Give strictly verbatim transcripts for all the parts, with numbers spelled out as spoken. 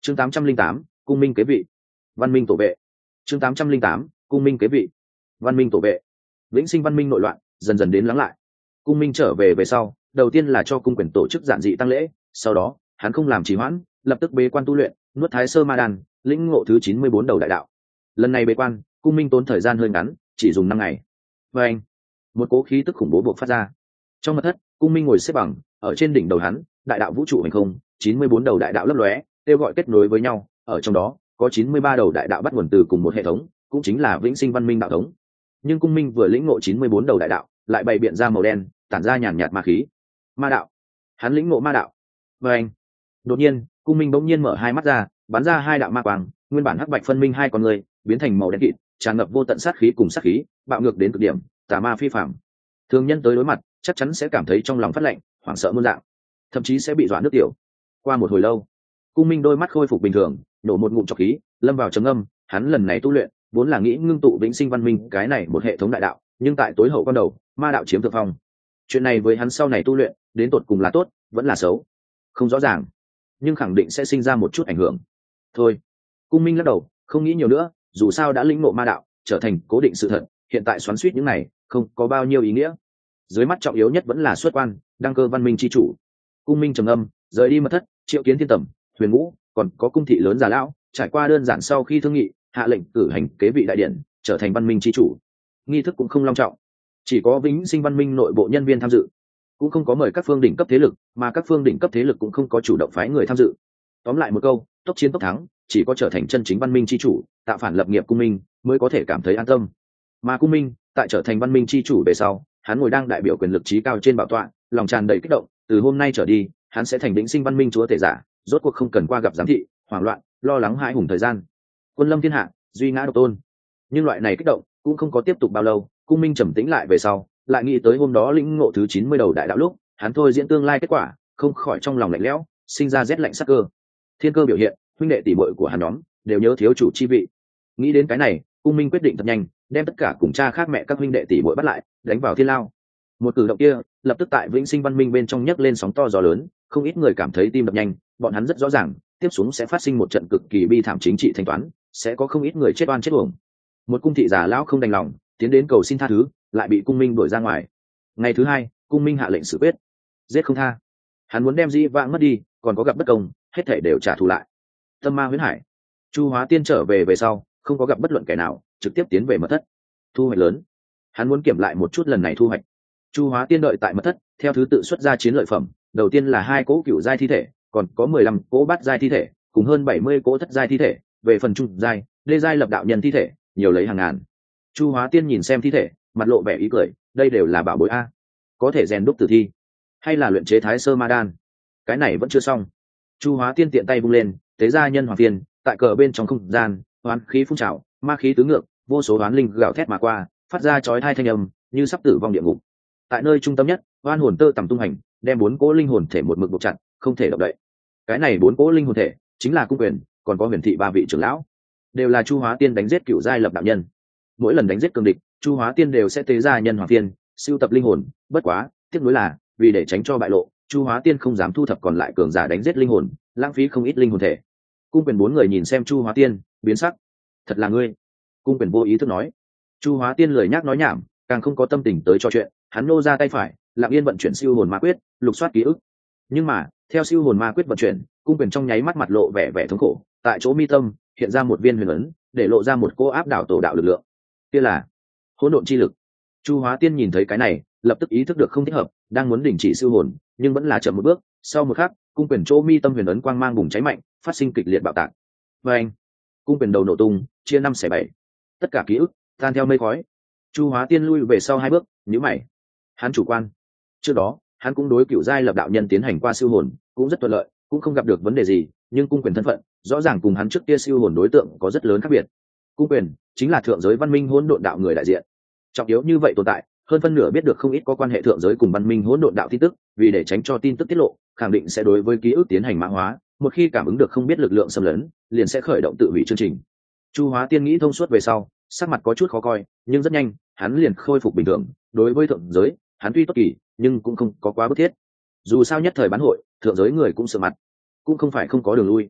chương tám trăm linh tám cung minh kế vị, văn minh tổ vệ. chương tám trăm linh tám cung minh kế vị, văn minh tổ vệ. Vĩnh sinh văn minh nội loạn dần dần đến lắng lại. Cung minh trở về về sau, đầu tiên là cho cung quyền tổ chức giản dị tăng lễ, sau đó hắn không làm trì hoãn, lập tức bế quan tu luyện, nuốt thái sơ ma đan, lĩnh ngộ thứ chín mươi bốn đầu đại đạo. Lần này bế quan, cung minh tốn thời gian hơi ngắn, chỉ dùng năm ngày. Và anh, một cố khí tức khủng bố buộc phát ra. Trong mật thất, cung minh ngồi xếp bằng, ở trên đỉnh đầu hắn, đại đạo vũ trụ hành không, chín mươi bốn đầu đại đạo lấp lóe, kêu gọi kết nối với nhau, ở trong đó có chín mươi ba đầu đại đạo bắt nguồn từ cùng một hệ thống, cũng chính là vĩnh sinh văn minh đạo thống. Nhưng cung minh vừa lĩnh ngộ chín mươi bốn đầu đại đạo, lại bày biện ra màu đen, tản ra nhàn nhạt ma khí. Ma đạo. Hắn lĩnh ngộ ma đạo. Và anh, đột nhiên, cung minh bỗng nhiên mở hai mắt ra, bắn ra hai đạo ma quang, nguyên bản hắc bạch phân minh hai con người, biến thành màu đen kịt, tràn ngập vô tận sát khí cùng sát khí, bạo ngược đến cực điểm, tà ma phi phàm. Thường nhân tới đối mặt, chắc chắn sẽ cảm thấy trong lòng phát lạnh, hoảng sợ muôn dạng, thậm chí sẽ bị dọa nước tiểu. Qua một hồi lâu, cung minh đôi mắt khôi phục bình thường, nổ một ngụm trọc khí, lâm vào trầm âm. Hắn lần này tu luyện vốn là nghĩ ngưng tụ vĩnh sinh văn minh cái này một hệ thống đại đạo, nhưng tại tối hậu con đầu, ma đạo chiếm thượng phong. Chuyện này với hắn sau này tu luyện đến tột cùng là tốt vẫn là xấu không rõ ràng, nhưng khẳng định sẽ sinh ra một chút ảnh hưởng. Thôi, cung minh lắc đầu, không nghĩ nhiều nữa, dù sao đã lĩnh ngộ ma đạo, trở thành cố định sự thật, hiện tại xoắn suýt những này không có bao nhiêu ý nghĩa. Dưới mắt trọng yếu nhất vẫn là xuất quan, đăng cơ văn minh chi chủ. Cung minh trầm âm, rời đi mật thất, triệu kiến thiên tẩm, huyền ngũ, còn có cung thị lớn già lão, trải qua đơn giản sau khi thương nghị, hạ lệnh cử hành kế vị đại điện, trở thành văn minh chi chủ. Nghi thức cũng không long trọng, chỉ có vĩnh sinh văn minh nội bộ nhân viên tham dự, cũng không có mời các phương đỉnh cấp thế lực, mà các phương đỉnh cấp thế lực cũng không có chủ động phái người tham dự. Tóm lại một câu, tốc chiến tốc thắng, chỉ có trở thành chân chính văn minh chi chủ, tạo phản lập nghiệp cung minh mới có thể cảm thấy an tâm. Mà cung minh tại trở thành văn minh chi chủ về sau, hắn ngồi đang đại biểu quyền lực trí cao trên bảo tọa, lòng tràn đầy kích động. Từ hôm nay trở đi, hắn sẽ thành vĩnh sinh văn minh chúa tể giả, rốt cuộc không cần qua gặp giám thị, hoảng loạn, lo lắng hãi hùng thời gian. Quân lâm thiên hạ, duy ngã độc tôn. Nhưng loại này kích động cũng không có tiếp tục bao lâu, cung minh trầm tĩnh lại về sau, lại nghĩ tới hôm đó lĩnh ngộ thứ chín mươi đầu đại đạo lúc, hắn thôi diễn tương lai kết quả, không khỏi trong lòng lạnh lẽo, sinh ra rét lạnh sắc cơ. Thiên cơ biểu hiện, huynh đệ tỷ muội của hắn nhóm đều nhớ thiếu chủ chi vị. Nghĩ đến cái này, cung minh quyết định thật nhanh, đem tất cả cùng cha khác mẹ các huynh đệ tỷ muội bắt lại, đánh vào thiên lao. Một cử động kia, lập tức tại vĩnh sinh văn minh bên trong nhấc lên sóng to gió lớn, không ít người cảm thấy tim đập nhanh, bọn hắn rất rõ ràng, tiếp xuống sẽ phát sinh một trận cực kỳ bi thảm chính trị thanh toán, sẽ có không ít người chết oan chết uổng. Một cung thị giả lão không đành lòng, tiến đến cầu xin tha thứ, lại bị cung minh đuổi ra ngoài. Ngày thứ hai, cung minh hạ lệnh xử quyết, giết không tha. Hắn muốn đem dĩ vãng mất đi, còn có gặp bất công, hết thảy đều trả thù lại. Tâm ma huyễn hải, Chu Hóa Tiên trở về về sau, không có gặp bất luận kẻ nào, trực tiếp tiến về mật thất. Thu hoạch lớn, hắn muốn kiểm lại một chút lần này thu hoạch. Chu Hóa Tiên đợi tại mật thất, theo thứ tự xuất ra chiến lợi phẩm, đầu tiên là hai cỗ cửu giai thi thể, còn có mười lăm cỗ bát giai thi thể, cùng hơn bảy mươi cỗ thất giai thi thể. Về phần trung giai, đê giai lập đạo nhân thi thể, nhiều lấy hàng ngàn. Chu Hóa Tiên nhìn xem thi thể, mặt lộ vẻ ý cười, đây đều là bảo bối a, có thể rèn đúc tử thi, hay là luyện chế thái sơ ma đan. Cái này vẫn chưa xong. Chu Hóa Tiên tiện tay vung lên, tế ra nhân hoàng phiên, tại cờ bên trong không gian, oán khí phun trào, ma khí tứ ngược, vô số oán linh gào thét mà qua, phát ra chói tai thanh âm, như sắp tử vong địa ngục. Tại nơi trung tâm nhất, oan hồn tơ tầm tung hành, đem bốn cỗ linh hồn thể một mực buộc chặt, không thể động đậy. Cái này bốn cỗ linh hồn thể chính là cung quyền, còn có huyền thị ba vị trưởng lão, đều là Chu Hóa Tiên đánh giết cựu giai lập đạo nhân. Mỗi lần đánh giết cường địch, Chu Hóa Tiên đều sẽ tế ra nhân hoàng phiên, siêu tập linh hồn. Bất quá, tiếc nuối là, vì để tránh cho bại lộ, Chu Hóa Tiên không dám thu thập còn lại cường giả đánh giết linh hồn, lãng phí không ít linh hồn thể. Cung quyền bốn người nhìn xem Chu Hóa Tiên, biến sắc. Thật là ngươi. Cung quyền vô ý thức nói. Chu Hóa Tiên lười nhác nói nhảm, càng không có tâm tình tới trò chuyện. Hắn nô ra tay phải, lặng yên vận chuyển siêu hồn ma quyết, lục soát ký ức. Nhưng mà, theo siêu hồn ma quyết vận chuyển, cung quyền trong nháy mắt mặt lộ vẻ vẻ thống khổ, tại chỗ mi tâm hiện ra một viên huyền ấn, để lộ ra một cô áp đảo tổ đạo lực lượng. Kia là hỗn độn chi lực. Chu Hóa Tiên nhìn thấy cái này, lập tức ý thức được không thích hợp, đang muốn đình chỉ siêu hồn, nhưng vẫn là chậm một bước. Sau một khắc, cung quyền chỗ mi tâm huyền ấn quang mang bùng cháy mạnh, phát sinh kịch liệt bạo tạc. Và anh, cung quyền đầu nổ tung, chia năm xẻ bảy, tất cả ký ức tan theo mây khói. Chu Hóa Tiên lui về sau hai bước, nhíu mày. Hắn chủ quan. Trước đó, hắn cũng đối cửu giai lập đạo nhân tiến hành qua siêu hồn, cũng rất thuận lợi, cũng không gặp được vấn đề gì, nhưng cung quyền thân phận rõ ràng cùng hắn trước kia siêu hồn đối tượng có rất lớn khác biệt. Cung quyền chính là thượng giới văn minh hỗn độn đạo người đại diện, trọng yếu như vậy tồn tại, hơn phân nửa biết được không ít có quan hệ thượng giới cùng văn minh hỗn độn đạo tin tức, vì để tránh cho tin tức tiết lộ, khẳng định sẽ đối với ký ức tiến hành mã hóa, một khi cảm ứng được không biết lực lượng xâm lấn, liền sẽ khởi động tự hủy chương trình. Chu Hóa Tiên nghĩ thông suốt về sau, sắc mặt có chút khó coi, nhưng rất nhanh, hắn liền khôi phục bình thường. Đối với thượng giới, hắn tuy tốt kỳ, nhưng cũng không có quá bức thiết. Dù sao nhất thời bán hội, thượng giới người cũng sợ mặt, cũng không phải không có đường lui.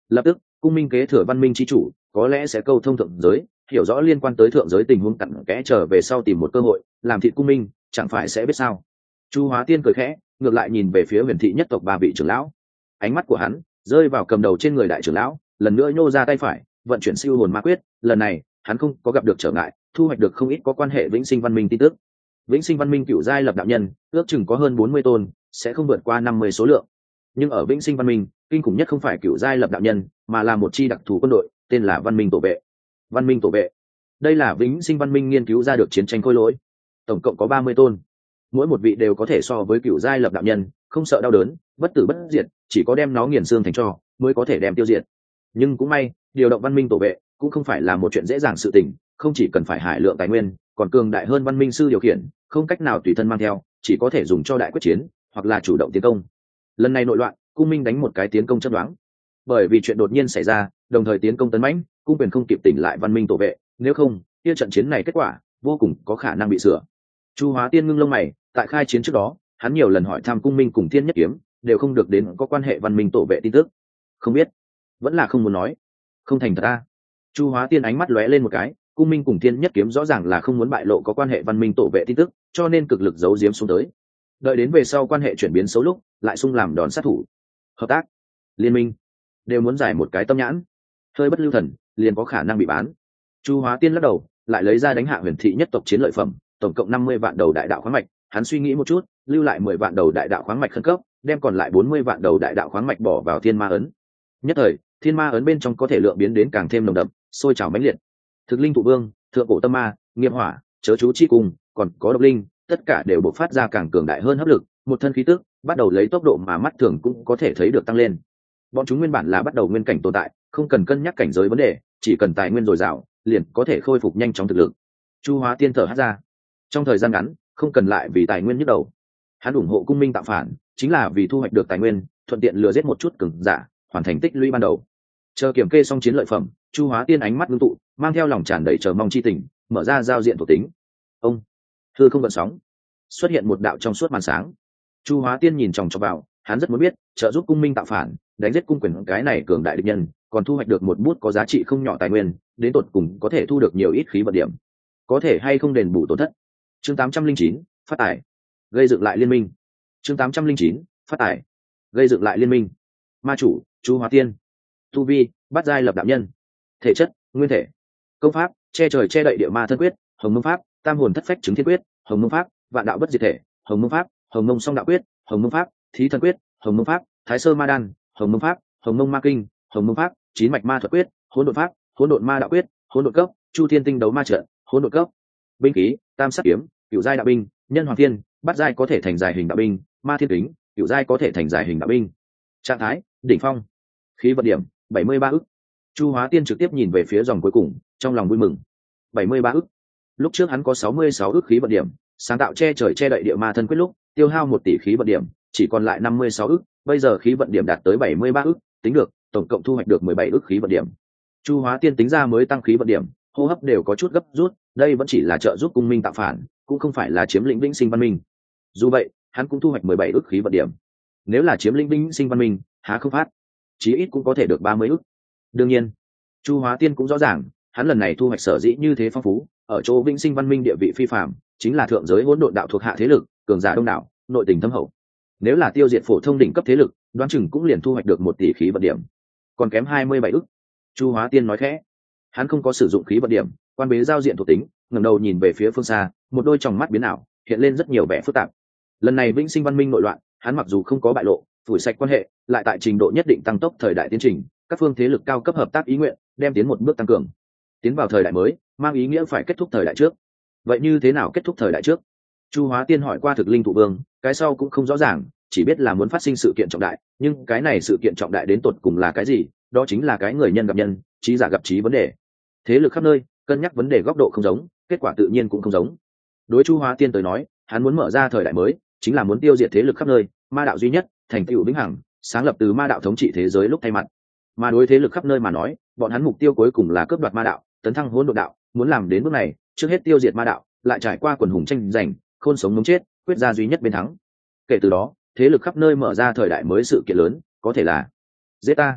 Lập tức cung minh kế thừa văn minh chi chủ có lẽ sẽ câu thông thượng giới, hiểu rõ liên quan tới thượng giới tình huống cặn kẽ, trở về sau tìm một cơ hội làm thịt cung minh, chẳng phải sẽ biết sao. Chu Hóa Tiên cười khẽ, ngược lại nhìn về phía huyền thị nhất tộc ba vị trưởng lão. Ánh mắt của hắn rơi vào cầm đầu trên người đại trưởng lão, lần nữa nhô ra tay phải vận chuyển siêu hồn ma quyết. Lần này hắn không có gặp được trở ngại, thu hoạch được không ít có quan hệ vĩnh sinh văn minh tin tức. Vĩnh sinh văn minh cựu giai lập đạo nhân ước chừng có hơn bốn mươi tôn, sẽ không vượt qua năm mươi số lượng. Nhưng ở vĩnh sinh văn minh, kinh khủng nhất không phải cựu giai lập đạo nhân, mà là một chi đặc thù quân đội, tên là văn minh tổ vệ. Văn minh tổ vệ, đây là vĩnh sinh văn minh nghiên cứu ra được chiến tranh khôi lỗi, tổng cộng có ba mươi tôn, mỗi một vị đều có thể so với cựu giai lập đạo nhân, không sợ đau đớn, bất tử bất diệt, chỉ có đem nó nghiền xương thành tro mới có thể đem tiêu diệt. Nhưng cũng may, điều động văn minh tổ vệ cũng không phải là một chuyện dễ dàng sự tình, không chỉ cần phải hải lượng tài nguyên, còn cường đại hơn văn minh sư điều khiển, không cách nào tùy thân mang theo, chỉ có thể dùng cho đại quyết chiến hoặc là chủ động tiến công. Lần này nội loạn, cung minh đánh một cái tiến công chấp đoán, bởi vì chuyện đột nhiên xảy ra, đồng thời tiến công tấn mãnh, cung quyền không kịp tỉnh lại văn minh tổ vệ, nếu không kia trận chiến này kết quả vô cùng có khả năng bị sửa. Chu Hóa Tiên ngưng lông mày, tại khai chiến trước đó hắn nhiều lần hỏi thăm cung minh cùng thiên nhất kiếm, đều không được đến có quan hệ văn minh tổ vệ tin tức. Không biết, vẫn là không muốn nói, không thành thật ta. Chu Hóa Tiên ánh mắt lóe lên một cái, cung minh cùng thiên nhất kiếm rõ ràng là không muốn bại lộ có quan hệ văn minh tổ vệ tin tức, cho nên cực lực giấu giếm xuống tới, đợi đến về sau quan hệ chuyển biến xấu lúc lại xung làm đòn sát thủ. Hợp tác, liên minh, đều muốn giải một cái tâm nhãn, hơi bất lưu thần liền có khả năng bị bán. Chu Hóa Tiên lắc đầu, lại lấy ra đánh hạ huyền thị nhất tộc chiến lợi phẩm, tổng cộng năm mươi vạn đầu đại đạo khoáng mạch. Hắn suy nghĩ một chút, lưu lại mười vạn đầu đại đạo khoáng mạch khẩn cấp, đem còn lại bốn mươi vạn đầu đại đạo khoáng mạch bỏ vào thiên ma ấn. Nhất thời thiên ma ấn bên trong có thể lượng biến đến càng thêm nồng đậm, sôi trào mãnh liệt. Thực linh thụ vương, thượng cổ tâm ma, nghiệp hỏa, chớ chú chi cùng, còn có độc linh, tất cả đều bộc phát ra càng cường đại hơn hấp lực, một thân khí tức bắt đầu lấy tốc độ mà mắt thường cũng có thể thấy được tăng lên. Bọn chúng nguyên bản là bắt đầu nguyên cảnh tồn tại, không cần cân nhắc cảnh giới vấn đề, chỉ cần tài nguyên dồi dào liền có thể khôi phục nhanh chóng thực lực. Chu Hóa Tiên thở hắt ra, trong thời gian ngắn không cần lại vì tài nguyên nhức đầu. Hắn ủng hộ cung minh tạo phản chính là vì thu hoạch được tài nguyên, thuận tiện lừa giết một chút cường giả, hoàn thành tích lũy ban đầu. Chờ kiểm kê xong chiến lợi phẩm, Chu Hóa Tiên ánh mắt ngưng tụ, mang theo lòng tràn đầy chờ mong chi tình, mở ra giao diện thuộc tính. Ông hư không gợn sóng, xuất hiện một đạo trong suốt màn sáng. Chu Hóa Tiên nhìn chòng chọc vào, hắn rất muốn biết trợ giúp cung minh tạo phản, đánh giết cung quyền cái này cường đại địch nhân, còn thu hoạch được một bút có giá trị không nhỏ tài nguyên, đến tột cùng có thể thu được nhiều ít khí vận điểm, có thể hay không đền bù tổn thất. Chương tám trăm linh chín, phát tài, gây dựng lại liên minh. Chương tám trăm linh chín, phát tài, gây dựng lại liên minh. Ma chủ Chu Hóa Tiên, tu vi bát giai lập đạo nhân, thể chất nguyên thể, công pháp che trời che đậy địa ma thân quyết, hồng mông pháp tam hồn thất phách chứng thiên quyết, hồng mông pháp vạn đạo bất diệt thể, hồng mông pháp hồng mông song đạo quyết, hồng mông pháp thí thần quyết, hồng mông pháp thái sơ ma đan, hồng mông pháp hồng mông ma kinh, hồng mông pháp chín mạch ma thuật quyết, hỗn độn pháp hỗn độn ma đạo quyết, hỗn độn cấp chu thiên tinh đấu ma trận, hỗn độn cấp binh khí tam sắc kiếm, cựu giai đạo binh, nhân hoàng thiên bát giai có thể thành dài hình đạo binh, ma thiên kính cựu giai có thể thành dài hình đạo binh. Trạng thái đỉnh phong, khí vận điểm bảy mươi ba ức. Chu Hóa Tiên trực tiếp nhìn về phía dòng cuối cùng, trong lòng vui mừng. bảy mươi ba ức. Lúc trước hắn có sáu mươi sáu ức khí vận điểm, sáng tạo che trời che đậy địa ma thân quyết lúc, tiêu hao một tỷ khí vận điểm, chỉ còn lại năm mươi sáu ức, bây giờ khí vận điểm đạt tới bảy mươi ba ức, tính được, tổng cộng thu hoạch được mười bảy ức khí vận điểm. Chu Hóa Tiên tính ra mới tăng khí vận điểm, hô hấp đều có chút gấp rút, đây vẫn chỉ là trợ giúp cung minh tạo phản, cũng không phải là chiếm lĩnh vĩnh sinh văn minh. Dù vậy, hắn cũng thu hoạch mười bảy ức khí vận điểm. Nếu là chiếm lĩnh vĩnh sinh văn minh, há không phát, chí ít cũng có thể được ba mươi ức. Đương nhiên, Chu Hóa Tiên cũng rõ ràng, hắn lần này thu hoạch sở dĩ như thế phong phú, ở chỗ vĩnh sinh văn minh địa vị phi phàm, chính là thượng giới hỗn độn đạo thuộc hạ thế lực, cường giả đông đảo, nội tình thâm hậu. Nếu là tiêu diệt phổ thông đỉnh cấp thế lực, đoán chừng cũng liền thu hoạch được một tỷ khí vận điểm, còn kém hai mươi bảy ức. Chu Hóa Tiên nói khẽ, hắn không có sử dụng khí vận điểm, quan bế giao diện thuộc tính, ngẩng đầu nhìn về phía phương xa, một đôi tròng mắt biến ảo, hiện lên rất nhiều vẻ phức tạp. Lần này vĩnh sinh văn minh nội loạn, hắn mặc dù không có bại lộ, phủi sạch quan hệ, lại tại trình độ nhất định tăng tốc thời đại tiến trình, các phương thế lực cao cấp hợp tác ý nguyện, đem tiến một bước tăng cường. Tiến vào thời đại mới, mang ý nghĩa phải kết thúc thời đại trước. Vậy như thế nào kết thúc thời đại trước? Chu Hóa Tiên hỏi qua Thực Linh Thụ Vương, cái sau cũng không rõ ràng, chỉ biết là muốn phát sinh sự kiện trọng đại, nhưng cái này sự kiện trọng đại đến tột cùng là cái gì, đó chính là cái người nhân gặp nhân, trí giả gặp trí vấn đề. Thế lực khắp nơi, cân nhắc vấn đề góc độ không giống, kết quả tự nhiên cũng không giống. Đối Chu Hóa Tiên tới nói, hắn muốn mở ra thời đại mới, chính là muốn tiêu diệt thế lực khắp nơi, ma đạo duy nhất, thành tựu vĩnh hằng, sáng lập từ ma đạo thống trị thế giới lúc thay mặt. Mà đối thế lực khắp nơi mà nói, bọn hắn mục tiêu cuối cùng là cướp đoạt ma đạo, tấn thăng hỗn độn đạo, muốn làm đến bước này, trước hết tiêu diệt ma đạo, lại trải qua quần hùng tranh giành, khôn sống muốn chết, quyết ra duy nhất bên thắng. Kể từ đó, thế lực khắp nơi mở ra thời đại mới sự kiện lớn, có thể là giết ta.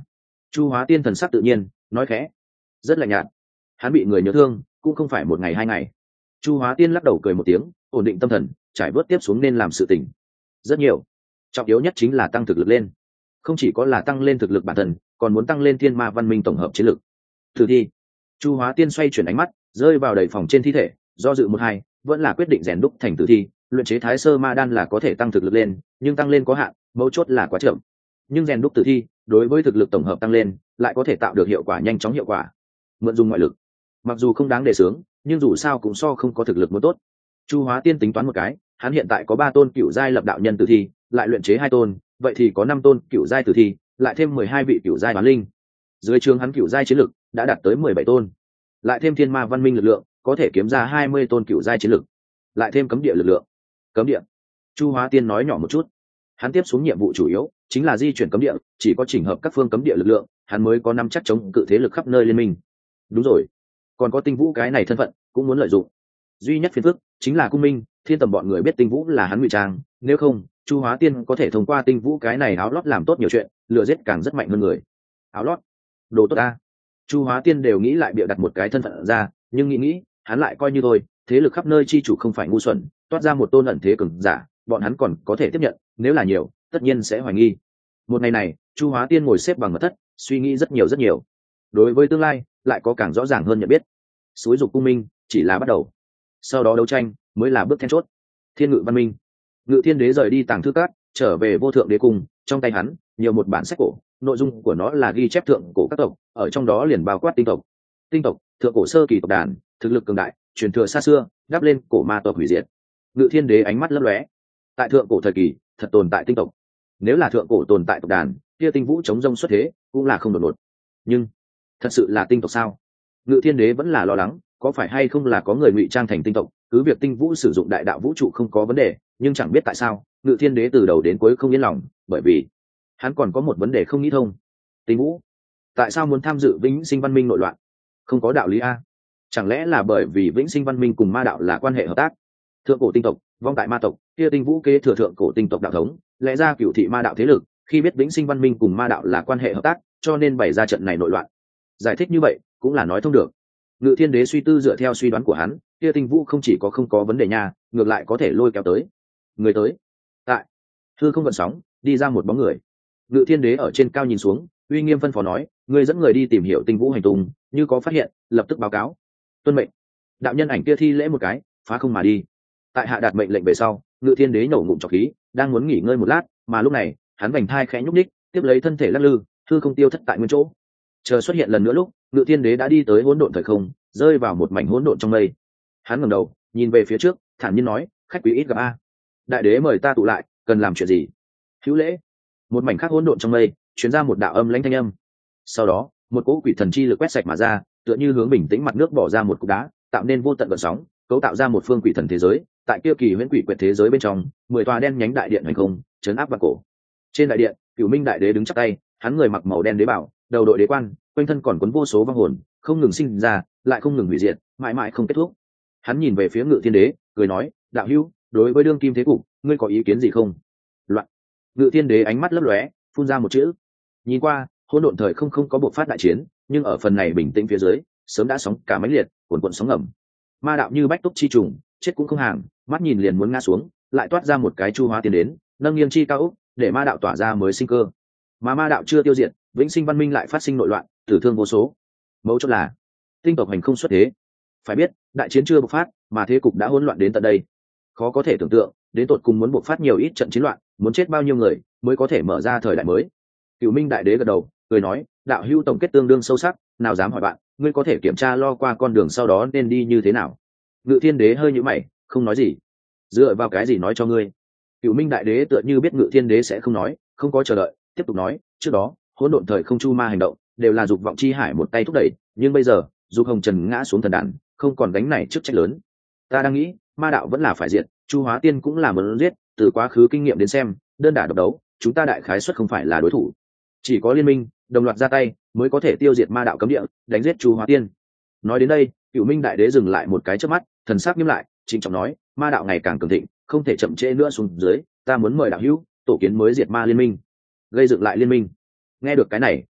Chu Hóa Tiên thần sắc tự nhiên nói khẽ, rất lạnh nhạt. Hắn bị người nhớ thương cũng không phải một ngày hai ngày. Chu Hóa Tiên lắc đầu cười một tiếng, ổn định tâm thần, trải bước tiếp xuống nên làm sự tình rất nhiều. Trọng yếu nhất chính là tăng thực lực lên, không chỉ có là tăng lên thực lực bản thân, còn muốn tăng lên thiên ma văn minh tổng hợp chiến lực. Tử thi. Chu Hóa Tiên xoay chuyển ánh mắt, rơi vào đầy phòng trên thi thể, do dự một hai, vẫn là quyết định rèn đúc thành tử thi. Luyện chế thái sơ ma đan là có thể tăng thực lực lên, nhưng tăng lên có hạn, mấu chốt là quá chậm. Nhưng rèn đúc tử thi, đối với thực lực tổng hợp tăng lên, lại có thể tạo được hiệu quả nhanh chóng hiệu quả. Mượn dùng ngoại lực, mặc dù không đáng đề xướng, nhưng dù sao cũng so không có thực lực muốn tốt. Chu Hóa Tiên tính toán một cái, hắn hiện tại có ba tôn cựu giai lập đạo nhân tử thi, lại luyện chế hai tôn, vậy thì có năm tôn cựu giai tử thi, lại thêm mười hai vị cựu giai bán linh. Dưới trường hắn cựu giai chiến lực đã đạt tới mười bảy tôn, lại thêm thiên ma văn minh lực lượng, có thể kiếm ra hai mươi tôn cựu giai chiến lực, lại thêm cấm địa lực lượng. Cấm địa. Chu Hóa Tiên nói nhỏ một chút. Hắn tiếp xuống nhiệm vụ chủ yếu chính là di chuyển cấm địa, chỉ có chỉnh hợp các phương cấm địa lực lượng, hắn mới có nắm chắc chống cự thế lực khắp nơi liên minh. Đúng rồi, còn có Tinh Vũ cái này thân phận cũng muốn lợi dụng. Duy nhất phiền phức chính là Cung Minh, Thiên Tầm bọn người biết Tinh Vũ là hắn ngụy trang, nếu không, Chu Hóa Tiên có thể thông qua Tinh Vũ cái này áo lót làm tốt nhiều chuyện, lừa giết càng rất mạnh hơn người. Áo lót, đồ tốt ta. Chu Hóa Tiên đều nghĩ lại bịa đặt một cái thân phận ra, nhưng nghĩ nghĩ, hắn lại coi như thôi, thế lực khắp nơi chi chủ không phải ngu xuẩn, toát ra một tôn ẩn thế cường giả, bọn hắn còn có thể tiếp nhận, nếu là nhiều, tất nhiên sẽ hoài nghi. Một ngày này, Chu Hóa Tiên ngồi xếp bằng mật thất, suy nghĩ rất nhiều rất nhiều. Đối với tương lai, lại có càng rõ ràng hơn nhận biết. Xúi dục Cung Minh chỉ là bắt đầu, sau đó đấu tranh mới là bước then chốt. Thiên Ngự Văn Minh. Ngự Thiên Đế rời đi Tàng Thư Các, trở về Vô Thượng Đế Cung, trong tay hắn nhiều một bản sách cổ, nội dung của nó là ghi chép thượng cổ các tộc, ở trong đó liền bao quát tinh tộc. Tinh tộc, thượng cổ sơ kỳ tộc đàn, thực lực cường đại, truyền thừa xa xưa, đáp lên cổ ma tộc hủy diệt. Ngự Thiên Đế ánh mắt lấp lóe. Tại thượng cổ thời kỳ, thật tồn tại tinh tộc. Nếu là thượng cổ tồn tại tộc đàn, kia Tinh Vũ chống rông xuất thế, cũng là không đột ngột. Nhưng, thật sự là tinh tộc sao? Ngự Thiên Đế vẫn là lo lắng, có phải hay không là có người ngụy trang thành tinh tộc, cứ việc Tinh Vũ sử dụng đại đạo vũ trụ không có vấn đề, nhưng chẳng biết tại sao, Ngự Thiên Đế từ đầu đến cuối không yên lòng, bởi vì hắn còn có một vấn đề không nghĩ thông. Tinh Vũ, tại sao muốn tham dự Vĩnh Sinh Văn Minh nội loạn? Không có đạo lý a. Chẳng lẽ là bởi vì Vĩnh Sinh Văn Minh cùng ma đạo là quan hệ hợp tác? Thượng cổ tinh tộc, vong tại ma tộc, kia Tinh Vũ kế thừa thượng cổ tinh tộc đạo thống, lẽ ra cửu thị ma đạo thế lực, khi biết Vĩnh Sinh Văn Minh cùng ma đạo là quan hệ hợp tác, cho nên bày ra trận này nội loạn. Giải thích như vậy, cũng là nói thông được. Ngự Thiên Đế suy tư dựa theo suy đoán của hắn, kia Tinh Vũ không chỉ có không có vấn đề nha, ngược lại có thể lôi kéo tới. Người tới. Tại hư không gợn sóng, đi ra một bóng người. Ngự Thiên Đế ở trên cao nhìn xuống, uy nghiêm phân phó nói, người dẫn người đi tìm hiểu Tinh Vũ hành tung, như có phát hiện, lập tức báo cáo. Tuân mệnh. Đạo nhân ảnh kia thi lễ một cái, phá không mà đi. Tại hạ đạt mệnh lệnh về sau, Ngự Thiên Đế nổ ngụm trọc khí, đang muốn nghỉ ngơi một lát, mà lúc này, hắn vành thai khẽ nhúc nhích, tiếp lấy thân thể lắc lư, hư không tiêu thất tại nguyên chỗ. Chờ xuất hiện lần nữa lúc, Ngự Thiên Đế đã đi tới hỗn độn thời không, rơi vào một mảnh hỗn độn trong mây. Hắn ngẩng đầu, nhìn về phía trước, thản nhiên nói, khách quý ít gặp a. Đại đế mời ta tụ lại, cần làm chuyện gì? Hữu lễ. Một mảnh khác hỗn độn trong mây, truyền ra một đạo âm lãnh thanh âm. Sau đó, một cỗ quỷ thần chi lực quét sạch mà ra, tựa như hướng bình tĩnh mặt nước bỏ ra một cục đá, tạo nên vô tận gợn sóng, cấu tạo ra một phương quỷ thần thế giới. Tại kia kỳ huyễn quỷ quyệt thế giới bên trong, mười tòa đen nhánh đại điện hành không, chấn áp vào cổ. Trên đại điện, Cửu Minh đại đế đứng chắp tay, hắn người mặc màu đen đế bảo, đầu đội đế quan, quanh thân còn cuốn vô số vong hồn, không ngừng sinh ra, lại không ngừng hủy diệt, mãi mãi không kết thúc. Hắn nhìn về phía Ngự Thiên Đế, cười nói, đạo hữu, đối với đương kim thế cục, ngươi có ý kiến gì không? Loạn. Ngự Thiên Đế ánh mắt lấp lóe, phun ra một chữ. Nhìn qua, hỗn độn thời không không có bộc phát đại chiến, nhưng ở phần này bình tĩnh phía dưới, sớm đã sóng cả mãnh liệt, cuồn cuộn sóng ngầm. Ma đạo như bách túc chi trùng, chết cũng không hàng, mắt nhìn liền muốn ngã xuống, lại toát ra một cái Chu Hóa tiến đến, nâng nghiêng chi cao ốc, để ma đạo tỏa ra mới sinh cơ. Mà ma đạo chưa tiêu diệt, Vĩnh Sinh Văn Minh lại phát sinh nội loạn, tử thương vô số. Mấu chốt là tinh tộc hành không xuất thế. Phải biết, đại chiến chưa bộc phát, mà thế cục đã hỗn loạn đến tận đây. Khó có thể tưởng tượng, đến tột cùng muốn bộc phát nhiều ít trận chiến loạn, muốn chết bao nhiêu người mới có thể mở ra thời đại mới. Cửu Minh đại đế gật đầu, cười nói, đạo hữu tổng kết tương đương sâu sắc, nào dám hỏi bạn, ngươi có thể kiểm tra lo qua con đường sau đó nên đi như thế nào. Ngự Thiên Đế hơi nhíu mày, không nói gì. Dựa vào cái gì nói cho ngươi? Cửu Minh đại đế tựa như biết Ngự Thiên Đế sẽ không nói, không có chờ đợi, tiếp tục nói, trước đó hỗn độn thời không chu ma hành động đều là dục vọng chi hải một tay thúc đẩy, nhưng bây giờ dục hồng trần ngã xuống thần đàn, không còn gánh này trước trách lớn. Ta đang nghĩ, ma đạo vẫn là phải diệt, Chu Hóa Tiên cũng là muốn giết, từ quá khứ kinh nghiệm đến xem, đơn đả độc đấu, chúng ta đại khái suất không phải là đối thủ. Chỉ có liên minh, đồng loạt ra tay, mới có thể tiêu diệt ma đạo cấm địa, đánh giết Chu Hóa Tiên. Nói đến đây, Cửu Minh đại đế dừng lại một cái chớp mắt, thần sắc nghiêm lại, trịnh trọng nói, ma đạo ngày càng cường thịnh, không thể chậm trễ nữa xuống dưới, ta muốn mời đạo hữu tổ kiến mới diệt ma liên minh, gây dựng lại liên minh. Nghe được cái này,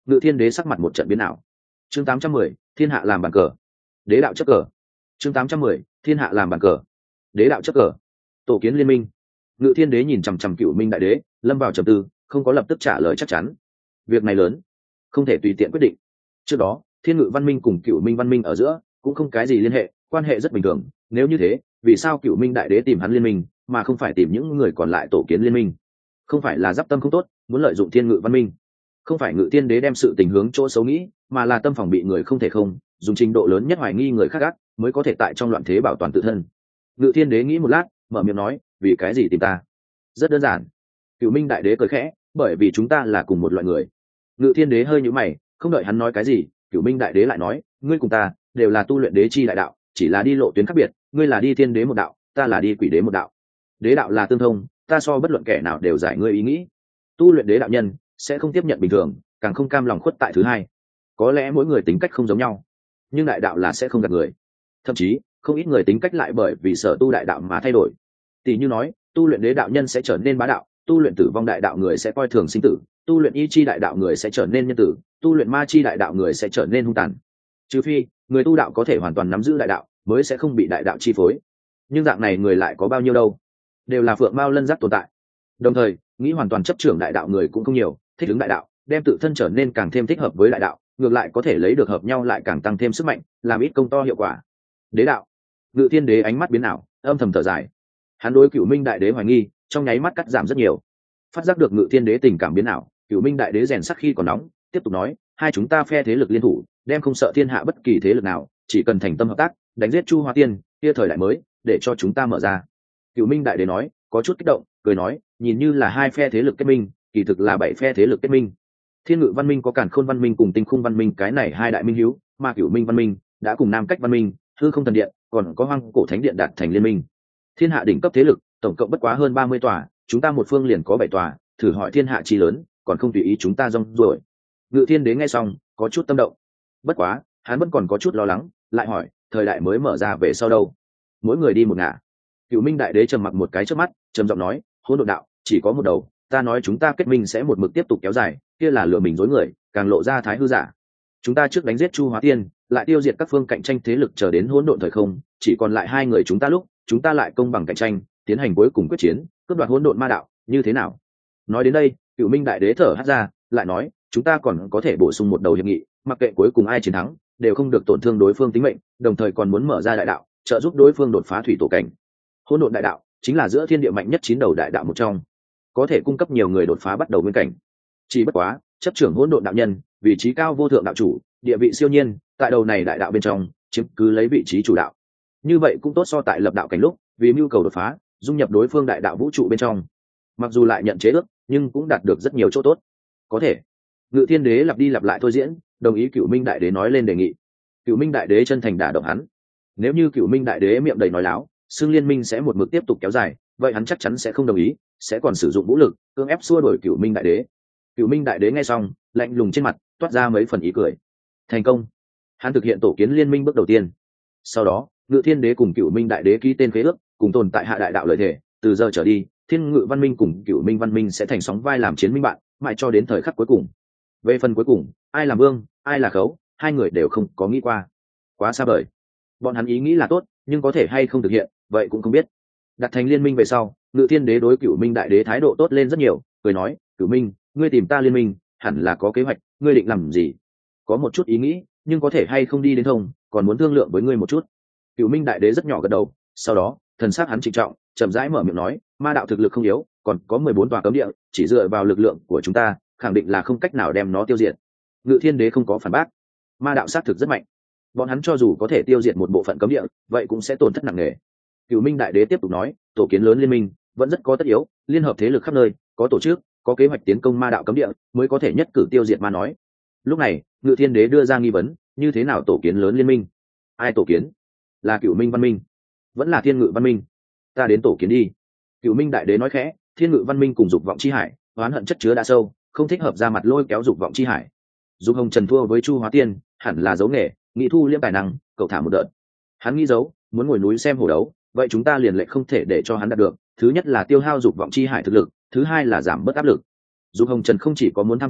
Ngự Thiên Đế sắc mặt một trận biến ảo. Chương tám trăm mười, thiên hạ làm bàn cờ. Đế đạo chấp cờ. Chương tám trăm mười, thiên hạ làm bàn cờ. Đế đạo chấp cờ. Tổ kiến liên minh. Ngự Thiên Đế nhìn chằm chằm Cửu Minh đại đế, lâm vào trầm tư, không có lập tức trả lời chắc chắn. Việc này lớn, không thể tùy tiện quyết định. Trước đó, Thiên Ngự Văn Minh cùng Cửu Minh Văn Minh ở giữa cũng không cái gì liên hệ, quan hệ rất bình thường. Nếu như thế, vì sao Cửu Minh đại đế tìm hắn liên minh, mà không phải tìm những người còn lại tổ kiến liên minh? Không phải là giáp tâm không tốt, muốn lợi dụng Thiên Ngự Văn Minh? Không phải Ngự Thiên Đế đem sự tình hướng chỗ xấu nghĩ, mà là tâm phòng bị người không thể không dùng trình độ lớn nhất hoài nghi người khác gác, mới có thể tại trong loạn thế bảo toàn tự thân. Ngự Thiên Đế nghĩ một lát, mở miệng nói, vì cái gì tìm ta? Rất đơn giản. Cửu Minh đại đế cười khẽ, bởi vì chúng ta là cùng một loại người. Ngự Thiên Đế hơi nhíu mày, không đợi hắn nói cái gì, Cửu Minh đại đế lại nói, ngươi cùng ta đều là tu luyện đế chi đại đạo, chỉ là đi lộ tuyến khác biệt, ngươi là đi thiên đế một đạo, ta là đi quỷ đế một đạo. Đế đạo là tương thông, ta so bất luận kẻ nào đều giải ngươi ý nghĩ. Tu luyện đế đạo nhân sẽ không tiếp nhận bình thường, càng không cam lòng khuất tại thứ hai. Có lẽ mỗi người tính cách không giống nhau, nhưng đại đạo là sẽ không gạt người. Thậm chí không ít người tính cách lại bởi vì sở tu đại đạo mà thay đổi. Tỷ như nói, tu luyện đế đạo nhân sẽ trở nên bá đạo, tu luyện tử vong đại đạo người sẽ coi thường sinh tử, tu luyện ý chi đại đạo người sẽ trở nên nhân tử, tu luyện ma chi đại đạo người sẽ trở nên hung tàn. Trừ phi người tu đạo có thể hoàn toàn nắm giữ đại đạo, mới sẽ không bị đại đạo chi phối. Nhưng dạng này người lại có bao nhiêu đâu? Đều là phượng mao lân giác tồn tại. Đồng thời, nghĩ hoàn toàn chấp trưởng đại đạo người cũng không nhiều, thích ứng đại đạo, đem tự thân trở nên càng thêm thích hợp với đại đạo, ngược lại có thể lấy được hợp nhau lại càng tăng thêm sức mạnh, làm ít công to hiệu quả. Đế đạo. Ngự Thiên Đế ánh mắt biến ảo, âm thầm thở dài. Hắn đối Cửu Minh đại đế hoài nghi trong nháy mắt cắt giảm rất nhiều. Phát giác được Ngự Thiên Đế tình cảm biến ảo, Cửu Minh đại đế rèn sắc khi còn nóng, tiếp tục nói, hai chúng ta phe thế lực liên thủ, đem không sợ thiên hạ bất kỳ thế lực nào, chỉ cần thành tâm hợp tác, đánh giết Chu Hóa Tiên, kia thời đại mới, để cho chúng ta mở ra. Cửu Minh đại đế nói, có chút kích động, cười nói, nhìn như là hai phe thế lực kết minh, kỳ thực là bảy phe thế lực kết minh. Thiên Ngự Văn Minh có Càn Khôn Văn Minh cùng Tinh Khung Văn Minh, cái này hai đại minh hiếu, mà Cửu Minh Văn Minh đã cùng Nam Cách Văn Minh, Hư Không Thần Điện, còn có Hoang Cổ Thánh Điện đạt thành liên minh. Thiên hạ đỉnh cấp thế lực, tổng cộng bất quá hơn ba mươi tòa, chúng ta một phương liền có bảy tòa, thử hỏi thiên hạ chi lớn, còn không tùy ý chúng ta rong ruổi. Ngự Thiên Đế nghe xong, có chút tâm động. Bất quá, hắn vẫn còn có chút lo lắng, lại hỏi, thời đại mới mở ra về sau đâu? Mỗi người đi một ngả. Cửu Minh đại đế trầm mặc một cái trước mắt, trầm giọng nói, hỗn độn đạo chỉ có một đầu, ta nói chúng ta kết minh sẽ một mực tiếp tục kéo dài, kia là lừa mình dối người, càng lộ ra thái hư giả. Chúng ta trước đánh giết Chu Hóa Tiên, lại tiêu diệt các phương cạnh tranh thế lực, chờ đến hỗn độn thời không, chỉ còn lại hai người chúng ta lúc, chúng ta lại công bằng cạnh tranh, tiến hành cuối cùng quyết chiến, cướp đoạt hỗn độn ma đạo, như thế nào? Nói đến đây, Cửu Minh đại đế thở hắt ra, lại nói, chúng ta còn có thể bổ sung một đầu hiệp nghị, mặc kệ cuối cùng ai chiến thắng, đều không được tổn thương đối phương tính mệnh, đồng thời còn muốn mở ra đại đạo, trợ giúp đối phương đột phá thủy tổ cảnh. Hỗn độn đại đạo chính là giữa thiên địa mạnh nhất chín đầu đại đạo một trong, có thể cung cấp nhiều người đột phá bắt đầu nguyên cảnh. Chỉ bất quá, chấp trưởng hỗn độn đạo nhân, vị trí cao vô thượng đạo chủ, địa vị siêu nhiên, tại đầu này đại đạo bên trong, chiếm cứ lấy vị trí chủ đạo. Như vậy cũng tốt so tại lập đạo cảnh lúc, vì nhu cầu đột phá, dung nhập đối phương đại đạo vũ trụ bên trong. Mặc dù lại nhận chế ước, nhưng cũng đạt được rất nhiều chỗ tốt. Có thể. Ngự Thiên Đế lặp đi lặp lại thôi diễn, đồng ý Cửu Minh đại đế nói lên đề nghị. Cửu Minh đại đế chân thành đả động hắn. Nếu như Cửu Minh đại đế miệng đầy nói láo, xương liên minh sẽ một mực tiếp tục kéo dài, vậy hắn chắc chắn sẽ không đồng ý, sẽ còn sử dụng vũ lực cưỡng ép xua đuổi Cửu Minh đại đế. Cửu Minh đại đế nghe xong, lạnh lùng trên mặt toát ra mấy phần ý cười. Thành công. Hắn thực hiện tổ kiến liên minh bước đầu tiên. Sau đó, Ngự Thiên Đế cùng Cửu Minh đại đế ký tên khế ước, cùng tồn tại hạ đại đạo lợi thể, từ giờ trở đi, Thiên Ngự Văn Minh cùng Cửu Minh Văn Minh sẽ thành sóng vai làm chiến minh bạn, mãi cho đến thời khắc cuối cùng. Về phần cuối cùng, ai làm vương, ai là khấu, hai người đều không có nghĩ qua. Quá xa vời. Bọn hắn ý nghĩ là tốt, nhưng có thể hay không thực hiện, vậy cũng không biết. Đặt thành liên minh về sau, Ngự Thiên Đế đối Cửu Minh đại đế thái độ tốt lên rất nhiều, cười nói, Cửu Minh, ngươi tìm ta liên minh, hẳn là có kế hoạch, ngươi định làm gì? Có một chút ý nghĩ, nhưng có thể hay không đi đến thông, còn muốn thương lượng với ngươi một chút. Cửu Minh đại đế rất nhỏ gật đầu, sau đó, thần sắc hắn trịnh trọng, chậm rãi mở miệng nói, ma đạo thực lực không yếu, còn có mười bốn tòa cấm địa, chỉ dựa vào lực lượng của chúng ta, khẳng định là không cách nào đem nó tiêu diệt. Ngự Thiên Đế không có phản bác. Ma đạo xác thực rất mạnh, bọn hắn cho dù có thể tiêu diệt một bộ phận cấm địa, vậy cũng sẽ tổn thất nặng nề. Cửu Minh đại đế tiếp tục nói, tổ kiến lớn liên minh vẫn rất có tất yếu, liên hợp thế lực khắp nơi, có tổ chức, có kế hoạch tiến công ma đạo cấm địa, mới có thể nhất cử tiêu diệt ma nói. Lúc này, Ngự Thiên Đế đưa ra nghi vấn, như thế nào tổ kiến lớn liên minh? Ai tổ kiến? Là Cửu Minh Văn Minh, vẫn là Thiên Ngự Văn Minh? Ta đến tổ kiến đi. Cửu Minh đại đế nói khẽ, Thiên Ngự Văn Minh cùng dục vọng chi hải, oán hận chất chứa đã sâu, không thích hợp ra mặt lôi kéo dục vọng chi hải. Dục Hồng Trần thua với Chu Hóa Tiên, hẳn là giấu nghề, nghĩ thu liêm tài năng, cậu thả một đợt. Hắn nghĩ giấu, muốn ngồi núi xem hổ đấu, vậy chúng ta liền lệnh không thể để cho hắn đạt được. Thứ nhất là tiêu hao dục vọng chi hải thực lực, thứ hai là giảm bớt áp lực. Dục Hồng Trần không chỉ có muốn tham chiến,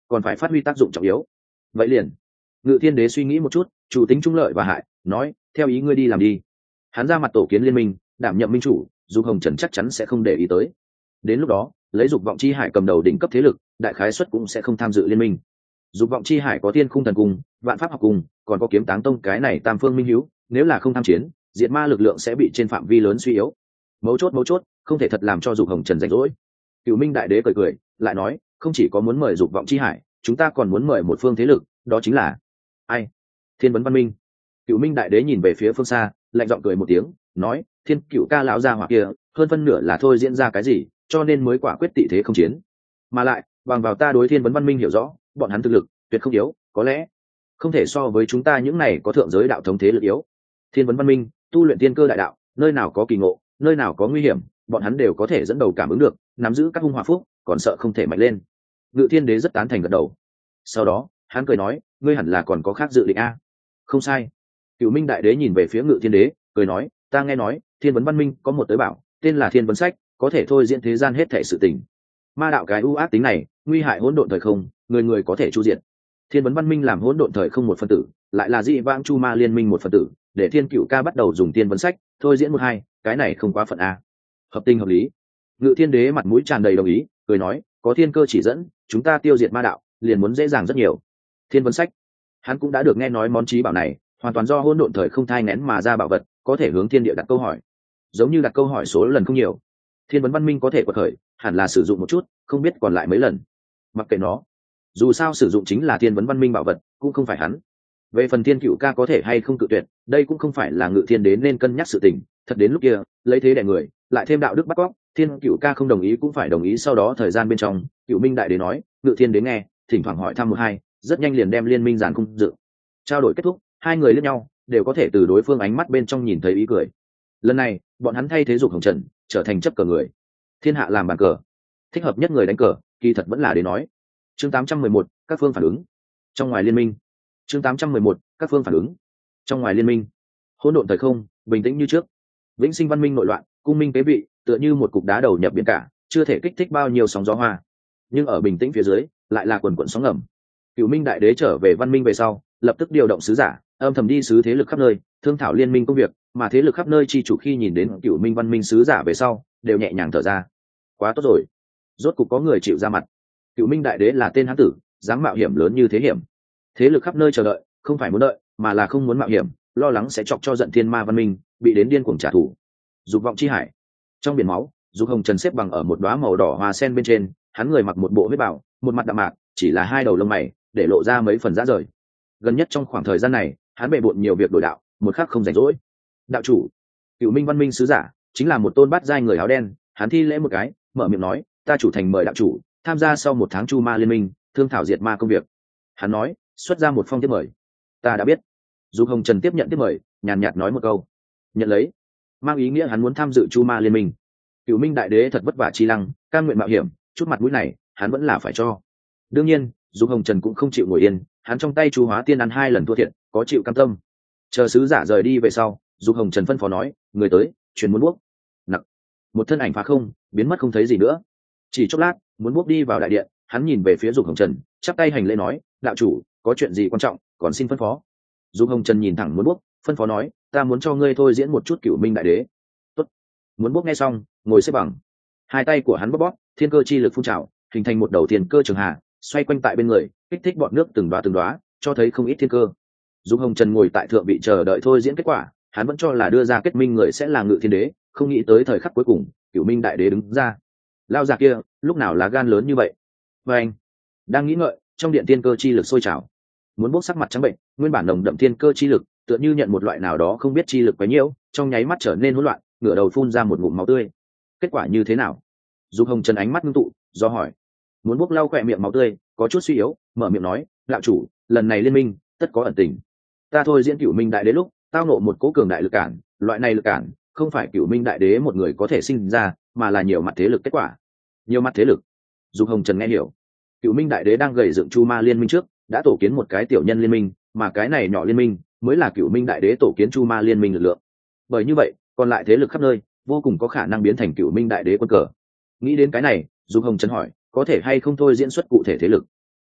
còn phải phát huy tác dụng trọng yếu. Vậy liền Ngự Thiên Đế suy nghĩ một chút, chủ tính trung lợi và hại, nói theo ý ngươi đi làm đi. Hắn ra mặt tổ kiến liên minh, đảm nhiệm minh chủ, Dục Hồng Trần chắc chắn sẽ không để ý tới. Đến lúc đó lấy Dục Vọng Chi Hải cầm đầu đỉnh cấp thế lực, đại khái suất cũng sẽ không tham dự liên minh. Dục Vọng Chi Hải có Thiên Khung Thần Cung, Vạn Pháp Học Cung, còn có Kiếm Táng Tông, cái này tam phương minh hữu, nếu là không tham chiến, diệt ma lực lượng sẽ bị trên phạm vi lớn suy yếu. Mấu chốt mấu chốt, không thể thật làm cho Dục Hồng Trần rảnh rỗi. Cửu Minh Đại Đế cười cười, lại nói, không chỉ có muốn mời Dục Vọng Chi Hải, chúng ta còn muốn mời một phương thế lực, đó chính là ai? Thiên Vấn Văn Minh. Cửu Minh Đại Đế nhìn về phía phương xa, lạnh giọng cười một tiếng, nói, Thiên Cửu ca lão gia hỏa kia, hơn phân nửa là thôi diễn ra cái gì, cho nên mới quả quyết tị thế không chiến. Mà lại, bằng vào ta đối Thiên Vấn Văn Minh hiểu rõ, bọn hắn thực lực tuyệt không yếu, có lẽ không thể so với chúng ta những này có thượng giới đạo thống thế lực yếu. Thiên Vấn Văn Minh tu luyện tiên cơ đại đạo, nơi nào có kỳ ngộ, nơi nào có nguy hiểm, bọn hắn đều có thể dẫn đầu cảm ứng được, nắm giữ các hung hỏa phúc, còn sợ không thể mạnh lên. Ngự Thiên Đế rất tán thành gật đầu. Sau đó hắn cười nói, ngươi hẳn là còn có khác dự định a? Không sai. Cửu Minh Đại Đế nhìn về phía Ngự Thiên Đế, cười nói, ta nghe nói Thiên Vấn Văn Minh có một tới bảo, tên là Thiên Vấn Sách, có thể thôi diễn thế gian hết thảy sự tình. Ma đạo cái ưu ác tính này, nguy hại hỗn độn thời không, người người có thể chu diệt. Thiên Vấn Văn Minh làm hỗn độn thời không một phân tử, lại là dị vãng chu ma liên minh một phân tử, để Thiên Cửu ca bắt đầu dùng Thiên Vấn Sách thôi diễn một hai, cái này không quá phận a? Hợp tình hợp lý. Ngự Thiên Đế mặt mũi tràn đầy đồng ý, cười nói, có thiên cơ chỉ dẫn, chúng ta tiêu diệt ma đạo liền muốn dễ dàng rất nhiều. Thiên Vấn Sách, hắn cũng đã được nghe nói món trí bảo này hoàn toàn do hỗn độn thời không thai nén mà ra bảo vật, có thể hướng thiên địa đặt câu hỏi, giống như đặt câu hỏi số lần không nhiều. Thiên Vấn Văn Minh có thể quật khởi, hẳn là sử dụng một chút, không biết còn lại mấy lần. Mặc kệ nó, dù sao sử dụng chính là Thiên Vấn Văn Minh bảo vật, cũng không phải hắn. Về phần Thiên Cửu ca có thể hay không cự tuyệt, đây cũng không phải là Ngự Thiên Đế nên cân nhắc sự tình. Thật đến lúc kia, lấy thế đè người, lại thêm đạo đức bắt cóc, Thiên Cửu ca không đồng ý cũng phải đồng ý. Sau đó thời gian bên trong, Cửu Minh Đại Đế nói, Ngự Thiên Đế nghe, thỉnh thoảng hỏi thăm một hai, rất nhanh liền đem liên minh giàn cung dự. Trao đổi kết thúc, hai người liếc nhau, đều có thể từ đối phương ánh mắt bên trong nhìn thấy ý cười. Lần này bọn hắn thay thế Dục Hồng Trần trở thành chấp cờ người, thiên hạ làm bàn cờ, thích hợp nhất người đánh cờ kỳ thật vẫn là để nói. Chương tám trăm mười một, các phương phản ứng trong ngoài liên minh. Chương tám trăm mười một, các phương phản ứng trong ngoài liên minh. Hỗn độn thời không bình tĩnh như trước, vĩnh sinh văn minh nội loạn, cung minh kế vị, tựa như một cục đá đầu nhập biển cả, chưa thể kích thích bao nhiêu sóng gió hoa, nhưng ở bình tĩnh phía dưới lại là quần quần sóng ngầm. Cửu Minh Đại Đế trở về văn minh về sau, lập tức điều động sứ giả, âm thầm đi sứ thế lực khắp nơi, thương thảo liên minh công việc, mà thế lực khắp nơi chi chủ khi nhìn đến Cửu Minh văn minh sứ giả về sau, đều nhẹ nhàng thở ra. Quá tốt rồi, rốt cục có người chịu ra mặt. Cửu Minh Đại Đế là tên hán tử, dám mạo hiểm lớn như thế hiểm. Thế lực khắp nơi chờ đợi, không phải muốn đợi, mà là không muốn mạo hiểm, lo lắng sẽ chọc cho giận thiên ma văn minh, bị đến điên cuồng trả thù. Dục Vọng Chi Hải, trong biển máu, Dục Hồng Trần xếp bằng ở một đóa màu đỏ hoa sen bên trên, hắn người mặc một bộ huyết bào, một mặt đạm mạc, chỉ là hai đầu lông mày để lộ ra mấy phần rã rời. Gần nhất trong khoảng thời gian này, hắn bề bộn nhiều việc đổi đạo, một khắc không rảnh rỗi. Đạo chủ, Cửu Minh văn minh sứ giả, chính là một tôn bát giai người áo đen, hắn thi lễ một cái, mở miệng nói, ta chủ thành mời đạo chủ tham gia sau một tháng chu ma liên minh, thương thảo diệt ma công việc. Hắn nói, xuất ra một phong tiếp mời. Ta đã biết. Dục Hồng Trần tiếp nhận tiếp mời, nhàn nhạt nói một câu, nhận lấy, mang ý nghĩa hắn muốn tham dự chu ma liên minh. Cửu Minh Đại Đế thật vất vả chi lăng, cam nguyện mạo hiểm, chút mặt mũi này hắn vẫn là phải cho. Đương nhiên, Dục Hồng Trần cũng không chịu ngồi yên, hắn trong tay chu hóa tiên ăn hai lần thua thiệt, có chịu cam tâm. Chờ sứ giả rời đi về sau, Dục Hồng Trần phân phó nói, người tới, truyền muốn buốc. Nặc, một thân ảnh phá không, biến mất không thấy gì nữa. Chỉ chốc lát, muốn buốc đi vào đại điện, hắn nhìn về phía Dục Hồng Trần, chắp tay hành lễ nói, đạo chủ, có chuyện gì quan trọng, còn xin phân phó. Dục Hồng Trần nhìn thẳng muốn buốc, phân phó nói, ta muốn cho ngươi thôi diễn một chút Cửu Minh Đại Đế. Tốt. Muốn buốc nghe xong, ngồi xếp bằng, hai tay của hắn bóp bóp, thiên cơ chi lực phun trào, hình thành một đầu thiên cơ trường hà, xoay quanh tại bên người, kích thích bọn nước từng đóa từng đóa, cho thấy không ít thiên cơ. Dục Hồng Trần ngồi tại thượng vị chờ đợi thôi diễn kết quả, hắn vẫn cho là đưa ra kết minh người sẽ là Ngự Thiên Đế, không nghĩ tới thời khắc cuối cùng, Cửu Minh Đại Đế đứng ra. Lao già kia, lúc nào là gan lớn như vậy? Và anh đang nghĩ ngợi, trong điện thiên cơ chi lực sôi trào. Muốn bốc sắc mặt trắng bệnh, nguyên bản nồng đậm thiên cơ chi lực, tựa như nhận một loại nào đó không biết chi lực quấy nhiễu, trong nháy mắt trở nên hỗn loạn, ngửa đầu phun ra một ngụm máu tươi. Kết quả như thế nào? Dục Hồng Trần ánh mắt ngưng tụ, do hỏi. Muốn bốc lau khỏe miệng máu tươi, có chút suy yếu, mở miệng nói, đạo chủ, lần này liên minh tất có ẩn tình. Ta thôi diễn Cửu Minh Đại Đế lúc, tao nộ một cố cường đại lực cản, loại này lực cản không phải Cửu Minh Đại Đế một người có thể sinh ra, mà là nhiều mặt thế lực kết quả. Nhiều mặt thế lực. Dục Hồng Trần nghe hiểu. Cửu Minh Đại Đế đang gầy dựng chu ma liên minh trước, đã tổ kiến một cái tiểu nhân liên minh, mà cái này nhỏ liên minh mới là Cửu Minh Đại Đế tổ kiến chu ma liên minh lực lượng. Bởi như vậy, còn lại thế lực khắp nơi vô cùng có khả năng biến thành Cửu Minh Đại Đế quân cờ. Nghĩ đến cái này, Dục Hồng Trần hỏi, có thể hay không thôi diễn xuất cụ thể thế lực?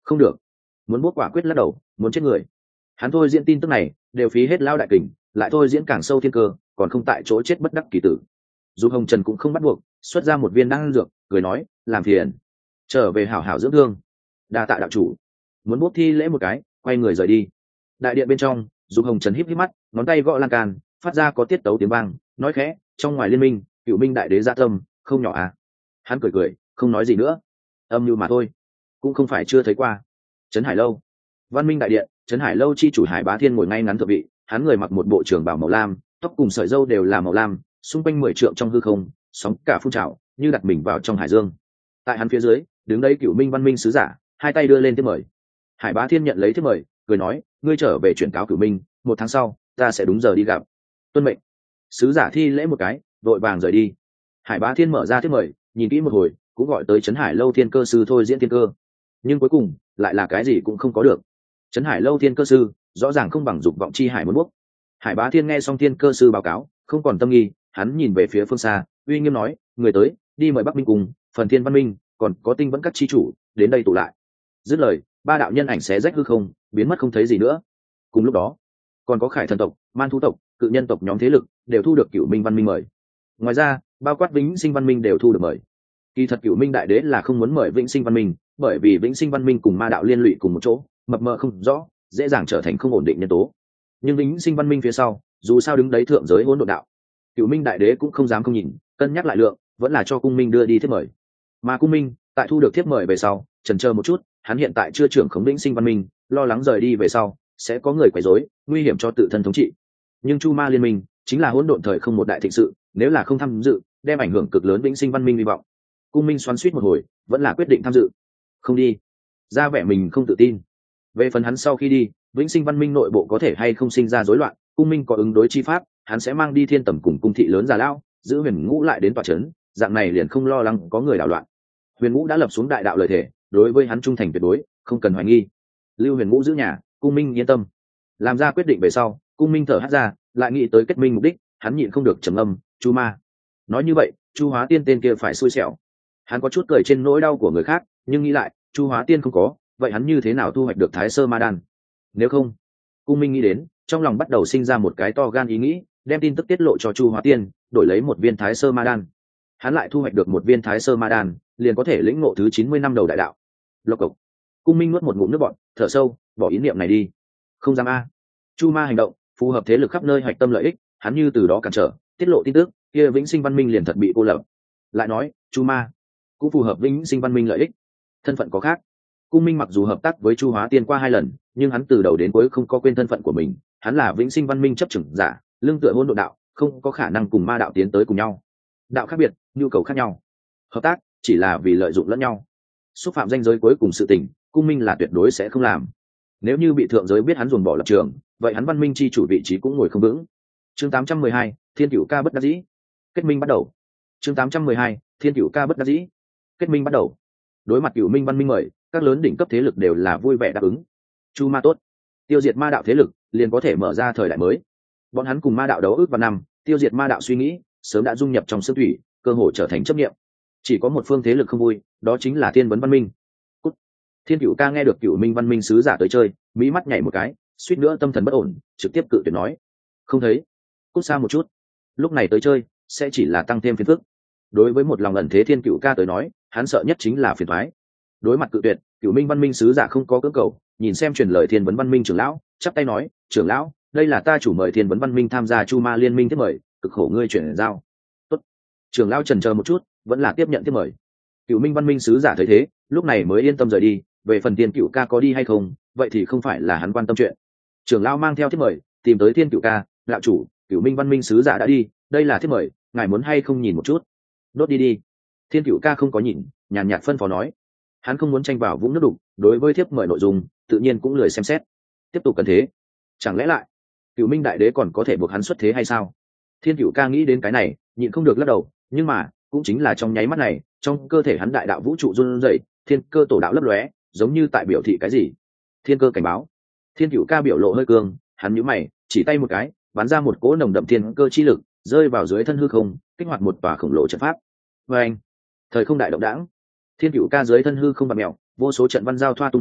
không được. Muốn bốc quả quyết lắc đầu, muốn chết người. Hắn thôi diễn tin tức này đều phí hết lao đại kình, lại thôi diễn càng sâu thiên cơ, còn không tại chỗ chết bất đắc kỳ tử. Dù Hồng Trần cũng không bắt buộc, xuất ra một viên đan dược, cười nói, làm phiền, trở về hảo hảo dưỡng thương. Đa tạ đạo chủ. Muốn bốc thi lễ một cái, quay người rời đi. Đại điện bên trong, Dù Hồng Trần híp híp mắt, ngón tay gõ lan can, phát ra có tiết tấu tiếng vang, nói khẽ, trong ngoài liên minh, Cựu Minh đại đế dạ tâm không nhỏ à. Hắn cười cười, không nói gì nữa. Âm mưu mà thôi, cũng không phải chưa thấy qua. Trấn Hải lâu, Văn Minh đại điện, Trấn Hải lâu chi chủ Hải Bá Thiên ngồi ngay ngắn thượng vị, hắn người mặc một bộ trường bào màu lam, tóc cùng sợi râu đều là màu lam, xung quanh mười trượng trong hư không, sóng cả phun trào, như đặt mình vào trong hải dương. Tại hắn phía dưới, đứng đấy Cựu Minh Văn Minh sứ giả, hai tay đưa lên thiếp mời. Hải Bá Thiên nhận lấy thiếp mời, cười nói, ngươi trở về chuyển cáo Cửu Minh, một tháng sau ta sẽ đúng giờ đi gặp. Tuân mệnh. Sứ giả thi lễ một cái, vội vàng rời đi. Hải Bá Thiên mở ra thiếp mời, nhìn kỹ một hồi, cũng gọi tới Trấn Hải lâu thiên cơ sư thôi diễn thiên cơ, nhưng cuối cùng lại là cái gì cũng không có được. Trấn Hải lâu thiên cơ sư rõ ràng không bằng dục vọng chi hải muốn bốc. Hải Bá Thiên nghe xong thiên cơ sư báo cáo, không còn tâm nghi, hắn nhìn về phía phương xa, uy nghiêm nói, người tới, đi mời Bắc Minh cùng Phần Thiên Văn Minh, còn có Tinh Vẫn các chi chủ đến đây tụ lại. Dứt lời, ba đạo nhân ảnh xé rách hư không, biến mất không thấy gì nữa. Cùng lúc đó, còn có Khải thần tộc, Man thú tộc, Cự nhân tộc nhóm thế lực đều thu được Cửu Minh Văn Minh mời. Ngoài ra, bao quát Vĩnh Sinh Văn Minh đều thu được mời. Kỳ thật Cửu Minh đại đế là không muốn mời Vĩnh Sinh Văn Minh, bởi vì Vĩnh Sinh Văn Minh cùng ma đạo liên lụy cùng một chỗ, mập mờ không rõ, dễ dàng trở thành không ổn định nhân tố. Nhưng Vĩnh Sinh Văn Minh phía sau, dù sao đứng đấy thượng giới hỗn độn đạo, Cửu Minh đại đế cũng không dám không nhìn, cân nhắc lại lượng, vẫn là cho Cung Minh đưa đi thiếp mời. Mà Cung Minh tại thu được thiếp mời về sau, chần chờ một chút, hắn hiện tại chưa trưởng khống Vĩnh Sinh Văn Minh, lo lắng rời đi về sau sẽ có người quấy rối, nguy hiểm cho tự thân thống trị. Nhưng Chu Ma liên minh chính là hỗn độn thời không một đại thịnh sự, nếu là không tham dự, đem ảnh hưởng cực lớn Vĩnh Sinh Văn Minh hy vọng. Cung Minh xoắn xuýt một hồi, vẫn là quyết định tham dự. Không đi, ra vẻ mình không tự tin. Về phần hắn sau khi đi, Vĩnh Sinh Văn Minh nội bộ có thể hay không sinh ra rối loạn, Cung Minh có ứng đối chi pháp, hắn sẽ mang đi Thiên Tầm cùng cung thị lớn già lão, giữ Huyền Ngũ lại đến tọa trấn, dạng này liền không lo lắng có người đảo loạn. Huyền Ngũ đã lập xuống đại đạo lời thể, đối với hắn trung thành tuyệt đối, không cần hoài nghi. Lưu Huyền Ngũ giữ nhà, Cung Minh yên tâm. Làm ra quyết định về sau, Cung Minh thở hắt ra, lại nghĩ tới kết minh mục đích, hắn nhịn không được trầm âm, Chu Ma. Nói như vậy, Chu Hóa Tiên tên kia phải xui xẻo. Hắn có chút cười trên nỗi đau của người khác, nhưng nghĩ lại, Chu Hóa Tiên không có, vậy hắn như thế nào thu hoạch được Thái Sơ Ma Đan? Nếu không, Cung Minh nghĩ đến, trong lòng bắt đầu sinh ra một cái to gan ý nghĩ, đem tin tức tiết lộ cho Chu Hóa Tiên, đổi lấy một viên Thái Sơ Ma Đan. Hắn lại thu hoạch được một viên Thái Sơ Ma Đan, liền có thể lĩnh ngộ thứ chín mươi năm đầu đại đạo. Lộc cộc. Cung Minh nuốt một ngụm nước bọt, thở sâu, bỏ ý niệm này đi. Không dám a. Chu Ma hành động, phù hợp thế lực khắp nơi hoạch tâm lợi ích, hắn như từ đó cản trở, tiết lộ tin tức, kia Vĩnh Sinh Văn Minh liền thật bị cô lập. Lại nói, Chu Ma cũng phù hợp Vĩnh Sinh Văn Minh lợi ích, thân phận có khác. Cung Minh mặc dù hợp tác với Chu Hóa Tiên qua hai lần, nhưng hắn từ đầu đến cuối không có quên thân phận của mình, hắn là Vĩnh Sinh Văn Minh chấp chừng giả, lương tựa hỗn độn đạo, không có khả năng cùng ma đạo tiến tới cùng nhau. Đạo khác biệt, nhu cầu khác nhau, hợp tác chỉ là vì lợi dụng lẫn nhau. Xúc phạm danh giới cuối cùng sự tình, Cung Minh là tuyệt đối sẽ không làm. Nếu như bị thượng giới biết hắn dồn bỏ lập trường, vậy hắn Văn Minh chi chủ vị trí cũng ngồi không vững. Chương tám trăm mười hai, Thiên Cửu Ca bất đắc dĩ. Kết minh bắt đầu. Chương tám trăm mười hai, Thiên Cửu Ca bất đắc dĩ. Kết minh bắt đầu. Đối mặt Cửu Minh Văn Minh mời, các lớn đỉnh cấp thế lực đều là vui vẻ đáp ứng. Chu Ma tốt, tiêu diệt ma đạo thế lực, liền có thể mở ra thời đại mới. Bọn hắn cùng ma đạo đấu ước vào năm, tiêu diệt ma đạo suy nghĩ, sớm đã dung nhập trong xương thủy, cơ hội trở thành chấp niệm. Chỉ có một phương thế lực không vui, đó chính là Thiên Vấn Văn Minh. Cút. Thiên Cửu Ca nghe được Cửu Minh Văn Minh sứ giả tới chơi, mỹ mắt nhảy một cái, suýt nữa tâm thần bất ổn, trực tiếp cự tuyệt nói: "Không thấy, cút xa một chút. Lúc này tới chơi, sẽ chỉ là tăng thêm phiền phức." Đối với một lòng ẩn thế Thiên Cửu Ca tới nói, hắn sợ nhất chính là phiền toái. Đối mặt cự tuyệt, Cửu Minh Văn Minh sứ giả không có cưỡng cầu, nhìn xem truyền lời Thiên Vấn Văn Minh trưởng lão, chắp tay nói: "Trưởng lão, đây là ta chủ mời Thiên Vấn Văn Minh tham gia Chu Ma liên minh tiếp mời, cực khổ ngươi chuyển giao." Tốt. Trưởng lão chần chờ một chút, vẫn là tiếp nhận tiếp mời. Cửu Minh Văn Minh sứ giả thấy thế, lúc này mới yên tâm rời đi. Về phần Thiên Cửu Ca có đi hay không, vậy thì không phải là hắn quan tâm chuyện. Trưởng lão mang theo tiếp mời, tìm tới Thiên Cửu Ca, "Đạo chủ, Cửu Minh Văn Minh sứ giả đã đi, đây là tiếp mời, ngài muốn hay không nhìn một chút?" "Đốt đi đi." Thiên Cửu Ca không có nhìn, nhàn nhạt phân phó nói. Hắn không muốn tranh vào vũng nước đục, đối với thiếp mời nội dung, tự nhiên cũng lười xem xét. Tiếp tục cần thế, chẳng lẽ lại Cửu Minh đại đế còn có thể buộc hắn xuất thế hay sao? Thiên Cửu Ca nghĩ đến cái này, nhịn không được lắc đầu, nhưng mà, cũng chính là trong nháy mắt này, trong cơ thể hắn đại đạo vũ trụ run rẩy, thiên cơ tổ đạo lấp lóe, giống như tại biểu thị cái gì. Thiên cơ cảnh báo. Thiên Cửu Ca biểu lộ hơi cương, hắn nhíu mày, chỉ tay một cái, bắn ra một cỗ nồng đậm thiên cơ chi lực, rơi vào dưới thân hư không, kích hoạt một tòa khổng lồ trận pháp. Và anh, thời không đại động đãng, Thiên Cửu Ca dưới thân hư không bạt mèo, vô số trận văn giao thoa tung hành,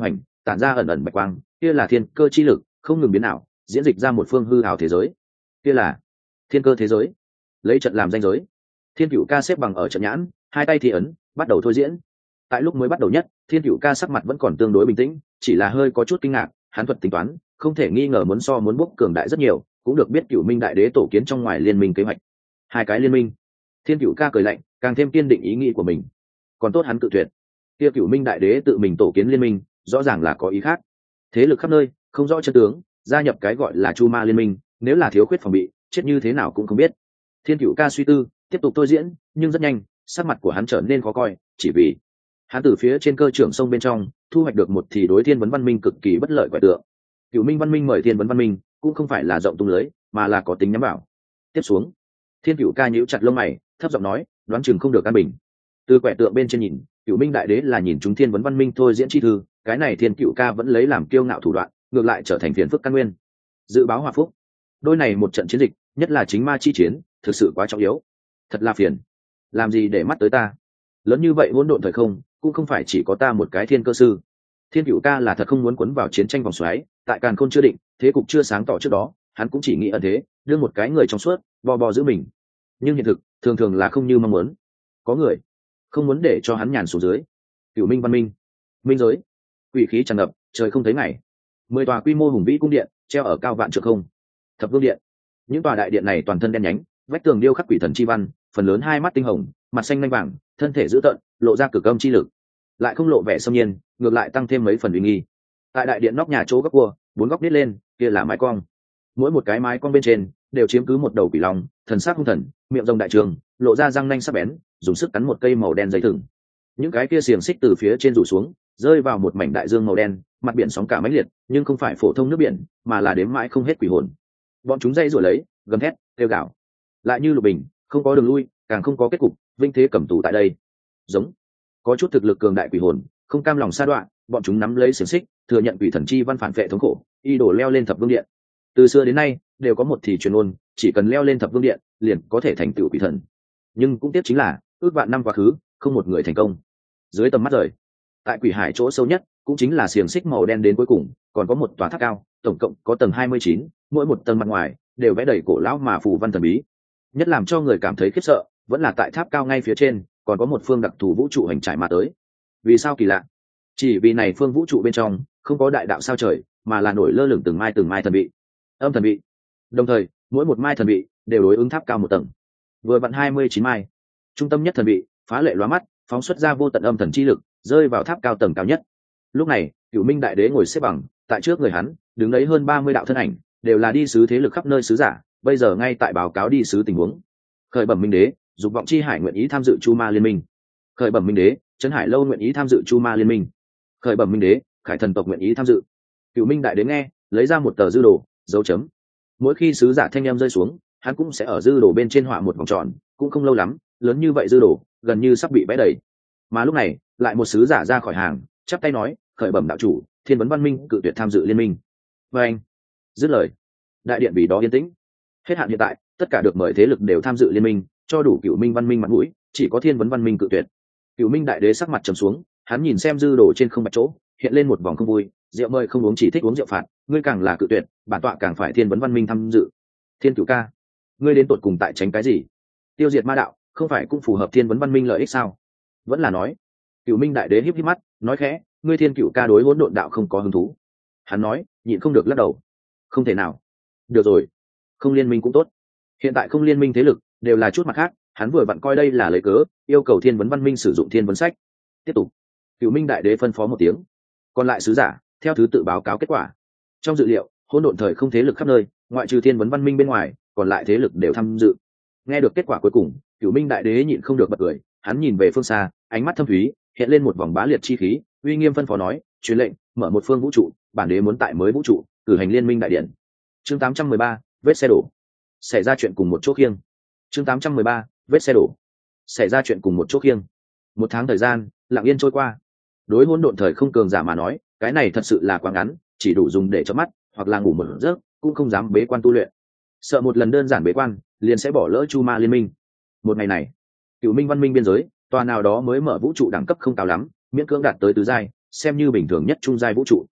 tản ra ẩn ẩn bạch quang, kia là thiên cơ chi lực không ngừng biến ảo, diễn dịch ra một phương hư ảo thế giới. Kia là thiên cơ thế giới. Lấy trận làm danh giới, Thiên Cửu Ca xếp bằng ở trận nhãn, hai tay thì ấn, bắt đầu thôi diễn. Tại lúc mới bắt đầu nhất, Thiên Cửu Ca sắc mặt vẫn còn tương đối bình tĩnh, chỉ là hơi có chút kinh ngạc. Hắn thuật tính toán không thể nghi ngờ muốn so muốn bốc cường đại rất nhiều, cũng được biết Cửu Minh Đại Đế tổ kiến trong ngoài liên minh kế hoạch. Hai cái liên minh. Thiên Cửu Ca cười lạnh, càng thêm kiên định ý nghĩ của mình. Còn tốt hắn tự tuyệt. Kia Cửu Minh Đại Đế tự mình tổ kiến liên minh, rõ ràng là có ý khác. Thế lực khắp nơi, không rõ chân tướng, gia nhập cái gọi là Chu Ma liên minh, nếu là thiếu khuyết phòng bị, chết như thế nào cũng không biết. Thiên Cửu Ca suy tư, tiếp tục thôi diễn, nhưng rất nhanh, sắc mặt của hắn trở nên khó coi, chỉ vì hắn từ phía trên cơ trưởng sông bên trong thu hoạch được một thì đối Thiên Vấn Văn Minh cực kỳ bất lợi quẻ tượng. Cửu Minh Văn Minh mời Thiên Vấn Văn Minh, cũng không phải là rộng tung lưới, mà là có tính nhắm vào. Tiếp xuống, Thiên Cửu Ca nhíu chặt lông mày, thấp giọng nói, đoán chừng không được an bình. Từ quẻ tượng bên trên nhìn, Cửu Minh Đại Đế là nhìn chúng Thiên Vấn Văn Minh thôi diễn chi thư, cái này Thiên Cửu Ca vẫn lấy làm kiêu ngạo thủ đoạn, ngược lại trở thành phiền phức căn nguyên. Dự báo hòa phúc. Đôi này một trận chiến dịch, nhất là chính ma chi chiến, thực sự quá trọng yếu. Thật là phiền. Làm gì để mắt tới ta? Lớn như vậy hỗn độn thời không, cũng không phải chỉ có ta một cái thiên cơ sư. Thiên Cửu Ca là thật không muốn cuốn vào chiến tranh vòng xoáy, tại càn khôn chưa định, thế cục chưa sáng tỏ trước đó, hắn cũng chỉ nghĩ ẩn thế, đưa một cái người trong suốt, bò bò giữ mình. Nhưng hiện thực, thường thường là không như mong muốn. Có người không muốn để cho hắn nhàn xuống dưới. Cửu Minh Văn Minh, minh giới, quỷ khí tràn ngập, trời không thấy ngày. Mười tòa quy mô hùng vĩ cung điện treo ở cao vạn trượng không. Thập Vương Điện. Những tòa đại điện này toàn thân đen nhánh, vách tường điêu khắc quỷ thần chi văn, phần lớn hai mắt tinh hồng, mặt xanh lanh vàng, thân thể dữ tợn, lộ ra cực âm chi lực, lại không lộ vẻ xâm nhiên, ngược lại tăng thêm mấy phần uy nghi. Tại đại điện nóc nhà chỗ góc cua, bốn góc nít lên, kia là mái cong. Mỗi một cái mái cong bên trên đều chiếm cứ một đầu quỷ long, thần sắc hung thần, miệng rồng đại trường, lộ ra răng nanh sắc bén, dùng sức cắn một cây màu đen dây thừng. Những cái kia xiềng xích từ phía trên rủ xuống, rơi vào một mảnh đại dương màu đen, mặt biển sóng cả mãnh liệt, nhưng không phải phổ thông nước biển, mà là đếm mãi không hết quỷ hồn. Bọn chúng dây rủa lấy, gầm thét, kêu gào, lại như lục bình, không có đường lui, càng không có kết cục, vinh thế cầm tù tại đây. Giống có chút thực lực cường đại quỷ hồn, không cam lòng sa đoạn, bọn chúng nắm lấy xiềng xích, thừa nhận quỷ thần chi văn phản vệ thống khổ, y đổ leo lên Thập Vương Điện. Từ xưa đến nay, đều có một thì truyền ôn, chỉ cần leo lên Thập Vương Điện, liền có thể thành tựu quỷ thần. Nhưng cũng tiếc chính là, ước vạn năm quá khứ, không một người thành công. Dưới tầm mắt rời, tại quỷ hải chỗ sâu nhất, cũng chính là xiềng xích màu đen đến cuối cùng, còn có một tòa tháp cao, tổng cộng có tầng hai mươi chín, mỗi một tầng mặt ngoài đều vẽ đầy cổ lão mà phù văn thần bí. Nhất làm cho người cảm thấy khiếp sợ, vẫn là tại tháp cao ngay phía trên, còn có một phương đặc thù vũ trụ hành trải mà tới. Vì sao kỳ lạ? Chỉ vì này phương vũ trụ bên trong không có đại đạo sao trời, mà là nổi lơ lửng từng mai từng mai thần vị, âm thần vị. Đồng thời, mỗi một mai thần vị đều đối ứng tháp cao một tầng. Vừa vặn hai mươi chín mai. Trung tâm nhất thần vị phá lệ lóa mắt, phóng xuất ra vô tận âm thần chi lực, rơi vào tháp cao tầng cao nhất. Lúc này, Cửu Minh Đại Đế ngồi xếp bằng, tại trước người hắn, đứng đấy hơn ba mươi đạo thân ảnh, đều là đi sứ thế lực khắp nơi sứ giả, bây giờ ngay tại báo cáo đi sứ tình huống. Khởi bẩm Minh Đế, Dục Vọng Chi Hải nguyện ý tham dự Chu Ma liên minh. Khởi bẩm Minh Đế, Trấn Hải Lâu nguyện ý tham dự Chu Ma liên minh. Khởi bẩm Minh Đế, Khải Thần tộc nguyện ý tham dự. Cửu Minh Đại Đế nghe, lấy ra một tờ dư đồ, dấu chấm. Mỗi khi sứ giả thanh em rơi xuống, hắn cũng sẽ ở dư đồ bên trên họa một vòng tròn, cũng không lâu lắm, lớn như vậy dư đồ, gần như sắp bị vẽ đầy. Mà lúc này, lại một sứ giả ra khỏi hàng, chắp tay nói, khởi bẩm đạo chủ, Thiên Vấn Văn Minh cự tuyệt tham dự liên minh. Và anh, dứt lời, đại điện vì đó yên tĩnh. Hết hạn hiện tại, tất cả được mời thế lực đều tham dự liên minh, cho đủ Cửu Minh Văn Minh mặt mũi, chỉ có Thiên Vấn Văn Minh cự tuyệt. Cửu Minh Đại Đế sắc mặt trầm xuống, hắn nhìn xem dư đồ trên không bạch chỗ, hiện lên một vòng không vui, rượu mời không uống chỉ thích uống rượu phạt, ngươi càng là cự tuyệt, bản tọa càng phải Thiên Vấn Văn Minh tham dự. Thiên Cửu Ca, ngươi đến tột cùng tại tránh cái gì? Tiêu diệt ma đạo, không phải cũng phù hợp Thiên Vấn Văn Minh lợi ích sao? Vẫn là nói. Cửu Minh Đại Đế híp híp mắt, nói khẽ, ngươi Thiên Cửu Ca đối hỗn độn đạo không có hứng thú. Hắn nói, nhịn không được lắc đầu. Không thể nào. Được rồi, không liên minh cũng tốt. Hiện tại không liên minh thế lực đều là chút mặt khác, hắn vừa vặn coi đây là lấy cớ, yêu cầu Thiên Vấn Văn Minh sử dụng Thiên Vấn sách. Tiếp tục. Cửu Minh Đại Đế phân phó một tiếng, còn lại sứ giả theo thứ tự báo cáo kết quả. Trong dự liệu, hỗn độn thời không thế lực khắp nơi, ngoại trừ Thiên Vấn Văn Minh bên ngoài, còn lại thế lực đều tham dự. Nghe được kết quả cuối cùng, Cửu Minh Đại Đế nhịn không được bật cười, hắn nhìn về phương xa, ánh mắt thâm thúy, hiện lên một vòng bá liệt chi khí, uy nghiêm phân phó nói, truyền lệnh, mở một phương vũ trụ, bản đế muốn tại mới vũ trụ, cử hành liên minh đại điện. Chương tám trăm mười ba, vết xe đổ. Xảy ra chuyện cùng một chỗ khiêng. Chương tám trăm mười ba, vết xe đổ. Xảy ra chuyện cùng một chỗ khiêng. Một tháng thời gian lặng yên trôi qua. Đối hỗn độn thời không cường giả mà nói, cái này thật sự là quá ngắn, chỉ đủ dùng để chớp mắt, hoặc là ngủ một giấc, cũng không dám bế quan tu luyện. Sợ một lần đơn giản bế quan, liền sẽ bỏ lỡ Chu Ma liên minh. Một ngày này, Cửu Minh Văn Minh biên giới, tòa nào đó mới mở vũ trụ đẳng cấp không cao lắm, miễn cưỡng đạt tới tứ giai, xem như bình thường nhất trung giai vũ trụ,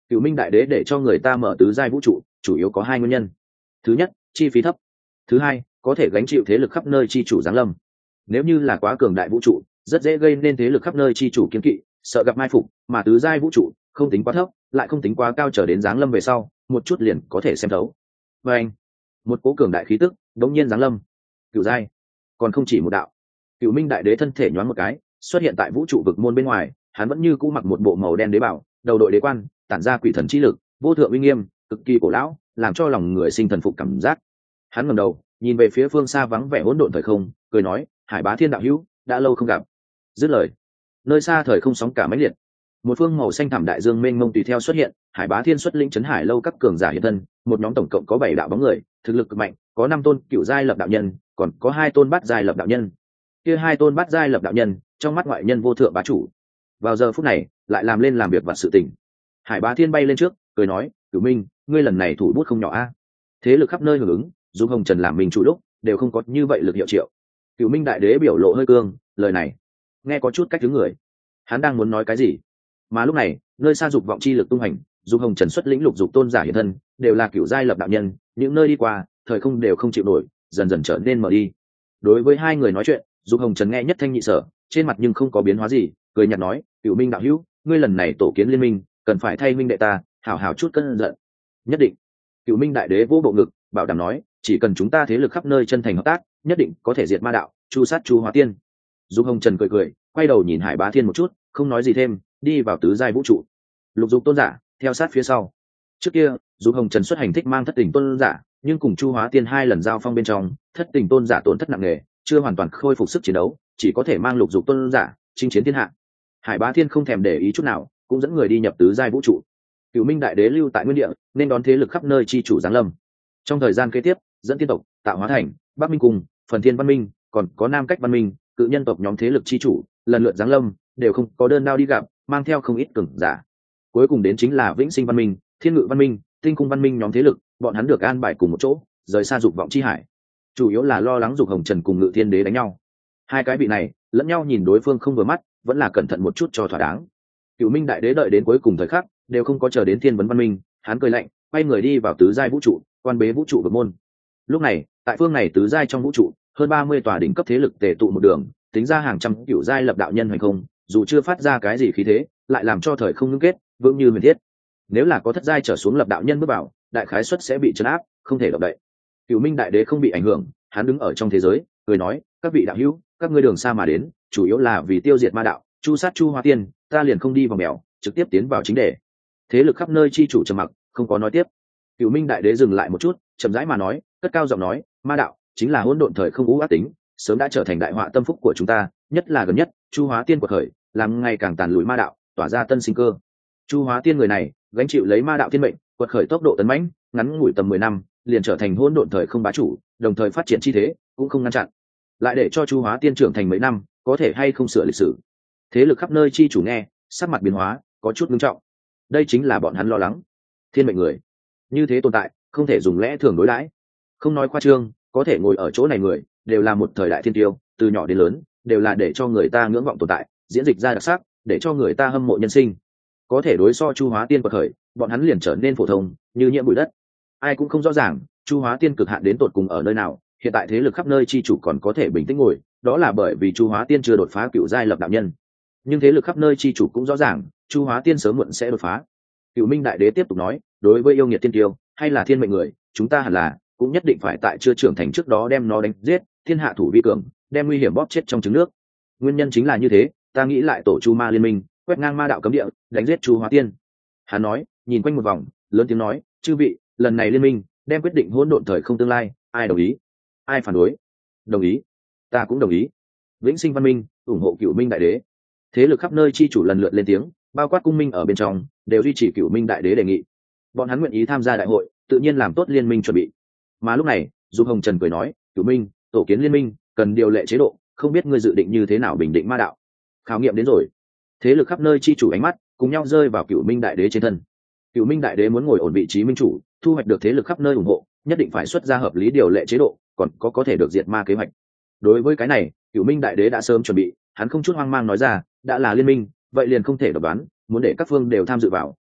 Cửu Minh Đại Đế để cho người ta mở tứ giai vũ trụ chủ yếu có hai nguyên nhân. Thứ nhất, chi phí thấp. Thứ hai, có thể gánh chịu thế lực khắp nơi chi chủ giáng lâm. Nếu như là quá cường đại vũ trụ, rất dễ gây nên thế lực khắp nơi chi chủ kiên kỵ, sợ gặp mai phục, mà tứ giai vũ trụ không tính quá thấp, lại không tính quá cao, trở đến giáng lâm về sau, một chút liền có thể xem thấu. Và anh, một cố cường đại khí tức đống nhiên giáng lâm. Cửu giai, còn không chỉ một đạo. Cửu Minh Đại Đế thân thể nhoáng một cái, xuất hiện tại vũ trụ vực môn bên ngoài, hắn vẫn như cũ mặc một bộ màu đen đế bảo, đầu đội đế quan, tản ra quỷ thần chi lực, vô thượng uy nghiêm, cực kỳ cổ lão, làm cho lòng người sinh thần phục cảm giác. Hắn ngẩng đầu, nhìn về phía phương xa vắng vẻ hỗn độn thời không, cười nói, Hải Bá Thiên đạo hữu, đã lâu không gặp. Dứt lời, nơi xa thời không sóng cả mãnh liệt, một phương màu xanh thẳm đại dương mênh mông tùy theo xuất hiện. Hải Bá Thiên xuất lĩnh chấn hải lâu các cường giả hiện thân, một nhóm tổng cộng có bảy đạo bóng người, thực lực cực mạnh, có năm tôn cựu giai lập đạo nhân, còn có hai tôn bát giai lập đạo nhân. Kia hai tôn bát giai lập đạo nhân, trong mắt ngoại nhân vô thượng bá chủ, vào giờ phút này lại làm lên làm việc vặt sự tình. Hải Bá Thiên bay lên trước, cười nói, Cửu Minh, ngươi lần này thủ bút không nhỏ a. Thế lực khắp nơi hưởng ứng, dù Hồng Trần làm mình chủ lúc đều không có như vậy lực hiệu triệu. Cửu Minh Đại Đế biểu lộ hơi cương, lời này nghe có chút cách thứ người. Hắn đang muốn nói cái gì, mà lúc này nơi xa dục vọng chi lực tung hành, dù Hồng Trần xuất lĩnh lục dục tôn giả hiện thân, đều là cửu giai lập đạo nhân, những nơi đi qua thời không đều không chịu nổi, dần dần trở nên mở đi. Đối với hai người nói chuyện, dù Hồng Trần nghe nhất thanh nhị sở, trên mặt nhưng không có biến hóa gì, cười nhạt nói, Cửu Minh đạo hữu, ngươi lần này tổ kiến liên minh, cần phải thay minh đệ ta hảo hảo chút cân giận. Nhất định. Cửu Minh Đại Đế vỗ bộ ngực, bảo đảm nói, chỉ cần chúng ta thế lực khắp nơi chân thành hợp tác, nhất định có thể diệt ma đạo, chu sát Chu Hóa Tiên. Dung Hồng Trần cười cười, quay đầu nhìn Hải Bá Thiên một chút, không nói gì thêm, đi vào tứ giai vũ trụ. Lục dục tôn giả theo sát phía sau. Trước kia, Dung Hồng Trần xuất hành thích mang thất tình tôn giả, nhưng cùng Chu Hóa Tiên hai lần giao phong bên trong, thất tình tôn giả tổn thất nặng nề, chưa hoàn toàn khôi phục sức chiến đấu, chỉ có thể mang lục dục tôn giả chinh chiến thiên hạ. Hải Bá Thiên không thèm để ý chút nào, cũng dẫn người đi nhập tứ giai vũ trụ. Cửu Minh Đại Đế lưu tại nguyên địa, nên đón thế lực khắp nơi chi chủ giáng lâm. Trong thời gian kế tiếp, dẫn tiên tộc, Tạo Hóa Thành, Bắc Minh Cung, Phần Thiên Văn Minh, còn có Nam Cách Văn Minh, cự nhân tộc nhóm thế lực chi chủ, lần lượt giáng lâm, đều không có đơn đao đi gặp, mang theo không ít cường giả. Cuối cùng đến chính là Vĩnh Sinh Văn Minh, Thiên Ngự Văn Minh, Tinh Cung Văn Minh nhóm thế lực, bọn hắn được an bài cùng một chỗ, rời xa dục vọng chi hải. Chủ yếu là lo lắng Dục Hồng Trần cùng Ngự Thiên Đế đánh nhau. Hai cái vị này, lẫn nhau nhìn đối phương không vừa mắt, vẫn là cẩn thận một chút cho thỏa đáng. Cửu Minh Đại Đế đợi đến cuối cùng thời khắc, đều không có chờ đến Thiên Vấn Văn Minh, hắn cười lạnh, quay người đi vào tứ giai vũ trụ, quan bế vũ trụ vực môn. Lúc này, tại phương này tứ giai trong vũ trụ, hơn ba mươi tòa đỉnh cấp thế lực tề tụ một đường, tính ra hàng trăm cửu giai lập đạo nhân hành không, dù chưa phát ra cái gì khí thế, lại làm cho thời không ngưng kết, vững như huyền thiết. Nếu là có thất giai trở xuống lập đạo nhân bước vào, đại khái suất sẽ bị trấn áp, không thể động đậy. Cửu Minh Đại Đế không bị ảnh hưởng, hắn đứng ở trong thế giới, cười nói, các vị đạo hữu, các ngươi đường xa mà đến, chủ yếu là vì tiêu diệt ma đạo, chu sát Chu Hóa Tiên, ta liền không đi vòng mèo, trực tiếp tiến vào chính đề. Thế lực khắp nơi chi chủ trầm mặc, không có nói tiếp. Cửu Minh Đại Đế dừng lại một chút, chậm rãi mà nói, cất cao giọng nói, ma đạo chính là hỗn độn thời không u ác tính, sớm đã trở thành đại họa tâm phúc của chúng ta, nhất là gần nhất Chu Hóa Tiên quật khởi, làm ngày càng tàn lùi ma đạo, tỏa ra tân sinh cơ. Chu Hóa Tiên người này gánh chịu lấy ma đạo thiên mệnh, quật khởi tốc độ tấn mãnh, ngắn ngủi tầm mười năm, liền trở thành hỗn độn thời không bá chủ, đồng thời phát triển chi thế cũng không ngăn chặn. Lại để cho Chu Hóa Tiên trưởng thành mấy năm, có thể hay không sửa lịch sử. Thế lực khắp nơi chi chủ nghe, sắc mặt biến hóa, có chút nghiêm trọng. Đây chính là bọn hắn lo lắng. Thiên mệnh người như thế tồn tại, không thể dùng lẽ thường đối đãi. Không nói khoa trương, có thể ngồi ở chỗ này người, đều là một thời đại thiên tiêu, từ nhỏ đến lớn, đều là để cho người ta ngưỡng vọng tồn tại, diễn dịch ra đặc sắc, để cho người ta hâm mộ nhân sinh. Có thể đối so Chu Hóa Tiên bậc khởi, bọn hắn liền trở nên phổ thông, như nhiễm bụi đất. Ai cũng không rõ ràng, Chu Hóa Tiên cực hạn đến tột cùng ở nơi nào. Hiện tại thế lực khắp nơi chi chủ còn có thể bình tĩnh ngồi, đó là bởi vì Chu Hóa Tiên chưa đột phá cựu giai lập đạo nhân. Nhưng thế lực khắp nơi chi chủ cũng rõ ràng, Chu Hóa Tiên sớm muộn sẽ đột phá. Cửu Minh Đại Đế tiếp tục nói, đối với yêu nghiệt tiên tiêu hay là thiên mệnh người, chúng ta hẳn là cũng nhất định phải tại chưa trưởng thành trước đó đem nó đánh giết, thiên hạ thủ vi cường, đem nguy hiểm bóp chết trong trứng nước. Nguyên nhân chính là như thế, ta nghĩ lại tổ Chu Ma liên minh, quét ngang ma đạo cấm địa, đánh giết Chu Hóa Tiên. Hắn nói, nhìn quanh một vòng, lớn tiếng nói, chư vị, lần này liên minh đem quyết định hỗn độn thời không tương lai, ai đồng ý, ai phản đối? Đồng ý, ta cũng đồng ý. Vĩnh Sinh Văn Minh ủng hộ Cửu Minh Đại Đế. Thế lực khắp nơi chi chủ lần lượt lên tiếng, bao quát cung minh ở bên trong, đều duy trì Cửu Minh Đại Đế đề nghị. Bọn hắn nguyện ý tham gia đại hội, tự nhiên làm tốt liên minh chuẩn bị. Mà lúc này, Dung Hồng Trần cười nói, Cửu Minh, tổ kiến liên minh, cần điều lệ chế độ, không biết ngươi dự định như thế nào bình định ma đạo. Khảo nghiệm đến rồi. Thế lực khắp nơi chi chủ ánh mắt cùng nhau rơi vào Cửu Minh Đại Đế trên thân. Cửu Minh Đại Đế muốn ngồi ổn vị trí minh chủ, thu hoạch được thế lực khắp nơi ủng hộ, nhất định phải xuất ra hợp lý điều lệ chế độ, còn có có thể được diệt ma kế hoạch. Đối với cái này, Cửu Minh Đại Đế đã sớm chuẩn bị, hắn không chút hoang mang nói ra, đã là liên minh, vậy liền không thể độc đoán, muốn để các phương đều tham dự vào,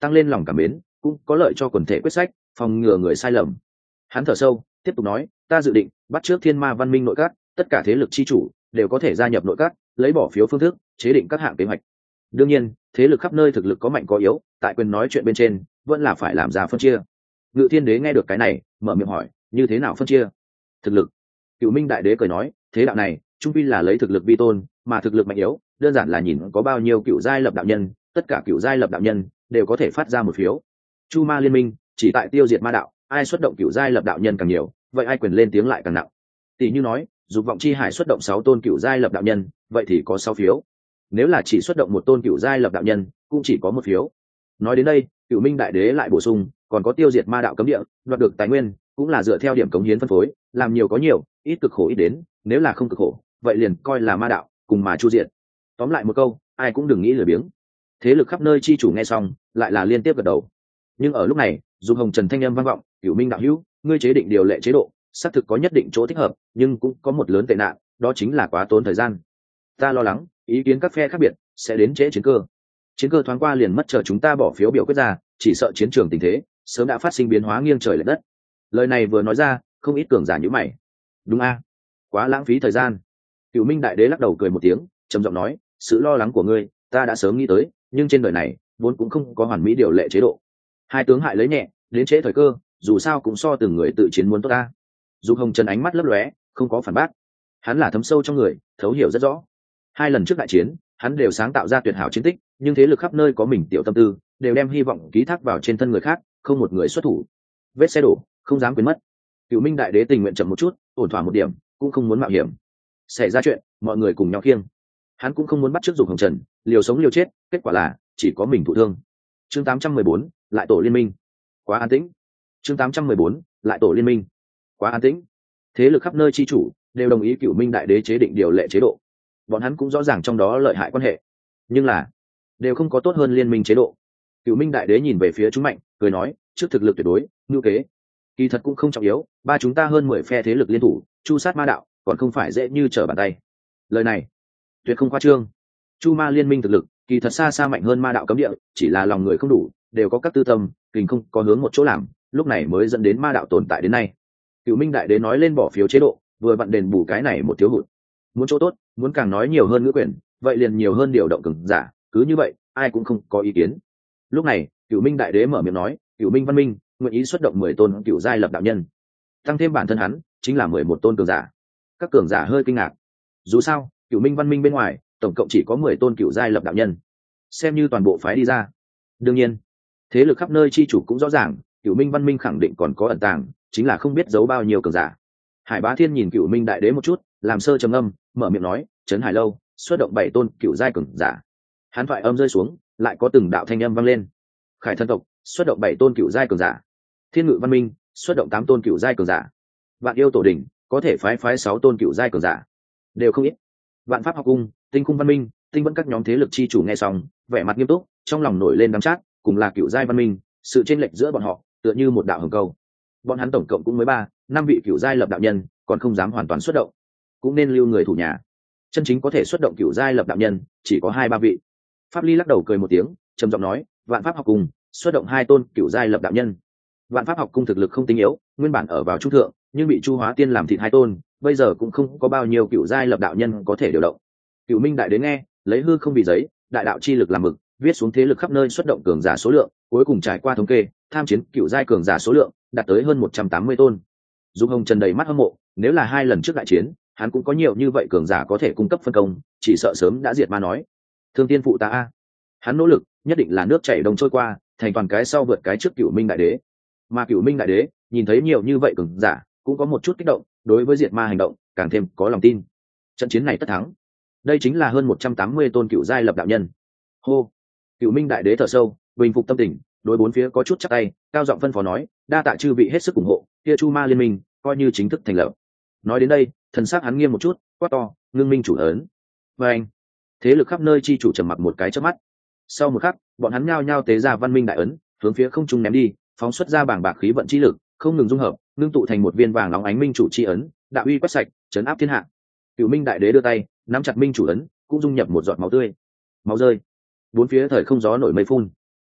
tăng lên lòng cảm mến, cũng có lợi cho quần thể quyết sách, phòng ngừa người sai lầm. Hắn thở sâu, tiếp tục nói, ta dự định bắt trước thiên ma văn minh nội các, tất cả thế lực chi chủ đều có thể gia nhập nội các, lấy bỏ phiếu phương thức chế định các hạng kế hoạch. Đương nhiên, thế lực khắp nơi thực lực có mạnh có yếu, tại quyền nói chuyện bên trên vẫn là phải làm ra phân chia. Ngự Thiên Đế nghe được cái này, mở miệng hỏi, như thế nào phân chia? Thực lực. Cửu Minh Đại Đế cười nói, thế đạo này trung quy là lấy thực lực vi tôn, mà thực lực mạnh yếu đơn giản là nhìn có bao nhiêu cựu giai lập đạo nhân, tất cả cựu giai lập đạo nhân đều có thể phát ra một phiếu. Chu Ma liên minh chỉ tại tiêu diệt ma đạo, ai xuất động cựu giai lập đạo nhân càng nhiều, vậy ai quyền lên tiếng lại càng nặng. Tỷ như nói, Dục Vọng Chi Hải xuất động sáu tôn cựu giai lập đạo nhân, vậy thì có sáu phiếu. Nếu là chỉ xuất động một tôn cựu giai lập đạo nhân, cũng chỉ có một phiếu. Nói đến đây, Cửu Minh Đại Đế lại bổ sung, còn có tiêu diệt ma đạo cấm địa, đoạt được tài nguyên, cũng là dựa theo điểm cống hiến phân phối, làm nhiều có nhiều, ít cực khổ ít đến, nếu là không cực khổ, vậy liền coi là ma đạo, cùng mà chu diệt. Tóm lại một câu, ai cũng đừng nghĩ lười biếng. Thế lực khắp nơi chi chủ nghe xong, lại là liên tiếp gật đầu. Nhưng ở lúc này, Dung Hồng Trần thanh âm vang vọng, Cửu Minh đạo hữu, ngươi chế định điều lệ chế độ, xác thực có nhất định chỗ thích hợp, nhưng cũng có một lớn tệ nạn, đó chính là quá tốn thời gian. Ta lo lắng, ý kiến các phe khác biệt sẽ đến trễ chiến cơ. Chiến cơ thoáng qua liền mất, chờ chúng ta bỏ phiếu biểu quyết ra, chỉ sợ chiến trường tình thế sớm đã phát sinh biến hóa nghiêng trời lệch đất. Lời này vừa nói ra, không ít cường giả như mày. Đúng a, quá lãng phí thời gian. Cửu Minh Đại Đế lắc đầu cười một tiếng, trầm giọng nói, sự lo lắng của ngươi ta đã sớm nghĩ tới, nhưng trên đời này vốn cũng không có hoàn mỹ điều lệ chế độ. Hai tướng hại lấy nhẹ, đến trễ thời cơ, dù sao cũng so từng người tự chiến muốn tốt ta. Dục Hồng Trần ánh mắt lấp lóe, không có phản bác. Hắn là thấm sâu trong người, thấu hiểu rất rõ. Hai lần trước đại chiến, hắn đều sáng tạo ra tuyệt hảo chiến tích, nhưng thế lực khắp nơi có mình tiểu tâm tư, đều đem hy vọng ký thác vào trên thân người khác, không một người xuất thủ. Vết xe đổ, không dám quên mất. Cửu Minh Đại Đế tình nguyện chậm một chút, ổn thỏa một điểm, cũng không muốn mạo hiểm. Xảy ra chuyện, mọi người cùng nhau khiêng. Hắn cũng không muốn bắt chước Dục Hồng Trần, liều sống liều chết, kết quả là chỉ có mình thụ thương. Chương tám trăm mười bốn, lại tổ liên minh. Quá an tĩnh. Chương tám trăm mười bốn, lại tổ liên minh. Quá an tĩnh. Thế lực khắp nơi chi chủ đều đồng ý Cửu Minh Đại Đế chế định điều lệ chế độ. Bọn hắn cũng rõ ràng trong đó lợi hại quan hệ, nhưng là đều không có tốt hơn liên minh chế độ. Cửu Minh Đại Đế nhìn về phía chúng mạnh, cười nói, trước thực lực tuyệt đối, ngưu kế kỳ thật cũng không trọng yếu, ba chúng ta hơn mười phe thế lực liên thủ chu sát ma đạo, còn không phải dễ như trở bàn tay. Lời này tuyệt không khoa trương. Chu Ma liên minh thực lực kỳ thật xa xa mạnh hơn ma đạo cấm địa, chỉ là lòng người không đủ, đều có các tư tâm, kình không có hướng một chỗ làm, lúc này mới dẫn đến ma đạo tồn tại đến nay. Cửu Minh Đại Đế nói lên bỏ phiếu chế độ, vừa vặn đền bù cái này một thiếu hụt. Muốn chỗ tốt, muốn càng nói nhiều hơn ngữ quyền, vậy liền nhiều hơn điều động cường giả, cứ như vậy ai cũng không có ý kiến. Lúc này Cửu Minh Đại Đế mở miệng nói, Cửu Minh văn minh nguyện ý xuất động mười tôn cửu giai lập đạo nhân, tăng thêm bản thân hắn chính là mười một tôn cường giả. Các cường giả hơi kinh ngạc, dù sao Cửu Minh văn minh bên ngoài tổng cộng chỉ có mười tôn cửu giai lập đạo nhân, xem như toàn bộ phái đi ra. Đương nhiên thế lực khắp nơi chi chủ cũng rõ ràng, Cửu Minh văn minh khẳng định còn có ẩn tàng, chính là không biết giấu bao nhiêu cường giả. Hải Bá Thiên nhìn Cửu Minh Đại Đế một chút, làm sơ trầm âm, mở miệng nói, Trấn Hải lâu xuất động bảy tôn cửu giai cường giả. Hắn thoại âm rơi xuống, lại có từng đạo thanh âm vang lên. Khải Thân tộc xuất động bảy tôn cửu giai cường giả. Thiên Ngự văn minh xuất động tám tôn cửu giai cường giả. Vạn Yêu tổ đình có thể phái phái sáu tôn cửu giai cường giả, đều không ít. Vạn Pháp học cung, Tinh cung văn minh, tinh vẫn các nhóm thế lực chi chủ nghe xong, vẻ mặt nghiêm túc, trong lòng nổi lên đắng chát, cùng là cửu giai văn minh, sự chênh lệch giữa bọn họ tựa như một đạo hồng câu. Bọn hắn tổng cộng cũng mới ba, năm vị cửu giai lập đạo nhân, còn không dám hoàn toàn xuất động, cũng nên lưu người thủ nhà. Chân chính có thể xuất động cửu giai lập đạo nhân chỉ có hai ba vị. Pháp Ly lắc đầu cười một tiếng, trầm giọng nói, Vạn Pháp học cung xuất động hai tôn cửu giai lập đạo nhân. Vạn Pháp học cung thực lực không tinh yếu, nguyên bản ở vào trung thượng, nhưng bị Chu Hóa Tiên làm thịt hai tôn, bây giờ cũng không có bao nhiêu cửu giai lập đạo nhân có thể điều động. Cửu Minh Đại Đế nghe, lấy hư không vì giấy, đại đạo chi lực làm mực, viết xuống thế lực khắp nơi xuất động cường giả số lượng, cuối cùng trải qua thống kê, tham chiến cửu giai cường giả số lượng đạt tới hơn một trăm tám mươi tôn. Dung Hồng Trần đầy mắt hâm mộ, nếu là hai lần trước đại chiến, hắn cũng có nhiều như vậy cường giả có thể cung cấp phân công, chỉ sợ sớm đã diệt ma nói. Thương tiên phụ ta a, hắn nỗ lực nhất định là nước chảy đông trôi qua, thành toàn cái sau vượt cái trước Cửu Minh Đại Đế. Mà Cửu Minh Đại Đế nhìn thấy nhiều như vậy cường giả, cũng có một chút kích động, đối với diệt ma hành động càng thêm có lòng tin. Trận chiến này tất thắng, đây chính là hơn một trăm tám mươi tôn cửu giai lập đạo nhân. Hô. Cửu Minh Đại Đế thở sâu, bình phục tâm tình, đối bốn phía có chút chắp tay, cao giọng phân phó nói, đa tạ chư vị hết sức ủng hộ, kia Chu Ma liên minh coi như chính thức thành lập. Nói đến đây, thần sắc hắn nghiêm một chút, quát to, ngưng minh chủ ấn. Và anh, thế lực khắp nơi chi chủ trầm mặc một cái chớp mắt. Sau một khắc, bọn hắn nhao nhao tế ra văn minh đại ấn, hướng phía không trung ném đi, phóng xuất ra bảng bạc khí vận chi lực, không ngừng dung hợp, ngưng tụ thành một viên vàng nóng ánh minh chủ chi ấn, đạo uy quét sạch, chấn áp thiên hạ. Cửu Minh Đại Đế đưa tay, nắm chặt minh chủ ấn, cũng dung nhập một giọt máu tươi. Máu rơi, bốn phía thời không gió nổi mây phun.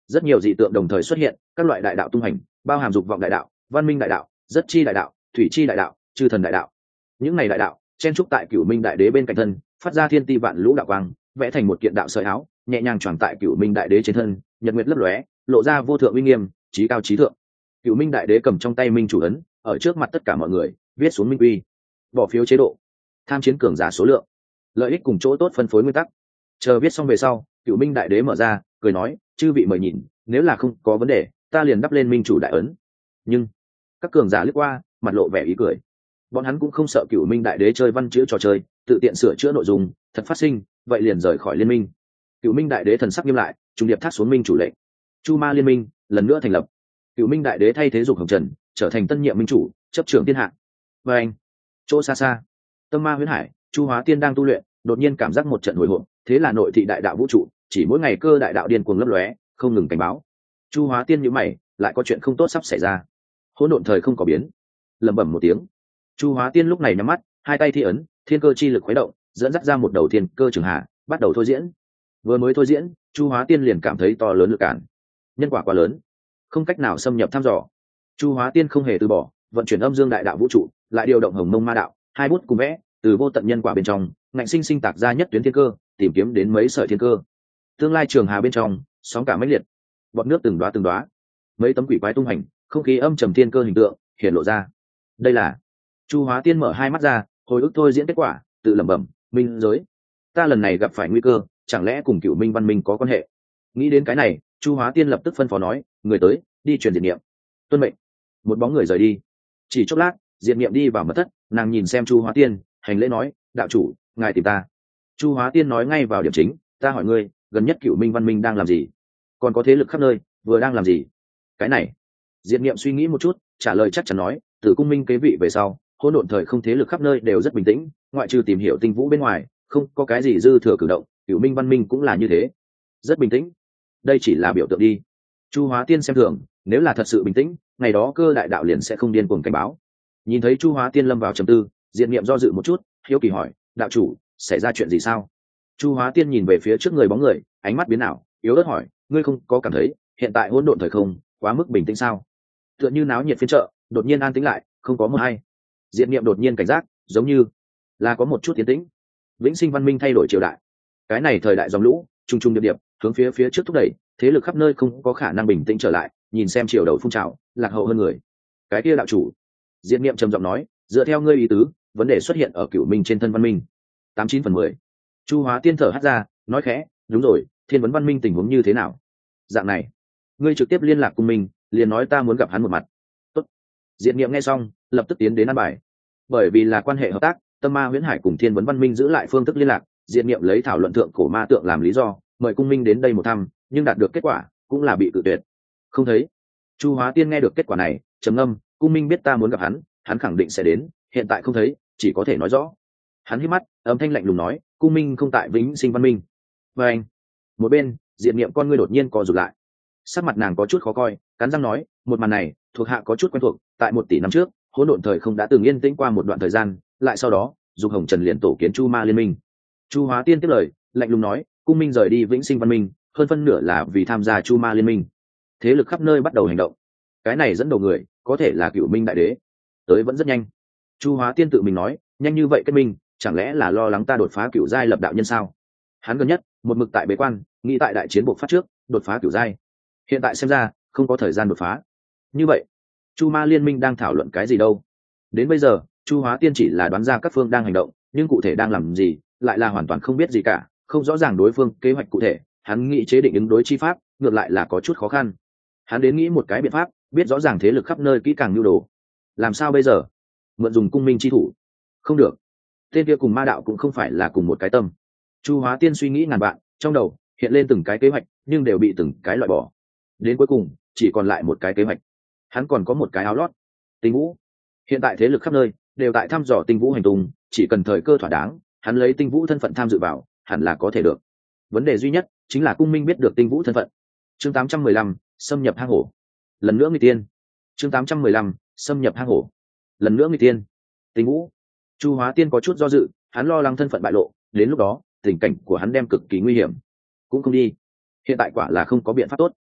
rất nhiều dị tượng đồng thời xuất hiện, các loại đại đạo tung hành, bao hàm dục vọng đại đạo, văn minh đại đạo, rất chi đại đạo, thủy chi đại đạo, chư thần đại đạo. Những này đại đạo chen trúc tại Cửu Minh đại đế bên cạnh thân, phát ra thiên ti vạn lũ đạo quang, vẽ thành một kiện đạo sợi áo, nhẹ nhàng choàng tại Cửu Minh đại đế trên thân, nhật nguyệt lấp lóe, lộ ra vô thượng uy nghiêm, chí cao chí thượng. Cửu Minh đại đế cầm trong tay minh chủ ấn, ở trước mặt tất cả mọi người, viết xuống minh quy. Bỏ phiếu chế độ, tham chiến cường giả số lượng, lợi ích cùng chỗ tốt phân phối nguyên tắc. Chờ viết xong về sau, Cửu Minh đại đế mở ra, cười nói, chư vị mời nhìn, nếu là không có vấn đề, ta liền đắp lên minh chủ đại ấn. Nhưng các cường giả lướt qua, mặt lộ vẻ ý cười. Bọn hắn cũng không sợ Cửu Minh đại đế chơi văn chữ trò chơi, tự tiện sửa chữa nội dung, thật phát sinh, vậy liền rời khỏi liên minh. Cửu Minh đại đế thần sắc nghiêm lại, trùng điệp thác xuống minh chủ lệnh. Chu Ma liên minh lần nữa thành lập. Cửu Minh đại đế thay thế Dục Hồng Trần, trở thành tân nhiệm minh chủ, chấp trưởng thiên hạ. Và anh, chỗ xa xa, Tâm Ma Huyễn Hải, Chu Hóa Tiên đang tu luyện, đột nhiên cảm giác một trận hồi hộp, thế là nội thị đại đạo vũ trụ, chỉ mỗi ngày cơ đại đạo điên cuồng lấp lóe, không ngừng cảnh báo. Chu Hóa Tiên nhíu mày, lại có chuyện không tốt sắp xảy ra. Hỗn độn thời không có biến. Lẩm bẩm một tiếng. Chu Hóa Tiên lúc này nhắm mắt, hai tay thi ấn, thiên cơ chi lực khuấy động, dẫn dắt ra một đầu thiên cơ trường hạ, bắt đầu thôi diễn. Vừa mới thôi diễn, Chu Hóa Tiên liền cảm thấy to lớn lực cản. Nhân quả quá lớn, không cách nào xâm nhập thăm dò. Chu Hóa Tiên không hề từ bỏ, vận chuyển âm dương đại đạo vũ trụ, lại điều động hồng mông ma đạo, hai bút cùng vẽ, từ vô tận nhân quả bên trong, ngạnh sinh sinh tạc ra nhất tuyến thiên cơ, tìm kiếm đến mấy sợi thiên cơ. Tương lai trường hà bên trong, sóng cả mãnh liệt, bọt nước từng đóa từng đóa, mấy tấm quỷ quái tung hành, không khí âm trầm thiên cơ hình tượng hiện lộ ra. Đây là Chu Hóa Tiên mở hai mắt ra, hồi ức thôi diễn kết quả, tự lẩm bẩm, minh giới, ta lần này gặp phải nguy cơ, chẳng lẽ cùng Cửu Minh văn minh có quan hệ? Nghĩ đến cái này, Chu Hóa Tiên lập tức phân phó nói, người tới, đi truyền diệt niệm. Tuân mệnh. Một bóng người rời đi. Chỉ chốc lát, diệt niệm đi vào mật thất, nàng nhìn xem Chu Hóa Tiên, hành lễ nói, đạo chủ, ngài tìm ta. Chu Hóa Tiên nói ngay vào điểm chính, ta hỏi ngươi, gần nhất Cửu Minh văn minh đang làm gì? Còn có thế lực khắp nơi, vừa đang làm gì? Cái này, diệt niệm suy nghĩ một chút, trả lời chắc chắn nói, từ cung minh kế vị về sau, hỗn độn thời không thế lực khắp nơi đều rất bình tĩnh, ngoại trừ tìm hiểu tinh vũ bên ngoài, không có cái gì dư thừa cử động. Cửu Minh văn minh cũng là như thế, rất bình tĩnh. Đây chỉ là biểu tượng đi. Chu Hóa Tiên xem thường, nếu là thật sự bình tĩnh, ngày đó cơ đại đạo liền sẽ không điên cuồng cảnh báo. Nhìn thấy Chu Hóa Tiên lâm vào trầm tư, Diệt Niệm do dự một chút, hiếu kỳ hỏi, đạo chủ, xảy ra chuyện gì sao? Chu Hóa Tiên nhìn về phía trước người bóng người, ánh mắt biến ảo, yếu ớt hỏi, ngươi không có cảm thấy hiện tại hỗn độn thời không quá mức bình tĩnh sao? Tựa như náo nhiệt phiên chợ, đột nhiên an tĩnh lại, không có một ai. Diệt Niệm đột nhiên cảnh giác, giống như là có một chút tiến tĩnh. Vĩnh Sinh văn minh thay đổi triều đại, cái này thời đại dòng lũ trung trung điệp điệp hướng phía phía trước thúc đẩy, thế lực khắp nơi không có khả năng bình tĩnh trở lại. Nhìn xem triều đầu phun trào, lạc hậu hơn người. Cái kia đạo chủ, Diệt Niệm trầm giọng nói, dựa theo ngươi ý tứ, vấn đề xuất hiện ở Cửu Minh trên thân văn minh. Tám chín phần mười. Chu Hóa Tiên thở hắt ra, nói khẽ, đúng rồi, thiên vấn văn minh tình huống như thế nào? Dạng này, ngươi trực tiếp liên lạc cùng mình, liền nói ta muốn gặp hắn một mặt. Tốt. Diệt Niệm nghe xong, lập tức tiến đến an bài. Bởi vì là quan hệ hợp tác, Tâm Ma Huyễn Hải cùng Thiên Vấn Văn Minh giữ lại phương thức liên lạc. Diệt Niệm lấy thảo luận thượng cổ ma tượng làm lý do, mời cung minh đến đây một thăm, nhưng đạt được kết quả cũng là bị cự tuyệt. Không thấy. Chu Hóa Tiên nghe được kết quả này, trầm ngâm, cung minh biết ta muốn gặp hắn, hắn khẳng định sẽ đến, hiện tại không thấy, chỉ có thể nói rõ. Hắn hít mắt, âm thanh lạnh lùng nói, cung minh không tại Vĩnh Sinh văn minh. Và anh, một bên, Diệt Niệm con ngươi đột nhiên co rụt lại, sắc mặt nàng có chút khó coi, cắn răng nói, một màn này thuộc hạ có chút quen thuộc, tại một tỷ năm trước, hỗn độn thời không đã từng yên tĩnh qua một đoạn thời gian, lại sau đó, Dục Hồng Trần liền tổ kiến Chu Ma liên minh. Chu Hóa Tiên tiếp lời, lạnh lùng nói, cung minh rời đi Vĩnh Sinh văn minh, hơn phân nửa là vì tham gia Chu Ma liên minh. Thế lực khắp nơi bắt đầu hành động, cái này dẫn đầu người có thể là Cửu Minh đại đế. Tới vẫn rất nhanh. Chu Hóa Tiên tự mình nói, nhanh như vậy kết minh, chẳng lẽ là lo lắng ta đột phá cửu giai lập đạo nhân sao? Hắn gần nhất một mực tại bế quan, nghĩ tại đại chiến buộc phát trước đột phá cửu giai, hiện tại xem ra không có thời gian đột phá. Như vậy, Chu Ma liên minh đang thảo luận cái gì đâu? Đến bây giờ, Chu Hóa Tiên chỉ là đoán ra các phương đang hành động, nhưng cụ thể đang làm gì, lại là hoàn toàn không biết gì cả, không rõ ràng đối phương kế hoạch cụ thể. Hắn nghĩ chế định ứng đối chi pháp, ngược lại là có chút khó khăn. Hắn đến nghĩ một cái biện pháp, biết rõ ràng thế lực khắp nơi kỹ càng nhu đồ. Làm sao bây giờ? Mượn dùng cung minh chi thủ? Không được. Tên kia cùng ma đạo cũng không phải là cùng một cái tâm. Chu Hóa Tiên suy nghĩ ngàn vạn, trong đầu hiện lên từng cái kế hoạch, nhưng đều bị từng cái loại bỏ. Đến cuối cùng, chỉ còn lại một cái kế hoạch. Hắn còn có một cái áo lót. Tinh Vũ. Hiện tại thế lực khắp nơi đều tại thăm dò Tinh Vũ hành tung, chỉ cần thời cơ thỏa đáng, hắn lấy Tinh Vũ thân phận tham dự vào, hẳn là có thể được. Vấn đề duy nhất chính là cung minh biết được Tinh Vũ thân phận. Chương tám trăm mười lăm, xâm nhập hang hổ. Lần nữa nghịch tiên. Chương tám trăm mười lăm, xâm nhập hang hổ. Lần nữa nghịch tiên. Tinh Vũ. Chu Hóa Tiên có chút do dự, hắn lo lắng thân phận bại lộ, đến lúc đó tình cảnh của hắn đem cực kỳ nguy hiểm. Cũng không đi, hiện tại quả là không có biện pháp tốt.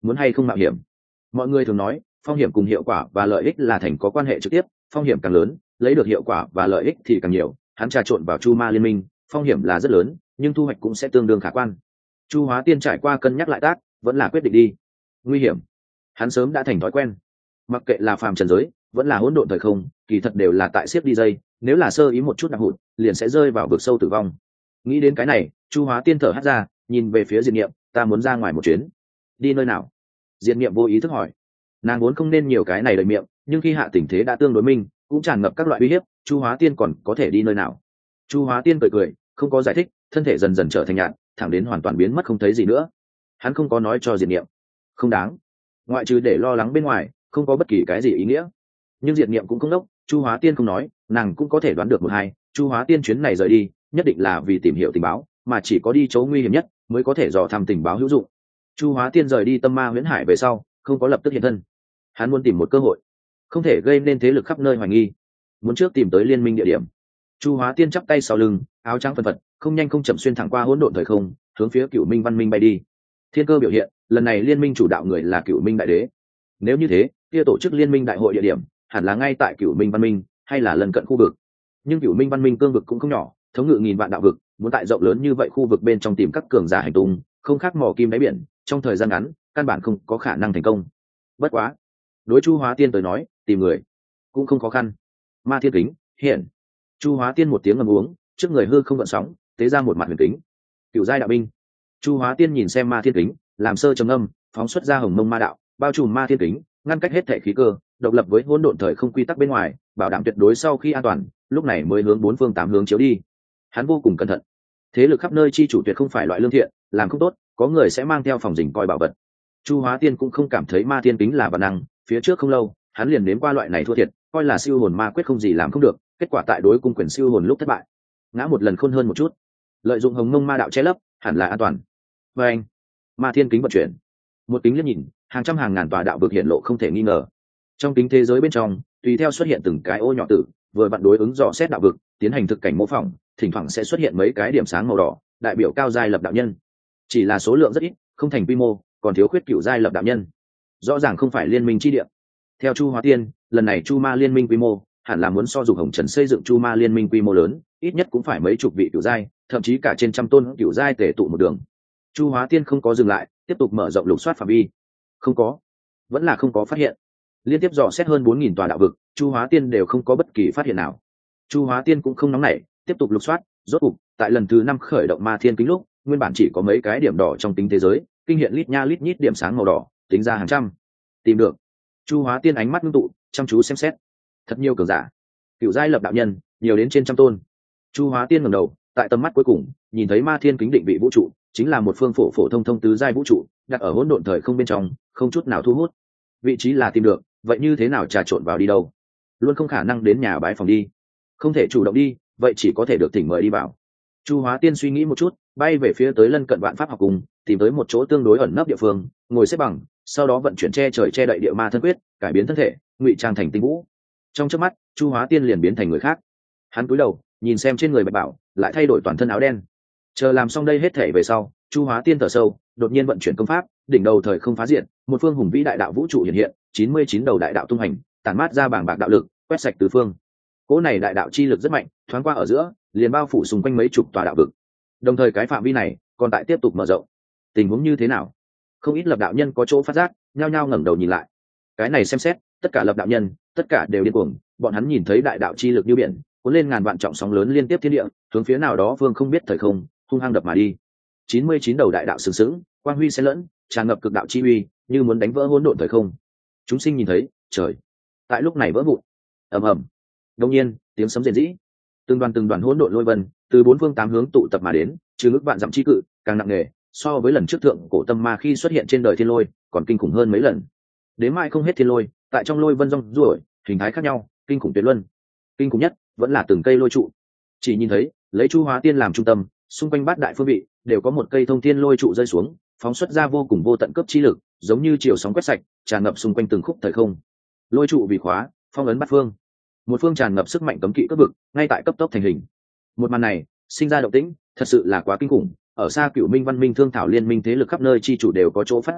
muốn hay không mạo hiểm. Mọi người thường nói phong hiểm cùng hiệu quả và lợi ích là thành có quan hệ trực tiếp, phong hiểm càng lớn lấy được hiệu quả và lợi ích thì càng nhiều. Hắn trà trộn vào Chu Ma liên minh, phong hiểm là rất lớn nhưng thu hoạch cũng sẽ tương đương khả quan. Chu Hóa Tiên trải qua cân nhắc lại tác, vẫn là quyết định đi. Nguy hiểm, hắn sớm đã thành thói quen. Mặc kệ là phàm trần giới vẫn là hỗn độn thời không, kỳ thật đều là tại siết đi dây, nếu là sơ ý một chút đạp hụt liền sẽ rơi vào vực sâu tử vong. Nghĩ đến cái này, Chu Hóa Tiên thở hắt ra, nhìn về phía Diệt Niệm, ta muốn ra ngoài một chuyến. Đi nơi nào? Diệt Niệm vô ý thức hỏi. Nàng vốn không nên nhiều cái này lời miệng, nhưng khi hạ tình thế đã tương đối minh, cũng tràn ngập các loại uy hiếp, Chu Hóa Tiên còn có thể đi nơi nào? Chu Hóa Tiên cười cười, không có giải thích, thân thể dần dần trở thành nhạt, thẳng đến hoàn toàn biến mất không thấy gì nữa. Hắn không có nói cho Diệt Niệm, không đáng, ngoại trừ để lo lắng bên ngoài, không có bất kỳ cái gì ý nghĩa. Nhưng Diệt Niệm cũng không đốc, Chu Hóa Tiên không nói, nàng cũng có thể đoán được một hai. Chu Hóa Tiên chuyến này rời đi, nhất định là vì tìm hiểu tình báo, mà chỉ có đi chỗ nguy hiểm nhất mới có thể dò thăm tình báo hữu dụng. Chu Hóa Tiên rời đi Tâm Ma Huyễn Hải về sau, không có lập tức hiện thân. Hắn muốn tìm một cơ hội, không thể gây nên thế lực khắp nơi hoài nghi, muốn trước tìm tới liên minh địa điểm. Chu Hóa Tiên chắp tay sau lưng, áo trắng phân phật, không nhanh không chậm xuyên thẳng qua hỗn độn thời không, hướng phía Cửu Minh Văn Minh bay đi. Thiên cơ biểu hiện, lần này liên minh chủ đạo người là Cửu Minh Đại Đế. Nếu như thế, kia tổ chức liên minh đại hội địa điểm hẳn là ngay tại Cửu Minh Văn Minh, hay là lần cận khu vực. Nhưng Cửu Minh Văn Minh cương vực cũng không nhỏ, thống ngự nghìn vạn đạo vực, muốn tại rộng lớn như vậy khu vực bên trong tìm các cường giả hành tung, không khác mò kim đáy biển, trong thời gian ngắn, căn bản không có khả năng thành công. Bất quá, đối Chu Hóa Tiên tới nói, tìm người cũng không khó khăn. Ma Thiên Kính hiện. Chu Hóa Tiên một tiếng ngầm uống, trước người hư không gợn sóng, tế ra một mặt huyền kính. Cửu giai đạo binh. Chu Hóa Tiên nhìn xem Ma Thiên Kính, làm sơ trầm âm, phóng xuất ra hồng mông ma đạo, bao trùm Ma Thiên Kính, ngăn cách hết thể khí cơ, độc lập với hỗn độn thời không quy tắc bên ngoài, bảo đảm tuyệt đối sau khi an toàn, lúc này mới hướng bốn phương tám hướng chiếu đi. Hắn vô cùng cẩn thận. Thế lực khắp nơi chi chủ tuyệt không phải loại lương thiện, làm không tốt, có người sẽ mang theo phòng dình coi bảo vật. Chu Hóa Tiên cũng không cảm thấy Ma Thiên Kính là bản năng, phía trước không lâu, hắn liền nếm qua loại này thua thiệt, coi là siêu hồn ma quyết không gì làm không được, kết quả tại đối cung quyền siêu hồn lúc thất bại, ngã một lần khôn hơn một chút. Lợi dụng hồng mông ma đạo che lấp, hẳn là an toàn. Và anh, Ma Thiên Kính vận chuyển, một kính liếc nhìn, hàng trăm hàng ngàn tòa đạo vực hiện lộ không thể nghi ngờ. Trong kính thế giới bên trong, tùy theo xuất hiện từng cái ô nhỏ tử, vừa vặn đối ứng dò xét đạo vực, tiến hành thực cảnh mô phỏng, thỉnh thoảng sẽ xuất hiện mấy cái điểm sáng màu đỏ, đại biểu cao giai lập đạo nhân. Chỉ là số lượng rất ít, không thành quy mô, còn thiếu khuyết cửu giai lập đạo nhân. Rõ ràng không phải liên minh chi địa. Theo Chu Hóa Tiên, lần này Chu Ma liên minh quy mô, hẳn là muốn so dục Hồng Trần xây dựng Chu Ma liên minh quy mô lớn, ít nhất cũng phải mấy chục vị cửu giai, thậm chí cả trên trăm tôn cửu giai tề tụ một đường. Chu Hóa Tiên không có dừng lại, tiếp tục mở rộng lục soát phạm vi. Không có, vẫn là không có phát hiện. Liên tiếp dò xét hơn bốn nghìn tòa đạo vực, Chu Hóa Tiên đều không có bất kỳ phát hiện nào. Chu Hóa Tiên cũng không nóng nảy, tiếp tục lục soát, rốt cục, tại lần thứ năm khởi động Ma Thiên Kính lúc, nguyên bản chỉ có mấy cái điểm đỏ trong tính thế giới, kinh hiện lít nha lít nhít điểm sáng màu đỏ, tính ra hàng trăm. Tìm được. Chu Hóa Tiên ánh mắt ngưng tụ, chăm chú xem xét. Thật nhiều cường giả, cửu giai lập đạo nhân, nhiều đến trên trăm tôn. Chu Hóa Tiên ngẩng đầu, tại tầm mắt cuối cùng, nhìn thấy Ma Thiên Kính định vị vũ trụ, chính là một phương phổ phổ thông thông tứ giai vũ trụ, đặt ở hỗn độn thời không bên trong, không chút nào thu hút. Vị trí là tìm được, vậy như thế nào trà trộn vào đi đâu? Luôn không khả năng đến nhà bái phòng đi, không thể chủ động đi, vậy chỉ có thể được thỉnh mời đi vào. Chu Hóa Tiên suy nghĩ một chút, bay về phía tới lân cận Vạn Pháp học cùng, tìm tới một chỗ tương đối ẩn nấp địa phương, ngồi xếp bằng, sau đó vận chuyển che trời che đậy địa ma thân quyết, cải biến thân thể, ngụy trang thành tinh vũ. Trong chớp mắt, Chu Hóa Tiên liền biến thành người khác. Hắn cúi đầu, nhìn xem trên người Bạch Bảo, lại thay đổi toàn thân áo đen. Chờ làm xong đây hết thể về sau, Chu Hóa Tiên thở sâu, đột nhiên vận chuyển công pháp, đỉnh đầu thời không phá diện, một phương hùng vĩ đại đạo vũ trụ hiện hiện, chín mươi chín đầu đại đạo tung hành, tản mát ra bảng bạc đạo lực, quét sạch tứ phương. Cỗ này đại đạo chi lực rất mạnh, thoáng qua ở giữa, liền bao phủ xung quanh mấy chục tòa đạo vực. Đồng thời cái phạm vi này còn tại tiếp tục mở rộng. Tình huống như thế nào? Không ít lập đạo nhân có chỗ phát giác, nhao nhao ngẩng đầu nhìn lại. Cái này xem xét, tất cả lập đạo nhân, tất cả đều điên cuồng, bọn hắn nhìn thấy đại đạo chi lực như biển, cuốn lên ngàn vạn trọng sóng lớn liên tiếp thiên địa, hướng phía nào đó phương không biết thời không, hung hăng đập mà đi. chín mươi chín đầu đại đạo sừng sững, quang huy xen lẫn, tràn ngập cực đạo chi uy, như muốn đánh vỡ hỗn độn thời không. Chúng sinh nhìn thấy, trời, tại lúc này vỡ vụn. Ầm ầm. Đột nhiên, tiếng sấm rền rĩ. Từng đoàn từng đoàn hỗn độn lôi vân, từ bốn phương tám hướng tụ tập mà đến, trừ ức vạn dặm chi cự, càng nặng nề, so với lần trước thượng cổ tâm ma khi xuất hiện trên đời thiên lôi, còn kinh khủng hơn mấy lần. Đến mai không hết thiên lôi, tại trong lôi vân rong ruổi, hình thái khác nhau, kinh khủng tuyệt luân. Kinh khủng nhất vẫn là từng cây lôi trụ. Chỉ nhìn thấy, lấy Chu Hóa Tiên làm trung tâm, xung quanh bát đại phương vị đều có một cây thông thiên lôi trụ rơi xuống, phóng xuất ra vô cùng vô tận cấp chi lực, giống như chiều sóng quét sạch, tràn ngập xung quanh từng khúc thời không. Lôi trụ vì khóa, phong ấn bát phương. Một phương tràn ngập sức mạnh cấm kỵ cấp vực, ngay tại cấp tốc thành hình. Một màn này, sinh ra động tĩnh, thật sự là quá kinh khủng. Ở xa Cửu Minh Văn Minh Thương Thảo liên minh thế lực khắp nơi chi chủ đều có chỗ phát giác,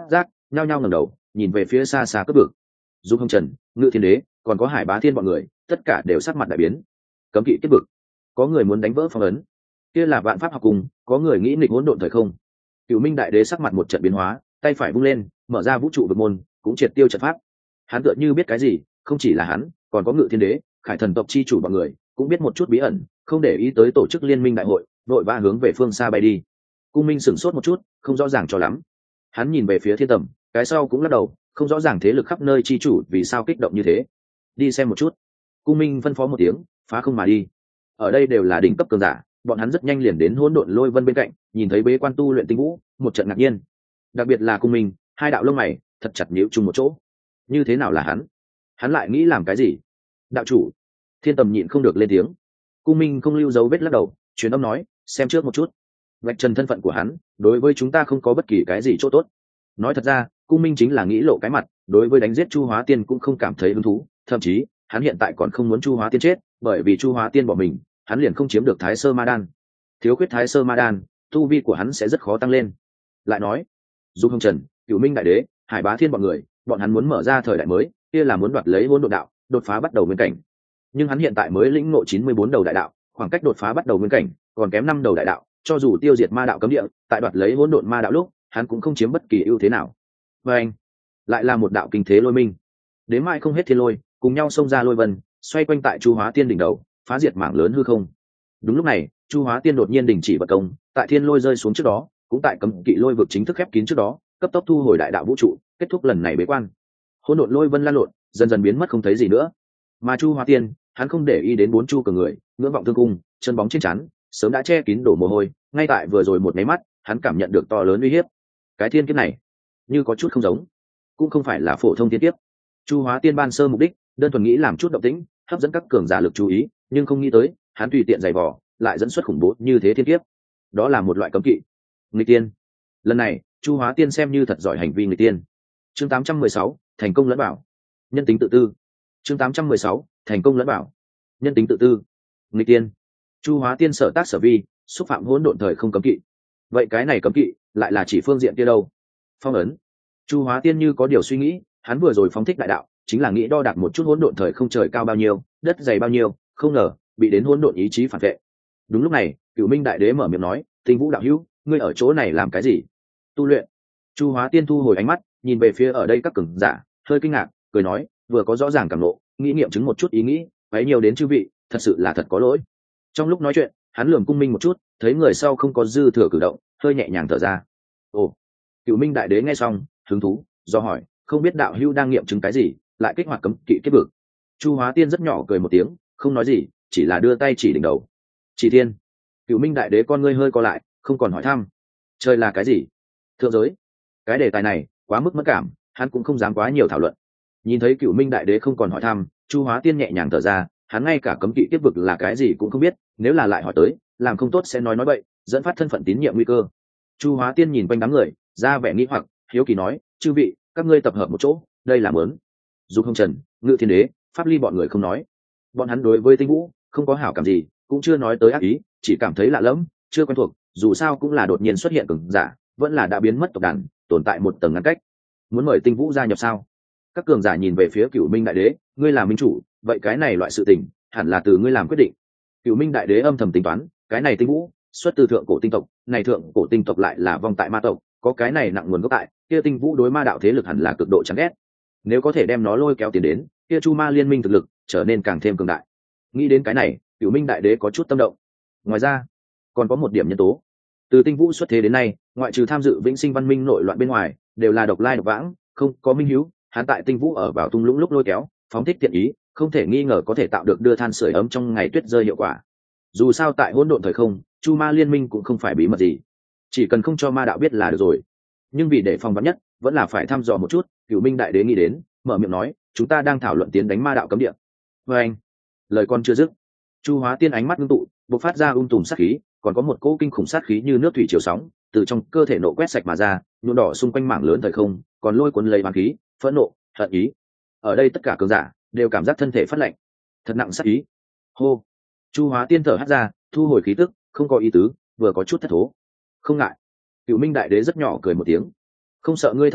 nhao nhao ngẩng đầu nhìn về phía xa xa cấp vực. Dung Hồng Trần, Ngự Thiên Đế, còn có Hải Bá Thiên bọn người, tất cả đều sắc mặt đại biến. Cấm kỵ tiếp vực, có người muốn đánh vỡ phong ấn. Kia là vạn pháp học cùng, có người nghĩ nghịch hỗn độn thời không. Cửu Minh Đại Đế sắc mặt một trận biến hóa, tay phải vung lên, mở ra vũ trụ vực môn, cũng triệt tiêu trận pháp. Hắn tựa như biết cái gì, không chỉ là hắn, còn có Ngự Thiên Đế, Khải Thần tộc chi chủ bọn người, cũng biết một chút bí ẩn, không để ý tới tổ chức liên minh đại hội, vội vã hướng về phương xa bay đi. Cung Minh sửng sốt một chút, không rõ ràng cho lắm. Hắn nhìn về phía Thiên Tầm, cái sau cũng lắc đầu, không rõ ràng thế lực khắp nơi chi chủ vì sao kích động như thế. Đi xem một chút. Cung Minh phân phó một tiếng, phá không mà đi. Ở đây đều là đỉnh cấp cường giả, bọn hắn rất nhanh liền đến hỗn độn lôi vân bên cạnh, nhìn thấy bế quan tu luyện tinh vũ, một trận ngạc nhiên. Đặc biệt là Cung Minh, hai đạo lông mày thật chặt nhíu chung một chỗ. Như thế nào là hắn? Hắn lại nghĩ làm cái gì? Đạo chủ. Thiên Tầm nhịn không được lên tiếng. Cung Minh không lưu dấu vết lắc đầu, truyền âm nói, xem trước một chút. Vạch trần thân phận của hắn, đối với chúng ta không có bất kỳ cái gì chỗ tốt. Nói thật ra, Cung Minh chính là nghĩ lộ cái mặt, đối với đánh giết Chu Hóa Tiên cũng không cảm thấy hứng thú, thậm chí hắn hiện tại còn không muốn Chu Hóa Tiên chết, bởi vì Chu Hóa Tiên bỏ mình, hắn liền không chiếm được Thái Sơ Ma Đan. Thiếu khuyết Thái Sơ Ma Đan, tu vi của hắn sẽ rất khó tăng lên. Lại nói, Dung Hồng Trần, Cửu Minh Đại Đế, Hải Bá Thiên bọn người, bọn hắn muốn mở ra thời đại mới, kia là muốn đoạt lấy hỗn độn đạo, đột phá bắt đầu nguyên cảnh. Nhưng hắn hiện tại mới lĩnh ngộ chín mươi bốn đầu đại đạo, khoảng cách đột phá bắt đầu nguyên cảnh còn kém năm đầu đại đạo, cho dù tiêu diệt ma đạo cấm địa, tại đoạt lấy hỗn độn ma đạo lúc, hắn cũng không chiếm bất kỳ ưu thế nào. Và anh, lại là một đạo kinh thế lôi minh, đến mai không hết thiên lôi, cùng nhau xông ra lôi vân, xoay quanh tại Chu Hóa Tiên đỉnh đầu, phá diệt mảng lớn hư không. Đúng lúc này, Chu Hóa Tiên đột nhiên đình chỉ vận công, tại thiên lôi rơi xuống trước đó, cũng tại cấm kỵ lôi vực chính thức khép kín trước đó, cấp tốc thu hồi đại đạo vũ trụ, kết thúc lần này bế quan. Hỗn độn lôi vân lan lộn, dần dần biến mất không thấy gì nữa. Mà Chu Hóa Tiên, hắn không để ý đến bốn chu cường người, ngưỡng vọng thương cung, chân bóng trên trán, sớm đã che kín đổ mồ hôi, ngay tại vừa rồi một máy mắt, hắn cảm nhận được to lớn uy hiếp. Cái thiên kiếp này, như có chút không giống, cũng không phải là phổ thông thiên kiếp. Chu Hóa Tiên ban sơ mục đích, đơn thuần nghĩ làm chút động tĩnh, hấp dẫn các cường giả lực chú ý, nhưng không nghĩ tới, hắn tùy tiện giày vò, lại dẫn xuất khủng bố như thế thiên kiếp. Đó là một loại cấm kỵ. Nghịch tiên. Lần này, Chu Hóa Tiên xem như thật giỏi hành vi nghịch tiên. Chương tám trăm mười sáu, thành công lẫn bảo. Nhân tính tự tư. Chương tám trăm mười sáu, thành công lẫn bảo. Nhân tính tự tư. Nghịch tiên. Chu Hóa Tiên sở tác sở vi, xúc phạm hỗn độn thời không cấm kỵ. Vậy cái này cấm kỵ, lại là chỉ phương diện kia đâu? Phong ấn. Chu Hóa Tiên như có điều suy nghĩ, hắn vừa rồi phóng thích đại đạo, chính là nghĩ đo đạc một chút hỗn độn thời không trời cao bao nhiêu, đất dày bao nhiêu, không ngờ bị đến hỗn độn ý chí phản vệ. Đúng lúc này, Cửu Minh Đại Đế mở miệng nói, Tinh Vũ đạo hữu, ngươi ở chỗ này làm cái gì? Tu luyện. Chu Hóa Tiên thu hồi ánh mắt, nhìn về phía ở đây các cường giả, hơi kinh ngạc, cười nói, vừa có rõ ràng cảm nộ, nghĩ nghiệm chứng một chút ý nghĩ, bấy nhiều đến chư vị, thật sự là thật có lỗi. Trong lúc nói chuyện, hắn lườm Cung Minh một chút, thấy người sau không có dư thừa cử động, hơi nhẹ nhàng thở ra. Ồ. Cửu Minh Đại Đế nghe xong, hứng thú, do hỏi, không biết đạo hữu đang nghiệm chứng cái gì, lại kích hoạt cấm kỵ kiếp vực. Chu Hóa Tiên rất nhỏ cười một tiếng, không nói gì, chỉ là đưa tay chỉ đỉnh đầu. Chỉ thiên. Cửu Minh Đại Đế con ngươi hơi co lại, không còn hỏi thăm. Trời là cái gì? Thượng giới. Cái đề tài này quá mức mất cảm, hắn cũng không dám quá nhiều thảo luận. Nhìn thấy Cửu Minh Đại Đế không còn hỏi thăm, Chu Hóa Tiên nhẹ nhàng thở ra, hắn ngay cả cấm kỵ kiếp vực là cái gì cũng không biết, nếu là lại hỏi tới, làm không tốt sẽ nói nói bậy, dẫn phát thân phận tín nhiệm nguy cơ. Chu Hóa Tiên nhìn quanh đám người, ra vẻ nghi hoặc, hiếu kỳ nói, chư vị, các ngươi tập hợp một chỗ, đây là muốn. Dục Hồng Trần, Ngự Thiên Đế, Pháp Ly bọn người không nói, bọn hắn đối với Tinh Vũ không có hảo cảm gì, cũng chưa nói tới ác ý, chỉ cảm thấy lạ lẫm, chưa quen thuộc, dù sao cũng là đột nhiên xuất hiện cường giả, vẫn là đã biến mất tộc đàn, tồn tại một tầng ngăn cách. Muốn mời Tinh Vũ gia nhập sao? Các cường giả nhìn về phía Cửu Minh Đại Đế, ngươi là minh chủ, vậy cái này loại sự tình, hẳn là từ ngươi làm quyết định. Cửu Minh Đại Đế âm thầm tính toán, cái này Tinh Vũ xuất từ thượng cổ tinh tộc, này thượng cổ tinh tộc lại là vong tại ma tộc, có cái này nặng nguồn gốc tại, kia Tinh Vũ đối ma đạo thế lực hẳn là cực độ chán ghét. Nếu có thể đem nó lôi kéo tiền đến, kia Chu Ma liên minh thực lực trở nên càng thêm cường đại. Nghĩ đến cái này, Cửu Minh Đại Đế có chút tâm động. Ngoài ra, còn có một điểm nhân tố. Từ Tinh Vũ xuất thế đến nay, ngoại trừ tham dự Vĩnh Sinh Văn Minh nội loạn bên ngoài, đều là độc lai độc vãng, không có minh hiếu. Hắn tại Tinh Vũ ở vào tung lũng lúc lôi kéo, phóng thích thiện ý, không thể nghi ngờ có thể tạo được đưa than sưởi ấm trong ngày tuyết rơi hiệu quả. Dù sao tại hỗn độn thời không, Chu Ma liên minh cũng không phải bí mật gì, chỉ cần không cho ma đạo biết là được rồi. Nhưng vì để phòng vắn nhất, vẫn là phải thăm dò một chút. Cửu Minh Đại Đế nghĩ đến, mở miệng nói, chúng ta đang thảo luận tiến đánh ma đạo cấm địa. Với anh, lời con chưa dứt, Chu Hóa Tiên ánh mắt ngưng tụ, bộc phát ra ung tùm sát khí, còn có một cỗ kinh khủng sát khí như nước thủy triều sóng, từ trong cơ thể nộ quét sạch mà ra, nhuộm đỏ xung quanh mảng lớn thời không, còn lôi cuốn lấy bàng khí, phẫn nộ, hận ý. Ở đây tất cả cường giả đều cảm giác thân thể phát lạnh, thật nặng sát ý. Hô. Chu Hóa Tiên thở hắt ra, thu hồi khí tức, không có ý tứ, vừa có chút thất thố. Không ngại. Cửu Minh Đại Đế rất nhỏ cười một tiếng. Không sợ ngươi thất thố,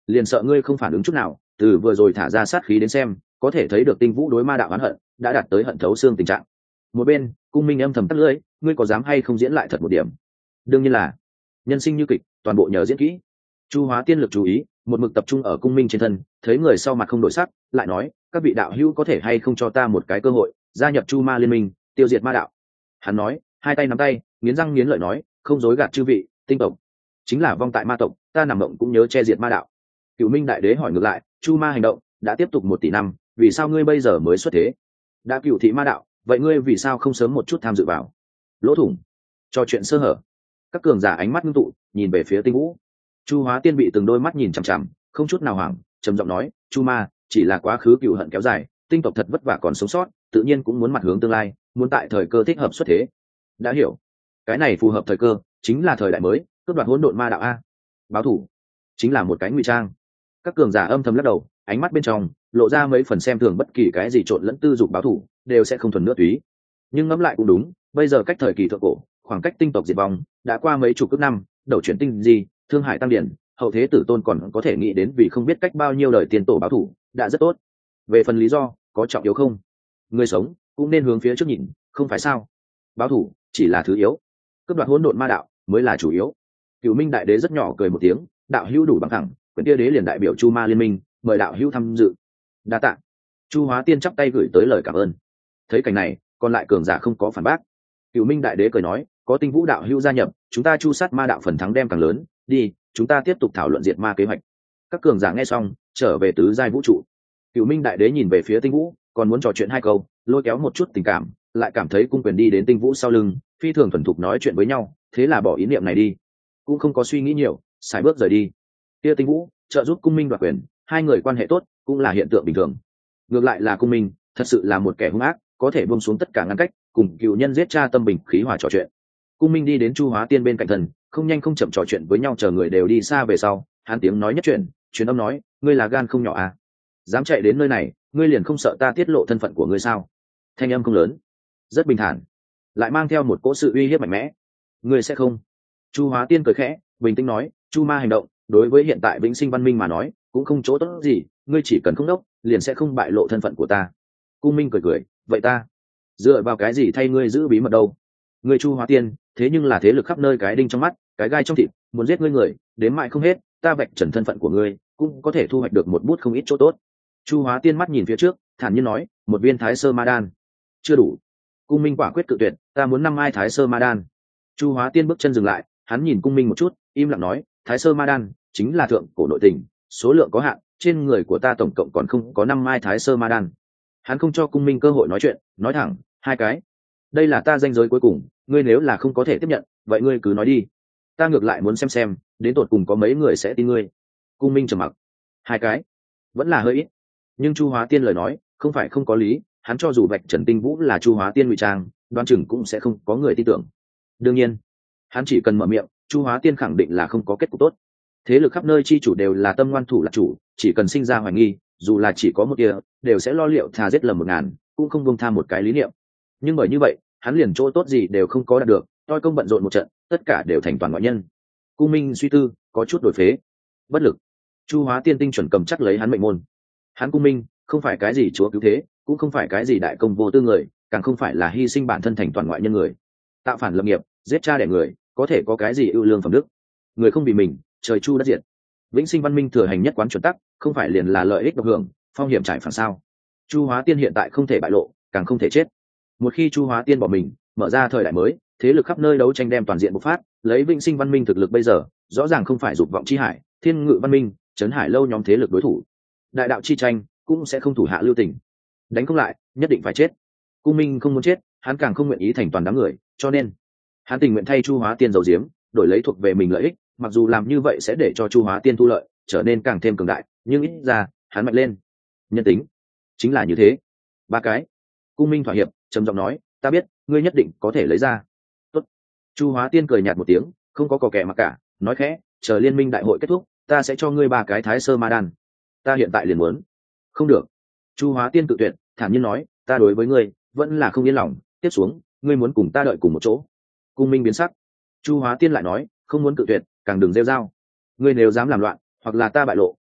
liền sợ ngươi không phản ứng chút nào. Từ vừa rồi thả ra sát khí đến xem, có thể thấy được Tinh Vũ đối ma đạo oán hận đã đạt tới hận thấu xương tình trạng. Một bên Cung Minh âm thầm tắt lưỡi, ngươi có dám hay không diễn lại thật một điểm? Đương nhiên là nhân sinh như kịch, toàn bộ nhờ diễn kỹ. Chu Hóa Tiên lực chú ý một mực tập trung ở Cung Minh trên thân, thấy người sau mặt không đổi sắc, lại nói, các vị đạo hữu có thể hay không cho ta một cái cơ hội gia nhập Chu Ma liên minh, tiêu diệt ma đạo. Hắn nói, hai tay nắm tay, nghiến răng nghiến lợi nói, không dối gạt chư vị, Tinh tộc chính là vong tại ma tộc, ta nằm mộng cũng nhớ che diệt ma đạo. Cửu Minh đại đế hỏi ngược lại, Chu Ma hành động đã tiếp tục một tỷ năm, vì sao ngươi bây giờ mới xuất thế? Đã cửu thị ma đạo, vậy ngươi vì sao không sớm một chút tham dự vào? Lỗ thủng, cho chuyện sơ hở. Các cường giả ánh mắt ngưng tụ, nhìn về phía Tinh Vũ. Chu Hóa Tiên bị từng đôi mắt nhìn chằm chằm, không chút nào hoảng, trầm giọng nói, Chu Ma chỉ là quá khứ cựu hận kéo dài, Tinh tộc thật vất vả còn sống sót, tự nhiên cũng muốn mặt hướng tương lai, muốn tại thời cơ thích hợp xuất thế. Đã hiểu, cái này phù hợp thời cơ, chính là thời đại mới, cướp đoạt hỗn độn ma đạo a. Báo thủ chính là một cái ngụy trang. Các cường giả âm thầm lắc đầu, ánh mắt bên trong lộ ra mấy phần xem thường bất kỳ cái gì trộn lẫn tư dục báo thủ đều sẽ không thuần nữa túy. Nhưng ngẫm lại cũng đúng, bây giờ cách thời kỳ thượng cổ, khoảng cách tinh tộc diệt vong đã qua mấy chục ước năm, đầu chuyển tinh gì, thương hải tăng điển, hậu thế tử tôn còn có thể nghĩ đến vì không biết cách bao nhiêu đời tiền tổ báo thủ, đã rất tốt. Về phần lý do, có trọng yếu không? Người sống cũng nên hướng phía trước nhìn, không phải sao? Báo thủ chỉ là thứ yếu, cướp đoạt hỗn độn ma đạo mới là chủ yếu. Cửu Minh đại đế rất nhỏ cười một tiếng, đạo hữu đủ bằng thẳng, quyển kia đế liền đại biểu Chu Ma liên minh, mời đạo hữu tham dự. Đa tạ. Chu Hóa Tiên chắp tay gửi tới lời cảm ơn. Thấy cảnh này, còn lại cường giả không có phản bác. Cửu Minh đại đế cười nói, có Tinh Vũ đạo hữu gia nhập, chúng ta chu sát ma đạo phần thắng đem càng lớn, đi, chúng ta tiếp tục thảo luận diệt ma kế hoạch. Các cường giả nghe xong, trở về tứ giai vũ trụ. Cửu Minh đại đế nhìn về phía Tinh Vũ, còn muốn trò chuyện hai câu, lôi kéo một chút tình cảm, lại cảm thấy cung quyền đi đến Tinh Vũ sau lưng, phi thường thuần thục nói chuyện với nhau, thế là bỏ ý niệm này đi, cũng không có suy nghĩ nhiều, xài bước rời đi. Kia Tinh Vũ trợ giúp Cung Minh đoạt quyền, hai người quan hệ tốt cũng là hiện tượng bình thường. Ngược lại là Cung Minh thật sự là một kẻ hung ác, có thể buông xuống tất cả ngăn cách, cùng cựu nhân giết cha tâm bình khí hòa trò chuyện. Cung Minh đi đến Chu Hóa Tiên bên cạnh thần, không nhanh không chậm trò chuyện với nhau, chờ người đều đi xa về sau, hắn tiếng nói nhất chuyện, truyền âm nói, ngươi là gan không nhỏ à? Dám chạy đến nơi này, ngươi liền không sợ ta tiết lộ thân phận của ngươi sao? Thanh âm không lớn, rất bình thản, lại mang theo một cỗ sự uy hiếp mạnh mẽ. Ngươi sẽ không? Chu Hóa Tiên cười khẽ, bình tĩnh nói, Chu Ma hành động đối với hiện tại vĩnh sinh văn minh mà nói cũng không chỗ tốt gì, ngươi chỉ cần không đốc liền sẽ không bại lộ thân phận của ta. Cung Minh cười cười, vậy ta dựa vào cái gì thay ngươi giữ bí mật đâu? Ngươi Chu Hóa Tiên thế nhưng là thế lực khắp nơi, cái đinh trong mắt, cái gai trong thịt, muốn giết ngươi người đến mãi không hết, ta vạch trần thân phận của ngươi cũng có thể thu hoạch được một bút không ít chỗ tốt. Chu Hóa Tiên mắt nhìn phía trước, thản nhiên nói, một viên thái sơ ma đan chưa đủ. Cung Minh quả quyết cự tuyệt, ta muốn năm mai thái sơ ma đan. Chu Hóa Tiên bước chân dừng lại, hắn nhìn Cung Minh một chút, im lặng nói, thái sơ ma đan chính là thượng cổ nội tình, số lượng có hạn, trên người của ta tổng cộng còn không có năm mai thái sơ ma đan. Hắn không cho Cung Minh cơ hội nói chuyện, nói thẳng, hai cái, đây là ta danh giới cuối cùng, ngươi nếu là không có thể tiếp nhận, vậy ngươi cứ nói đi, ta ngược lại muốn xem xem đến tột cùng có mấy người sẽ tin ngươi. Cung Minh trầm mặc, hai cái vẫn là hơi ít. Nhưng Chu Hóa Tiên lời nói không phải không có lý, hắn cho dù vạch trần Tinh Vũ là Chu Hóa Tiên ngụy trang, đoán chừng cũng sẽ không có người tin tưởng. Đương nhiên hắn chỉ cần mở miệng, Chu Hóa Tiên khẳng định là không có kết cục tốt. Thế lực khắp nơi chi chủ đều là tâm ngoan thủ là chủ, chỉ cần sinh ra hoài nghi, dù là chỉ có một tia, đều sẽ lo liệu thà giết lầm một ngàn, cũng không buông tha một cái lý niệm. Nhưng bởi như vậy, hắn liền chỗ tốt gì đều không có đạt được, toi công bận rộn một trận, tất cả đều thành toàn ngoại nhân. Cung Minh suy tư, có chút đổi phế, bất lực. Chu Hóa Tiên tinh chuẩn cầm chắc lấy hắn mệnh môn. Hắn Cung Minh không phải cái gì chúa cứu thế, cũng không phải cái gì đại công vô tư người, càng không phải là hy sinh bản thân thành toàn ngoại nhân người. Tạo phản lập nghiệp, giết cha đẻ người, có thể có cái gì ưu lương phẩm đức? Người không vì mình, trời chu đất diệt. Vĩnh sinh văn minh thừa hành nhất quán chuẩn tắc, không phải liền là lợi ích độc hưởng, phong hiểm trải phản sao? Chu Hóa Tiên hiện tại không thể bại lộ, càng không thể chết. Một khi Chu Hóa Tiên bỏ mình, mở ra thời đại mới, thế lực khắp nơi đấu tranh đem toàn diện bộc phát, lấy vĩnh sinh văn minh thực lực bây giờ, rõ ràng không phải dục vọng chi hải, thiên ngự văn minh, trấn hải lâu nhóm thế lực đối thủ. Đại đạo chi tranh cũng sẽ không thủ hạ lưu tình, đánh không lại, nhất định phải chết. Cung Minh không muốn chết, hắn càng không nguyện ý thành toàn đám người, cho nên hắn tình nguyện thay Chu Hóa Tiên giấu giếm, đổi lấy thuộc về mình lợi ích, mặc dù làm như vậy sẽ để cho Chu Hóa Tiên thu lợi, trở nên càng thêm cường đại, nhưng ít ra hắn mạnh lên. Nhân tính chính là như thế. Ba cái. Cung Minh thỏa hiệp, trầm giọng nói, ta biết ngươi nhất định có thể lấy ra. Tốt. Chu Hóa Tiên cười nhạt một tiếng, không có cò kẻ mặc cả, nói khẽ, chờ liên minh đại hội kết thúc, ta sẽ cho ngươi ba cái thái sơ ma đan. Ta hiện tại liền muốn. Không được. Chu Hóa Tiên tự tuyệt, thản nhiên nói, ta đối với ngươi vẫn là không yên lòng, tiếp xuống ngươi muốn cùng ta đợi cùng một chỗ. Cung Minh biến sắc. Chu Hóa Tiên lại nói, không muốn cự tuyệt, càng đừng rêu rao. Ngươi nếu dám làm loạn, hoặc là ta bại lộ,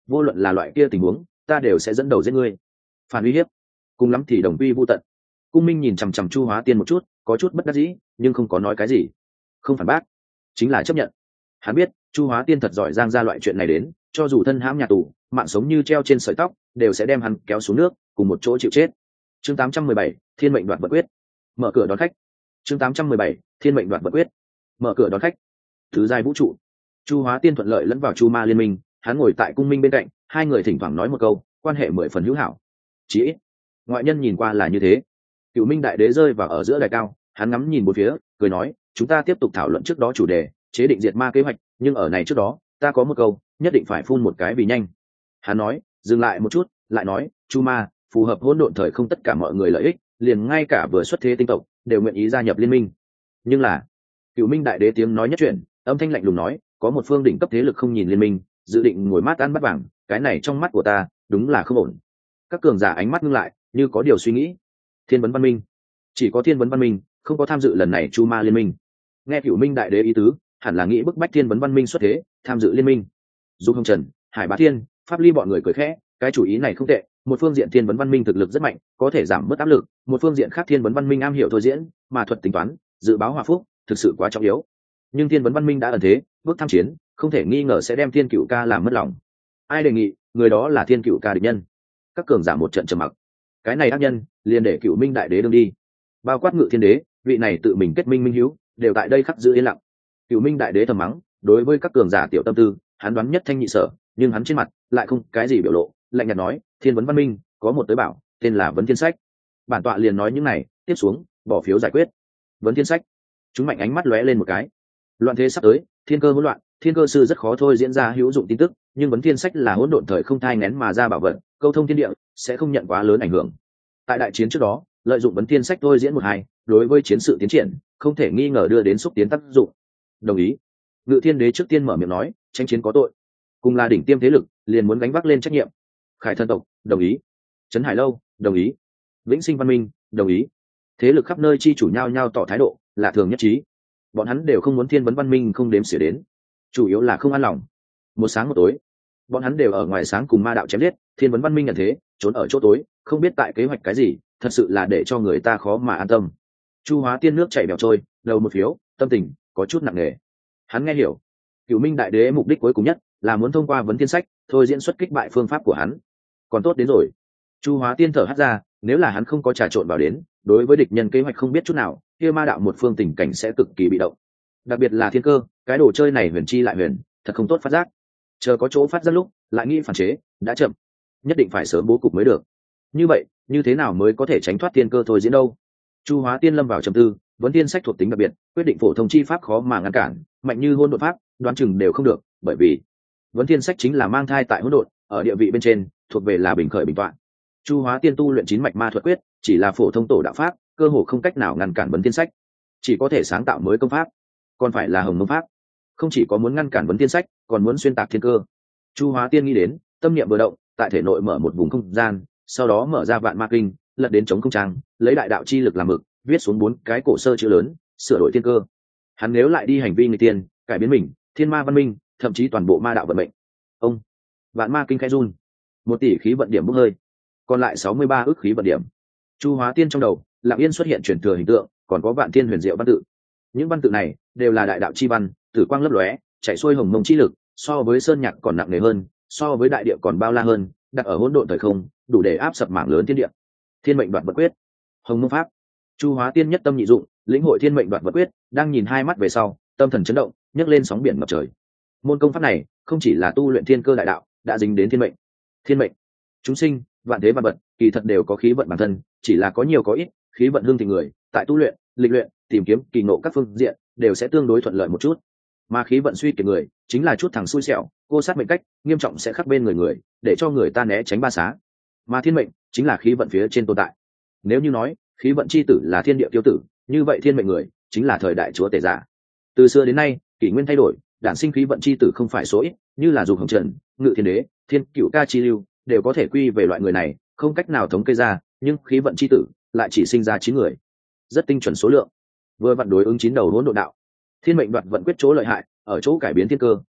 vô luận là loại kia tình huống ta đều sẽ dẫn đầu giết ngươi. Phản uy hiếp, cùng lắm thì đồng quy vô tận. Cung Minh nhìn chằm chằm Chu Hóa Tiên một chút, có chút bất đắc dĩ nhưng không có nói cái gì, không phản bác, chính là chấp nhận. Hắn biết Chu Hóa Tiên thật giỏi giang ra loại chuyện này đến, cho dù thân hãm nhà tù, mạng sống như treo trên sợi tóc, đều sẽ đem hắn kéo xuống nước, cùng một chỗ chịu chết. Chương tám trăm mười bảy, Thiên mệnh đoạt vật quyết. Mở cửa đón khách. Chương tám trăm mười bảy, Thiên mệnh đoạt vật quyết. Mở cửa đón khách. Thứ giai vũ trụ. Chu Hóa Tiên thuận lợi lẫn vào Chu Ma liên minh, hắn ngồi tại Cung Minh bên cạnh, hai người thỉnh thoảng nói một câu, quan hệ mười phần hữu hảo. Chỉ ít, ngoại nhân nhìn qua là như thế. Cựu Minh đại đế rơi vào ở giữa đài cao, hắn ngắm nhìn một phía, cười nói, chúng ta tiếp tục thảo luận trước đó chủ đề, chế định diệt ma kế hoạch, nhưng ở này trước đó, ta có một câu, nhất định phải phun một cái vì nhanh. Hắn nói, dừng lại một chút, lại nói, Chu Ma, phù hợp hỗn độn thời không tất cả mọi người lợi ích, liền ngay cả vừa xuất thế tinh tộc đều nguyện ý gia nhập liên minh. Nhưng là, Cựu Minh đại đế tiếng nói nhất chuyện, âm thanh lạnh lùng nói, có một phương đỉnh cấp thế lực không nhìn liên minh, dự định ngồi mát ăn bát vàng, cái này trong mắt của ta, đúng là không ổn. Các cường giả ánh mắt ngưng lại, như có điều suy nghĩ. Thiên vấn văn minh, chỉ có Thiên vấn văn minh không có tham dự lần này Chu Ma liên minh. Nghe Cựu Minh đại đế ý tứ, hẳn là nghĩ bức bách Thiên vấn văn minh xuất thế, tham dự liên minh. Dù Hồng Trần, Hải Bá Thiên, Pháp Ly bọn người cười khẽ, cái chủ ý này không tệ. Một phương diện Thiên vấn văn minh thực lực rất mạnh, có thể giảm bớt áp lực; một phương diện khác Thiên vấn văn minh am hiểu thôi diễn, mà thuật tính toán, dự báo hòa phúc, thực sự quá trọng yếu. Nhưng Thiên vấn văn minh đã ẩn thế, bước tham chiến, không thể nghi ngờ sẽ đem Thiên Cựu Ca làm mất lòng. Ai đề nghị, người đó là Thiên Cựu Ca địch nhân. Các cường giả một trận trầm mặc. Cái này ác nhân, liền để Cựu Minh đại đế đương đi. Bao quát Ngự Thiên đế, vị này tự mình kết minh minh hữu, đều tại đây khắc giữ yên lặng. Cựu Minh đại đế thầm mắng, đối với các cường giả tiểu tâm tư, hắn đoán nhất thanh nhị sở, nhưng hắn trên mặt lại không cái gì biểu lộ, lạnh nhạt nói, Thiên vấn văn minh có một tới bảo, tên là Vấn Thiên Sách. Bản tọa liền nói những này, tiếp xuống, bỏ phiếu giải quyết. Vấn Thiên Sách. Chúng mạnh ánh mắt lóe lên một cái. Loạn thế sắp tới, thiên cơ hỗn loạn, thiên cơ sư rất khó thôi diễn ra hữu dụng tin tức, nhưng Vấn Thiên Sách là hỗn độn thời không thai nén mà ra bảo vật, câu thông thiên địa, sẽ không nhận quá lớn ảnh hưởng. Tại đại chiến trước đó, lợi dụng Vấn Thiên Sách thôi diễn một hai, đối với chiến sự tiến triển, không thể nghi ngờ đưa đến xúc tiến tác dụng. Đồng ý. Ngự Thiên đế trước tiên mở miệng nói, tranh chiến có tội, cùng là đỉnh tiêm thế lực, liền muốn gánh vác lên trách nhiệm. Khải Thân tộc, đồng ý. Trấn Hải lâu, đồng ý. Vĩnh Sinh văn minh, đồng ý. Thế lực khắp nơi chi chủ nhau nhau tỏ thái độ, là thường nhất trí. Bọn hắn đều không muốn Thiên vấn văn minh không đếm xỉa đến, chủ yếu là không an lòng. Một sáng một tối, bọn hắn đều ở ngoài sáng cùng ma đạo chém giết, Thiên vấn văn minh nhận thế, trốn ở chỗ tối, không biết tại kế hoạch cái gì, thật sự là để cho người ta khó mà an tâm. Chu Hóa Tiên nước chảy bèo trôi, đầu một phiếu, tâm tình có chút nặng nề. Hắn nghe hiểu, Cửu Minh đại đế mục đích cuối cùng nhất là muốn thông qua Vấn Thiên Sách thôi diễn xuất kích bại phương pháp của hắn. Còn tốt đến rồi. Chu Hóa Tiên thở hắt ra, nếu là hắn không có trà trộn vào đến, đối với địch nhân kế hoạch không biết chút nào, kia ma đạo một phương tình cảnh sẽ cực kỳ bị động. Đặc biệt là thiên cơ, cái đồ chơi này huyền chi lại huyền, thật không tốt phát giác. Chờ có chỗ phát giác lúc, lại nghĩ phản chế, đã chậm. Nhất định phải sớm bố cục mới được. Như vậy, như thế nào mới có thể tránh thoát thiên cơ thôi diễn đâu? Chu Hóa Tiên lâm vào trầm tư, Vấn Thiên Sách thuộc tính đặc biệt, quyết định phổ thông chi pháp khó mà ngăn cản, mạnh như hôn độn pháp, đoán chừng đều không được, bởi vì Vấn Thiên Sách chính là mang thai tại hỗn độn, ở địa vị bên trên, thuộc về là bình khởi bình toạn. Chu Hóa Tiên tu luyện chín mạch ma thuật quyết, chỉ là phổ thông tổ đạo pháp, cơ hồ không cách nào ngăn cản Vấn Thiên Sách, chỉ có thể sáng tạo mới công pháp, còn phải là Hồng Mông pháp. Không chỉ có muốn ngăn cản Vấn Thiên Sách, còn muốn xuyên tạc thiên cơ. Chu Hóa Tiên nghĩ đến, tâm niệm vừa động, tại thể nội mở một vùng không gian, sau đó mở ra Vạn Ma Kinh, lật đến chống không trang, lấy đại đạo chi lực làm mực, viết xuống bốn cái cổ sơ chữ lớn, sửa đổi thiên cơ. Hắn nếu lại đi hành vi người tiên, cải biến mình, thiên ma văn minh, thậm chí toàn bộ ma đạo vận mệnh. Ông, Vạn Ma Kinh khẽ run, một tỷ khí vận điểm bốc hơi, còn lại sáu mươi ba ức khí vận điểm. Chu Hóa Tiên trong đầu lặng yên xuất hiện truyền thừa hình tượng, còn có vạn thiên huyền diệu văn tự. Những văn tự này đều là đại đạo chi văn, tử quang lấp lóe, chạy xuôi hồng mông chi lực, so với sơn nhạc còn nặng nề hơn, so với đại địa còn bao la hơn, đặt ở hỗn độn thời không, đủ để áp sập mảng lớn thiên địa. Thiên mệnh đoạt vật quyết, Hồng Mông pháp. Chu Hóa Tiên nhất tâm nhị dụng, lĩnh hội thiên mệnh đoạt vật quyết, đang nhìn hai mắt về sau, tâm thần chấn động, nhấc lên sóng biển ngập trời. Môn công pháp này không chỉ là tu luyện thiên cơ đại đạo, đã dính đến thiên mệnh. Thiên mệnh, chúng sinh, vạn thế vạn vật, kỳ thật đều có khí vận bản thân, chỉ là có nhiều có ít, khí vận hương thì người, tại tu luyện, lịch luyện, tìm kiếm kỳ ngộ các phương diện, đều sẽ tương đối thuận lợi một chút. Mà khí vận suy kiệt người, chính là chút thằng xui xẻo, cô sát mệnh cách, nghiêm trọng sẽ khắc bên người người, để cho người ta né tránh ba xá. Mà thiên mệnh chính là khí vận phía trên tồn tại. Nếu như nói khí vận chi tử là thiên địa tiêu tử, như vậy thiên mệnh người chính là thời đại chúa tể giả. Từ xưa đến nay, kỷ nguyên thay đổi, đản sinh khí vận chi tử không phải số ít, như là Dục Hồng Trần, Ngự Thiên Đế, Thiên Cửu Ca chi lưu, đều có thể quy về loại người này, không cách nào thống kê ra, nhưng khí vận chi tử lại chỉ sinh ra chín người, rất tinh chuẩn số lượng, vừa vặn đối ứng chín đầu hỗn độn đạo. Thiên mệnh đoạt vận quyết chỗ lợi hại ở chỗ cải biến thiên cơ,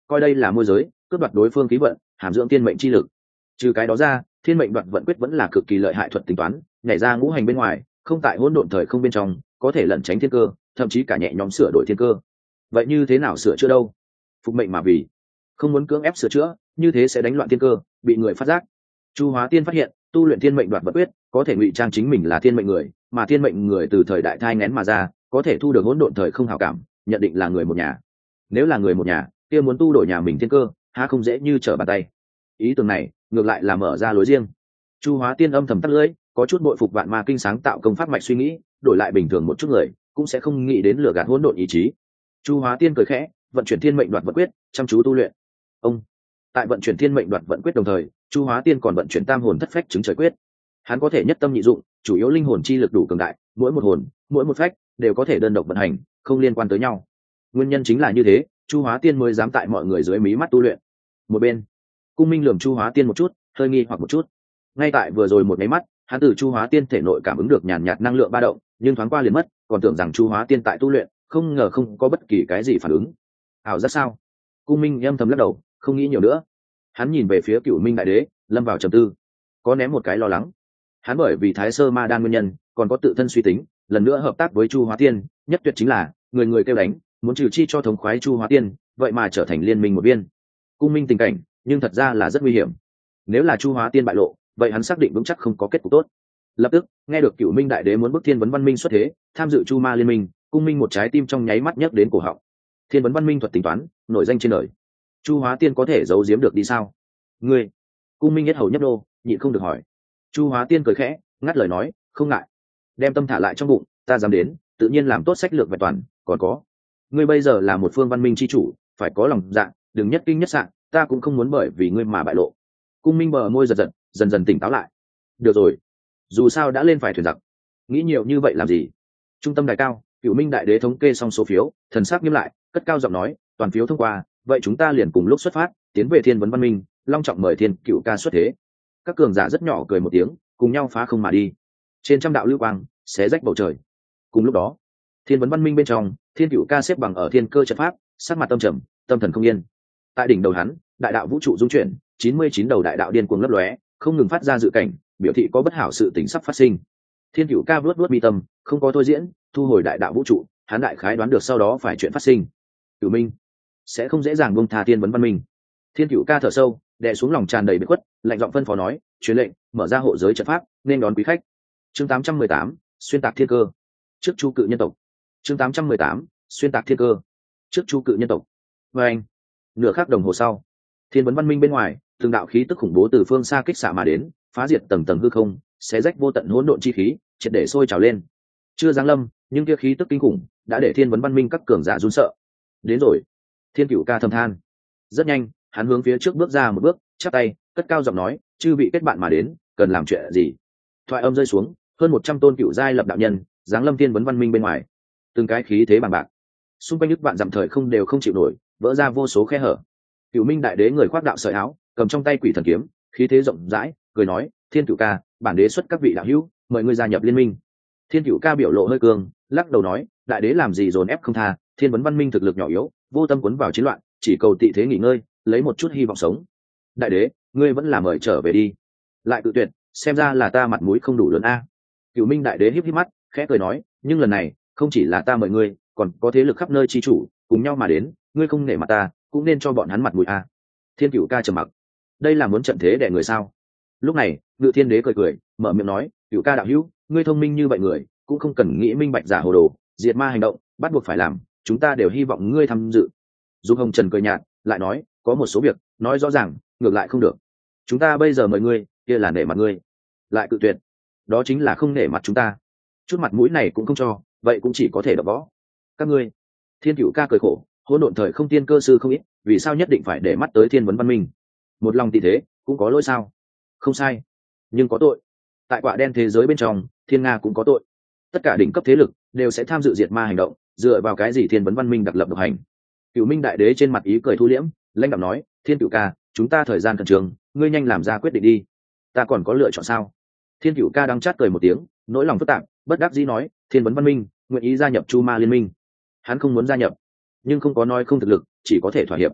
coi đây là môi giới cướp đoạt đối phương khí vận, hàm dưỡng thiên mệnh chi lực. Trừ cái đó ra, thiên mệnh đoạt vận quyết vẫn là cực kỳ lợi hại thuật tính toán, nhảy ra ngũ hành bên ngoài, không tại hỗn độn thời không bên trong, có thể lẩn tránh thiên cơ, thậm chí cả nhẹ nhõm sửa đổi thiên cơ. Vậy như thế nào sửa chữa đâu? Phục mệnh mà vì, không muốn cưỡng ép sửa chữa, như thế sẽ đánh loạn thiên cơ, bị người phát giác. Chu Hóa Tiên phát hiện, tu luyện thiên mệnh đoạt vận quyết, có thể ngụy trang chính mình là thiên mệnh người, mà thiên mệnh người từ thời đại thai nghén mà ra, có thể thu được hỗn độn thời không hảo cảm, nhận định là người một nhà. Nếu là người một nhà, kia muốn tu đổi nhà mình thiên cơ, há không dễ như trở bàn tay. Ý tưởng này ngược lại là mở ra lối riêng. Chu Hóa Tiên âm thầm tắt lưỡi, có chút bội phục vạn ma kinh sáng tạo công pháp mạch suy nghĩ, đổi lại bình thường một chút người cũng sẽ không nghĩ đến lừa gạt hỗn độn ý chí. Chu Hóa Tiên cười khẽ, vận chuyển thiên mệnh đoạt vận quyết, chăm chú tu luyện. Ông tại vận chuyển thiên mệnh đoạt vận quyết đồng thời, Chu Hóa Tiên còn vận chuyển tam hồn thất phách chứng trời quyết. Hắn có thể nhất tâm nhị dụng, chủ yếu linh hồn chi lực đủ cường đại, mỗi một hồn, mỗi một phách đều có thể đơn độc vận hành, không liên quan tới nhau. Nguyên nhân chính là như thế, Chu Hóa Tiên mới dám tại mọi người dưới mí mắt tu luyện. Một bên, Cung Minh lườm Chu Hóa Tiên một chút, hơi nghi hoặc một chút. Ngay tại vừa rồi một máy mắt, hắn từ Chu Hóa Tiên thể nội cảm ứng được nhàn nhạt năng lượng ba động, nhưng thoáng qua liền mất, còn tưởng rằng Chu Hóa Tiên tại tu luyện, không ngờ không có bất kỳ cái gì phản ứng. Ảo giác sao? Cung Minh âm thầm lắc đầu, không nghĩ nhiều nữa. Hắn nhìn về phía Cửu Minh Đại Đế, lâm vào trầm tư, có ném một cái lo lắng. Hắn bởi vì Thái Sơ Ma Đan nguyên nhân, còn có tự thân suy tính, lần nữa hợp tác với Chu Hóa Tiên, nhất tuyệt chính là người người kêu đánh, muốn trừ chi cho thống khoái Chu Hóa Tiên, vậy mà trở thành liên minh một viên. Cung Minh tình cảnh, nhưng thật ra là rất nguy hiểm. Nếu là Chu Hóa Tiên bại lộ, vậy hắn xác định vững chắc không có kết cục tốt. Lập tức, nghe được Cửu Minh Đại Đế muốn bức Thiên Vấn Văn Minh xuất thế, tham dự Chu Ma liên minh, Cung Minh một trái tim trong nháy mắt nhấc đến cổ họng. Thiên Vấn Văn Minh thuật tính toán, nổi danh trên đời. Chu Hóa Tiên có thể giấu giếm được đi sao? Ngươi, Cung Minh nhất hầu nhất đô, nhịn không được hỏi. Chu Hóa Tiên cười khẽ, ngắt lời nói, không ngại, đem tâm thả lại trong bụng, ta dám đến, tự nhiên làm tốt sách lược vẹn toàn. Còn có, ngươi bây giờ là một phương văn minh chi chủ, phải có lòng dạ, đừng nhất kinh nhất sạn, ta cũng không muốn bởi vì ngươi mà bại lộ. Cung Minh bờ môi giật giật, dần dần tỉnh táo lại. Được rồi, dù sao đã lên phải thuyền giặc, nghĩ nhiều như vậy làm gì? Trung tâm đài cao, Cửu Minh Đại Đế thống kê xong số phiếu, thần sắc nghiêm lại, cất cao giọng nói, toàn phiếu thông qua, vậy chúng ta liền cùng lúc xuất phát, tiến về Thiên Vấn Văn Minh, long trọng mời Thiên Cửu ca xuất thế. Các cường giả rất nhỏ cười một tiếng, cùng nhau phá không mà đi. Trên trăm đạo lưu quang xé rách bầu trời. Cùng lúc đó, Thiên Vấn Văn Minh bên trong, Thiên Cửu ca xếp bằng ở thiên cơ trận pháp, sắc mặt tâm trầm, tâm thần không yên. Tại đỉnh đầu hắn, đại đạo vũ trụ dung chuyển, chín mươi chín đầu đại đạo điên cuồng lấp lóe, không ngừng phát ra dự cảnh, biểu thị có bất hảo sự tình sắp phát sinh. Thiên Cửu ca vuốt vuốt mi tâm, không có thôi diễn, thu hồi đại đạo vũ trụ, hắn đại khái đoán được sau đó phải chuyện phát sinh. Cửu Minh sẽ không dễ dàng buông tha Thiên Vấn Văn Minh. Thiên Cửu ca thở sâu, đè xuống lòng tràn đầy bực khuất, lạnh giọng phân phó nói, truyền lệnh, mở ra hộ giới trận pháp, nên đón quý khách. Chương tám trăm mười tám, xuyên tạc thiên cơ. Trước chu cự nhân tộc. Chương tám trăm mười tám, xuyên tạc thiên cơ. Trước chu cự nhân tộc. Và anh, nửa khắc đồng hồ sau, Thiên Vấn Văn Minh bên ngoài, từng đạo khí tức khủng bố từ phương xa kích xạ mà đến, phá diệt tầng tầng hư không, xé rách vô tận hỗn độn chi khí, triệt để sôi trào lên. Chưa giáng lâm, nhưng kia khí tức kinh khủng đã để Thiên Vấn Văn Minh các cường giả run sợ. Đến rồi. Thiên Cửu ca thầm than. Rất nhanh, hắn hướng phía trước bước ra một bước, chắp tay, cất cao giọng nói, chư vị kết bạn mà đến, cần làm chuyện gì? Thoại âm rơi xuống, hơn một trăm tôn cựu giai lập đạo nhân giáng lâm Thiên Vấn Văn Minh bên ngoài, từng cái khí thế bằng bạc, xung quanh nước vạn dặm thời không đều không chịu nổi, vỡ ra vô số khe hở. Cửu Minh Đại Đế người khoác đạo sợi áo, cầm trong tay quỷ thần kiếm, khí thế rộng rãi, cười nói, Thiên Cửu ca, bản đế xuất các vị đạo hữu, mời ngươi gia nhập liên minh. Thiên Cửu ca biểu lộ hơi cường, lắc đầu nói, đại đế làm gì dồn ép không tha, Thiên Vấn Văn Minh thực lực nhỏ yếu, vô tâm cuốn vào chiến loạn, chỉ cầu tị thế nghỉ ngơi, lấy một chút hy vọng sống. Đại đế, ngươi vẫn là mời trở về đi. Lại tự tuyệt, xem ra là ta mặt mũi không đủ lớn a. Cửu Minh Đại Đế híp híp mắt, khẽ cười nói, nhưng lần này không chỉ là ta mời ngươi, còn có thế lực khắp nơi chi chủ cùng nhau mà đến, ngươi không nể mặt ta, cũng nên cho bọn hắn mặt mũi a. Thiên Cửu ca trầm mặc, đây là muốn trận thế để người sao? Lúc này, Ngự Thiên Đế cười cười, mở miệng nói, Cửu ca đạo hữu, ngươi thông minh như vậy người, cũng không cần nghĩ minh bạch giả hồ đồ, diệt ma hành động, bắt buộc phải làm, chúng ta đều hy vọng ngươi tham dự. Dục Hồng Trần cười nhạt, lại nói, có một số việc, nói rõ ràng, ngược lại không được. Chúng ta bây giờ mời ngươi, kia là nể mặt ngươi, lại cự tuyệt, đó chính là không nể mặt chúng ta. Chút mặt mũi này cũng không cho, vậy cũng chỉ có thể đập võ. Các ngươi, Thiên Cửu ca cười khổ, hỗn độn thời không tiên cơ sư không ít, vì sao nhất định phải để mắt tới Thiên Vấn Văn Minh? Một lòng tị thế, cũng có lỗi sao? Không sai, nhưng có tội. Tại quả đen thế giới bên trong, Thiên Nga cũng có tội. Tất cả đỉnh cấp thế lực đều sẽ tham dự diệt ma hành động, dựa vào cái gì Thiên Vấn Văn Minh đặc lập độc hành? Cửu Minh Đại Đế trên mặt ý cười thu liễm, lãnh đạo nói, Thiên Cửu ca, chúng ta thời gian khẩn trương, ngươi nhanh làm ra quyết định đi. Ta còn có lựa chọn sao? Thiên Cửu ca đang chát cười một tiếng, nỗi lòng phức tạp, bất đắc dĩ nói, Thiên Vấn Văn Minh nguyện ý gia nhập Chu Ma liên minh. Hắn không muốn gia nhập, nhưng không có nói không thực lực, chỉ có thể thỏa hiệp.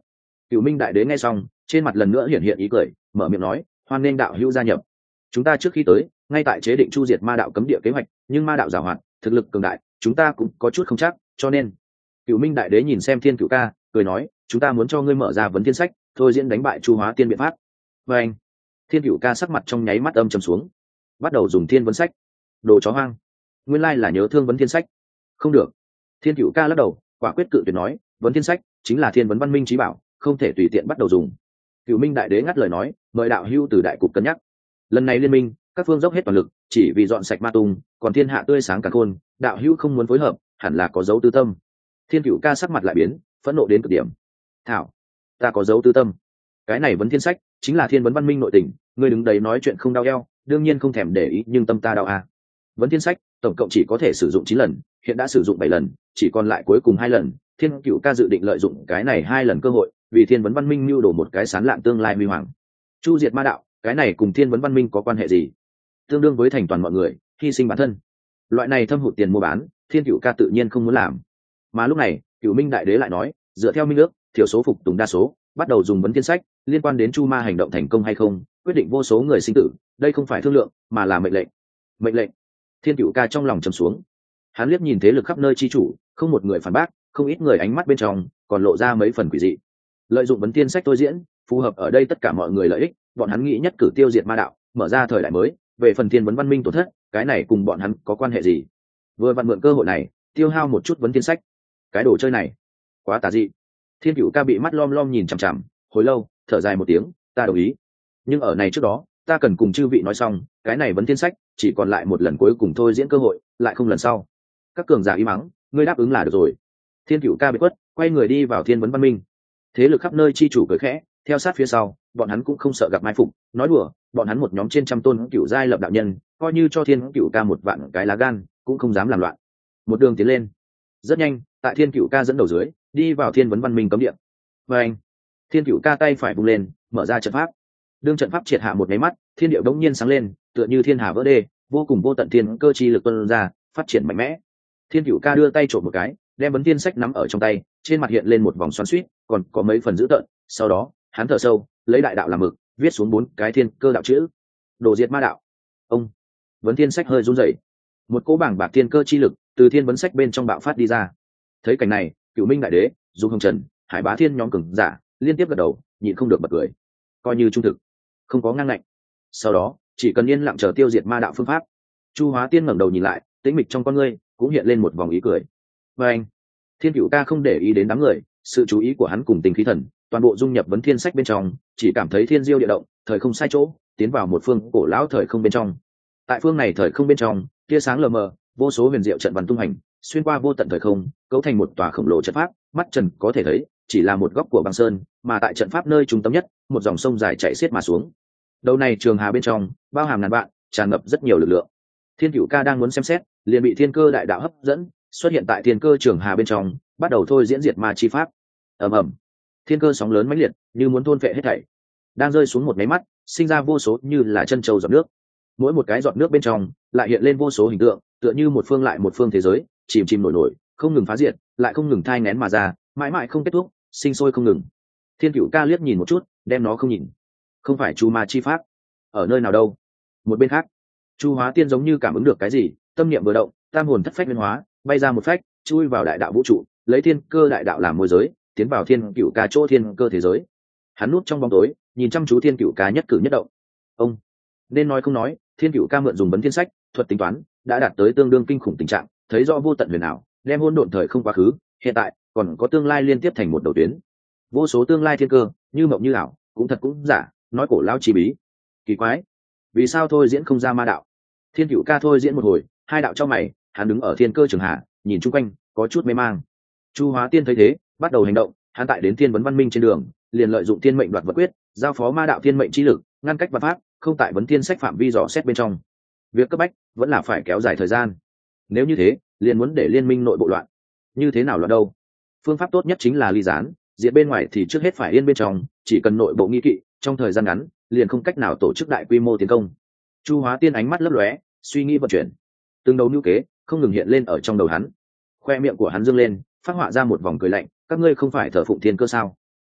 Cửu Minh đại đế nghe xong, trên mặt lần nữa hiện hiện ý cười, mở miệng nói, hoan nghênh đạo hữu gia nhập. Chúng ta trước khi tới, ngay tại chế định chu diệt ma đạo cấm địa kế hoạch, nhưng ma đạo giàu hoạt, thực lực cường đại, chúng ta cũng có chút không chắc, cho nên Cửu Minh đại đế nhìn xem Thiên Cửu ca, cười nói, chúng ta muốn cho ngươi mở ra vấn thiên sách, thôi diễn đánh bại Chu Hóa Tiên biện pháp. Và anh, Thiên Cửu ca sắc mặt trong nháy mắt âm trầm xuống, bắt đầu dùng thiên vấn sách. Đồ chó hoang, nguyên lai là nhớ thương vấn thiên sách. Không được. Thiên Cửu ca lắc đầu, quả quyết cự tuyệt nói, vấn thiên sách chính là thiên vấn văn minh trí bảo, không thể tùy tiện bắt đầu dùng. Cửu Minh đại đế ngắt lời nói, mời đạo hữu từ đại cục cân nhắc. Lần này liên minh, các phương dốc hết toàn lực, chỉ vì dọn sạch ma tung, còn thiên hạ tươi sáng cả khôn, đạo hữu không muốn phối hợp, hẳn là có dấu tư tâm. Thiên Cửu ca sắc mặt lại biến, phẫn nộ đến cực điểm. Thảo, ta có dấu tư tâm? Cái này vấn thiên sách chính là thiên vấn văn minh nội tình, ngươi đứng đấy nói chuyện không đau eo, đương nhiên không thèm để ý, nhưng tâm ta đau à. Vấn thiên sách tổng cộng chỉ có thể sử dụng chín lần, hiện đã sử dụng bảy lần, chỉ còn lại cuối cùng hai lần. Thiên Cửu ca dự định lợi dụng cái này hai lần cơ hội, vì thiên vấn văn minh mưu đồ một cái sán lạn tương lai huy hoàng. Chu diệt ma đạo, cái này cùng thiên vấn văn minh có quan hệ gì? Tương đương với thành toàn mọi người, hy sinh bản thân. Loại này thâm hụt tiền mua bán, Thiên Cửu ca tự nhiên không muốn làm. Mà lúc này, Cửu Minh đại đế lại nói, dựa theo minh ước, thiểu số phục tùng đa số, bắt đầu dùng vấn thiên sách, liên quan đến chu ma hành động thành công hay không, quyết định vô số người sinh tử, đây không phải thương lượng, mà là mệnh lệnh. Mệnh lệnh. Thiên Cửu ca trong lòng trầm xuống. Hắn liếc nhìn thế lực khắp nơi chi chủ, không một người phản bác, không ít người ánh mắt bên trong còn lộ ra mấy phần quỷ dị. Lợi dụng vấn thiên sách tôi diễn, phù hợp ở đây tất cả mọi người lợi ích, bọn hắn nghĩ nhất cử tiêu diệt ma đạo, mở ra thời đại mới. Về phần thiên vấn văn minh tổn thất, cái này cùng bọn hắn có quan hệ gì? Vừa vặn mượn cơ hội này, tiêu hao một chút vấn thiên sách. Cái đồ chơi này quá tà dị. Thiên Cửu ca bị mắt lom lom nhìn chằm chằm, hồi lâu thở dài một tiếng, ta đồng ý, nhưng ở này trước đó ta cần cùng chư vị nói xong, cái này vấn thiên sách chỉ còn lại một lần cuối cùng thôi diễn cơ hội, lại không lần sau. Các cường giả ý mắng, ngươi đáp ứng là được rồi. Thiên Cửu ca bị quất, quay người đi vào thiên vấn văn minh. Thế lực khắp nơi chi chủ cười khẽ, theo sát phía sau, bọn hắn cũng không sợ gặp mai phục. Nói đùa, bọn hắn một nhóm trên trăm tôn cửu giai lập đạo nhân, coi như cho Thiên Cửu ca một vạn cái lá gan, cũng không dám làm loạn. Một đường tiến lên, rất nhanh, tại Thiên Cửu ca dẫn đầu dưới, đi vào thiên vấn văn minh cấm địa. Và anh, Thiên Cửu ca tay phải vung lên, mở ra trận pháp. Đương trận pháp triệt hạ một cái mắt, thiên điệu đống nhiên sáng lên, tựa như thiên hà vỡ đê, vô cùng vô tận thiên cơ chi lực tuôn ra, phát triển mạnh mẽ. Thiên Cửu ca đưa tay trộm một cái, đem vấn thiên sách nắm ở trong tay, trên mặt hiện lên một vòng xoắn xuýt, còn có mấy phần dữ tợn. Sau đó, hắn thở sâu, lấy đại đạo làm mực, viết xuống bốn cái thiên cơ đạo chữ: đồ diệt ma đạo. Ông, vấn thiên sách hơi run rẩy, một cỗ bảng bạc thiên cơ chi lực từ thiên vấn sách bên trong bạo phát đi ra. Thấy cảnh này, Cửu Minh đại đế, Dung Hồng Trần, Hải Bá Thiên nhóm cường giả liên tiếp gật đầu, nhịn không được bật cười. Coi như trung thực, không có ngang ngạnh. Sau đó, chỉ cần yên lặng chờ tiêu diệt ma đạo phương pháp. Chu Hóa Tiên ngẩng đầu nhìn lại, tĩnh mịch trong con ngươi cũng hiện lên một vòng ý cười. Và anh, Thiên Cửu ca không để ý đến đám người, sự chú ý của hắn cùng tình khí thần toàn bộ dung nhập vấn thiên sách bên trong, chỉ cảm thấy thiên diêu địa động, thời không sai chỗ, tiến vào một phương cổ lão thời không bên trong. Tại phương này thời không bên trong, tia sáng lờ mờ, vô số huyền diệu trận văn tung hành, xuyên qua vô tận thời không, cấu thành một tòa khổng lồ trận pháp, mắt trần có thể thấy, chỉ là một góc của băng sơn, mà tại trận pháp nơi trung tâm nhất, một dòng sông dài chảy xiết mà xuống. Đầu này trường hà bên trong, bao hàm ngàn vạn, tràn ngập rất nhiều lực lượng. Thiên Cửu ca đang muốn xem xét, liền bị thiên cơ đại đạo hấp dẫn, xuất hiện tại thiên cơ trường hà bên trong, bắt đầu thôi diễn diệt ma chi pháp. Ầm ầm, thiên cơ sóng lớn mãnh liệt, như muốn thôn phệ hết thảy. Đang rơi xuống một máy mắt, sinh ra vô số như là chân châu giọt nước. Mỗi một cái giọt nước bên trong, lại hiện lên vô số hình tượng, tựa như một phương lại một phương thế giới, chìm chìm nổi nổi, không ngừng phá diệt, lại không ngừng thai nén mà ra, mãi mãi không kết thúc, sinh sôi không ngừng. Thiên Cửu ca liếc nhìn một chút, đem nó không nhìn. Không phải chu ma chi pháp, ở nơi nào đâu? Một bên khác, Chu Hóa Tiên giống như cảm ứng được cái gì, tâm niệm vừa động, tam hồn thất phách biến hóa, bay ra một phách, chui vào đại đạo vũ trụ, lấy thiên cơ đại đạo làm môi giới, tiến vào Thiên Cửu ca chỗ thiên cơ thế giới. Hắn núp trong bóng tối, nhìn chăm chú Thiên Cửu ca nhất cử nhất động. Ông, nên nói không nói, Thiên Cửu ca mượn dùng vấn thiên sách, thuật tính toán, đã đạt tới tương đương kinh khủng tình trạng, thấy rõ vô tận huyền ảo, đem hỗn độn thời không quá khứ, hiện tại còn có tương lai liên tiếp thành một đầu tuyến. Vô số tương lai thiên cơ, như mộng như ảo, cũng thật cũng giả, nói cổ lão chi bí. Kỳ quái, vì sao thôi diễn không ra ma đạo? Thiên Cửu ca thôi diễn một hồi, hai đạo trong mày, hắn đứng ở thiên cơ trường hạ, nhìn chung quanh, có chút mê mang. Chu Hóa Tiên thấy thế, bắt đầu hành động, hắn tại đến thiên vấn văn minh trên đường, liền lợi dụng thiên mệnh đoạt vật quyết, giao phó ma đạo thiên mệnh chi lực, ngăn cách vật pháp, không tại vấn thiên sách phạm vi dò xét bên trong. Việc cấp bách vẫn là phải kéo dài thời gian. Nếu như thế, liền muốn để liên minh nội bộ loạn. Như thế nào loạn đâu? Phương pháp tốt nhất chính là ly gián, diện bên ngoài thì trước hết phải yên bên trong, chỉ cần nội bộ nghi kỵ, trong thời gian ngắn, liền không cách nào tổ chức đại quy mô tiến công. Chu Hóa Tiên ánh mắt lấp lóe, suy nghĩ vận chuyển, từng đầu nhu kế không ngừng hiện lên ở trong đầu hắn. Khoe miệng của hắn dương lên, phát họa ra một vòng cười lạnh, các ngươi không phải thờ phụng thiên cơ sao?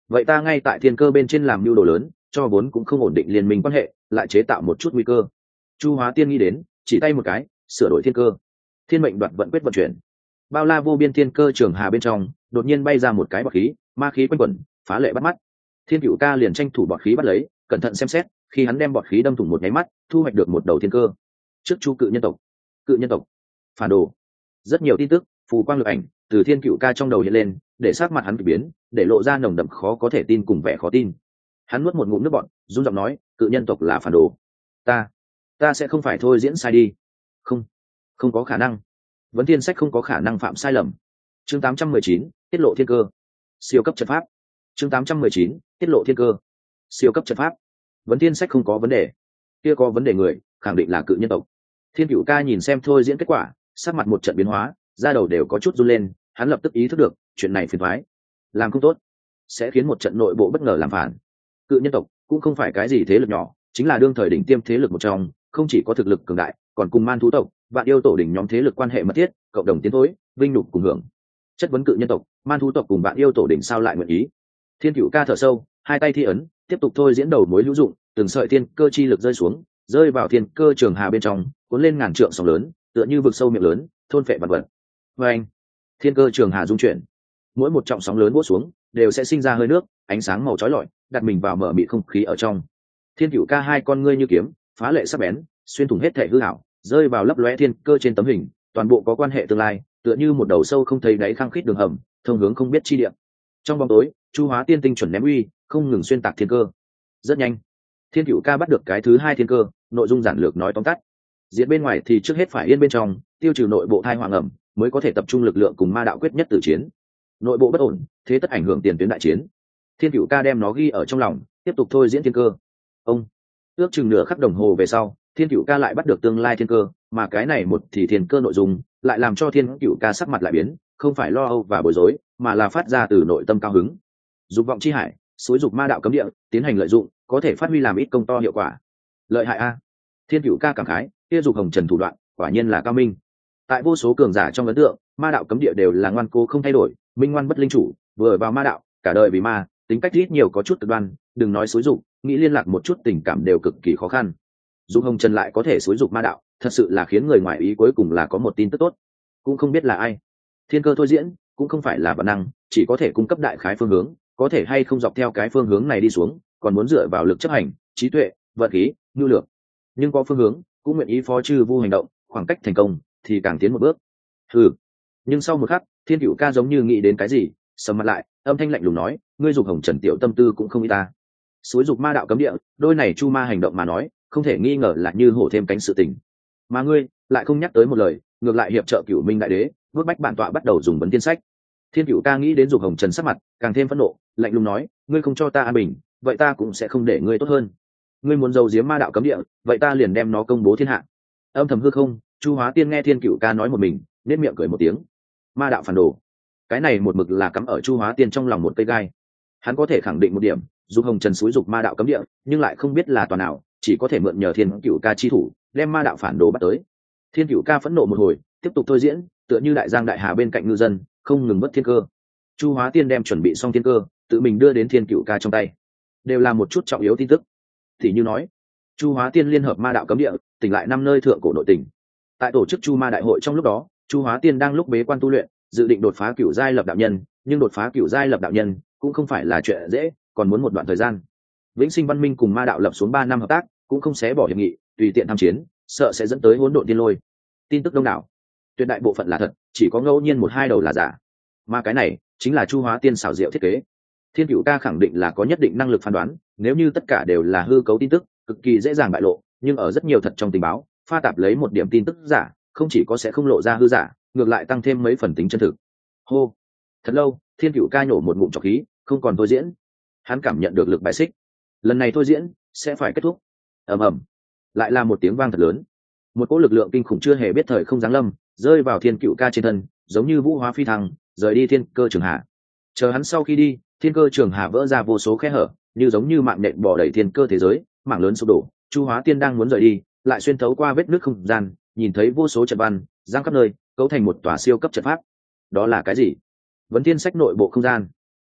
vậy ta ngay tại thiên cơ bên trên làm mưu đồ lớn, cho vốn cũng không ổn định liên minh quan hệ lại chế tạo một chút nguy cơ. Chu Hóa Tiên nghĩ đến, chỉ tay một cái, sửa đổi thiên cơ. Thiên mệnh đoạt vận quyết vận chuyển, bao la vô biên thiên cơ trường hà bên trong đột nhiên bay ra một cái bọt khí, ma khí quanh quẩn, phá lệ bắt mắt. Thiên Cửu Ca liền tranh thủ bọt khí bắt lấy, cẩn thận xem xét, khi hắn đem bọt khí đâm thủng một nháy mắt, thu hoạch được một đầu thiên cơ. Trước Chu cự nhân tộc, cự nhân tộc, phản đồ. Rất nhiều tin tức, phù quang lực ảnh từ Thiên Cửu Ca trong đầu hiện lên, để sát mặt hắn kỳ biến, để lộ ra nồng đậm khó có thể tin cùng vẻ khó tin. Hắn nuốt một ngụm nước bọt, run giọng nói, cự nhân tộc là phản đồ. Ta, ta sẽ không phải thôi diễn sai đi. Không, không có khả năng. Vấn Thiên Sách không có khả năng phạm sai lầm. Chương tám trăm mười chín, tiết lộ thiên cơ. Siêu cấp trận pháp. Chương tám trăm mười chín, tiết lộ thiên cơ. Siêu cấp trận pháp. Vấn Thiên Sách không có vấn đề. Kia có vấn đề người, khẳng định là cự nhân tộc. Thiên Cửu Ca nhìn xem thôi diễn kết quả, sắc mặt một trận biến hóa, da đầu đều có chút run lên, hắn lập tức ý thức được, chuyện này phiền toái, làm không tốt, sẽ khiến một trận nội bộ bất ngờ làm phản. Cự nhân tộc cũng không phải cái gì thế lực nhỏ, chính là đương thời đỉnh tiêm thế lực một trong, không chỉ có thực lực cường đại, còn cùng man thú tộc, vạn yêu tổ đỉnh nhóm thế lực quan hệ mật thiết, cộng đồng tiến thối, vinh nhục cùng hưởng. Chất vấn cự nhân tộc, man thú tộc cùng vạn yêu tổ đỉnh sao lại nguyện ý? Thiên Cửu Ca thở sâu, hai tay thi ấn, tiếp tục thôi diễn đầu mối hữu dụng, từng sợi thiên cơ chi lực rơi xuống, rơi vào thiên cơ trường hà bên trong, cuốn lên ngàn trượng sóng lớn, tựa như vực sâu miệng lớn, thôn phệ vạn vật. Oeng! Thiên cơ trường hà rung chuyển, mỗi một trọng sóng lớn vỗ xuống, đều sẽ sinh ra hơi nước, ánh sáng màu chói lọi, đặt mình vào mở mịt không khí ở trong. Thiên Cửu Ca hai con ngươi như kiếm, phá lệ sắc bén, xuyên thủng hết thể hư ảo, rơi vào lấp lóe thiên cơ trên tấm hình, toàn bộ có quan hệ tương lai, tựa như một đầu sâu không thấy đáy khăng khít đường hầm, thông hướng không biết chi địa. Trong bóng tối, Chu Hóa Tiên tinh chuẩn ném uy, không ngừng xuyên tạc thiên cơ. Rất nhanh, Thiên Cửu Ca bắt được cái thứ hai thiên cơ, nội dung giản lược nói tóm tắt. Diện bên ngoài thì trước hết phải yên bên trong, tiêu trừ nội bộ thai hoàng ẩm, mới có thể tập trung lực lượng cùng ma đạo quyết nhất tử chiến. Nội bộ bất ổn, thế tất ảnh hưởng tiền tuyến đại chiến. Thiên Cửu Ca đem nó ghi ở trong lòng, tiếp tục thôi diễn thiên cơ. Ông ước chừng nửa khắc đồng hồ về sau, Thiên Cửu Ca lại bắt được tương lai thiên cơ, mà cái này một thì thiên cơ nội dung lại làm cho Thiên Cửu Ca sắc mặt lại biến, không phải lo âu và bối rối, mà là phát ra từ nội tâm cao hứng. Dục vọng chi hải, xúi dục ma đạo cấm địa, tiến hành lợi dụng, có thể phát huy làm ít công to hiệu quả. Lợi hại a! Thiên Cửu Ca cảm khái, kia dục hồng trần thủ đoạn, quả nhiên là cao minh. Tại vô số cường giả trong ấn tượng, ma đạo cấm địa đều là ngoan cố không thay đổi, minh ngoan bất linh chủ, vừa vào ma đạo, cả đời vì ma, tính cách ít nhiều có chút cực đoan, đừng nói xúi dục, nghĩ liên lạc một chút tình cảm đều cực kỳ khó khăn. Dục hồng trần lại có thể xúi dục ma đạo, thật sự là khiến người ngoài ý cuối cùng là có một tin tức tốt, cũng không biết là ai. Thiên cơ thôi diễn cũng không phải là bản năng, chỉ có thể cung cấp đại khái phương hướng, có thể hay không dọc theo cái phương hướng này đi xuống, còn muốn dựa vào lực chấp hành, trí tuệ, vận khí, nhu lược. Nhưng có phương hướng, cũng nguyện ý phó chư vu hành động, khoảng cách thành công thì càng tiến một bước. Hừ. Nhưng sau một khắc, Thiên Cửu Ca giống như nghĩ đến cái gì, sầm mặt lại, âm thanh lạnh lùng nói, ngươi dục hồng trần tiểu tâm tư cũng không ít ta. Suối dục ma đạo cấm địa, đôi này chu ma hành động mà nói, không thể nghi ngờ là như hổ thêm cánh sự tình. Mà ngươi lại không nhắc tới một lời, ngược lại hiệp trợ Cửu Minh đại đế, bước bách bản tọa bắt đầu dùng vấn tiên sách. Thiên Cửu Ca nghĩ đến dục hồng trần sắc mặt, càng thêm phẫn nộ, lạnh lùng nói, ngươi không cho ta an bình, vậy ta cũng sẽ không để ngươi tốt hơn. Ngươi muốn giấu giếm ma đạo cấm địa, vậy ta liền đem nó công bố thiên hạ. Âm thầm hư không, Chu Hóa Tiên nghe Thiên Cửu Ca nói một mình, nét miệng cười một tiếng. Ma đạo phản đồ, cái này một mực là cắm ở Chu Hóa Tiên trong lòng một cây gai. Hắn có thể khẳng định một điểm, dục hồng trần xúi dục ma đạo cấm địa, nhưng lại không biết là toàn nào, chỉ có thể mượn nhờ Thiên Cửu Ca chi thủ, đem ma đạo phản đồ bắt tới. Thiên Cửu Ca phẫn nộ một hồi, tiếp tục thôi diễn, tựa như đại giang đại hà bên cạnh ngư dân, không ngừng vớt thiên cơ. Chu Hóa Tiên đem chuẩn bị xong thiên cơ, tự mình đưa đến Thiên Cửu Ca trong tay, đều là một chút trọng yếu tin tức. Thì như nói, Chu Hóa Tiên liên hợp ma đạo cấm địa, tỉnh lại năm nơi thượng cổ nội tỉnh. Tại tổ chức Chu Ma đại hội trong lúc đó, Chu Hóa Tiên đang lúc bế quan tu luyện, dự định đột phá cửu giai lập đạo nhân, nhưng đột phá cửu giai lập đạo nhân cũng không phải là chuyện dễ, còn muốn một đoạn thời gian. Vĩnh Sinh Văn Minh cùng ma đạo lập xuống ba năm hợp tác, cũng không xé bỏ hiệp nghị, tùy tiện tham chiến, sợ sẽ dẫn tới hỗn độn tiên lôi. Tin tức đông đảo, tuyệt đại bộ phận là thật, chỉ có ngẫu nhiên một hai đầu là giả. Mà cái này chính là Chu Hóa Tiên xảo diệu thiết kế. Thiên Cửu Ca khẳng định là có nhất định năng lực phán đoán, nếu như tất cả đều là hư cấu tin tức, cực kỳ dễ dàng bại lộ, nhưng ở rất nhiều thật trong tình báo, pha tạp lấy một điểm tin tức giả, không chỉ có sẽ không lộ ra hư giả, ngược lại tăng thêm mấy phần tính chân thực. Hô, thật lâu, Thiên Cửu Ca nhổ một ngụm trọc khí, không còn thôi diễn. Hắn cảm nhận được lực bài xích, lần này thôi diễn sẽ phải kết thúc. Ầm ầm, lại là một tiếng vang thật lớn, một cỗ lực lượng kinh khủng chưa hề biết thời không giáng lâm, rơi vào Thiên Cửu Ca trên thân, giống như vũ hóa phi thăng, rời đi thiên cơ trường hạ. Chờ hắn sau khi đi, thiên cơ trường hạ vỡ ra vô số khe hở, như giống như mạng nện bò đầy thiên cơ thế giới, mảng lớn sụp đổ. Chu Hóa Tiên đang muốn rời đi, lại xuyên thấu qua vết nứt không gian, nhìn thấy vô số trận văn giang khắp nơi, cấu thành một tòa siêu cấp trận pháp. Đó là cái gì? Vấn Thiên Sách nội bộ không gian.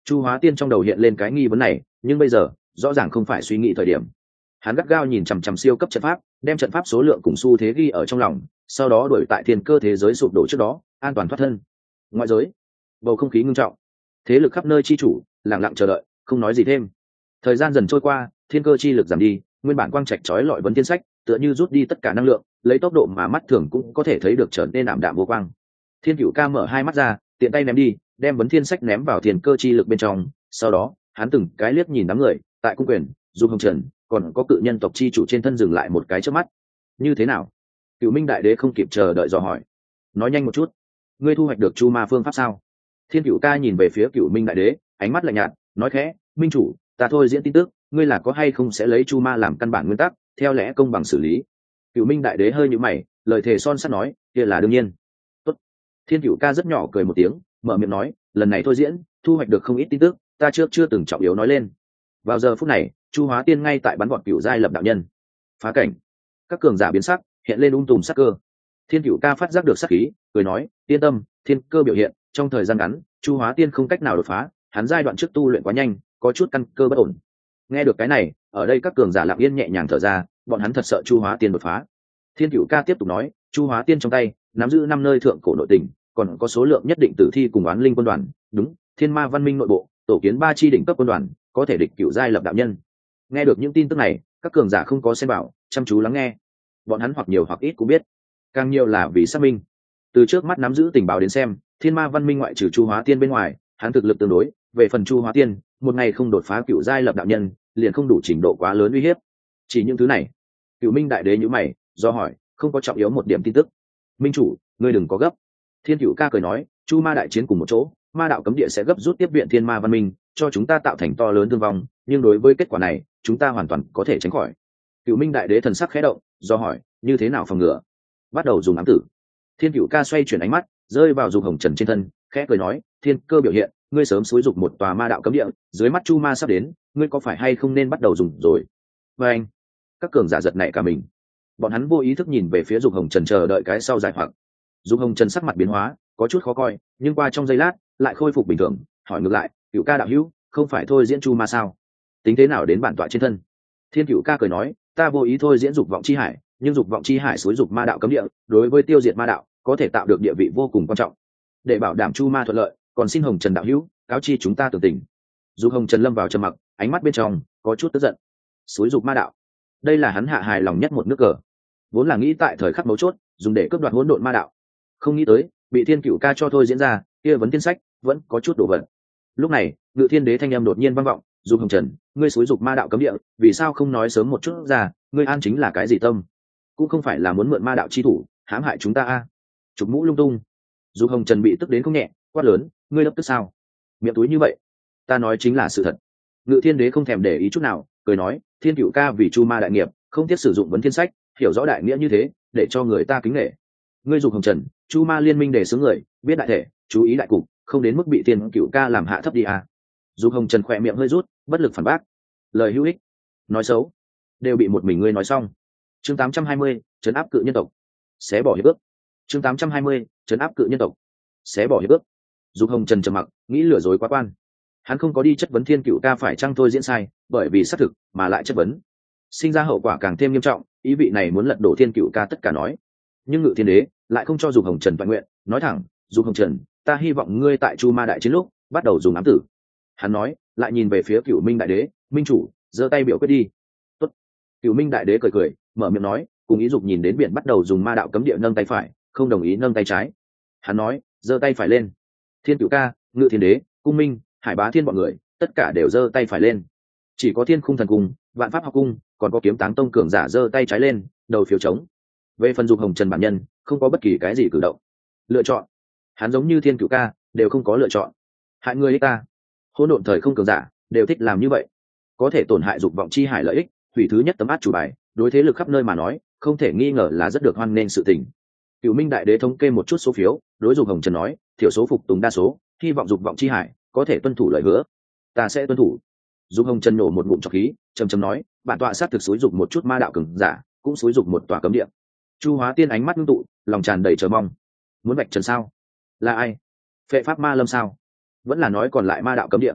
Chu Hóa Tiên trong đầu hiện lên cái nghi vấn này, nhưng bây giờ rõ ràng không phải suy nghĩ thời điểm. Hắn gắt gao nhìn chằm chằm siêu cấp trận pháp, đem trận pháp số lượng cùng xu thế ghi ở trong lòng, sau đó đuổi tại thiên cơ thế giới sụp đổ trước đó an toàn thoát thân. Ngoại giới bầu không khí ngưng trọng, thế lực khắp nơi chi chủ lặng lặng chờ đợi, không nói gì thêm. Thời gian dần trôi qua, thiên cơ chi lực giảm đi, nguyên bản quang trạch chói lọi vấn thiên sách tựa như rút đi tất cả năng lượng, lấy tốc độ mà mắt thường cũng có thể thấy được trở nên ảm đạm vô quang. Thiên Cửu Ca mở hai mắt ra, tiện tay ném đi, đem vấn thiên sách ném vào thiên cơ chi lực bên trong. Sau đó hắn từng cái liếc nhìn đám người tại cung quyền, Dung Hồng Trần, còn có cự nhân tộc chi chủ trên thân dừng lại một cái trước mắt. Như thế nào? Cửu Minh Đại Đế không kịp chờ đợi dò hỏi. Nói nhanh một chút, ngươi thu hoạch được Chu Ma phương pháp sao? Thiên Cửu Ca nhìn về phía Cửu Minh Đại Đế, ánh mắt lạnh nhạt, nói khẽ, minh chủ, ta thôi diễn tin tức, ngươi là có hay không sẽ lấy Chu Ma làm căn bản nguyên tắc, theo lẽ công bằng xử lý. Cửu Minh Đại Đế hơi nhíu mày, lời thề son sắt nói, kia là đương nhiên. Tốt. Thiên Cửu Ca rất nhỏ cười một tiếng, mở miệng nói, lần này thôi diễn, thu hoạch được không ít tin tức, ta trước chưa từng trọng yếu nói lên. Vào giờ phút này, Chu Hóa Tiên ngay tại bắn vọt cửu giai lập đạo nhân. Phá cảnh. Các cường giả biến sắc, hiện lên ung tùm sắc cơ. Thiên Cửu Ca phát giác được sắc khí, cười nói, yên tâm, thiên cơ biểu hiện, trong thời gian ngắn, Chu Hóa Tiên không cách nào đột phá, hắn giai đoạn trước tu luyện quá nhanh, có chút căn cơ bất ổn. Nghe được cái này, ở đây các cường giả lặng yên nhẹ nhàng thở ra, bọn hắn thật sợ Chu Hóa Tiên đột phá. Thiên Cửu Ca tiếp tục nói, Chu Hóa Tiên trong tay nắm giữ năm nơi thượng cổ nội tình, còn có số lượng nhất định tử thi cùng oán linh quân đoàn, đúng, Thiên Ma Văn Minh nội bộ, tổ kiến ba chi đỉnh cấp quân đoàn, có thể địch cửu giai lập đạo nhân. Nghe được những tin tức này, các cường giả không có xen bảo, chăm chú lắng nghe. Bọn hắn hoặc nhiều hoặc ít cũng biết, càng nhiều là vì xác minh. Từ trước mắt nắm giữ tình báo đến xem, Thiên Ma Văn Minh ngoại trừ Chu Hóa Tiên bên ngoài, hắn thực lực tương đối, về phần Chu Hóa Tiên, một ngày không đột phá cửu giai lập đạo nhân, liền không đủ trình độ quá lớn uy hiếp. Chỉ những thứ này. Cửu Minh Đại Đế nhíu mày, do hỏi, không có trọng yếu một điểm tin tức. Minh chủ, ngươi đừng có gấp. Thiên Cửu Ca cười nói, Chu Ma đại chiến cùng một chỗ, ma đạo cấm địa sẽ gấp rút tiếp viện Thiên Ma Văn Minh, cho chúng ta tạo thành to lớn thương vong, nhưng đối với kết quả này, chúng ta hoàn toàn có thể tránh khỏi. Cửu Minh Đại Đế thần sắc khẽ động, do hỏi, như thế nào phòng ngừa? Bắt đầu dùng ám tử. Thiên Cửu Ca xoay chuyển ánh mắt, rơi vào Dục Hồng Trần trên thân, khẽ cười nói, thiên cơ biểu hiện, ngươi sớm xúi dục một tòa ma đạo cấm địa, dưới mắt Chu Ma sắp đến, ngươi có phải hay không nên bắt đầu dùng rồi? Và anh, các cường giả giật nảy cả mình. Bọn hắn vô ý thức nhìn về phía Dục Hồng Trần chờ đợi cái sau giải hoặc. Dục Hồng Trần sắc mặt biến hóa, có chút khó coi, nhưng qua trong giây lát, lại khôi phục bình thường, hỏi ngược lại, Cửu Ca đạo hữu, không phải thôi diễn Chu Ma sao? Tính thế nào đến bản tọa trên thân? Thiên Cửu Ca cười nói, ta vô ý thôi diễn dục vọng chi hải, nhưng dục vọng chi hải xúi dục ma đạo cấm địa, đối với tiêu diệt ma đạo, có thể tạo được địa vị vô cùng quan trọng. Để bảo đảm Chu Ma thuận lợi, còn xin Hồng Trần đạo hữu, cáo chi chúng ta tường tình. Dục Hồng Trần lâm vào trầm mặc, ánh mắt bên trong có chút tức giận. Xúi dục ma đạo, đây là hắn hạ hài lòng nhất một nước cờ. Vốn là nghĩ tại thời khắc mấu chốt, dùng để cướp đoạt hỗn độn ma đạo. Không nghĩ tới, bị Thiên Cửu Ca cho thôi diễn ra, kia vấn thiên sách vẫn có chút đổ vỡ. Lúc này, Ngự Thiên Đế thanh âm đột nhiên vang vọng, Dục Hồng Trần, ngươi xúi dục ma đạo cấm địa, vì sao không nói sớm một chút ra, ngươi an chính là cái gì tâm? Cũng không phải là muốn mượn ma đạo chi thủ, hãm hại chúng ta a. À. Chụp mũ lung tung. Dục Hồng Trần bị tức đến không nhẹ, quát lớn, ngươi lập tức sao? Miệng túi như vậy, ta nói chính là sự thật. Ngự Thiên Đế không thèm để ý chút nào, cười nói, Thiên Cửu Ca vì Chu Ma đại nghiệp, không tiếc sử dụng vấn thiên sách, hiểu rõ đại nghĩa như thế, để cho người ta kính nể. Ngươi Dục Hồng Trần, Chu Ma liên minh để xướng người, biết đại thể, chú ý đại cục, không đến mức bị Thiên Cửu Ca làm hạ thấp đi à? Dục Hồng Trần khỏe miệng hơi rút, bất lực phản bác. Lời hữu ích, nói xấu, đều bị một mình ngươi nói xong. Chương tám trăm hai mươi, trấn áp cự nhân tộc, xé bỏ hiệp ước. Chương tám trăm hai mươi, trấn áp cự nhân tộc, xé bỏ hiệp ước. Dục Hồng Trần trầm mặc, nghĩ lừa dối quá quan. Hắn không có đi chất vấn Thiên Cửu Ca phải chăng thôi diễn sai, bởi vì xác thực mà lại chất vấn, sinh ra hậu quả càng thêm nghiêm trọng, ý vị này muốn lật đổ Thiên Cửu Ca tất cả nói. Nhưng Ngự Thiên Đế lại không cho Dục Hồng Trần toàn nguyện, nói thẳng, Dục Hồng Trần, ta hy vọng ngươi tại Chu Ma đại chiến lúc bắt đầu dùng ám tử. Hắn nói, lại nhìn về phía Cửu Minh Đại Đế, minh chủ, giơ tay biểu quyết đi. Tốt. Cửu Minh Đại Đế cười cười, mở miệng nói, cùng ý dục nhìn đến biển bắt đầu dùng ma đạo cấm địa nâng tay phải, không đồng ý nâng tay trái. Hắn nói, giơ tay phải lên. Thiên Cửu Ca, Ngự Thiên Đế, Cung Minh, Hải Bá Thiên bọn người, tất cả đều giơ tay phải lên. Chỉ có Thiên Khung Thần Cung, Vạn Pháp Học Cung, còn có Kiếm Táng Tông cường giả giơ tay trái lên, đầu phiếu trống. Về phần Dục Hồng Trần bản nhân, không có bất kỳ cái gì cử động. Lựa chọn. Hắn giống như Thiên Cửu Ca, đều không có lựa chọn. Hại người ích ta. Hỗn độn thời không cường giả, đều thích làm như vậy. Có thể tổn hại dục vọng chi hải lợi ích, hủy thứ nhất tấm át chủ bài, đối thế lực khắp nơi mà nói, không thể nghi ngờ là rất được hoan nghênh sự tình. Cửu Minh Đại Đế thống kê một chút số phiếu, đối Dục Hồng Trần nói, thiểu số phục tùng đa số, hy vọng dục vọng chi hải có thể tuân thủ lời hứa. Ta sẽ tuân thủ. Dục Hồng Trần nổ một ngụm trọc khí, trầm trầm nói, bản tọa sát thực xúi dục một chút ma đạo cường giả, cũng xúi dục một tòa cấm địa. Chu Hóa Tiên ánh mắt ngưng tụ, lòng tràn đầy chờ mong. Muốn vạch trần sao? Là ai? Phệ Pháp Ma Lâm sao? Vẫn là nói còn lại ma đạo cấm địa?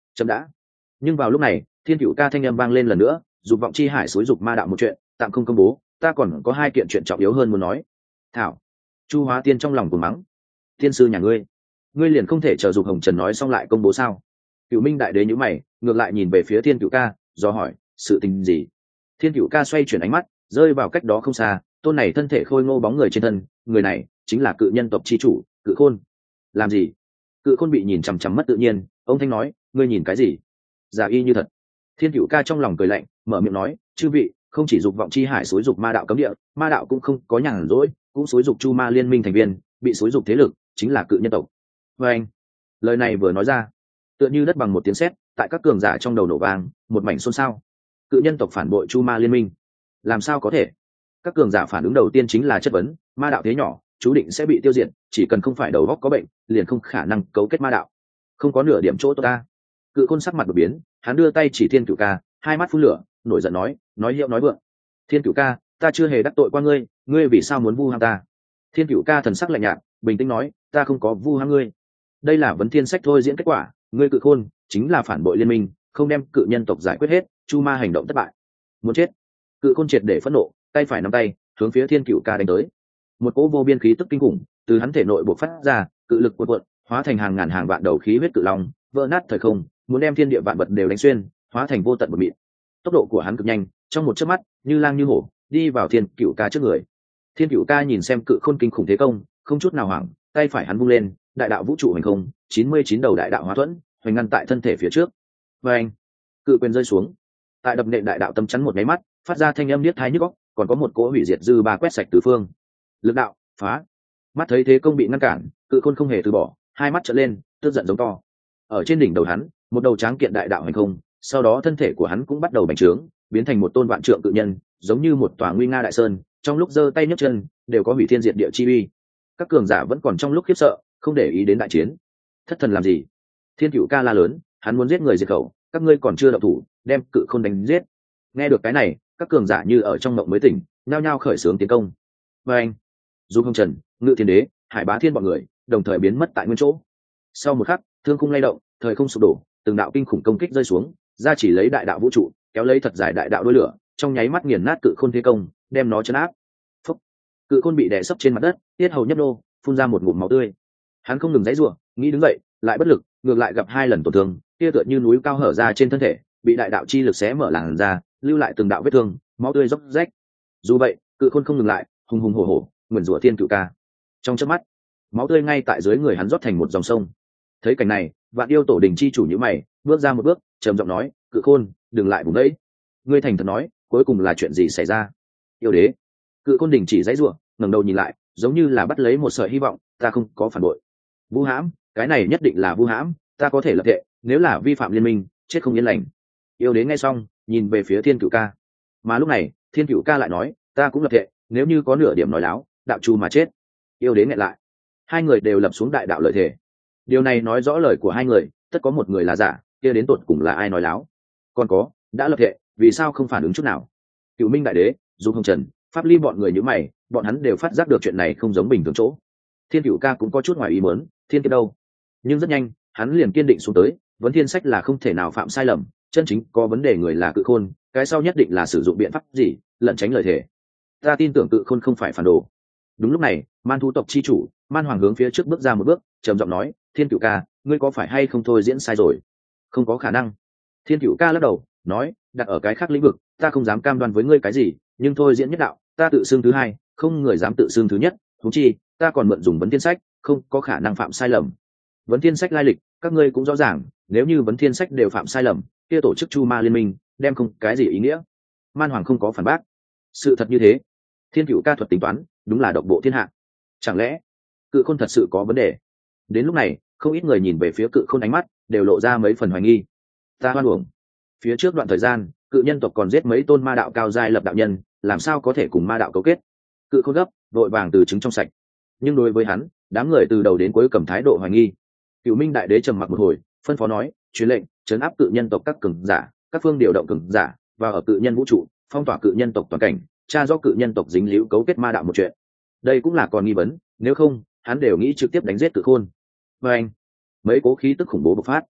chậm đã. Nhưng vào lúc này thiên cựu ca thanh âm vang lên lần nữa, dục vọng chi hải xúi dục ma đạo một chuyện tạm không công bố, ta còn có hai kiện chuyện trọng yếu hơn muốn nói. Thảo. Chu Hóa Tiên trong lòng cuồng mắng, thiên sư nhà ngươi ngươi liền không thể chờ dục hồng trần nói xong lại công bố sao? Cựu Minh đại đế nhíu mày, ngược lại nhìn về phía thiên cựu ca do hỏi sự tình gì. Thiên cựu ca xoay chuyển ánh mắt rơi vào cách đó không xa, tôn này thân thể khôi ngô bóng người trên thân, người này chính là cự nhân tộc chi chủ Cự Khôn. Làm gì? Cự Khôn bị nhìn chằm chằm mất tự nhiên, ông thanh nói, ngươi nhìn cái gì? Giả y như thật. Thiên cựu ca trong lòng cười lạnh, mở miệng nói, chư vị, không chỉ dục vọng chi hải xúi dục ma đạo cấm địa, ma đạo cũng không có nhàn rỗi, cũng xúi dục chu ma liên minh thành viên, bị xúi dục thế lực chính là cự nhân tộc. Và anh, lời này vừa nói ra, tựa như đất bằng một tiếng sét, tại các cường giả trong đầu nổ vang, một mảnh xôn xao. Cự nhân tộc phản bội chu ma liên minh, làm sao có thể? Các cường giả phản ứng đầu tiên chính là chất vấn, ma đạo thế nhỏ, chú định sẽ bị tiêu diệt, chỉ cần không phải đầu óc có bệnh, liền không khả năng cấu kết ma đạo. Không có nửa điểm chỗ tốt ta. Cự Khôn sắc mặt đột biến, hắn đưa tay chỉ thiên cửu ca, hai mắt phun lửa, nổi giận nói, nói hiệu nói vượng. Thiên cửu ca, ta chưa hề đắc tội qua ngươi, ngươi vì sao muốn vu ham ta? Thiên cửu ca thần sắc lạnh nhạt, bình tĩnh nói, ta không có vu ham ngươi. Đây là vấn thiên sách thôi diễn kết quả, ngươi Cự Khôn chính là phản bội liên minh, không đem cự nhân tộc giải quyết hết, chu ma hành động thất bại, muốn chết. Cự Khôn triệt để phẫn nộ, tay phải nắm tay hướng phía thiên cửu ca đánh tới. Một cỗ vô biên khí tức kinh khủng từ hắn thể nội bộc phát ra, cự lực cuộn cuộn, hóa thành hàng ngàn hàng vạn đầu khí huyết cự long, vỡ nát thời không, muốn đem thiên địa vạn vật đều đánh xuyên, hóa thành vô tận bột mịn. Tốc độ của hắn cực nhanh, trong một chớp mắt, như lang như hổ, đi vào thiên cửu ca trước người. Thiên cửu ca nhìn xem Cự Khôn kinh khủng thế công, không chút nào hoảng, tay phải hắn vung lên, đại đạo vũ trụ hành không, chín mươi chín đầu đại đạo hóa thuẫn, hoành ngăn tại thân thể phía trước. Và anh, cự quyền rơi xuống, tại đập nện đại đạo tâm chắn một cái mắt, phát ra thanh âm điếc tai nhức óc, còn có một cỗ hủy diệt dư ba quét sạch tứ phương. Lực đạo phá. Mắt thấy thế công bị ngăn cản, Cự Khôn không hề từ bỏ, hai mắt trợn lên, tức giận giống to. Ở trên đỉnh đầu hắn, một đầu tráng kiện đại đạo hành không, sau đó thân thể của hắn cũng bắt đầu bành trướng, biến thành một tôn vạn trượng cự nhân, giống như một tòa nguy nga đại sơn, trong lúc giơ tay nhấc chân đều có hủy thiên diệt địa chi uy. Các cường giả vẫn còn trong lúc khiếp sợ, không để ý đến đại chiến. Thất thần làm gì? Thiên Cửu ca la lớn, hắn muốn giết người diệt khẩu, các ngươi còn chưa động thủ, đem Cự Khôn đánh giết. Nghe được cái này, các cường giả như ở trong mộng mới tỉnh, nhao nhao khởi xướng tiến công. Và anh, Dung Hồng Trần, Ngự Thiên Đế, Hải Bá Thiên bọn người đồng thời biến mất tại nguyên chỗ. Sau một khắc, thương khung lay động, thời không sụp đổ, từng đạo kinh khủng công kích rơi xuống, ra chỉ lấy đại đạo vũ trụ, kéo lấy thật dài đại đạo đuôi lửa, trong nháy mắt nghiền nát Cự Khôn thế công, đem nó chấn áp. Phúc. Cự Khôn bị đè sấp trên mặt đất, tiết hầu nhấp nô, phun ra một ngụm máu tươi. Hắn không ngừng giãy giụa, nghĩ đứng dậy, lại bất lực, ngược lại gặp hai lần tổn thương, kia tựa như núi cao hở ra trên thân thể, bị đại đạo chi lực xé mở làn ra, lưu lại từng đạo vết thương, máu tươi róc rách. Dù vậy, Cự Khôn không ngừng lại, hùng hùng hổ hổ, nguyền rủa thiên cửu ca. Trong chớp mắt, máu tươi ngay tại dưới người hắn rót thành một dòng sông. Thấy cảnh này, Vạn Yêu Tổ Đình chi chủ nhíu mày, bước ra một bước, trầm giọng nói, Cự Khôn, đừng lại vùng đấy. Ngươi thành thật nói, cuối cùng là chuyện gì xảy ra? Yêu đế. Cự Khôn đình chỉ giãy giụa, ngẩng đầu nhìn lại, giống như là bắt lấy một sợi hy vọng, ta không có phản bội. Vu hãm, cái này nhất định là vu hãm, ta có thể lập thệ, nếu là vi phạm liên minh, chết không yên lành. Yêu đế nghe xong, nhìn về phía Thiên Cửu ca. Mà lúc này, Thiên Cửu ca lại nói, ta cũng lập thệ, nếu như có nửa điểm nói láo, đạo chu mà chết. Yêu đế nghẹn lại. Hai người đều lập xuống đại đạo lợi thể. Điều này nói rõ lời của hai người, tất có một người là giả, kia đến tột cùng là ai nói láo. Còn có, đã lập thệ, vì sao không phản ứng chút nào? Cửu Minh đại đế, Dung Hồng Trần, Pháp Ly bọn người như mày, bọn hắn đều phát giác được chuyện này không giống bình thường chỗ. Thiên Cửu ca cũng có chút ngoài ý muốn, thiên kiếp đâu? Nhưng rất nhanh, hắn liền kiên định xuống tới, vấn thiên sách là không thể nào phạm sai lầm, chân chính có vấn đề người là Cự Khôn, cái sau nhất định là sử dụng biện pháp gì, lẩn tránh lời thề. Ta tin tưởng Cự Khôn không phải phản đồ. Đúng lúc này, Man thú tộc chi chủ, Man Hoàng hướng phía trước bước ra một bước, trầm giọng nói, Thiên Cửu ca, ngươi có phải hay không thôi diễn sai rồi? Không có khả năng. Thiên Cửu ca lắc đầu, nói, đặt ở cái khác lĩnh vực, ta không dám cam đoan với ngươi cái gì, nhưng thôi diễn nhất đạo, ta tự xưng thứ hai, không người dám tự xưng thứ nhất, huống chi, ta còn mượn dùng vấn thiên sách, không có khả năng phạm sai lầm. Vấn thiên sách lai lịch, các ngươi cũng rõ ràng, nếu như vấn thiên sách đều phạm sai lầm, kia tổ chức Chu Ma liên minh, đem không cái gì ý nghĩa. Man Hoàng không có phản bác. Sự thật như thế. Thiên Cửu ca thuật tính toán, đúng là độc bộ thiên hạ. Chẳng lẽ Cự Khôn thật sự có vấn đề? Đến lúc này, không ít người nhìn về phía Cự Khôn, ánh mắt đều lộ ra mấy phần hoài nghi. Ta hoan uổng. Phía trước đoạn thời gian, cự nhân tộc còn giết mấy tôn ma đạo cao giai lập đạo nhân, làm sao có thể cùng ma đạo cấu kết? Cự Khôn gấp, vội vàng từ chứng trong sạch. Nhưng đối với hắn, đám người từ đầu đến cuối cầm thái độ hoài nghi. Cửu Minh đại đế trầm mặc một hồi, phân phó nói, truyền lệnh, trấn áp cự nhân tộc các cường giả, các phương điều động cường giả, và ở cự nhân vũ trụ, phong tỏa cự nhân tộc toàn cảnh, tra do cự nhân tộc dính líu cấu kết ma đạo một chuyện. Đây cũng là còn nghi vấn, nếu không, hắn đều nghĩ trực tiếp đánh giết Cự Khôn. Và anh, mấy cố khí tức khủng bố bộc phát.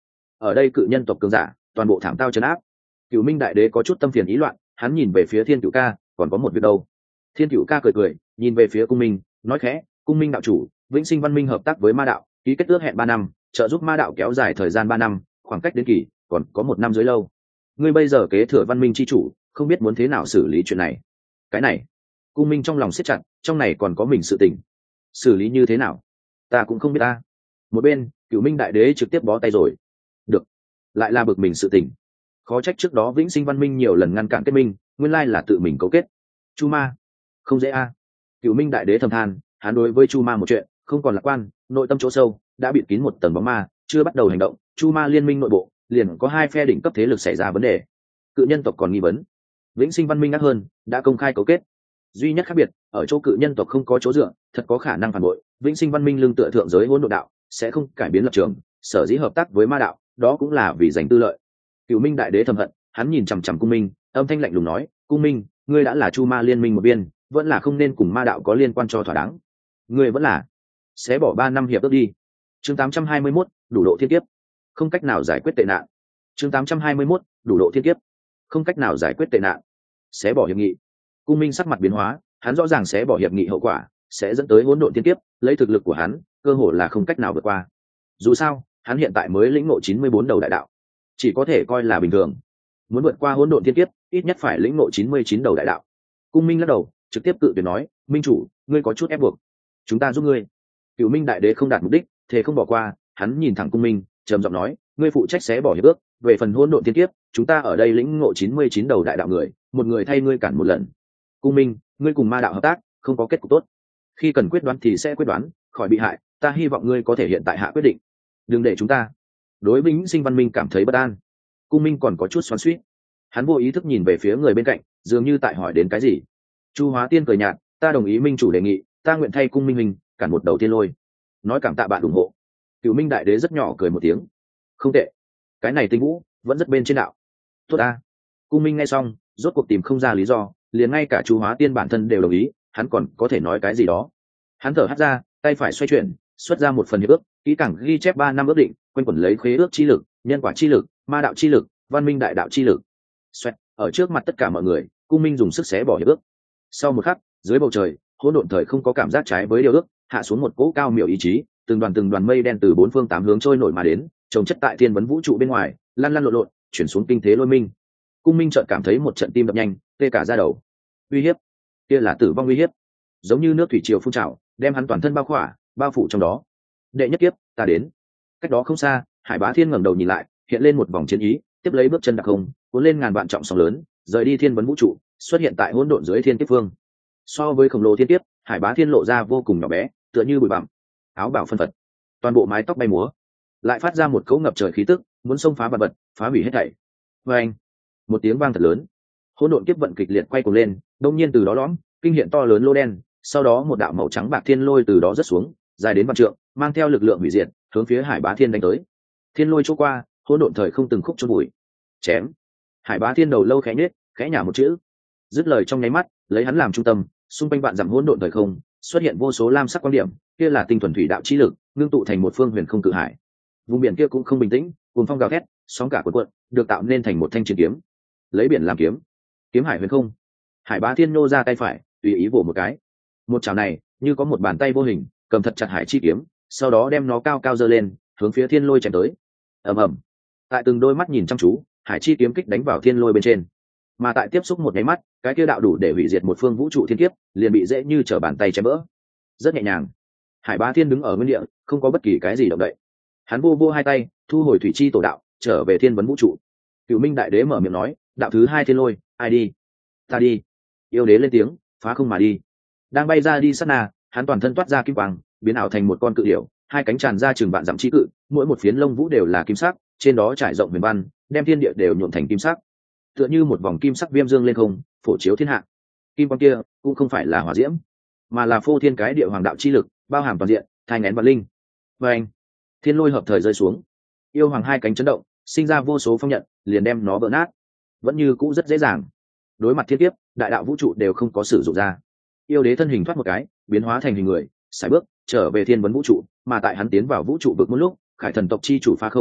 ở đây cự nhân tộc cường giả toàn bộ thảm tao chấn áp. Cửu Minh đại đế có chút tâm phiền ý loạn, hắn nhìn về phía Thiên Cửu ca, còn có một việc đâu. Thiên Cửu ca cười cười, nhìn về phía Cung Minh, nói khẽ, Cung Minh đạo chủ, Vĩnh Sinh Văn Minh hợp tác với Ma đạo, ký kết ước hẹn ba năm, trợ giúp Ma đạo kéo dài thời gian ba năm, khoảng cách đến kỳ còn có một năm dưới lâu. Ngươi bây giờ kế thừa Văn Minh chi chủ, không biết muốn thế nào xử lý chuyện này. Cái này, Cung Minh trong lòng siết chặt, trong này còn có mình sự tình, xử lý như thế nào, ta cũng không biết ta. Một bên, Cửu Minh đại đế trực tiếp bó tay rồi. Được, lại là bực mình sự tình. Khó trách trước đó Vĩnh Sinh Văn Minh nhiều lần ngăn cản kết minh, nguyên lai là tự mình cấu kết. Chu Ma, không dễ a. À. Cửu Minh đại đế thầm than, hắn đối với Chu Ma một chuyện không còn lạc quan, nội tâm chỗ sâu đã bịt kín một tầng bóng ma, chưa bắt đầu hành động. Chu Ma liên minh nội bộ liền có hai phe đỉnh cấp thế lực xảy ra vấn đề. Cự nhân tộc còn nghi vấn, Vĩnh Sinh Văn Minh ác hơn, đã công khai cấu kết. Duy nhất khác biệt ở chỗ cự nhân tộc không có chỗ dựa, thật có khả năng phản bội. Vĩnh Sinh Văn Minh lương tựa thượng giới hỗn độn đạo, sẽ không cải biến lập trường, sở dĩ hợp tác với Ma đạo, đó cũng là vì giành tư lợi. Cửu Minh đại đế thầm hận, hắn nhìn chằm chằm Cung Minh, âm thanh lạnh lùng nói, Cung Minh, ngươi đã là Chu Ma liên minh một viên, vẫn là không nên cùng Ma đạo có liên quan cho thỏa đáng. Ngươi vẫn là sẽ bỏ ba năm hiệp ước đi. Chương tám trăm hai mươi mốt, đủ độ thiên kiếp, không cách nào giải quyết tệ nạn. Chương tám trăm hai mươi mốt, đủ độ thiên kiếp, không cách nào giải quyết tệ nạn. Sẽ bỏ hiệp nghị. Cung Minh sắc mặt biến hóa, hắn rõ ràng sẽ bỏ hiệp nghị hậu quả sẽ dẫn tới hỗn độn thiên kiếp, lấy thực lực của hắn, cơ hội là không cách nào vượt qua. Dù sao, hắn hiện tại mới lĩnh ngộ chín mươi bốn đầu đại đạo, chỉ có thể coi là bình thường. Muốn vượt qua hỗn độn thiên kiếp, ít nhất phải lĩnh ngộ chín mươi chín đầu đại đạo. Cung Minh lắc đầu, trực tiếp cự tuyệt nói, Minh chủ, ngươi có chút ép buộc, chúng ta giúp ngươi. Cửu Minh đại đế không đạt mục đích, thế không bỏ qua, hắn nhìn thẳng Cung Minh, trầm giọng nói, ngươi phụ trách xé bỏ hiệp ước, về phần hỗn độn thiên kiếp, chúng ta ở đây lĩnh ngộ chín mươi chín đầu đại đạo người, một người thay ngươi cản một lần. Cung Minh, ngươi cùng Ma đạo hợp tác, không có kết cục tốt. Khi cần quyết đoán thì sẽ quyết đoán, khỏi bị hại, ta hy vọng ngươi có thể hiện tại hạ quyết định. Đừng để chúng ta đối với Vĩnh Sinh Văn Minh cảm thấy bất an. Cung Minh còn có chút xoắn xuýt, hắn vô ý thức nhìn về phía người bên cạnh, dường như tại hỏi đến cái gì. Chu Hóa Tiên cười nhạt, ta đồng ý minh chủ đề nghị, ta nguyện thay Cung Minh mình cản một đầu tiên lôi. Nói cảm tạ bạn ủng hộ. Cửu Minh đại đế rất nhỏ cười một tiếng, không tệ, cái này Tinh Vũ vẫn rất bên trên đạo. Tốt a. Cung Minh nghe xong, rốt cuộc tìm không ra lý do, liền ngay cả Chu Hóa Tiên bản thân đều đồng ý, hắn còn có thể nói cái gì đó. Hắn thở hắt ra, tay phải xoay chuyển, xuất ra một phần hiệp ước, kỹ càng ghi chép ba năm ước định, quanh quẩn lấy khế ước chi lực, nhân quả chi lực, Ma đạo chi lực, Văn Minh đại đạo chi lực. Xoẹt, ở trước mặt tất cả mọi người, Cung Minh dùng sức xé bỏ hiệp ước. Sau một khắc, dưới bầu trời, hỗn độn thời không có cảm giác trái với điều ước, hạ xuống một cỗ cao miểu ý chí, từng đoàn từng đoàn mây đen từ bốn phương tám hướng trôi nổi mà đến, chồng chất tại thiên vấn vũ trụ bên ngoài, lăn lăn lộn lộn, chuyển xuống kinh thế lôi minh. Cung Minh chợt cảm thấy một trận tim đập nhanh, tê cả da đầu. Uy hiếp, kia là tử vong uy hiếp, giống như nước thủy triều phun trào, đem hắn toàn thân bao khỏa, bao phủ trong đó. Đệ nhất kiếp, ta đến. Cách đó không xa, Hải Bá Thiên ngẩng đầu nhìn lại, hiện lên một vòng chiến ý, tiếp lấy bước chân đặc không, cuốn lên ngàn vạn trọng sóng lớn, rời đi thiên vấn vũ trụ, xuất hiện tại hỗn độn dưới thiên kiếp phương. So với khổng lồ thiên kiếp, Hải Bá Thiên lộ ra vô cùng nhỏ bé, tựa như bụi bặm, áo bào phân phật, toàn bộ mái tóc bay múa, lại phát ra một cỗ ngập trời khí tức, muốn xông phá vật vật, phá hủy hết thảy. Và anh, một tiếng vang thật lớn, hỗn độn kiếp vận kịch liệt quay cuồng lên, đông nhiên từ đó lõm, kinh hiện to lớn lô đen, sau đó một đạo màu trắng bạc thiên lôi từ đó rớt xuống, dài đến vạn trượng, mang theo lực lượng hủy diệt, hướng phía Hải Bá Thiên đánh tới. Thiên lôi chỗ qua, hỗn độn thời không từng khúc chôn bụi. Chém. Hải Bá Thiên đầu lâu khẽ nhếch, khẽ nhả một chữ. Dứt lời trong nháy mắt, lấy hắn làm trung tâm, xung quanh vạn dặm hỗn độn thời không, xuất hiện vô số lam sắc quang điểm, kia là tinh thuần thủy đạo chi lực, ngưng tụ thành một phương huyền không cự hải. Vùng biển kia cũng không bình tĩnh, cuồng phong gào thét, sóng cả cuộn cuộn, được tạo nên thành một thanh chiến kiếm. Lấy biển làm kiếm, kiếm hải huyền không. Hải Bá Thiên nô ra tay phải, tùy ý vỗ một cái. Một chảo này, như có một bàn tay vô hình, cầm thật chặt hải chi kiếm, sau đó đem nó cao cao giơ lên, hướng phía thiên lôi chém tới. Ầm ầm. Tại từng đôi mắt nhìn chăm chú, hải chi kiếm kích đánh vào thiên lôi bên trên. Mà tại tiếp xúc một nháy mắt, cái kia đạo đủ để hủy diệt một phương vũ trụ thiên kiếp, liền bị dễ như trở bàn tay chém vỡ. Rất nhẹ nhàng. Hải Bá Thiên đứng ở nguyên địa, không có bất kỳ cái gì động đậy. Hắn vô vô hai tay, thu hồi thủy chi tổ đạo, trở về thiên vấn vũ trụ. Cửu Minh đại đế mở miệng nói, đạo thứ hai thiên lôi, ai đi? Ta đi. Yêu đế lên tiếng, phá không mà đi. Đang bay ra đi sát na, hắn toàn thân toát ra kim quang, biến ảo thành một con cự điểu, hai cánh tràn ra chừng vạn dặm chi cự, mỗi một phiến lông vũ đều là kim sắc, trên đó trải rộng huyền văn, đem thiên địa đều nhuộm thành kim sắc. Tựa như một vòng kim sắc viêm dương lên không, phổ chiếu thiên hạ. Kim quang kia cũng không phải là hỏa diễm, mà là phô thiên cái địa hoàng đạo chi lực, bao hàm toàn diện, thai nghén vạn linh. Và anh, thiên lôi hợp thời rơi xuống, yêu hoàng hai cánh chấn động, sinh ra vô số phong nhận, liền đem nó vỡ nát. Vẫn như cũ rất dễ dàng. Đối mặt thiên kiếp, đại đạo vũ trụ đều không có sử dụng ra. Yêu đế thân hình thoát một cái, biến hóa thành hình người, sải bước trở về thiên vấn vũ trụ, mà tại hắn tiến vào vũ trụ vực một lúc, khải thần tộc chi chủ pha không,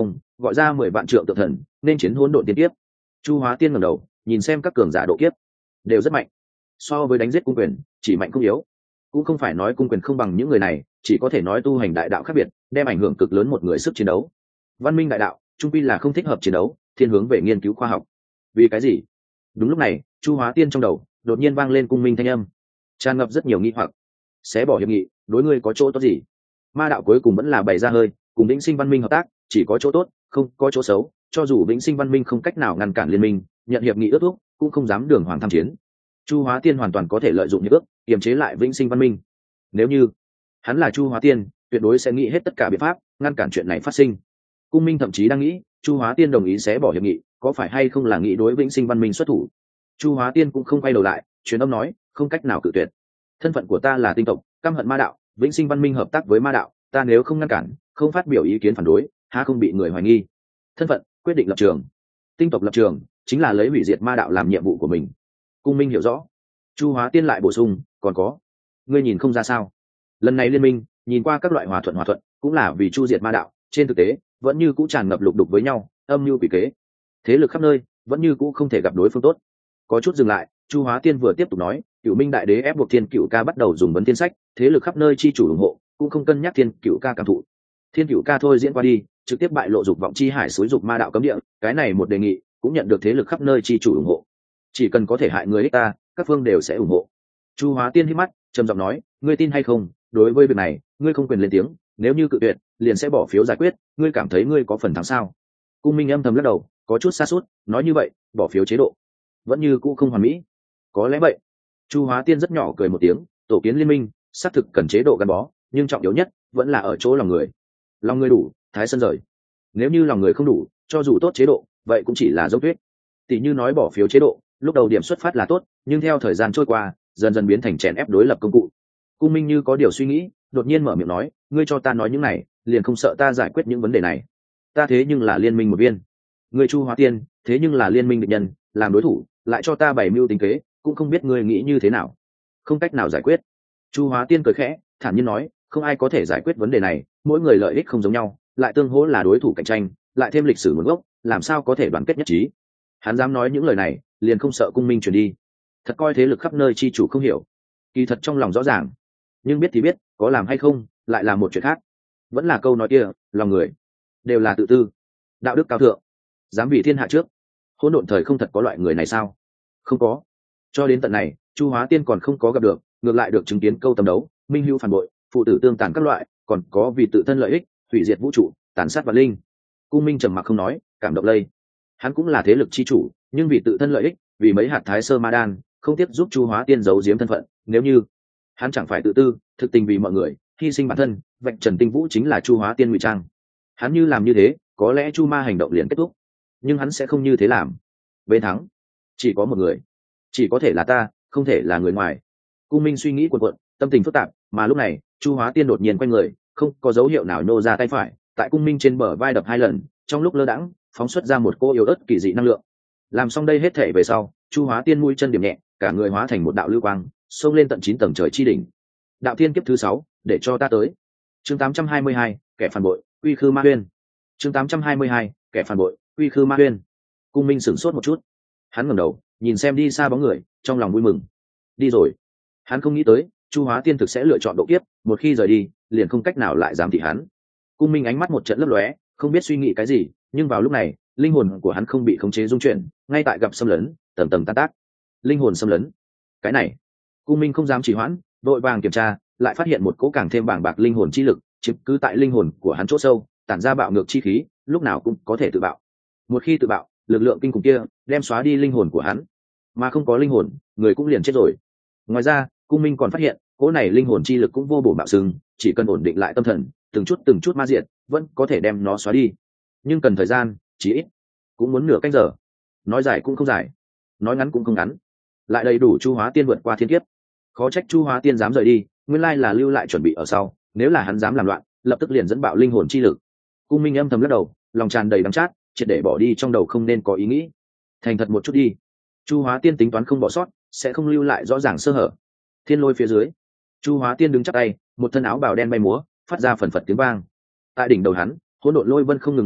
gọi ra mười vạn trượng tượng thần nên chiến hỗn độn tiên kiếp. Chu Hóa Tiên ngẩng đầu nhìn xem các cường giả độ kiếp đều rất mạnh, so với đánh giết cung quyền chỉ mạnh không yếu. Cũng không phải nói cung quyền không bằng những người này, chỉ có thể nói tu hành đại đạo khác biệt, đem ảnh hưởng cực lớn một người sức chiến đấu. Văn minh đại đạo trung quy là không thích hợp chiến đấu, thiên hướng về nghiên cứu khoa học. Vì cái gì? Đúng lúc này, Chu Hóa Tiên trong đầu đột nhiên vang lên cung minh thanh âm, tràn ngập rất nhiều nghi hoặc. Xé bỏ hiệp nghị, đối ngươi có chỗ tốt gì? Ma đạo cuối cùng vẫn là bày ra hơi, cùng Vĩnh Sinh Văn Minh hợp tác, chỉ có chỗ tốt, không có chỗ xấu. Cho dù Vĩnh Sinh Văn Minh không cách nào ngăn cản liên minh, nhận hiệp nghị ước thúc, cũng không dám đường hoàng tham chiến. Chu Hóa Tiên hoàn toàn có thể lợi dụng hiệp ước, kiềm chế lại Vĩnh Sinh Văn Minh. Nếu như hắn là Chu Hóa Tiên, tuyệt đối sẽ nghĩ hết tất cả biện pháp ngăn cản chuyện này phát sinh. Cung minh thậm chí đang nghĩ, Chu Hóa Tiên đồng ý xé bỏ hiệp nghị, có phải hay không là nghĩ đối Vĩnh Sinh Văn Minh xuất thủ. Chu Hóa Tiên cũng không quay đầu lại, truyền âm nói, không cách nào cự tuyệt. Thân phận của ta là tinh tộc, căm hận ma đạo, Vĩnh Sinh Văn Minh hợp tác với ma đạo, ta nếu không ngăn cản, không phát biểu ý kiến phản đối, há không bị người hoài nghi. Thân phận quyết định lập trường, tinh tộc lập trường chính là lấy hủy diệt ma đạo làm nhiệm vụ của mình. Cung minh hiểu rõ. Chu Hóa Tiên lại bổ sung, còn có, ngươi nhìn không ra sao? Lần này liên minh nhìn qua các loại hòa thuận hòa thuận, cũng là vì chu diệt ma đạo, trên thực tế vẫn như cũ tràn ngập lục đục với nhau, âm mưu quỷ kế, thế lực khắp nơi, vẫn như cũ không thể gặp đối phương tốt. Có chút dừng lại, Chu Hóa Tiên vừa tiếp tục nói, Cửu Minh Đại Đế ép buộc Thiên Cửu Ca bắt đầu dùng vấn thiên sách, thế lực khắp nơi chi chủ ủng hộ, cũng không cân nhắc Thiên Cửu Ca cảm thụ. Thiên Cửu Ca thôi diễn qua đi, trực tiếp bại lộ dục vọng chi hải xúi dục ma đạo cấm địa, cái này một đề nghị cũng nhận được thế lực khắp nơi chi chủ ủng hộ. Chỉ cần có thể hại người ích ta, các phương đều sẽ ủng hộ. Chu Hóa Tiên hít mắt, trầm giọng nói, ngươi tin hay không, đối với việc này, ngươi không quyền lên tiếng, nếu như cự tuyệt, liền sẽ bỏ phiếu giải quyết, ngươi cảm thấy ngươi có phần thắng sao? Cung Minh âm thầm lắc đầu, có chút xa suốt, nói như vậy, bỏ phiếu chế độ vẫn như cũ không hoàn mỹ. Có lẽ vậy. Chu Hóa Tiên rất nhỏ cười một tiếng, tổ kiến liên minh xác thực cần chế độ gắn bó, nhưng trọng yếu nhất vẫn là ở chỗ lòng người. Lòng người đủ, thái sơn rời. Nếu như lòng người không đủ, cho dù tốt chế độ, vậy cũng chỉ là dốc tuyết. Tỷ như nói bỏ phiếu chế độ, lúc đầu điểm xuất phát là tốt, nhưng theo thời gian trôi qua, dần dần biến thành chèn ép đối lập công cụ. Cung Minh như có điều suy nghĩ, đột nhiên mở miệng nói, ngươi cho ta nói những này, liền không sợ ta giải quyết những vấn đề này. Ta thế nhưng là liên minh một viên, ngươi Chu Hóa Tiên thế nhưng là liên minh địch nhân, làm đối thủ, lại cho ta bày mưu tính kế, cũng không biết ngươi nghĩ như thế nào. Không cách nào giải quyết. Chu Hóa Tiên cười khẽ, thản nhiên nói, không ai có thể giải quyết vấn đề này, mỗi người lợi ích không giống nhau, lại tương hỗ là đối thủ cạnh tranh, lại thêm lịch sử nguồn gốc, làm sao có thể đoàn kết nhất trí. Hắn dám nói những lời này, liền không sợ Cung Minh truyền đi. Thật coi thế lực khắp nơi chi chủ không hiểu, kỳ thật trong lòng rõ ràng, nhưng biết thì biết, có làm hay không lại là một chuyện khác. Vẫn là câu nói kia, lòng người đều là tự tư, đạo đức cao thượng, dám vì thiên hạ trước. Hỗn độn thời không thật có loại người này sao? Không có. Cho đến tận này, Chu Hóa Tiên còn không có gặp được, ngược lại được chứng kiến câu tầm đấu, minh hữu phản bội, phụ tử tương tàn các loại, còn có vì tự thân lợi ích hủy diệt vũ trụ, tàn sát vạn linh. Cung Minh trầm mặc không nói, cảm động lây. Hắn cũng là thế lực chi chủ, nhưng vì tự thân lợi ích, vì mấy hạt thái sơ ma đan, không tiếc giúp Chu Hóa Tiên giấu giếm thân phận. Nếu như hắn chẳng phải tự tư, thực tình vì mọi người, hy sinh bản thân, vạch trần tinh vũ chính là Chu Hóa Tiên ngụy trang. Hắn như làm như thế, có lẽ Chu Ma hành động liền kết thúc, nhưng hắn sẽ không như thế làm. Bên thắng chỉ có một người, chỉ có thể là ta, không thể là người ngoài. Cung Minh suy nghĩ cuộn cuộn, tâm tình phức tạp, mà lúc này Chu Hóa Tiên đột nhiên quay người, không có dấu hiệu nào nô ra tay phải, tại Cung Minh trên bờ vai đập hai lần, trong lúc lơ đãng phóng xuất ra một cô yếu ớt kỳ dị năng lượng. Làm xong đây hết thể về sau, Chu Hóa Tiên mũi chân điểm nhẹ, cả người hóa thành một đạo lưu quang, xông lên tận chín tầng trời chi đỉnh. Đạo thiên kiếp thứ sáu, để cho ta tới. Chương tám trăm hai mươi hai, kẻ phản bội, Uy Khư Ma Huyên. Chương tám trăm hai mươi hai, kẻ phản bội, Uy Khư Ma Huyên. Cung Minh sửng sốt một chút, hắn ngẩng đầu nhìn xem đi xa bóng người, trong lòng vui mừng. Đi rồi. Hắn không nghĩ tới Chu Hóa Tiên thực sẽ lựa chọn độ kiếp, một khi rời đi liền không cách nào lại dám thị hắn. Cung Minh ánh mắt một trận lấp lóe, không biết suy nghĩ cái gì, nhưng vào lúc này linh hồn của hắn không bị khống chế dung chuyển, ngay tại gặp xâm lấn, tầm tầm tan tác. Linh hồn xâm lấn, cái này Cung Minh không dám trì hoãn, vội vàng kiểm tra, lại phát hiện một cỗ càng thêm bàng bạc linh hồn chi lực chiếm cứ tại linh hồn của hắn chỗ sâu, tản ra bạo ngược chi khí, lúc nào cũng có thể tự bạo. Một khi tự bạo, lực lượng kinh khủng kia đem xóa đi linh hồn của hắn, mà không có linh hồn, người cũng liền chết rồi. Ngoài ra, Cung Minh còn phát hiện, cỗ này linh hồn chi lực cũng vô bổ mạo sừng, chỉ cần ổn định lại tâm thần, từng chút từng chút ma diệt, vẫn có thể đem nó xóa đi. Nhưng cần thời gian, chỉ ít cũng muốn nửa canh giờ. Nói dài cũng không dài, nói ngắn cũng không ngắn, lại đầy đủ Chu Hóa Tiên vượt qua thiên kiếp. Khó trách Chu Hóa Tiên dám rời đi, nguyên lai là lưu lại chuẩn bị ở sau, nếu là hắn dám làm loạn, lập tức liền dẫn bạo linh hồn chi lực. Cung Minh âm thầm lắc đầu, lòng tràn đầy đắng chát, triệt để bỏ đi trong đầu không nên có ý nghĩ. Thành thật một chút đi. Chu Hóa Tiên tính toán không bỏ sót, sẽ không lưu lại rõ ràng sơ hở. Thiên lôi phía dưới, Chu Hóa Tiên đứng chắp tay, một thân áo bào đen bay múa, phát ra phần phật tiếng vang. Tại đỉnh đầu hắn, hỗn độn lôi vân không ngừng lan lộn,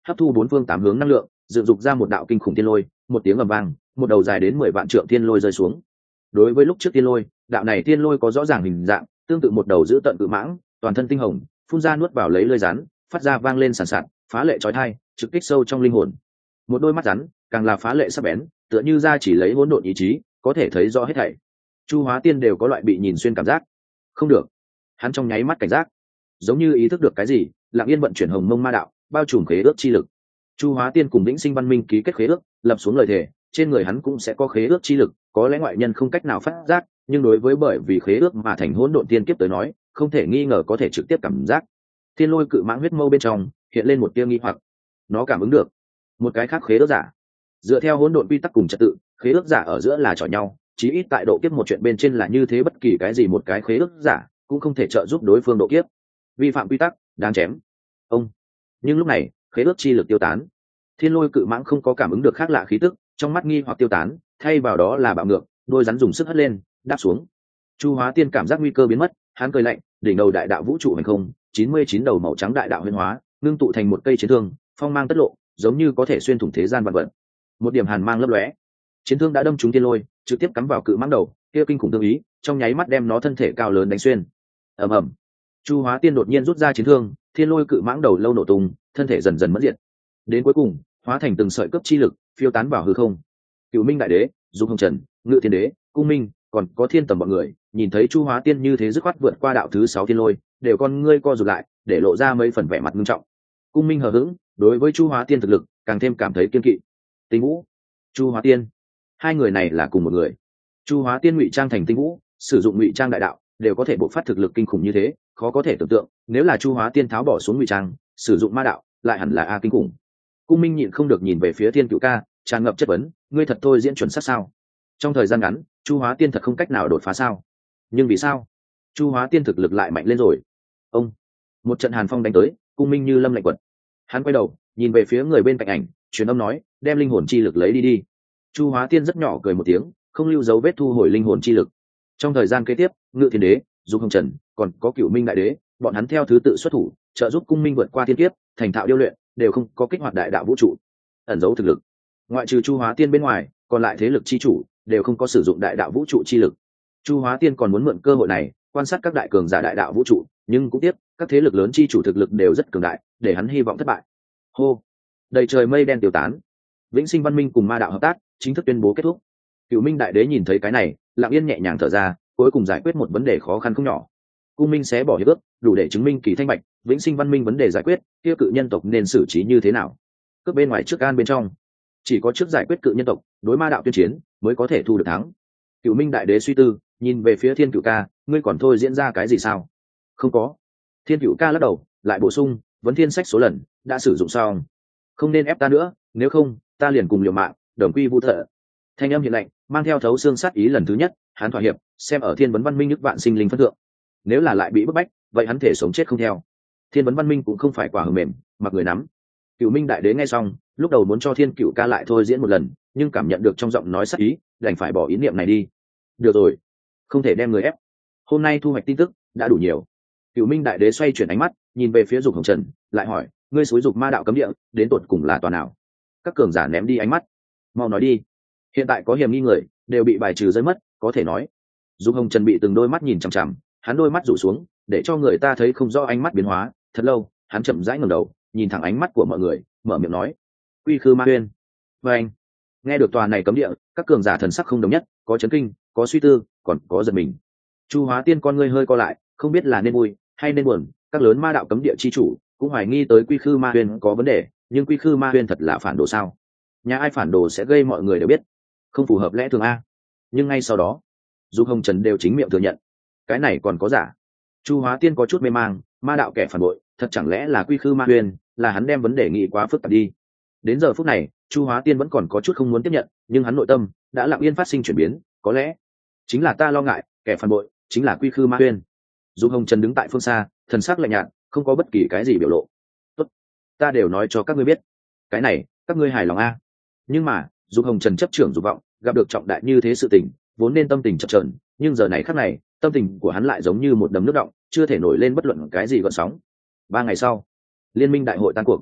hấp thu bốn phương tám hướng năng lượng, dựng dục ra một đạo kinh khủng thiên lôi, một tiếng ầm vang, một đầu dài đến mười vạn trượng thiên lôi rơi xuống. Đối với lúc trước thiên lôi, đạo này thiên lôi có rõ ràng hình dạng, tương tự một đầu giữ tận cự mãng, toàn thân tinh hồng, phun ra nuốt vào lấy lưỡi rắn, phát ra vang lên sàn sạt, phá lệ chói tai, trực kích sâu trong linh hồn. Một đôi mắt rắn, càng là phá lệ sắc bén, tựa như ra chỉ lấy hỗn độn ý chí, có thể thấy rõ hết thảy. Chu Hóa Tiên đều có loại bị nhìn xuyên cảm giác. Không được, hắn trong nháy mắt cảnh giác, giống như ý thức được cái gì, lặng yên vận chuyển hồng mông ma đạo, bao trùm khế ước chi lực. Chu Hóa Tiên cùng Vĩnh Sinh Văn Minh ký kết khế ước, lập xuống lời thề, trên người hắn cũng sẽ có khế ước chi lực, có lẽ ngoại nhân không cách nào phát giác, nhưng đối với bởi vì khế ước mà thành hỗn độn tiên kiếp tới nói, không thể nghi ngờ có thể trực tiếp cảm giác. Thiên lôi cự mãng huyết mâu bên trong hiện lên một tia nghi hoặc, nó cảm ứng được một cái khác khế ước giả. Dựa theo hỗn độn quy tắc cùng trật tự, khế ước giả ở giữa là chọi nhau, chí ít tại độ kiếp một chuyện bên trên là như thế, bất kỳ cái gì một cái khế ước giả cũng không thể trợ giúp đối phương độ kiếp. Vi phạm quy tắc, đáng chém. Ông. Nhưng lúc này, khế ước chi lực tiêu tán. Thiên lôi cự mãng không có cảm ứng được khác lạ khí tức, trong mắt nghi hoặc tiêu tán, thay vào đó là bạo ngược, đôi rắn dùng sức hất lên, đáp xuống. Chu Hóa Tiên cảm giác nguy cơ biến mất, hắn cười lạnh, đỉnh đầu đại đạo vũ trụ hành không, chín mươi chín đầu màu trắng đại đạo huyễn hóa, ngưng tụ thành một cây chiến thương, phong mang tất lộ, giống như có thể xuyên thủng thế gian vạn vật. Một điểm hàn mang lấp lóe, chiến thương đã đâm trúng thiên lôi, trực tiếp cắm vào cự mãng đầu, kia kinh khủng thương ý, trong nháy mắt đem nó thân thể cao lớn đánh xuyên. Ầm ầm. Chu Hóa Tiên đột nhiên rút ra chiến thương, thiên lôi cự mãng đầu lâu nổ tung, thân thể dần dần mất diệt. Đến cuối cùng, hóa thành từng sợi cướp chi lực, phiêu tán vào hư không. Cửu Minh Đại Đế, Dục Hồng Trần, Ngự Thiên Đế, Cung Minh, còn có Thiên Tầm bọn người, nhìn thấy Chu Hóa Tiên như thế dứt khoát vượt qua đạo thứ sáu thiên lôi, đều con ngươi co rụt lại, để lộ ra mấy phần vẻ mặt nghiêm trọng. Cung Minh hờ hững, đối với Chu Hóa Tiên thực lực, càng thêm cảm thấy kiên kỵ. Tinh Vũ, Chu Hóa Tiên, hai người này là cùng một người. Chu Hóa Tiên ngụy trang thành Tinh Vũ, sử dụng ngụy trang đại đạo, đều có thể bộc phát thực lực kinh khủng như thế, khó có thể tưởng tượng, nếu là Chu Hóa Tiên tháo bỏ xuống ngụy trang, sử dụng ma đạo, lại hẳn là a kinh khủng. Cung Minh nhịn không được nhìn về phía Thiên Cửu Ca, tràn ngập chất vấn, ngươi thật thôi diễn chuẩn xác sao? Trong thời gian ngắn, Chu Hóa Tiên thật không cách nào đột phá sao? Nhưng vì sao? Chu Hóa Tiên thực lực lại mạnh lên rồi. Ông, một trận hàn phong đánh tới, Cung Minh như lâm lạnh quật. Hắn quay đầu, nhìn về phía người bên cạnh ảnh, truyền âm nói, đem linh hồn chi lực lấy đi đi. Chu Hóa Tiên rất nhỏ cười một tiếng, không lưu dấu vết thu hồi linh hồn chi lực. Trong thời gian kế tiếp, Ngự Thiên Đế, Dục Hồng Trần, còn có Cửu Minh Đại Đế, bọn hắn theo thứ tự xuất thủ, trợ giúp Cung Minh vượt qua thiên kiếp, thành thạo điêu luyện, đều không có kích hoạt đại đạo vũ trụ, ẩn giấu thực lực. Ngoại trừ Chu Hóa Tiên bên ngoài, còn lại thế lực chi chủ đều không có sử dụng đại đạo vũ trụ chi lực. Chu Hóa Tiên còn muốn mượn cơ hội này quan sát các đại cường giả đại đạo vũ trụ, nhưng cũng tiếp các thế lực lớn chi chủ thực lực đều rất cường đại, để hắn hy vọng thất bại. Hô, đầy trời mây đen tiêu tán, Vĩnh Sinh Văn Minh cùng ma đạo hợp tác chính thức tuyên bố kết thúc. Cửu Minh Đại Đế nhìn thấy cái này, lặng yên nhẹ nhàng thở ra, cuối cùng giải quyết một vấn đề khó khăn không nhỏ. Cung Minh xé bỏ hiệp ước, đủ để chứng minh Kỳ Thanh Bạch, Vĩnh Sinh Văn Minh vấn đề giải quyết, kia cự nhân tộc nên xử trí như thế nào? Cướp bên ngoài trước an bên trong, chỉ có trước giải quyết cự nhân tộc, đối ma đạo tuyên chiến mới có thể thu được thắng. Cửu Minh Đại Đế suy tư, nhìn về phía Thiên Cửu Ca, ngươi còn thôi diễn ra cái gì sao? Không có. Thiên Cửu Ca lắc đầu, lại bổ sung, vấn thiên sách số lần đã sử dụng xong, không nên ép ta nữa, nếu không ta liền cùng liều mạng, đồng quy vu thợ. Thanh âm hiện lạnh, mang theo thấu xương sát ý lần thứ nhất, hắn thỏa hiệp, xem ở Thiên Vấn Văn Minh nước vạn sinh linh phân thượng. Nếu là lại bị bức bách, vậy hắn thể sống chết không theo. Thiên Vấn Văn Minh cũng không phải quả hờ mềm, mặc người nắm. Cửu Minh Đại Đế nghe xong, lúc đầu muốn cho Thiên Cửu Ca lại thôi diễn một lần, nhưng cảm nhận được trong giọng nói sát ý, đành phải bỏ ý niệm này đi. Được rồi, không thể đem người ép. Hôm nay thu hoạch tin tức đã đủ nhiều. Cửu Minh Đại Đế xoay chuyển ánh mắt, nhìn về phía Dục Hồng Trần, lại hỏi, ngươi xúi dục ma đạo cấm địa, đến tột cùng là tòa nào? Các cường giả ném đi ánh mắt, mau nói đi. Hiện tại có hiểm nghi người đều bị bài trừ rơi mất, có thể nói. Dục Hồng Trần bị từng đôi mắt nhìn chằm chằm, hắn đôi mắt rủ xuống, để cho người ta thấy không rõ ánh mắt biến hóa. Thật lâu, hắn chậm rãi ngẩng đầu, nhìn thẳng ánh mắt của mọi người, mở miệng nói, Quy Khư Ma Huyên. Và anh, nghe được tòa này cấm địa, các cường giả thần sắc không đồng nhất, có chấn kinh, có suy tư, còn có giật mình. Chu Hóa Tiên con ngươi hơi co lại, không biết là nên vui hay nên buồn. Các lớn ma đạo cấm địa chi chủ cũng hoài nghi tới Quy Khư Ma Huyên có vấn đề, nhưng Quy Khư Ma Huyên thật là phản đồ sao? Nhà ai phản đồ sẽ gây mọi người đều biết, không phù hợp lẽ thường a. Nhưng ngay sau đó, Dục Hồng Trần đều chính miệng thừa nhận, cái này còn có giả. Chu Hóa Tiên có chút mê mang, ma đạo kẻ phản bội, thật chẳng lẽ là Quy Khư Ma Huyên, là hắn đem vấn đề nghĩ quá phức tạp đi. Đến giờ phút này, Chu Hóa Tiên vẫn còn có chút không muốn tiếp nhận, nhưng hắn nội tâm đã lặng yên phát sinh chuyển biến, có lẽ chính là ta lo ngại, kẻ phản bội chính là Quy Khư Ma Huyên. Dục Hồng Trần đứng tại phương xa, thần sắc lạnh nhạt, không có bất kỳ cái gì biểu lộ. Tốt, ta đều nói cho các ngươi biết, cái này các ngươi hài lòng a. Nhưng mà Dục Hồng Trần chấp trưởng dục vọng, gặp được trọng đại như thế sự tình, vốn nên tâm tình chập chờn, nhưng giờ này khắc này, tâm tình của hắn lại giống như một đầm nước động, chưa thể nổi lên bất luận cái gì gợn sóng. Ba ngày sau, liên minh đại hội tan cuộc.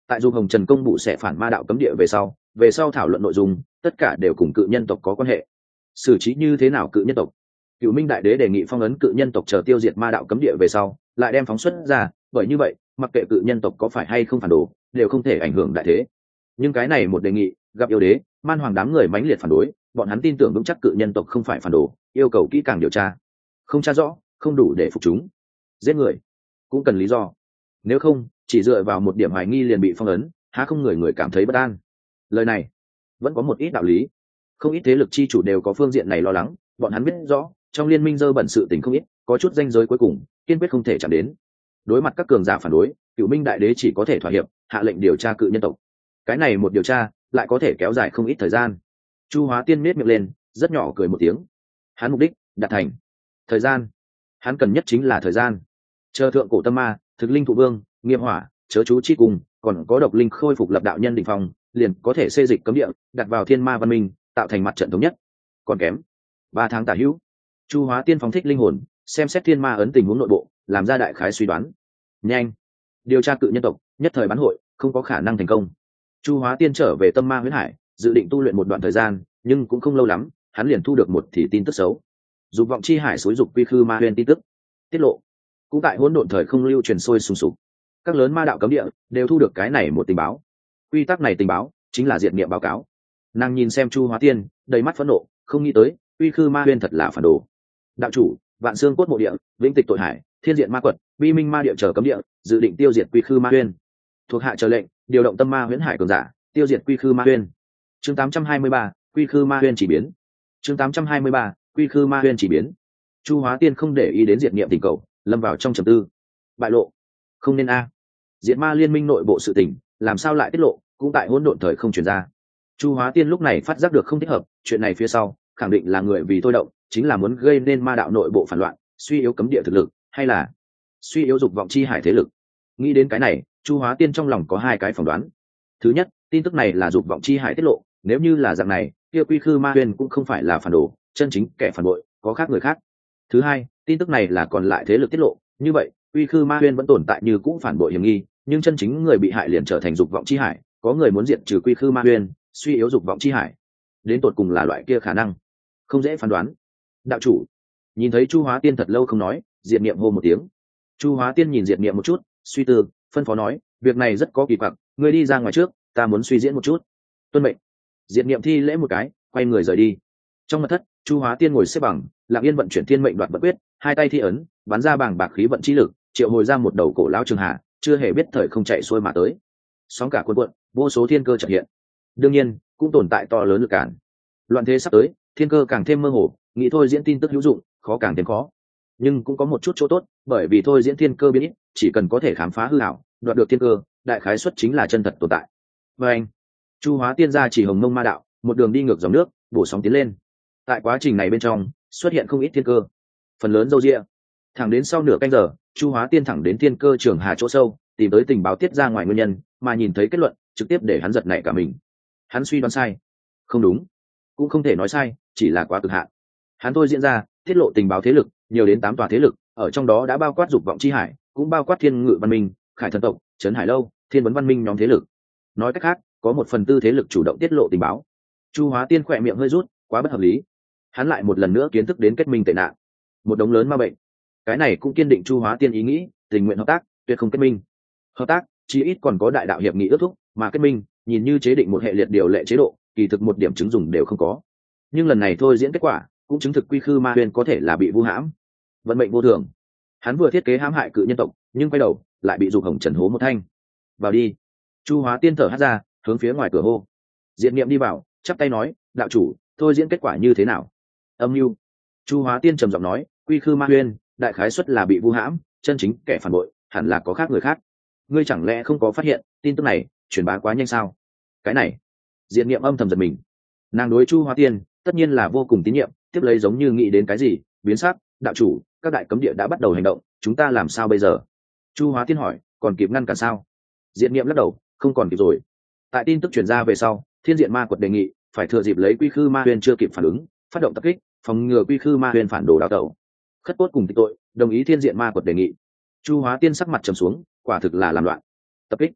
tại dù hồng trần công bụ sẽ phản ma đạo cấm địa về sau về sau thảo luận nội dung tất cả đều cùng cự nhân tộc có quan hệ. Xử trí như thế nào cự nhân tộc? Cửu Minh Đại Đế đề nghị phong ấn cự nhân tộc chờ tiêu diệt ma đạo cấm địa về sau lại đem phóng xuất ra, bởi như vậy mặc kệ cự nhân tộc có phải hay không phản đồ đều không thể ảnh hưởng đại thế. Nhưng cái này một đề nghị gặp yêu đế man hoàng đám người mãnh liệt phản đối, bọn hắn tin tưởng vững chắc cự nhân tộc không phải phản đồ, yêu cầu kỹ càng điều tra. Không tra rõ không đủ để phục chúng, giết người cũng cần lý do, nếu không chỉ dựa vào một điểm hoài nghi liền bị phong ấn, há không người người cảm thấy bất an. Lời này vẫn có một ít đạo lý, không ít thế lực chi chủ đều có phương diện này lo lắng, bọn hắn biết rõ trong liên minh dơ bẩn sự tình không ít, có chút danh giới cuối cùng kiên quyết không thể chạm đến. Đối mặt các cường giả phản đối, Cửu Minh Đại Đế chỉ có thể thỏa hiệp, hạ lệnh điều tra cự nhân tộc. Cái này một điều tra lại có thể kéo dài không ít thời gian. Chu Hóa Tiên nết miệng lên, rất nhỏ cười một tiếng. Hắn mục đích đạt thành. Thời gian, hắn cần nhất chính là thời gian. Chờ thượng cổ tâm ma, thực linh thụ vương, nghiêm hỏa, chớ chú chi cùng, còn có độc linh khôi phục lập đạo nhân đỉnh phong, liền có thể xê dịch cấm địa, đặt vào thiên ma văn minh, tạo thành mặt trận thống nhất. Còn kém ba tháng tả hữu. Chu Hóa Tiên phóng thích linh hồn, xem xét thiên ma ấn tình huống nội bộ, làm ra đại khái suy đoán. Nhanh, điều tra cự nhân tộc, nhất thời bán hội không có khả năng thành công. Chu Hóa Tiên trở về tâm ma huyễn hải, dự định tu luyện một đoạn thời gian, nhưng cũng không lâu lắm, hắn liền thu được một thì tin tức xấu. Dục vọng chi hải xối dục quy khư ma huyền tin tức tiết lộ, cũng tại hỗn độn thời không lưu truyền sôi sùng sục. Các lớn ma đạo cấm địa đều thu được cái này một tình báo. Quy tắc này tình báo chính là diệt niệm báo cáo. Nàng nhìn xem Chu Hóa Tiên, đầy mắt phẫn nộ, không nghĩ tới quy khư ma huyền thật là phản đồ. Đạo chủ, vạn xương cốt mộ địa, vĩnh tịch tội hải, thiên diện ma quật, bi minh ma địa chờ cấm địa, dự định tiêu diệt quy khư ma huyền. Thuộc hạ chờ lệnh, điều động tâm ma huyễn hải cường giả, tiêu diệt quy khư ma huyền. Chương tám trăm hai mươi ba, quy khư ma huyền chỉ biến. Chương tám trăm hai mươi ba, quy khư ma huyền chỉ biến. Chu Hóa Tiên không để ý đến diệt niệm tình cầu, lâm vào trong trầm tư. Bại lộ, không nên a. À. Diệt ma liên minh nội bộ sự tình, làm sao lại tiết lộ, cũng tại hỗn độn thời không truyền ra. Chu Hóa Tiên lúc này phát giác được không thích hợp, chuyện này phía sau, khẳng định là người vì thôi động, chính là muốn gây nên ma đạo nội bộ phản loạn, suy yếu cấm địa thực lực, hay là suy yếu dục vọng chi hải thế lực. Nghĩ đến cái này, Chu Hóa Tiên trong lòng có hai cái phỏng đoán. Thứ nhất, tin tức này là dục vọng chi hải tiết lộ, nếu như là dạng này, kia quy khư ma huyền cũng không phải là phản đồ, chân chính kẻ phản bội có khác người khác. Thứ hai, tin tức này là còn lại thế lực tiết lộ, như vậy quy khư ma huyền vẫn tồn tại như cũ phản bội hiểm nghi, nhưng chân chính người bị hại liền trở thành dục vọng chi hải, có người muốn diệt trừ quy khư ma huyền, suy yếu dục vọng chi hải. Đến tột cùng là loại kia khả năng, không dễ phán đoán. Đạo chủ, nhìn thấy Chu Hóa Tiên thật lâu không nói, Diệt Niệm hô một tiếng. Chu Hóa Tiên nhìn Diệt Niệm một chút, suy tư, phân phó nói, việc này rất có kỳ quặc, ngươi đi ra ngoài trước, ta muốn suy diễn một chút. Tuân mệnh. Diệt Niệm thi lễ một cái, quay người rời đi. Trong mật thất, Chu Hóa Tiên ngồi xếp bằng, lặng yên vận chuyển thiên mệnh đoạt vận quyết, hai tay thi ấn, bắn ra bàng bạc khí vận chi lực, triệu hồi ra một đầu cổ lão trường hà, chưa hề biết thời không chạy xuôi mà tới. Sóng cả cuộn cuộn, vô số thiên cơ chợt hiện. Đương nhiên, cũng tồn tại to lớn lực cản. Loạn thế sắp tới, thiên cơ càng thêm mơ hồ, nghĩ thôi diễn tin tức hữu dụng, khó càng thêm khó. Nhưng cũng có một chút chỗ tốt, bởi vì thôi diễn thiên cơ biến ít, chỉ cần có thể khám phá hư ảo, đoạt được thiên cơ, đại khái suất chính là chân thật tồn tại. Và anh, Chu Hóa Tiên gia chỉ hồng mông ma đạo, một đường đi ngược dòng nước, bổ sóng tiến lên. Tại quá trình này bên trong, xuất hiện không ít thiên cơ, phần lớn dâu dịa. Thẳng đến sau nửa canh giờ, Chu Hóa Tiên thẳng đến thiên cơ trường hà chỗ sâu, tìm tới tình báo tiết ra ngoài nguyên nhân, mà nhìn thấy kết luận, trực tiếp để hắn giật nảy cả mình. Hắn suy đoán sai, không đúng, cũng không thể nói sai, chỉ là quá cực hạn. Hắn thôi diễn ra tiết lộ tình báo thế lực nhiều đến tám tòa thế lực, ở trong đó đã bao quát dục vọng chi hải, cũng bao quát thiên ngự văn minh, khải thần tộc, trấn hải lâu, thiên vấn văn minh nhóm thế lực. Nói cách khác, có một phần tư thế lực chủ động tiết lộ tình báo. Chu Hóa Tiên khỏe miệng hơi rút, quá bất hợp lý. Hắn lại một lần nữa kiến thức đến kết minh tệ nạn, một đống lớn ma bệnh. Cái này cũng kiên định Chu Hóa Tiên ý nghĩ, tình nguyện hợp tác, tuyệt không kết minh. Hợp tác, chí ít còn có đại đạo hiệp nghị ước thúc, mà kết minh, nhìn như chế định một hệ liệt điều lệ chế độ, kỳ thực một điểm chứng dùng đều không có. Nhưng lần này thôi diễn kết quả, cũng chứng thực quy khư ma huyền có thể là bị vu hãm, vận mệnh vô thường. Hắn vừa thiết kế hãm hại cự nhân tộc, nhưng quay đầu lại bị dục hồng trần hố một thanh. Vào đi. Chu Hóa Tiên thở hắt ra, hướng phía ngoài cửa hô. Diệt Niệm đi vào, chắp tay nói, đạo chủ, thôi diễn kết quả như thế nào? Âm mưu. Chu Hóa Tiên trầm giọng nói, quy khư ma huyền, đại khái suất là bị vu hãm, chân chính kẻ phản bội hẳn là có khác người khác. Ngươi chẳng lẽ không có phát hiện tin tức này truyền bá quá nhanh sao? Cái này, Diệt Niệm âm thầm giật mình. Nàng đối Chu Hóa Tiên tất nhiên là vô cùng tín nhiệm, tiếp lấy giống như nghĩ đến cái gì, biến sắc, đạo chủ, các đại cấm địa đã bắt đầu hành động, chúng ta làm sao bây giờ? Chu Hóa Tiên hỏi, còn kịp ngăn cản sao? Diệt Niệm lắc đầu, không còn kịp rồi. Tại tin tức truyền ra về sau, Thiên Diện Ma Quật đề nghị phải thừa dịp lấy quy khư ma huyền chưa kịp phản ứng, phát động tập kích, phòng ngừa quy khư ma huyền phản đồ đào tẩu. Khất cốt cùng tịch tội, đồng ý Thiên Diện Ma Quật đề nghị. Chu Hóa Tiên sắc mặt trầm xuống, quả thực là làm loạn. Tập kích,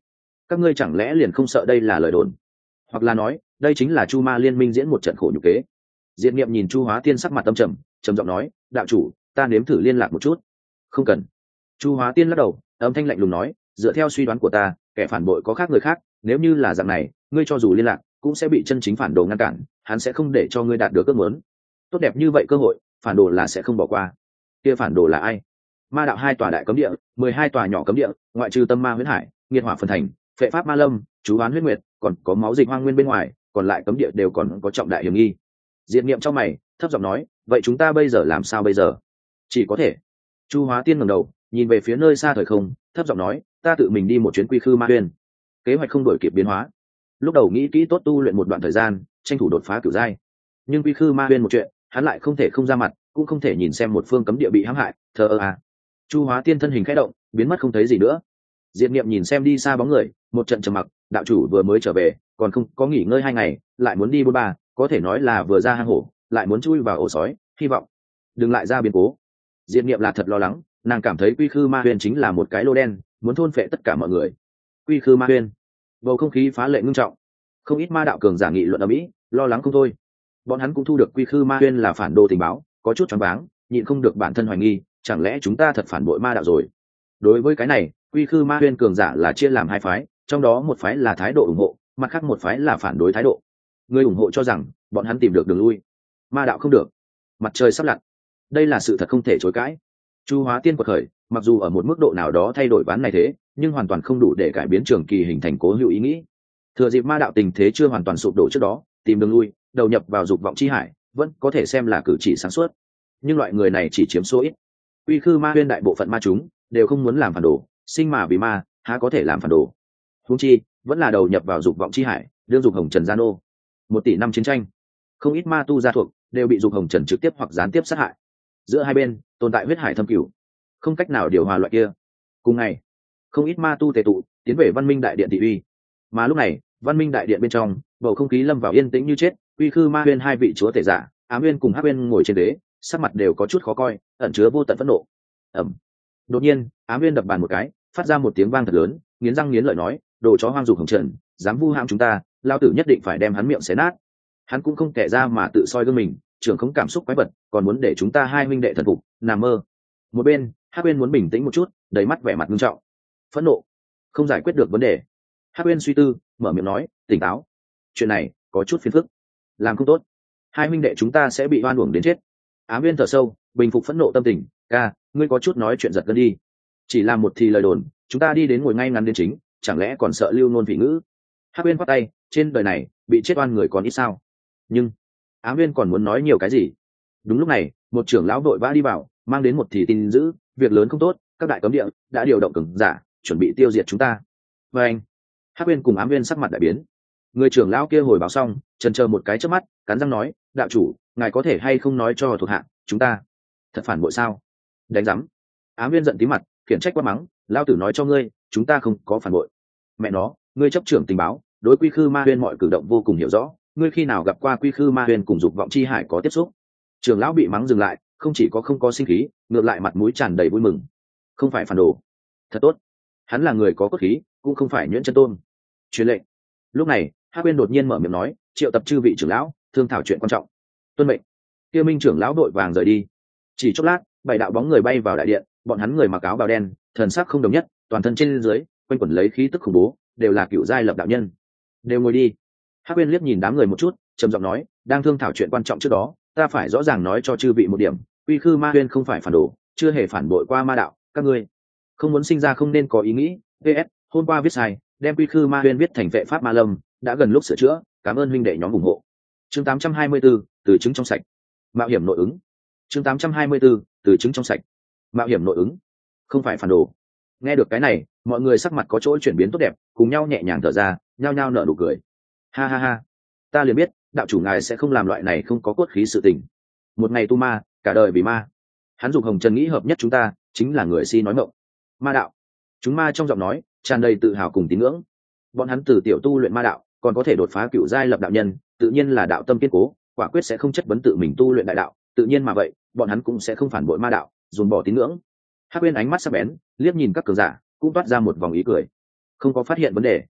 các ngươi chẳng lẽ liền không sợ đây là lời đồn, hoặc là nói đây chính là chu ma liên minh diễn một trận khổ nhục kế? Diệt Niệm nhìn Chu Hóa Tiên sắc mặt tâm trầm, trầm giọng nói, đạo chủ, ta nếm thử liên lạc một chút. Không cần. Chu Hóa Tiên lắc đầu, âm thanh lạnh lùng nói, dựa theo suy đoán của ta, kẻ phản bội có khác người khác, nếu như là dạng này, ngươi cho dù liên lạc cũng sẽ bị chân chính phản đồ ngăn cản, hắn sẽ không để cho ngươi đạt được ước muốn. Tốt đẹp như vậy cơ hội, phản đồ là sẽ không bỏ qua. Kia phản đồ là ai? Ma đạo hai tòa đại cấm địa, mười hai tòa nhỏ cấm địa, ngoại trừ Tâm Ma Huyễn Hải, Nghiệt Hỏa Phần Thành, Phệ Pháp Ma Lâm, Chú Hoán Huyết Nguyệt, còn có Máu Dịch Hoang Nguyên bên ngoài, còn lại cấm địa đều còn có trọng đại hiểm nghi. Diệt Niệm trong mày thấp giọng nói, vậy chúng ta bây giờ làm sao bây giờ? Chỉ có thể. Chu Hóa Tiên ngẩng đầu nhìn về phía nơi xa thời không, thấp giọng nói, ta tự mình đi một chuyến Quy Khư Ma Huyên. Kế hoạch không đổi kịp biến hóa. Lúc đầu nghĩ kỹ tốt tu luyện một đoạn thời gian, tranh thủ đột phá cửu giai, nhưng Quy Khư Ma Huyên một chuyện, hắn lại không thể không ra mặt, cũng không thể nhìn xem một phương cấm địa bị hãm hại, thờ ơ à. Chu Hóa Tiên thân hình khẽ động, biến mất không thấy gì nữa. Diệt Niệm nhìn xem đi xa bóng người, một trận trầm mặc, đạo chủ vừa mới trở về, còn không có nghỉ ngơi hai ngày, lại muốn đi bôn ba, có thể nói là vừa ra hang hổ, lại muốn chui vào ổ sói, hy vọng đừng lại ra biến cố. Diệt Niệm là thật lo lắng, nàng cảm thấy Quy Khư Ma Huyên chính là một cái lô đen, muốn thôn phệ tất cả mọi người. Quy Khư Ma Huyên, bầu không khí phá lệ ngưng trọng, không ít ma đạo cường giả nghị luận ở mỹ, lo lắng không thôi. Bọn hắn cũng thu được Quy Khư Ma Huyên là phản đồ tình báo, có chút choáng váng, nhịn không được bản thân hoài nghi, chẳng lẽ chúng ta thật phản bội ma đạo rồi? Đối với cái này, Quy Khư Ma Huyên cường giả là chia làm hai phái, trong đó một phái là thái độ ủng hộ, mặt khác một phái là phản đối thái độ. Người ủng hộ cho rằng bọn hắn tìm được đường lui, ma đạo không được, mặt trời sắp lặn, đây là sự thật không thể chối cãi. Chu Hóa Tiên quật khởi, mặc dù ở một mức độ nào đó thay đổi ván này thế, nhưng hoàn toàn không đủ để cải biến trường kỳ hình thành cố hữu ý nghĩ. Thừa dịp ma đạo tình thế chưa hoàn toàn sụp đổ trước đó, tìm đường lui, đầu nhập vào dục vọng chi hải, vẫn có thể xem là cử chỉ sáng suốt. Nhưng loại người này chỉ chiếm số ít. Quy Khư Ma Huyên đại bộ phận ma chúng đều không muốn làm phản đồ, sinh mà vì ma, há có thể làm phản đồ. Huống chi, vẫn là đầu nhập vào dục vọng chi hải, đương dục hồng trần gian ô. Một tỷ năm chiến tranh, không ít ma tu gia thuộc đều bị dục hồng trần trực tiếp hoặc gián tiếp sát hại. Giữa hai bên tồn tại huyết hải thâm cửu, không cách nào điều hòa loại kia. Cùng ngày, không ít ma tu tề tụ tiến về Văn Minh đại điện thị uy. Mà lúc này, Văn Minh đại điện bên trong, bầu không khí lâm vào yên tĩnh như chết. Quy Khư Ma Huyên hai vị chúa tể giả, Ám Uyên cùng Hắc Uyên ngồi trên đế, sắc mặt đều có chút khó coi, ẩn chứa vô tận phẫn nộ. Ầm. Đột nhiên, Ám Uyên đập bàn một cái, phát ra một tiếng vang thật lớn, nghiến răng nghiến lợi nói, đồ chó hoang dục hồng trần, dám vu hãm chúng ta, lao tử nhất định phải đem hắn miệng xé nát. Hắn cũng không kể ra mà tự soi gương mình, trưởng không cảm xúc quái vật, còn muốn để chúng ta hai huynh đệ thần phục, nằm mơ. Một bên, Hắc Uyên muốn bình tĩnh một chút, đầy mắt vẻ mặt nghiêm trọng, phẫn nộ, không giải quyết được vấn đề. Hắc Uyên suy tư, mở miệng nói, tỉnh táo, chuyện này có chút phiền phức, làm không tốt, hai huynh đệ chúng ta sẽ bị oan uổng đến chết. Ám Uyên thở sâu, bình phục phẫn nộ tâm tình, ca, ngươi có chút nói chuyện giật gân đi, chỉ làm một thì lời đồn, chúng ta đi đến ngồi ngay ngắn đến chính, chẳng lẽ còn sợ lưu nôn vị ngữ? Hắc Uyên quát tay, trên đời này bị chết oan người còn ít sao? Nhưng Ám Uyên còn muốn nói nhiều cái gì? Đúng lúc này, một trưởng lão vội vã đi vào, mang đến một thì tin dữ, việc lớn không tốt, các đại cấm địa đã điều động cường giả, chuẩn bị tiêu diệt chúng ta. Và anh, Hắc Uyên cùng Ám Uyên sắc mặt đại biến. Người trưởng lão kia hồi báo xong, chần chờ một cái trước mắt, cắn răng nói, đạo chủ, ngài có thể hay không nói cho thuộc hạ chúng ta thật phản bội sao? Đánh rắm. Ám Uyên giận tí mặt, khiển trách quát mắng, lão tử nói cho ngươi, chúng ta không có phản bội. Mẹ nó, ngươi chấp trưởng tình báo, đối Quy Khư Ma Huyên mọi cử động vô cùng hiểu rõ, ngươi khi nào gặp qua Quy Khư Ma Huyên cùng dục vọng chi hải có tiếp xúc? Trưởng lão bị mắng dừng lại, không chỉ có không có sinh khí, ngược lại mặt mũi tràn đầy vui mừng. Không phải phản đồ, thật tốt, hắn là người có cốt khí, cũng không phải nhuyễn chân tôn. Truyền lệnh. Lúc này, Hắc Uyên đột nhiên mở miệng nói, triệu tập chư vị trưởng lão, thương thảo chuyện quan trọng. Tuân mệnh. Kia Minh trưởng lão đội vàng rời đi. Chỉ chốc lát, bảy đạo bóng người bay vào đại điện, bọn hắn người mặc áo bào đen, thần sắc không đồng nhất, toàn thân trên dưới quanh quẩn lấy khí tức khủng bố, đều là cựu giai lập đạo nhân. Đều ngồi đi. Hắc Uyên liếc nhìn đám người một chút, trầm giọng nói, đang thương thảo chuyện quan trọng trước đó, ta phải rõ ràng nói cho chư vị một điểm, Quy Khư Ma Huyên không phải phản đồ, chưa hề phản bội qua ma đạo, các ngươi không muốn sinh ra không nên có ý nghĩ. vê ét hôm qua viết sai, đem Quy Khư Ma Huyên viết thành Vệ Pháp Ma Lâm, đã gần lúc sửa chữa, cảm ơn huynh đệ nhóm ủng hộ. Chương tám trăm hai mươi tư, từ chứng trong sạch. Mạo hiểm nội ứng. Chương tám trăm hai mươi tư, từ chứng trong sạch. Mạo hiểm nội ứng, không phải phản đồ. Nghe được cái này, mọi người sắc mặt có chỗ chuyển biến tốt đẹp, cùng nhau nhẹ nhàng thở ra, nhao nhao nở nụ cười. Ha ha ha, ta liền biết, đạo chủ ngài sẽ không làm loại này không có cốt khí sự tình. Một ngày tu ma, cả đời vì ma. Hắn dục hồng trần nghĩ hợp nhất chúng ta, chính là người si nói mộng. Ma đạo. Chúng ma trong giọng nói tràn đầy tự hào cùng tín ngưỡng. Bọn hắn từ tiểu tu luyện ma đạo, còn có thể đột phá cựu giai lập đạo nhân, tự nhiên là đạo tâm kiên cố, quả quyết sẽ không chất vấn tự mình tu luyện đại đạo, tự nhiên mà vậy, bọn hắn cũng sẽ không phản bội ma đạo, dồn bỏ tín ngưỡng. Hắc Uyên ánh mắt sắc bén, liếc nhìn các cường giả, cũng toát ra một vòng ý cười. Không có phát hiện vấn đề,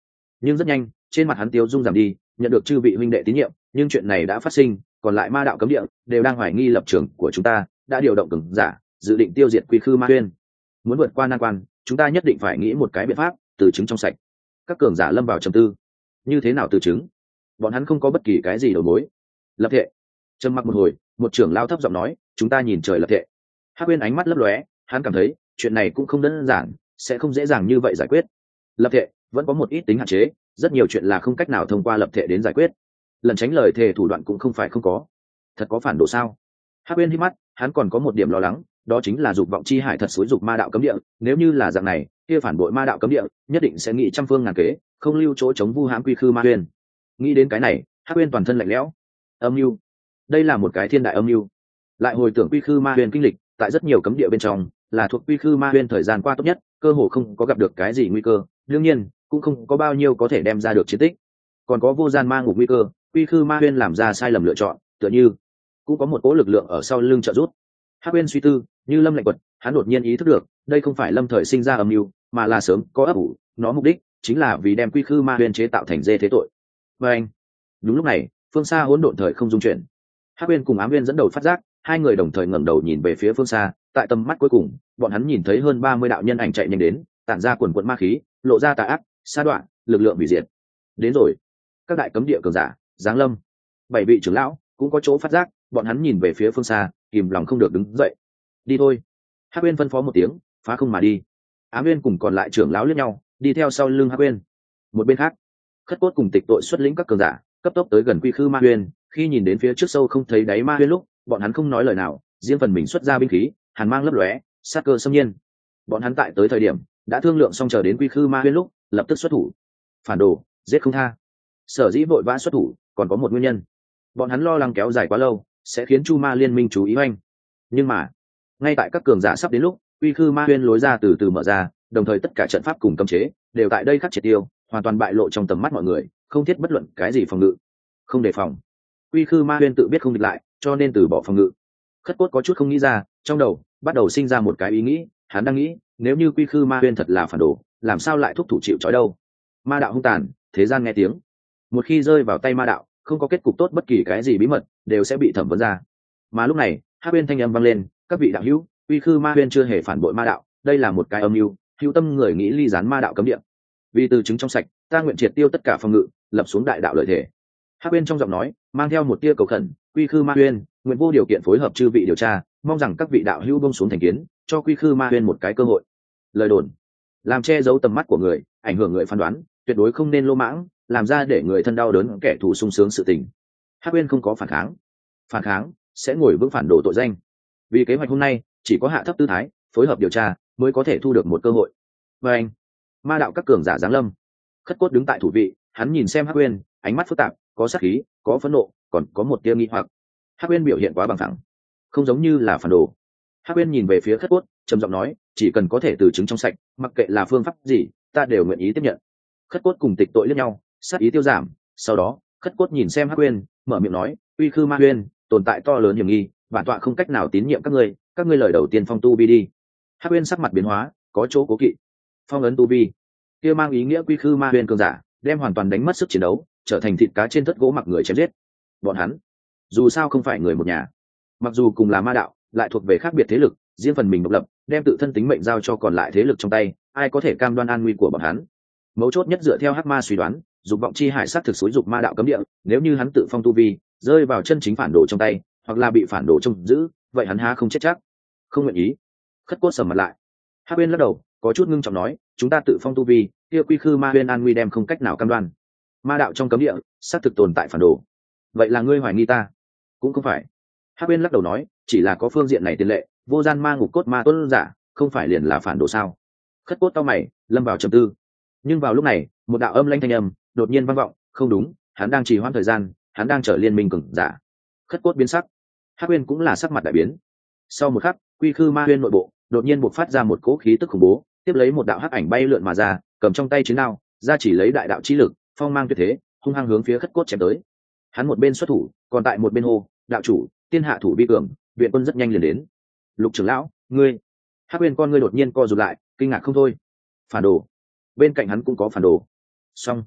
nhưng rất nhanh trên mặt hắn tiêu dung giảm đi, nhận được chư vị huynh đệ tín nhiệm, nhưng chuyện này đã phát sinh, còn lại ma đạo cấm địa đều đang hoài nghi lập trường của chúng ta, đã điều động cường giả dự định tiêu diệt Quy Khư Ma Huyên. Muốn vượt qua nan quan, chúng ta nhất định phải nghĩ một cái biện pháp từ chứng trong sạch. Các cường giả lâm vào trầm tư, như thế nào từ chứng? Bọn hắn không có bất kỳ cái gì đầu mối. Lập thể. Trầm mặc một hồi, một trưởng lao thấp giọng nói, chúng ta nhìn trời lập thể. Hắc Uyên ánh mắt lấp lóe, hắn cảm thấy chuyện này cũng không đơn giản, sẽ không dễ dàng như vậy giải quyết. Lập thể vẫn có một ít tính hạn chế, rất nhiều chuyện là không cách nào thông qua lập thể đến giải quyết. Lần tránh lời thề thủ đoạn cũng không phải không có. Thật có phản đồ sao? Hắc Uyên hít mắt, hắn còn có một điểm lo lắng, đó chính là dục vọng chi hải thật xúi dục ma đạo cấm địa, nếu như là dạng này, kia phản bội ma đạo cấm địa, nhất định sẽ nghĩ trăm phương ngàn kế, không lưu chỗ chống vu hãm Quy Khư Ma Huyên. Nghĩ đến cái này, Hắc Uyên toàn thân lạnh lẽo. Âm mưu, đây là một cái thiên đại âm mưu. Lại hồi tưởng Quy Khư Ma Huyên kinh lịch, tại rất nhiều cấm địa bên trong, là thuộc Quy Khư Ma Huyên thời gian qua tốt nhất, cơ hồ không có gặp được cái gì nguy cơ, đương nhiên, cũng không có bao nhiêu có thể đem ra được chiến tích. Còn có vô gian ma ngục nguy cơ, Quy Khư Ma Huyên làm ra sai lầm lựa chọn, tựa như cũng có một cỗ lực lượng ở sau lưng trợ giúp. Hắc Uyên suy tư, như lâm lạnh quật, hắn đột nhiên ý thức được, đây không phải lâm thời sinh ra âm mưu, mà là sớm có ấp ủ, nó mục đích chính là vì đem Quy Khư Ma Huyên chế tạo thành dê thế tội. Và anh, đúng lúc này, phương xa hỗn độn thời không dung chuyển. Hắc Uyên cùng Ám Uyên dẫn đầu phát giác, hai người đồng thời ngẩng đầu nhìn về phía phương xa, tại tầm mắt cuối cùng, bọn hắn nhìn thấy hơn ba mươi đạo nhân ảnh chạy nhanh đến, tản ra quần quần ma khí, lộ ra tà ác, sa đoạn, lực lượng hủy diệt. Đến rồi, các đại cấm địa cường giả, giáng lâm. Bảy vị trưởng lão cũng có chỗ phát giác, bọn hắn nhìn về phía phương xa, kìm lòng không được đứng dậy. Đi thôi. Hắc Uyên phân phó một tiếng, phá không mà đi. Ám Uyên cùng còn lại trưởng lão liếc nhau, đi theo sau lưng Hắc Uyên. Một bên khác, Khất Cốt cùng Tịch Tội xuất lĩnh các cường giả, cấp tốc tới gần Quy Khư Ma Huyên, khi nhìn đến phía trước sâu không thấy đáy ma huyên lúc, bọn hắn không nói lời nào, riêng phần mình xuất ra binh khí, hàn mang lấp lóe, sát cơ xâm nhiên. Bọn hắn tại tới thời điểm đã thương lượng xong, chờ đến Quy Khư Ma Huyên lúc, lập tức xuất thủ. Phản đồ, giết không tha. Sở dĩ vội vã xuất thủ, còn có một nguyên nhân. Bọn hắn lo lắng kéo dài quá lâu, sẽ khiến Chu Ma liên minh chú ý oanh. Nhưng mà, ngay tại các cường giả sắp đến lúc, Quy Khư Ma Huyên lối ra từ từ mở ra, đồng thời tất cả trận pháp cùng cấm chế đều tại đây khắc triệt tiêu, hoàn toàn bại lộ trong tầm mắt mọi người, không thiết bất luận cái gì phòng ngự. Không đề phòng, Quy Khư Ma Huyên tự biết không địch lại, cho nên từ bỏ phòng ngự. Khất Cốt có chút không nghĩ ra, trong đầu bắt đầu sinh ra một cái ý nghĩ, hắn đang nghĩ, nếu như Quy Khư Ma Huyên thật là phản đồ, làm sao lại thúc thủ chịu trói đâu? Ma đạo hung tàn, thế gian nghe tiếng. Một khi rơi vào tay ma đạo, không có kết cục tốt, bất kỳ cái gì bí mật đều sẽ bị thẩm vấn ra. Mà lúc này, Hắc Uyên thanh âm vang lên, các vị đạo hữu, Quy Khư Ma Huyên chưa hề phản bội ma đạo, đây là một cái âm mưu, hữu tâm người nghĩ ly gián ma đạo cấm địa. Vì từ chứng trong sạch, ta nguyện triệt tiêu tất cả phòng ngự, lập xuống đại đạo lợi thể. Hắc Uyên trong giọng nói mang theo một tia cầu khẩn, Quy Khư Ma Huyên nguyện vô điều kiện phối hợp chư vị điều tra, mong rằng các vị đạo hữu buông xuống thành kiến, cho Quy Khư Ma Huyên một cái cơ hội. Lời đồn làm che giấu tầm mắt của người, ảnh hưởng người phán đoán, tuyệt đối không nên lô mãng, làm ra để người thân đau đớn, kẻ thù sung sướng sự tình. Hắc Uyên không có phản kháng, phản kháng sẽ ngồi vững phản đồ tội danh. Vì kế hoạch hôm nay chỉ có hạ thấp tư thái, phối hợp điều tra mới có thể thu được một cơ hội. Và anh, ma đạo các cường giả giáng lâm. Khất Cốt đứng tại thủ vị, hắn nhìn xem Hắc Uyên, ánh mắt phức tạp, có sát khí, có phẫn nộ, còn có một tia nghi hoặc. Hắc Uyên biểu hiện quá bằng phẳng, không giống như là phản đồ. Hắc Uyên nhìn về phía Khất Cốt, trầm giọng nói, chỉ cần có thể từ chứng trong sạch, mặc kệ là phương pháp gì, ta đều nguyện ý tiếp nhận. Khất Cốt cùng Tịch Tội liếc nhau, sát ý tiêu giảm. Sau đó, Khất Cốt nhìn xem Hắc Uyên, mở miệng nói, Quy Khư Ma Huyên tồn tại to lớn hiểm nghi, bản tọa không cách nào tín nhiệm các ngươi, các ngươi lời đầu tiên phong tu vi đi. Hắc Uyên sắc mặt biến hóa, có chỗ cố kỵ. Phong ấn tu vi, kia mang ý nghĩa Quy Khư Ma Huyên cường giả đem hoàn toàn đánh mất sức chiến đấu, trở thành thịt cá trên thất gỗ mặc người chém giết. Bọn hắn dù sao không phải người một nhà, mặc dù cùng là ma đạo, lại thuộc về khác biệt thế lực, riêng phần mình độc lập, đem tự thân tính mệnh giao cho còn lại thế lực trong tay, ai có thể cam đoan an nguy của bọn hắn? Mấu chốt nhất dựa theo Hắc Ma suy đoán, dục vọng chi hải sát thực xúi dục ma đạo cấm địa, nếu như hắn tự phong tu vi, rơi vào chân chính phản đồ trong tay, hoặc là bị phản đồ trông giữ, vậy hắn há không chết chắc? Không nguyện ý. Khất Cốt sầm mặt lại. Hắc Uyên lắc đầu, có chút ngưng trọng nói, chúng ta tự phong tu vi, kia Quy Khư Ma Huyên an nguy đem không cách nào cam đoan. Ma đạo trong cấm địa xác thực tồn tại phản đồ, vậy là ngươi hoài nghi ta? Cũng không phải. Hắc Uyên lắc đầu nói, chỉ là có phương diện này tiền lệ, vô gian ma ngục cốt ma tuấn giả không phải liền là phản đồ sao? Khất Cốt cau mày, lâm vào trầm tư. Nhưng vào lúc này, một đạo âm lãnh thanh âm đột nhiên vang vọng, không đúng, hắn đang trì hoãn thời gian, hắn đang chờ liên minh cường giả. Khất Cốt biến sắc, Hắc Uyên cũng là sắc mặt đại biến. Sau một khắc, Quy Khư Ma Huyên nội bộ đột nhiên bộc phát ra một cỗ khí tức khủng bố, tiếp lấy một đạo hắc ảnh bay lượn mà ra, cầm trong tay chiến đao, ra chỉ lấy đại đạo chi lực, phong mang tuyệt thế, hung hăng hướng phía Khất Cốt chém tới. Hắn một bên xuất thủ, còn tại một bên hô, đạo chủ, tiên hạ thủ vi cường, viện quân rất nhanh liền đến. Lục trưởng lão, ngươi. Hắc Uyên con ngươi đột nhiên co rụt lại, kinh ngạc không thôi. Phản đồ. Bên cạnh hắn cũng có phản đồ. Xong,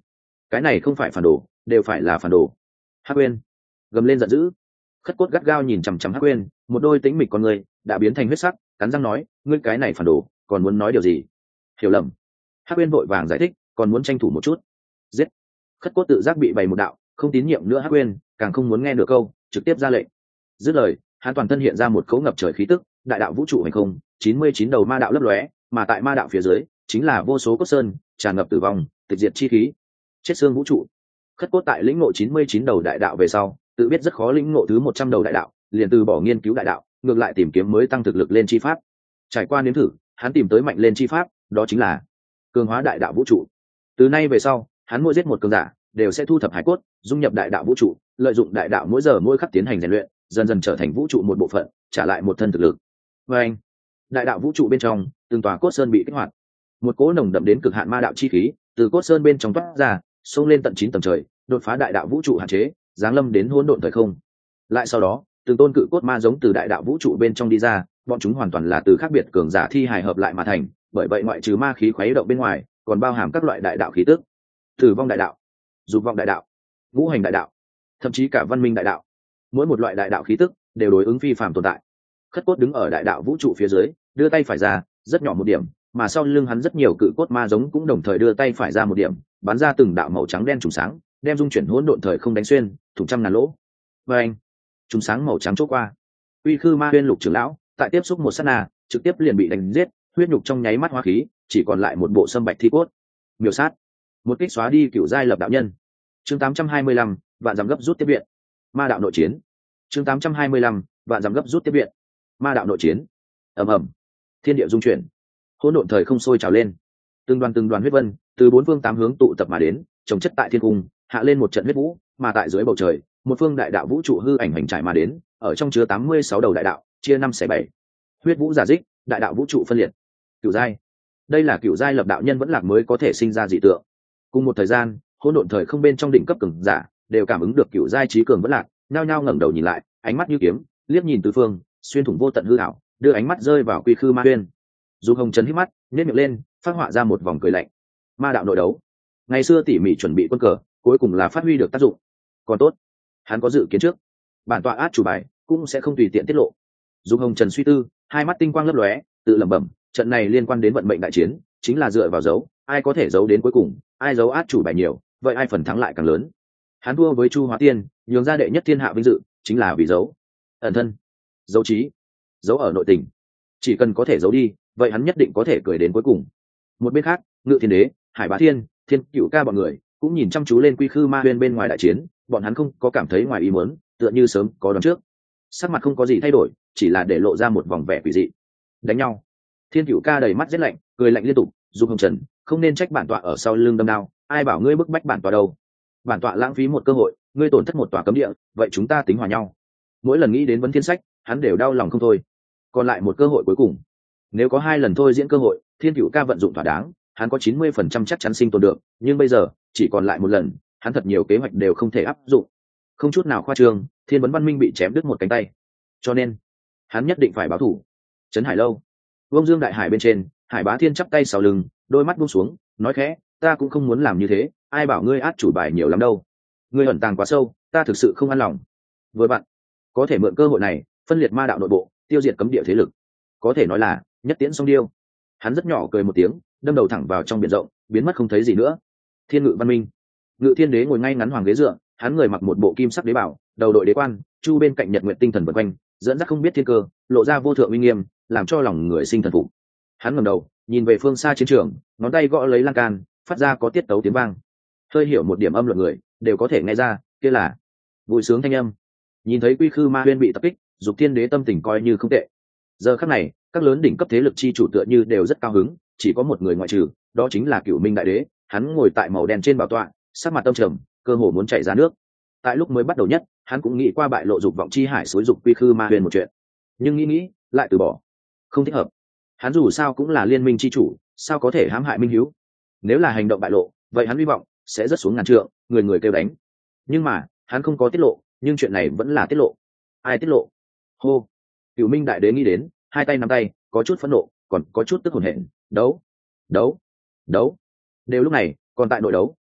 cái này không phải phản đồ, đều phải là phản đồ. Hắc Uyên gầm lên giận dữ, khất cốt gắt gao nhìn chằm chằm Hắc Uyên, một đôi tĩnh mịch con người đã biến thành huyết sắc, cắn răng nói, ngươi cái này phản đồ, còn muốn nói điều gì? Hiểu lầm. Hắc Uyên vội vàng giải thích, còn muốn tranh thủ một chút. Giết. Khất cốt tự giác bị bày một đạo, không tín nhiệm nữa Hắc Uyên, càng không muốn nghe được câu, trực tiếp ra lệnh. Dứt lời, hắn toàn thân hiện ra một cấu ngập trời khí tức, đại đạo vũ trụ hành không, chín mươi chín đầu ma đạo lấp lóe, mà tại ma đạo phía dưới chính là vô số cốt sơn tràn ngập tử vong, tịch diệt chi khí. Chết xương vũ trụ. Khất cốt tại lĩnh ngộ chín mươi chín đầu đại đạo về sau, tự biết rất khó lĩnh ngộ thứ một trăm đầu đại đạo, liền từ bỏ nghiên cứu đại đạo, ngược lại tìm kiếm mới tăng thực lực lên chi pháp. Trải qua nếm thử, hắn tìm tới mạnh lên chi pháp, đó chính là cường hóa đại đạo vũ trụ. Từ nay về sau, hắn mỗi giết một cường giả, đều sẽ thu thập hải cốt, dung nhập đại đạo vũ trụ, lợi dụng đại đạo mỗi giờ mỗi khắc tiến hành rèn luyện, dần dần trở thành vũ trụ một bộ phận, trả lại một thân thực lực. Và anh, đại đạo vũ trụ bên trong, từng tòa cốt sơn bị kích hoạt, một cỗ nồng đậm đến cực hạn ma đạo chi khí từ cốt sơn bên trong toát ra, xông lên tận chín tầng trời, đột phá đại đạo vũ trụ hạn chế, giáng lâm đến hỗn độn thời không. Lại sau đó, từng tôn cự cốt ma giống từ đại đạo vũ trụ bên trong đi ra, bọn chúng hoàn toàn là từ khác biệt cường giả thi hài hợp lại mà thành, bởi vậy ngoại trừ ma khí khuấy động bên ngoài, còn bao hàm các loại đại đạo khí tức, tử vong đại đạo, dục vọng đại đạo, ngũ hành đại đạo, thậm chí cả văn minh đại đạo. Mỗi một loại đại đạo khí tức đều đối ứng phi phàm tồn tại. Khất cốt đứng ở đại đạo vũ trụ phía dưới, đưa tay phải ra, rất nhỏ một điểm, mà sau lưng hắn rất nhiều cự cốt ma giống cũng đồng thời đưa tay phải ra một điểm, bắn ra từng đạo màu trắng đen trùng sáng, đem dung chuyển hỗn độn thời không đánh xuyên, thủng trăm ngàn lỗ. Và anh, trùng sáng màu trắng chốt qua. Uy Khư Ma Huyên Lục trưởng lão, tại tiếp xúc một sát na, trực tiếp liền bị đánh giết, huyết nhục trong nháy mắt hóa khí, chỉ còn lại một bộ sâm bạch thi cốt. Miểu sát, một kích xóa đi cửu giai lập đạo nhân. Chương tám trăm hai mươi lăm, vạn dặm gấp rút tiếp viện. Ma đạo nội chiến. Chương tám trăm hai mươi lăm, vạn dặm gấp rút tiếp viện. Ma đạo nội chiến. Ầm ầm, thiên địa dung chuyển, hỗn độn thời không sôi trào lên, từng đoàn từng đoàn huyết vân từ bốn phương tám hướng tụ tập mà đến, chồng chất tại thiên cung, hạ lên một trận huyết vũ, mà tại dưới bầu trời, một phương đại đạo vũ trụ hư ảnh hành trải mà đến, ở trong chứa tám mươi sáu đầu đại đạo, chia năm xẻ bảy. Huyết vũ giả dích, đại đạo vũ trụ phân liệt. Cửu giai. Đây là cửu giai lập đạo nhân vẫn lạc mới có thể sinh ra dị tượng. Cùng một thời gian, hỗn độn thời không bên trong đỉnh cấp cường giả đều cảm ứng được cửu giai trí cường vẫn lạc, nhao nhao ngẩng đầu nhìn lại, ánh mắt như kiếm, liếc nhìn tứ phương, xuyên thủng vô tận hư ảo, đưa ánh mắt rơi vào Quy Khư Ma Huyên. Dù Hồng Trần hít mắt, nhếch miệng lên, phát họa ra một vòng cười lạnh. Ma đạo nội đấu, ngày xưa tỉ mỉ chuẩn bị quân cờ, cuối cùng là phát huy được tác dụng. Còn tốt, hắn có dự kiến trước, bản tọa át chủ bài cũng sẽ không tùy tiện tiết lộ. Dù Hồng Trần suy tư, hai mắt tinh quang lấp lóe, tự lẩm bẩm, trận này liên quan đến vận mệnh đại chiến, chính là dựa vào dấu, ai có thể giấu đến cuối cùng, ai giấu át chủ bài nhiều, vậy ai phần thắng lại càng lớn. Hắn thua với Chu Hóa Tiên, nhường ra đệ nhất thiên hạ vinh dự, chính là vì giấu ẩn thân, giấu trí, giấu ở nội tình. Chỉ cần có thể giấu đi, vậy hắn nhất định có thể cười đến cuối cùng. Một bên khác, Ngự Thiên Đế, Hải Bá Thiên, Thiên Cửu Ca bọn người cũng nhìn chăm chú lên Quy Khư Ma Huyên bên ngoài đại chiến, bọn hắn không có cảm thấy ngoài ý muốn, tựa như sớm có đoán trước. Sắc mặt không có gì thay đổi, chỉ là để lộ ra một vòng vẻ quỷ dị. Đánh nhau. Thiên Cửu Ca đầy mắt rét lạnh, cười lạnh liên tục, "Dục Hồng Trần, không nên trách bản tọa ở sau lưng đâm đao, ai bảo ngươi bức bách bản tọa đâu? Bản tọa lãng phí một cơ hội, ngươi tổn thất một tòa cấm địa, vậy chúng ta tính hòa nhau." Mỗi lần nghĩ đến vấn thiên sách, hắn đều đau lòng không thôi. Còn lại một cơ hội cuối cùng, nếu có hai lần thôi diễn cơ hội, Thiên Cửu Ca vận dụng thỏa đáng, hắn có chín mươi phần trăm chắc chắn sinh tồn được, nhưng bây giờ chỉ còn lại một lần, hắn thật nhiều kế hoạch đều không thể áp dụng. Không chút nào khoa trương, Thiên Vấn Văn Minh bị chém đứt một cánh tay, cho nên hắn nhất định phải báo thù. Trấn Hải Lâu, Vông Dương đại hải bên trên, Hải Bá Thiên chắp tay sau lưng, đôi mắt buông xuống, nói khẽ, "Ta cũng không muốn làm như thế, ai bảo ngươi át chủ bài nhiều lắm đâu. Ngươi ẩn tàng quá sâu, ta thực sự không an lòng. Với bạn, có thể mượn cơ hội này, phân liệt ma đạo nội bộ, tiêu diệt cấm địa thế lực, có thể nói là nhất tiễn song điêu." Hắn rất nhỏ cười một tiếng, đâm đầu thẳng vào trong biển rộng, biến mất không thấy gì nữa. Thiên Ngự Văn Minh, Ngự Thiên Đế ngồi ngay ngắn hoàng ghế dựa, hắn người mặc một bộ kim sắc đế bảo, đầu đội đế quan, chu bên cạnh nhật nguyện tinh thần vần quanh, dẫn dắt không biết thiên cơ, lộ ra vô thượng uy nghiêm, làm cho lòng người sinh thần phục. Hắn ngẩng đầu, nhìn về phương xa chiến trường, ngón tay gõ lấy lan can, phát ra có tiết tấu tiếng vang. Hơi hiểu một điểm âm luật người, đều có thể nghe ra, kia là vui sướng thanh âm. Nhìn thấy Quy Khư Ma Huyên bị tập kích, Dục Thiên Đế tâm tình coi như không tệ. Giờ khắc này, các lớn đỉnh cấp thế lực chi chủ tựa như đều rất cao hứng, chỉ có một người ngoại trừ, đó chính là Cửu Minh Đại Đế. Hắn ngồi tại màu đen trên bảo tọa, sắc mặt tâm trầm, cơ hồ muốn chảy ra nước. Tại lúc mới bắt đầu nhất, hắn cũng nghĩ qua bại lộ dục vọng chi hải xúi dục Quy Khư Ma Huyên một chuyện, nhưng nghĩ nghĩ, lại từ bỏ. Không thích hợp. Hắn dù sao cũng là liên minh chi chủ, sao có thể hãm hại minh hiếu? Nếu là hành động bại lộ, vậy hắn hy vọng sẽ rất xuống ngàn trượng, người người kêu đánh. Nhưng mà, hắn không có tiết lộ, nhưng chuyện này vẫn là tiết lộ. Ai tiết lộ? Hô. Cửu Minh Đại Đế nghĩ đến, hai tay nắm tay, có chút phẫn nộ, còn có chút tức hồn hển. Đấu, đấu, đấu. Đều lúc này, còn tại nội đấu,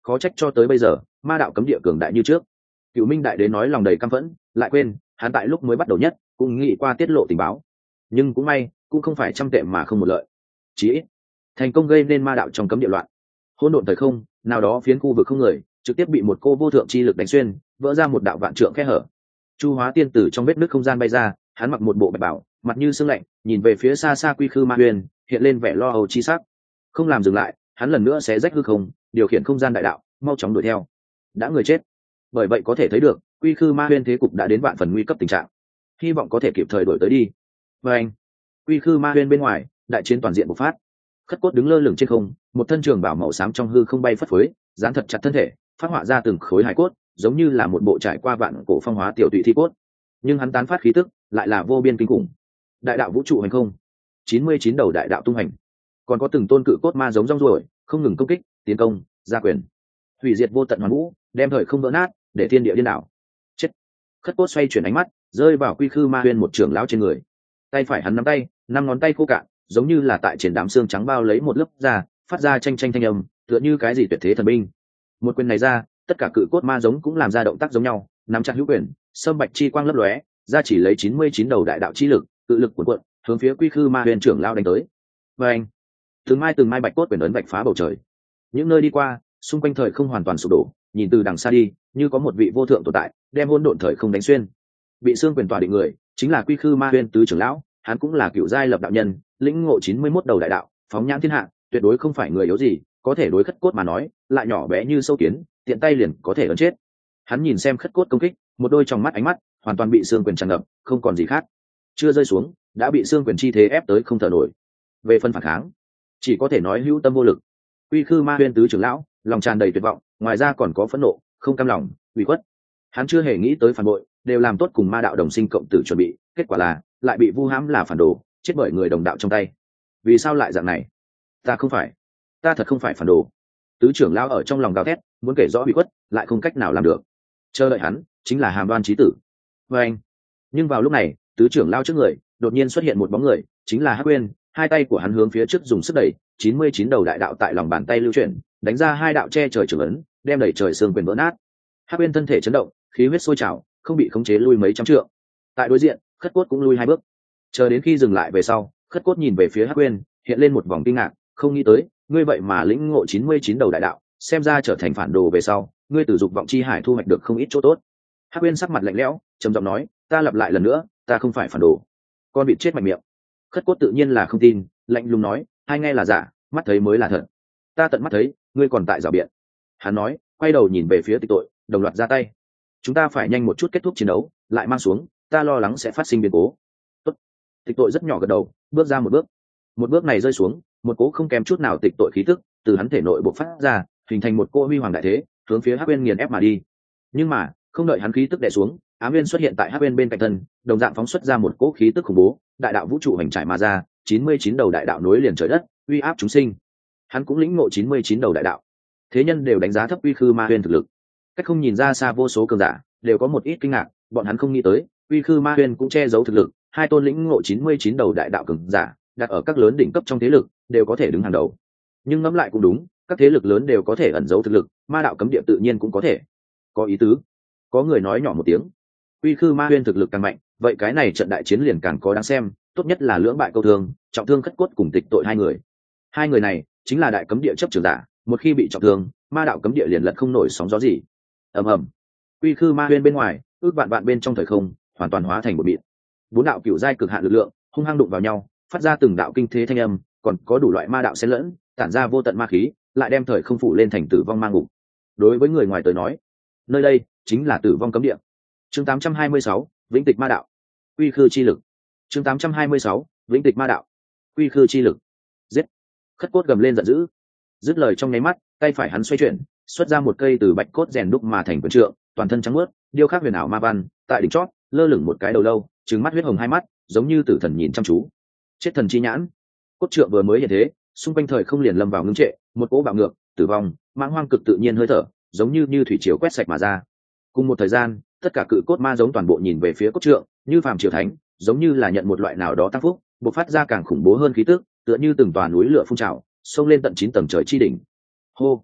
khó trách cho tới bây giờ ma đạo cấm địa cường đại như trước. Cựu Minh đại đế nói lòng đầy căm phẫn, lại quên hắn tại lúc mới bắt đầu nhất cũng nghĩ qua tiết lộ tình báo, nhưng cũng may cũng không phải trăm tệ mà không một lợi, chí ít thành công gây nên ma đạo trong cấm địa loạn. Hỗn độn thời không nào đó phiến khu vực không người trực tiếp bị một cô vô thượng chi lực đánh xuyên, vỡ ra một đạo vạn trượng khe hở. Chu Hóa tiên tử trong vết nứt không gian bay ra, hắn mặc một bộ bạch bào, mặt như sương lạnh, nhìn về phía xa xa Quy Khư Ma Huyền, hiện lên vẻ lo âu chi sắc. Không làm dừng lại, hắn lần nữa xé rách hư không, điều khiển không gian đại đạo, mau chóng đuổi theo. Đã người chết, bởi vậy có thể thấy được Quy Khư Ma Huyền thế cục đã đến vạn phần nguy cấp tình trạng, hy vọng có thể kịp thời đuổi tới đi. Và anh, Quy Khư Ma Huyền bên ngoài, đại chiến toàn diện bộc phát. Khất Cốt đứng lơ lửng trên không, một thân trường bảo màu xám trong hư không bay phất phới, dán thật chặt thân thể, phát họa ra từng khối hải cốt, giống như là một bộ trải qua vạn cổ phong hóa tiểu tụy thi cốt. Nhưng hắn tán phát khí tức lại là vô biên kinh khủng. Đại đạo vũ trụ hành không, chín mươi chín đầu đại đạo tung hành, còn có từng tôn cự cốt ma giống rong ruổi, không ngừng công kích, tiến công, gia quyền, hủy diệt vô tận hoàn vũ, đem thời không vỡ nát, để thiên địa điên đảo. Chết. Khất Cốt xoay chuyển ánh mắt, rơi vào Quy Khư Ma Huyền một trưởng lão trên người. Tay phải hắn nắm tay, năm ngón tay khô cạn, giống như là tại trên đám xương trắng bao lấy một lớp da, phát ra tranh tranh thanh âm, tựa như cái gì tuyệt thế thần binh. Một quyền này ra, tất cả cự cốt ma giống cũng làm ra động tác giống nhau, nắm chặt hữu quyền, sâm bạch chi quang lấp lóe, ra chỉ lấy chín mươi chín đầu đại đạo chi lực, cự lực cuộn cuộn, hướng phía Quy Khư Ma Huyền trưởng lao đánh tới. Và anh, từng mai từng mai bạch cốt quyền ấn vạch phá bầu trời. Những nơi đi qua, xung quanh thời không hoàn toàn sụp đổ, nhìn từ đằng xa đi, như có một vị vô thượng tồn tại, đem hỗn độn thời không đánh xuyên. Bị xương quyền tỏa định người, chính là Quy Khư Ma Huyền tứ trưởng lão, hắn cũng là cựu giai lập đạo nhân, lĩnh ngộ chín mươi mốt đầu đại đạo, phóng nhãn thiên hạ, tuyệt đối không phải người yếu gì, có thể đối Khất Cốt mà nói, lại nhỏ bé như sâu kiến, tiện tay liền có thể ấn chết. Hắn nhìn xem Khất Cốt công kích, một đôi trong mắt ánh mắt hoàn toàn bị xương quyền tràn ngập, không còn gì khác. Chưa rơi xuống, đã bị xương quyền chi thế ép tới không thở nổi. Về phần phản kháng, chỉ có thể nói hữu tâm vô lực. Quy Khư Ma Huyền tứ trưởng lão, lòng tràn đầy tuyệt vọng, ngoài ra còn có phẫn nộ, không cam lòng, ủy khuất. Hắn chưa hề nghĩ tới phản bội, đều làm tốt cùng ma đạo đồng sinh cộng tử chuẩn bị, kết quả là lại bị vu hãm là phản đồ, chết bởi người đồng đạo trong tay. Vì sao lại dạng này? Ta không phải, ta thật không phải phản đồ. Tứ trưởng lão ở trong lòng gào thét, muốn kể rõ bị khuất, lại không cách nào làm được. Chờ đợi hắn chính là Hàm Đoan chí tử. Và anh, nhưng vào lúc này, tứ trưởng lão trước người đột nhiên xuất hiện một bóng người, chính là Hắc Uyên. Hai tay của hắn hướng phía trước dùng sức đẩy, chín mươi chín đầu đại đạo tại lòng bàn tay lưu chuyển, đánh ra hai đạo che trời trường ấn, đem đẩy trời xương quyền vỡ nát. Hắc Uyên thân thể chấn động, khí huyết sôi trào, không bị khống chế lui mấy trăm trượng. Tại đối diện, Khất Cốt cũng lui hai bước. Chờ đến khi dừng lại về sau, Khất Cốt nhìn về phía Hắc Uyên, hiện lên một vòng kinh ngạc, không nghĩ tới, ngươi vậy mà lĩnh ngộ chín mươi chín đầu đại đạo, xem ra trở thành phản đồ về sau, ngươi từ dục vọng chi hải thu hoạch được không ít chỗ tốt. Hắc Uyên sắc mặt lạnh lẽo, trầm giọng nói, ta lặp lại lần nữa, ta không phải phản đồ. Con vịt chết mạnh miệng. Khất Cốt tự nhiên là không tin, lạnh lùng nói, hai nghe là giả, mắt thấy mới là thật. Ta tận mắt thấy, ngươi còn tại rào biện. Hắn nói, quay đầu nhìn về phía Tịch Tội, đồng loạt ra tay. Chúng ta phải nhanh một chút kết thúc chiến đấu, lại mang xuống, ta lo lắng sẽ phát sinh biến cố. Tốt. Tịch Tội rất nhỏ gật đầu, bước ra một bước. Một bước này rơi xuống, một cố không kém chút nào Tịch Tội khí tức từ hắn thể nội bộc phát ra, hình thành một cô huy hoàng đại thế, hướng phía Hắc Uyên nghiền ép mà đi. Nhưng mà, không đợi hắn khí tức đè xuống, Ám Uyên xuất hiện tại Hắc Uyên bên cạnh thân, đồng dạng phóng xuất ra một cỗ khí tức khủng bố, đại đạo vũ trụ hành trải mà ra, chín mươi chín đầu đại đạo nối liền trời đất, uy áp chúng sinh. Hắn cũng lĩnh ngộ chín mươi chín đầu đại đạo. Thế nhân đều đánh giá thấp Quy Khư Ma Huyền thực lực. Cách không nhìn ra xa vô số cường giả, đều có một ít kinh ngạc, bọn hắn không nghĩ tới, Quy Khư Ma Huyền cũng che giấu thực lực, hai tôn lĩnh ngộ chín mươi chín đầu đại đạo cường giả, đặt ở các lớn đỉnh cấp trong thế lực, đều có thể đứng hàng đầu. Nhưng ngẫm lại cũng đúng, các thế lực lớn đều có thể ẩn giấu thực lực, ma đạo cấm địa tự nhiên cũng có thể. Có ý tứ. Có người nói nhỏ một tiếng. Quy Khư Ma Huyền thực lực càng mạnh, vậy cái này trận đại chiến liền càng có đáng xem, tốt nhất là lưỡng bại câu thương, trọng thương Khất Cốt cùng Tịch Tội hai người. Hai người này chính là đại cấm địa chấp trưởng giả, một khi bị trọng thương, ma đạo cấm địa liền lật không nổi sóng gió gì. Ầm ầm. Quy Khư Ma Huyền bên ngoài, ước vạn vạn bên trong thời không, hoàn toàn hóa thành một mịn. Bốn đạo cửu giai cực hạn lực lượng, hung hăng đụng vào nhau, phát ra từng đạo kinh thế thanh âm, còn có đủ loại ma đạo xen lẫn, tản ra vô tận ma khí, lại đem thời không phủ lên thành tử vong ma ngục. Đối với người ngoài tới nói, nơi đây chính là tử vong cấm địa. Chương tám trăm hai mươi sáu, Vĩnh Tịch Ma Đạo. Quy Khư chi lực. Chương tám trăm hai mươi sáu, Vĩnh Tịch Ma Đạo. Quy Khư chi lực. Giết. Khất Cốt gầm lên giận dữ. Dứt lời trong nháy mắt, tay phải hắn xoay chuyển, xuất ra một cây từ bạch cốt rèn đúc mà thành quyền trượng, toàn thân trắng muốt, điêu khắc huyền ảo ma văn, tại đỉnh chót, lơ lửng một cái đầu lâu, trừng mắt huyết hồng hai mắt, giống như tử thần nhìn chăm chú. Chết thần chi nhãn. Cốt trượng vừa mới hiện thế, xung quanh thời không liền lâm vào ngưng trệ, một cỗ bạo ngược, tử vong, mãng hoang cực tự nhiên hơi thở, giống như như thủy triều quét sạch mà ra. Cùng một thời gian, tất cả cự cốt ma giống toàn bộ nhìn về phía cốt trượng, như phàm triều thánh, giống như là nhận một loại nào đó tăng phúc, bộc phát ra càng khủng bố hơn khí tức, tựa như từng tòa núi lửa phun trào, xông lên tận chín tầng trời chi đỉnh. Hô.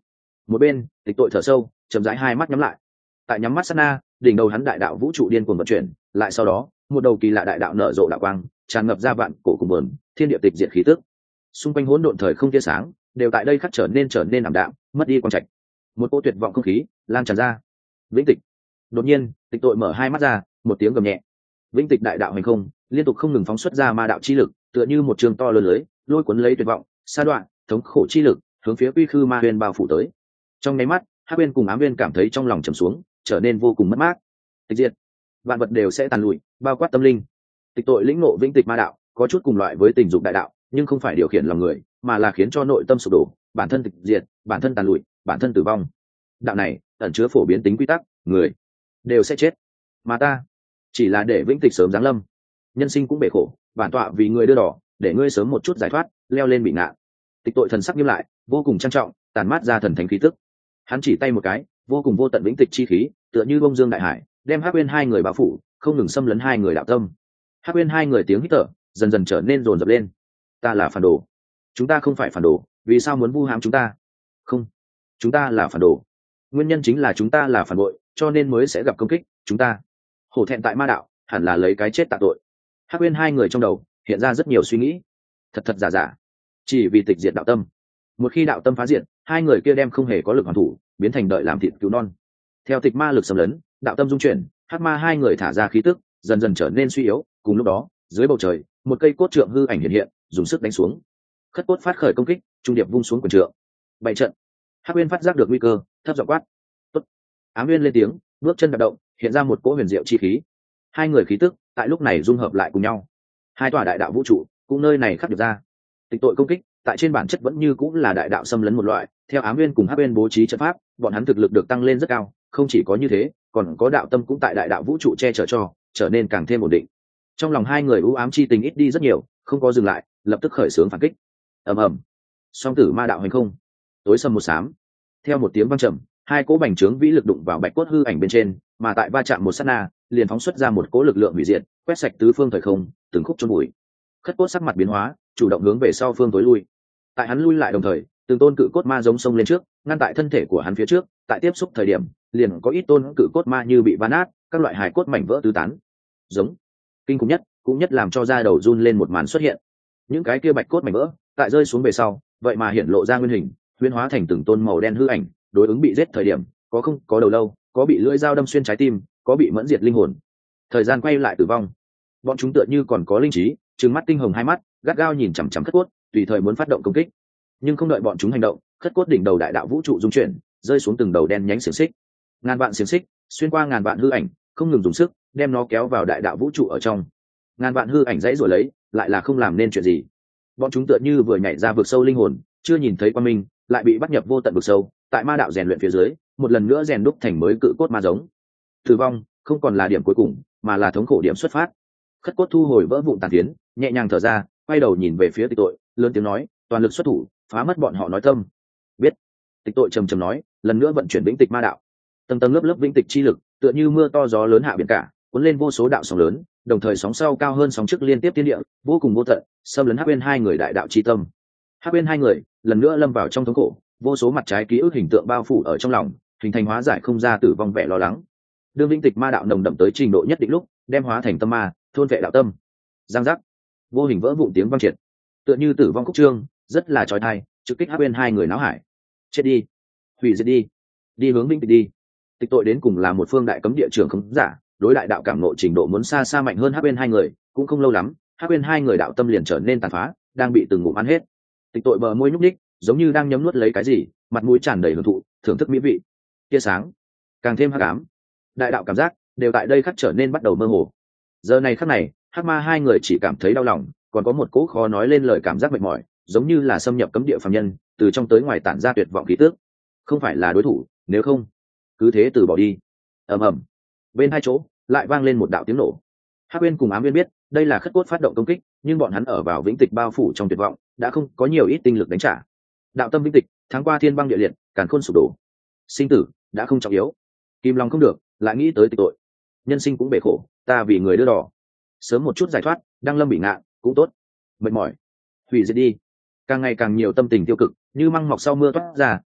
Một bên tịch tội thở sâu, chậm rãi hai mắt nhắm lại. Tại nhắm mắt sát na, đỉnh đầu hắn đại đạo vũ trụ điên cuồng vận chuyển, lại sau đó một đầu kỳ lạ đại đạo nở rộ đạo quang, tràn ngập ra vạn cổ cùng bờn thiên địa tịch diệt khí tức. Xung quanh hỗn độn thời không tia sáng đều tại đây khắc trở nên trở nên ảm đạm, mất đi quang trạch. Một cỗ tuyệt vọng không khí lan tràn ra. Vĩnh tịch. Đột nhiên tịch tội mở hai mắt ra, một tiếng gầm nhẹ. Vĩnh tịch đại đạo hành không liên tục không ngừng phóng xuất ra ma đạo chi lực, tựa như một trường to lớn lưới lôi cuốn lấy tuyệt vọng, sa đoạn, thống khổ chi lực hướng phía quy khư ma huyền bao phủ tới. Trong nháy mắt hắc uyên cùng ám uyên cảm thấy trong lòng trầm xuống, trở nên vô cùng mất mát. Tịch diệt, vạn vật đều sẽ tàn lụi, bao quát tâm linh. Tịch tội lĩnh ngộ vĩnh tịch ma đạo có chút cùng loại với tình dục đại đạo, nhưng không phải điều khiển lòng người, mà là khiến cho nội tâm sụp đổ, bản thân tịch diệt, bản thân tàn lụi, bản thân tử vong. Đạo này ẩn chứa phổ biến tính quy tắc, người đều sẽ chết, mà ta chỉ là để vĩnh tịch sớm giáng lâm. Nhân sinh cũng bể khổ, bản tọa vì người đưa đỏ, để ngươi sớm một chút giải thoát, leo lên bị ngạn. Tịch tội thần sắc nghiêm lại, vô cùng trang trọng, tàn mát ra thần thánh khí tức. Hắn chỉ tay một cái, vô cùng vô tận vĩnh tịch chi khí tựa như bông dương đại hải, đem hắc uyên hai người bao phủ, không ngừng xâm lấn hai người đạo tâm. Hắc uyên hai người tiếng hít thở dần dần trở nên rồn rập lên. Ta là phản đồ. Chúng ta không phải phản đồ, vì sao muốn vu hãm chúng ta? Không, chúng ta là phản đồ. Nguyên nhân chính là chúng ta là phản bội, cho nên mới sẽ gặp công kích. Chúng ta hổ thẹn tại ma đạo, hẳn là lấy cái chết tạ tội. Hắc uyên hai người trong đầu hiện ra rất nhiều suy nghĩ, thật thật giả giả, chỉ vì tịch diệt đạo tâm. Một khi đạo tâm phá diệt, hai người kia đem không hề có lực hoàn thủ, biến thành đợi làm thịt cứu non. Theo tịch ma lực xâm lấn, đạo tâm dung chuyển, hắc ma hai người thả ra khí tức dần dần trở nên suy yếu. Cùng lúc đó dưới bầu trời một cây cốt trượng hư ảnh hiện hiện, dùng sức đánh xuống. Khất cốt phát khởi công kích, trung điệp vung xuống quần trượng. Bảy trận. Hắc uyên phát giác được nguy cơ, thấp giọng quát. Tốt. Ám uyên lên tiếng, bước chân đạp động, hiện ra một cỗ huyền diệu chi khí. Hai người khí tức tại lúc này dung hợp lại cùng nhau. Hai tòa đại đạo vũ trụ cũng nơi này khắc được ra. Tịch tội công kích tại trên bản chất vẫn như cũng là đại đạo xâm lấn một loại. Theo Ám uyên cùng Hắc uyên bố trí trận pháp, bọn hắn thực lực được tăng lên rất cao. Không chỉ có như thế, còn có đạo tâm cũng tại đại đạo vũ trụ che chở cho, trở nên càng thêm ổn định. Trong lòng hai người u ám chi tình ít đi rất nhiều, không có dừng lại, lập tức khởi xướng phản kích. Ầm ầm, song tử ma đạo hành không, tối sầm một xám. Theo một tiếng vang trầm, hai cỗ bành trướng vĩ lực đụng vào bạch cốt hư ảnh bên trên, mà tại va chạm một sát na, liền phóng xuất ra một cỗ lực lượng hủy diệt, quét sạch tứ phương thời không, từng khúc chôn bụi. Khất cốt sắc mặt biến hóa, chủ động hướng về sau phương tối lui. Tại hắn lui lại đồng thời, từng tôn cự cốt ma giống sông lên trước, ngăn tại thân thể của hắn phía trước. Tại tiếp xúc thời điểm, liền có ít tôn cự cốt ma như bị vỡ nát, các loại hài cốt mảnh vỡ tứ tán. Giống kinh khủng nhất, cũng nhất làm cho da đầu run lên một màn xuất hiện. Những cái kia bạch cốt mảnh vỡ, tại rơi xuống về sau, vậy mà hiện lộ ra nguyên hình, huyễn hóa thành từng tôn màu đen hư ảnh, đối ứng bị giết thời điểm, có không có đầu lâu, có bị lưỡi dao đâm xuyên trái tim, có bị mẫn diệt linh hồn. Thời gian quay lại tử vong, bọn chúng tựa như còn có linh trí, trừng mắt tinh hồng hai mắt, gắt gao nhìn chằm chằm khất cốt, tùy thời muốn phát động công kích. Nhưng không đợi bọn chúng hành động, khất cốt đỉnh đầu đại đạo vũ trụ dung chuyển, rơi xuống từng đầu đen nhánh xiềng xích. Ngàn vạn xiềng xích xuyên qua ngàn vạn hư ảnh, không ngừng dùng sức đem nó kéo vào đại đạo vũ trụ ở trong. Ngàn vạn hư ảnh dãy rồi lấy, lại là không làm nên chuyện gì. Bọn chúng tựa như vừa nhảy ra vực sâu linh hồn, chưa nhìn thấy quan minh, lại bị bắt nhập vô tận vực sâu. Tại ma đạo rèn luyện phía dưới, một lần nữa rèn đúc thành mới cự cốt ma giống. Tử vong không còn là điểm cuối cùng, mà là thống khổ điểm xuất phát. Khất cốt thu hồi vỡ vụn tàn phiến, nhẹ nhàng thở ra, quay đầu nhìn về phía tịch tội, lớn tiếng nói, toàn lực xuất thủ, phá mất bọn họ nói tâm. Biết. Tịch tội trầm trầm nói, lần nữa vận chuyển vĩnh tịch ma đạo. Tầng tầng lớp lớp vĩnh tịch chi lực, tựa như mưa to gió lớn hạ biển cả, cuốn lên vô số đạo sóng lớn, đồng thời sóng sau cao hơn sóng trước liên tiếp tiên địa, vô cùng vô tận, xâm lấn hắc bên hai người đại đạo chi tâm. Hắc bên hai người lần nữa lâm vào trong thống khổ, vô số mặt trái ký ức hình tượng bao phủ ở trong lòng, hình thành hóa giải không ra tử vong vẻ lo lắng. Đương vĩnh tịch ma đạo nồng đậm tới trình độ nhất định lúc, đem hóa thành tâm ma, thôn vệ đạo tâm. Giang giác, vô hình vỡ vụn tiếng vang triệt, tựa như tử vong khúc trương, rất là chói tai, trực kích hắc bên hai người náo hải. Chết đi, hủy diệt đi, đi hướng vĩnh tịch đi. Tịch tội đến cùng là một phương đại cấm địa trường không giả, đối đại đạo cảm ngộ trình độ muốn xa xa mạnh hơn hắc bên hai người, cũng không lâu lắm, hắc bên hai người đạo tâm liền trở nên tàn phá, đang bị từng ngụm ăn hết. Tịch tội bờ môi nhúc nhích, giống như đang nhấm nuốt lấy cái gì, mặt mũi tràn đầy hưởng thụ, thưởng thức mỹ vị. Tia sáng càng thêm hắc ám, đại đạo cảm giác đều tại đây khắc trở nên bắt đầu mơ hồ. Giờ này khắc này, hắc ma hai người chỉ cảm thấy đau lòng, còn có một cỗ khó nói lên lời cảm giác mệt mỏi, giống như là xâm nhập cấm địa phàm nhân, từ trong tới ngoài tản ra tuyệt vọng khí tức. Không phải là đối thủ, nếu không, cứ thế từ bỏ đi. Ầm ầm, bên hai chỗ lại vang lên một đạo tiếng nổ. Hắc Uyên cùng Ám Uyên biết đây là khất cốt phát động công kích, nhưng bọn hắn ở vào vĩnh tịch bao phủ trong tuyệt vọng, đã không có nhiều ít tinh lực đánh trả. Đạo tâm vĩnh tịch, tháng qua thiên băng địa liệt, càn khôn sụp đổ, sinh tử đã không trọng yếu. Kim Long không được, lại nghĩ tới tịch tội. Nhân sinh cũng bể khổ, ta vì người đưa đỏ, sớm một chút giải thoát, đang lâm bị ngạn cũng tốt. Mệt mỏi, hủy diệt đi. Càng ngày càng nhiều tâm tình tiêu cực như măng mọc sau mưa toát ra,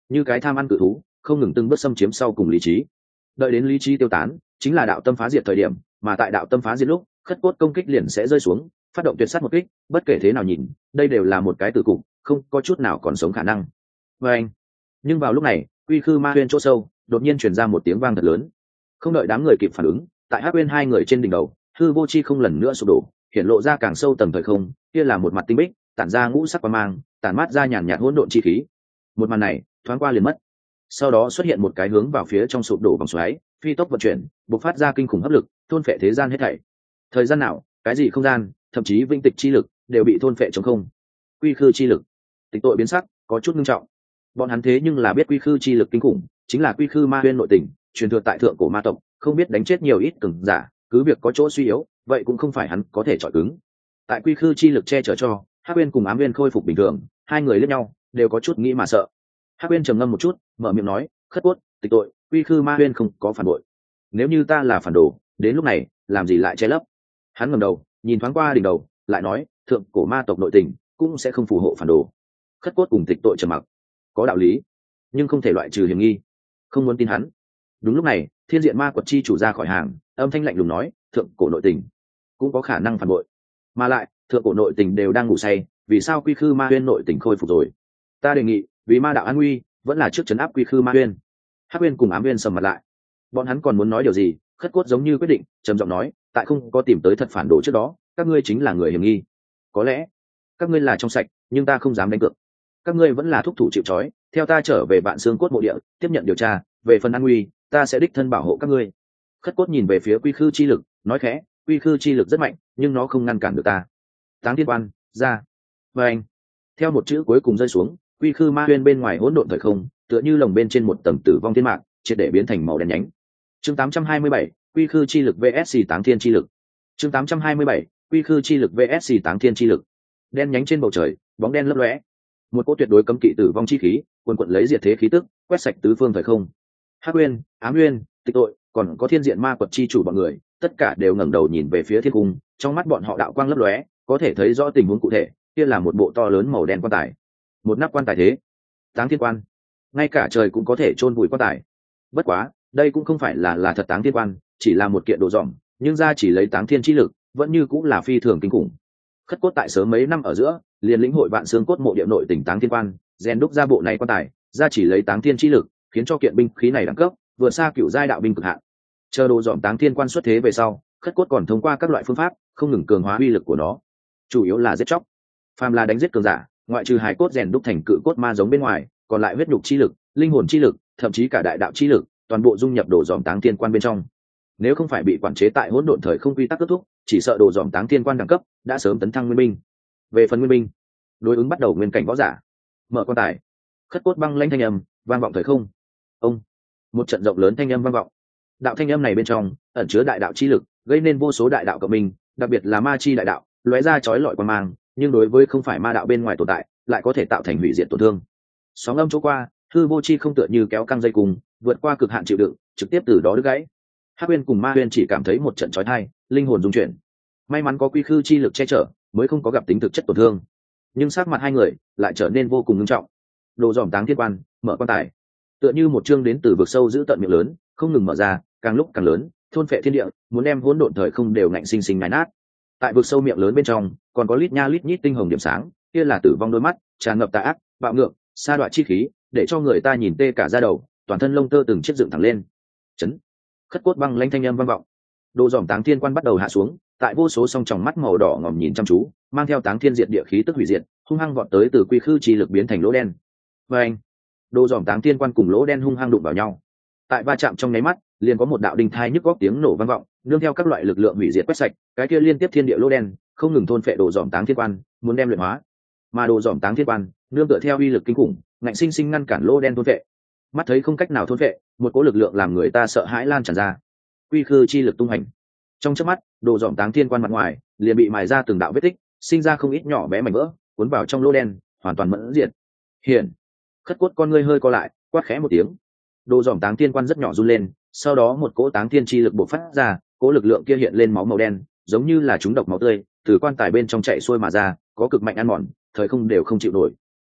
như cái tham ăn cự thú không ngừng từng bước xâm chiếm sau cùng lý trí. Đợi đến lý trí tiêu tán chính là đạo tâm phá diệt thời điểm, mà tại đạo tâm phá diệt lúc khất cốt công kích liền sẽ rơi xuống, phát động tuyệt sát một kích. Bất kể thế nào nhìn, đây đều là một cái tử cục, không có chút nào còn sống khả năng. Và anh nhưng vào lúc này quy khư ma huyên chỗ sâu đột nhiên truyền ra một tiếng vang thật lớn. Không đợi đám người kịp phản ứng, tại hắc uyên hai người trên đỉnh đầu hư vô chi không lần nữa sụp đổ, hiện lộ ra càng sâu tầng thời không. Kia là một mặt tinh bích tản ra ngũ sắc quang mang, tản mát ra nhàn nhạt hỗn độn chi khí. Một màn này thoáng qua liền mất, sau đó xuất hiện một cái hướng vào phía trong sụp đổ vòng xoáy, phi tốc vận chuyển, bộc phát ra kinh khủng hấp lực, thôn phệ thế gian hết thảy. Thời gian nào, cái gì không gian, thậm chí vĩnh tịch chi lực đều bị thôn phệ trống không. Quy khư chi lực, tịch tội biến sắc, có chút nghiêm trọng. Bọn hắn thế nhưng là biết quy khư chi lực kinh khủng, chính là quy khư ma huyên nội tình, truyền thừa tại thượng cổ ma tộc, không biết đánh chết nhiều ít cường giả, cứ việc có chỗ suy yếu, vậy cũng không phải hắn có thể chọi cứng. Tại quy khư chi lực che chở cho, hắc uyên cùng ám uyên khôi phục bình thường, hai người liếc nhau, đều có chút nghĩ mà sợ. hắc uyên trầm ngâm một chút, mở miệng nói, khất cốt, tịch tội, quy khư ma huyên không có phản bội. Nếu như ta là phản đồ, đến lúc này làm gì lại che lấp? Hắn ngẩng đầu nhìn thoáng qua đỉnh đầu, lại nói, thượng cổ ma tộc nội tình cũng sẽ không phù hộ phản đồ. Khất cốt cùng tịch tội trầm mặc, có đạo lý, nhưng không thể loại trừ hiểm nghi, không muốn tin hắn. Đúng lúc này thiên diện ma quật chi chủ ra khỏi hàng, âm thanh lạnh lùng nói, thượng cổ nội tình cũng có khả năng phản bội, mà lại thượng cổ nội tình đều đang ngủ say, vì sao quy khư ma huyên nội tình khôi phục rồi? Ta đề nghị vì ma đạo an nguy, vẫn là trước trấn áp quy khư ma huyên. hắc uyên cùng ám uyên sầm mặt lại, bọn hắn còn muốn nói điều gì, khất cốt giống như quyết định, trầm giọng nói, tại không có tìm tới thật phản đồ trước đó, các ngươi chính là người hiểm nghi. Có lẽ các ngươi là trong sạch, nhưng ta không dám đánh cược. Các ngươi vẫn là thúc thủ chịu trói, theo ta trở về Vạn Xương Cốt mộ địa, tiếp nhận điều tra. Về phần an nguy, ta sẽ đích thân bảo hộ các ngươi. Khất cốt nhìn về phía quy khư chi lực, nói khẽ, quy khư chi lực rất mạnh, nhưng nó không ngăn cản được ta. Táng thiên quan ra. Và anh theo một chữ cuối cùng rơi xuống, quy khư ma huyên bên ngoài hỗn độn thời không, tựa như lồng bên trên một tầng tử vong thiên mạc, triệt để biến thành màu đen nhánh. Chương tám trăm hai mươi bảy, quy khư chi lực vs táng thiên chi lực. Chương tám trăm hai mươi bảy, quy khư chi lực vs táng thiên chi lực. Đen nhánh trên bầu trời, bóng đen lấp lóe, một cỗ tuyệt đối cấm kỵ tử vong chi khí quần quận lấy diệt thế khí tức, quét sạch tứ phương thời không. hắc uyên, ám uyên, tịch tội, còn có thiên diện ma quật chi chủ bọn người, tất cả đều ngẩng đầu nhìn về phía thiên cung, trong mắt bọn họ đạo quang lấp lóe, có thể thấy rõ tình huống cụ thể. Kia là một bộ to lớn màu đen quan tài, một nắp quan tài thế, táng thiên quan, ngay cả trời cũng có thể chôn vùi quan tài. Bất quá đây cũng không phải là là thật táng thiên quan, chỉ là một kiện đồ dỏng, nhưng ra chỉ lấy táng thiên chi lực, vẫn như cũng là phi thường kinh khủng. Khất cốt tại sớm mấy năm ở giữa liền lĩnh hội Vạn Xương Cốt mộ địa nội tỉnh táng thiên quan, rèn đúc ra bộ này quan tài, ra chỉ lấy táng thiên chi lực, khiến cho kiện binh khí này đẳng cấp vừa xa cựu giai đạo binh cực hạn. Chờ đồ dòm táng thiên quan xuất thế về sau, khất cốt còn thông qua các loại phương pháp không ngừng cường hóa uy lực của nó, chủ yếu là giết chóc. Phàm là đánh giết cường giả, ngoại trừ hài cốt rèn đúc thành cự cốt ma giống bên ngoài, còn lại huyết nhục chi lực, linh hồn chi lực, thậm chí cả đại đạo chi lực, toàn bộ dung nhập đồ dòm táng thiên quan bên trong. Nếu không phải bị quản chế tại hỗn độn thời không quy tắc kết thúc, chỉ sợ đồ dòm táng thiên quan đẳng cấp đã sớm tấn thăng nguyên binh. Về phần nguyên binh, đối ứng bắt đầu nguyên cảnh võ giả. Mở quan tài, khất cốt băng lãnh thanh âm vang vọng thời không. Ông, một trận rộng lớn thanh âm vang vọng. Đạo thanh âm này bên trong ẩn chứa đại đạo chi lực, gây nên vô số đại đạo cộng minh, đặc biệt là ma chi đại đạo, lóe ra chói lọi quang mang, nhưng đối với không phải ma đạo bên ngoài tồn tại, lại có thể tạo thành hủy diệt tổn thương. Sóng âm chỗ qua, hư vô chi không tựa như kéo căng dây cùng, vượt qua cực hạn chịu đựng, trực tiếp từ đó đứt gãy. hắc uyên cùng ma uyên chỉ cảm thấy một trận chói tai, linh hồn rung chuyển. May mắn có quy khư chi lực che chở, mới không có gặp tính thực chất tổn thương, nhưng sắc mặt hai người lại trở nên vô cùng nghiêm trọng. Đồ dòm táng thiên quan, mở quan tài, tựa như một chương đến từ vực sâu giữ tận miệng lớn, không ngừng mở ra, càng lúc càng lớn, thôn phệ thiên địa, muốn đem hỗn độn thời không đều ngạnh sinh sinh ngài nát. Tại vực sâu miệng lớn bên trong, còn có lít nha lít nhít tinh hồng điểm sáng, kia là tử vong đôi mắt, tràn ngập tà ác, bạo ngược, sa đọa chi khí, để cho người ta nhìn tê cả da đầu, toàn thân lông tơ từng chiếc dựng thẳng lên. Chấn, khất cốt băng lãnh thanh âm vang vọng. Đồ dòm táng thiên quan bắt đầu hạ xuống, tại vô số song tròng mắt màu đỏ ngòm nhìn chăm chú, mang theo táng thiên diệt địa khí tức hủy diệt, hung hăng vọt tới từ quy khư chi lực biến thành lỗ đen. Và anh, đồ dòm táng thiên quan cùng lỗ đen hung hăng đụng vào nhau. Tại va chạm trong nháy mắt, liền có một đạo đinh thai nhức góc tiếng nổ vang vọng, nương theo các loại lực lượng hủy diệt quét sạch, cái kia liên tiếp thiên địa lỗ đen, không ngừng thôn phệ đồ dòm táng thiên quan, muốn đem luyện hóa. Mà đồ dòm táng thiên quan, nương tựa theo uy lực kinh khủng, ngạnh sinh sinh ngăn cản lỗ đen thôn phệ. Mắt thấy không cách nào thôn phệ, một cỗ lực lượng làm người ta sợ hãi lan tràn ra. Quy khư chi lực tung hành. Trong chớp mắt, đồ dòm táng thiên quan mặt ngoài liền bị mài ra từng đạo vết tích, sinh ra không ít nhỏ bé mảnh vỡ, cuốn vào trong lỗ đen, hoàn toàn mẫn diệt. Hiển, khất cốt con ngươi hơi co lại, quát khẽ một tiếng. Đồ dòm táng thiên quan rất nhỏ run lên, sau đó một cỗ táng thiên chi lực bộc phát ra, cỗ lực lượng kia hiện lên máu màu đen, giống như là chúng độc máu tươi, từ quan tài bên trong chạy xuôi mà ra, có cực mạnh ăn mòn, thời không đều không chịu nổi.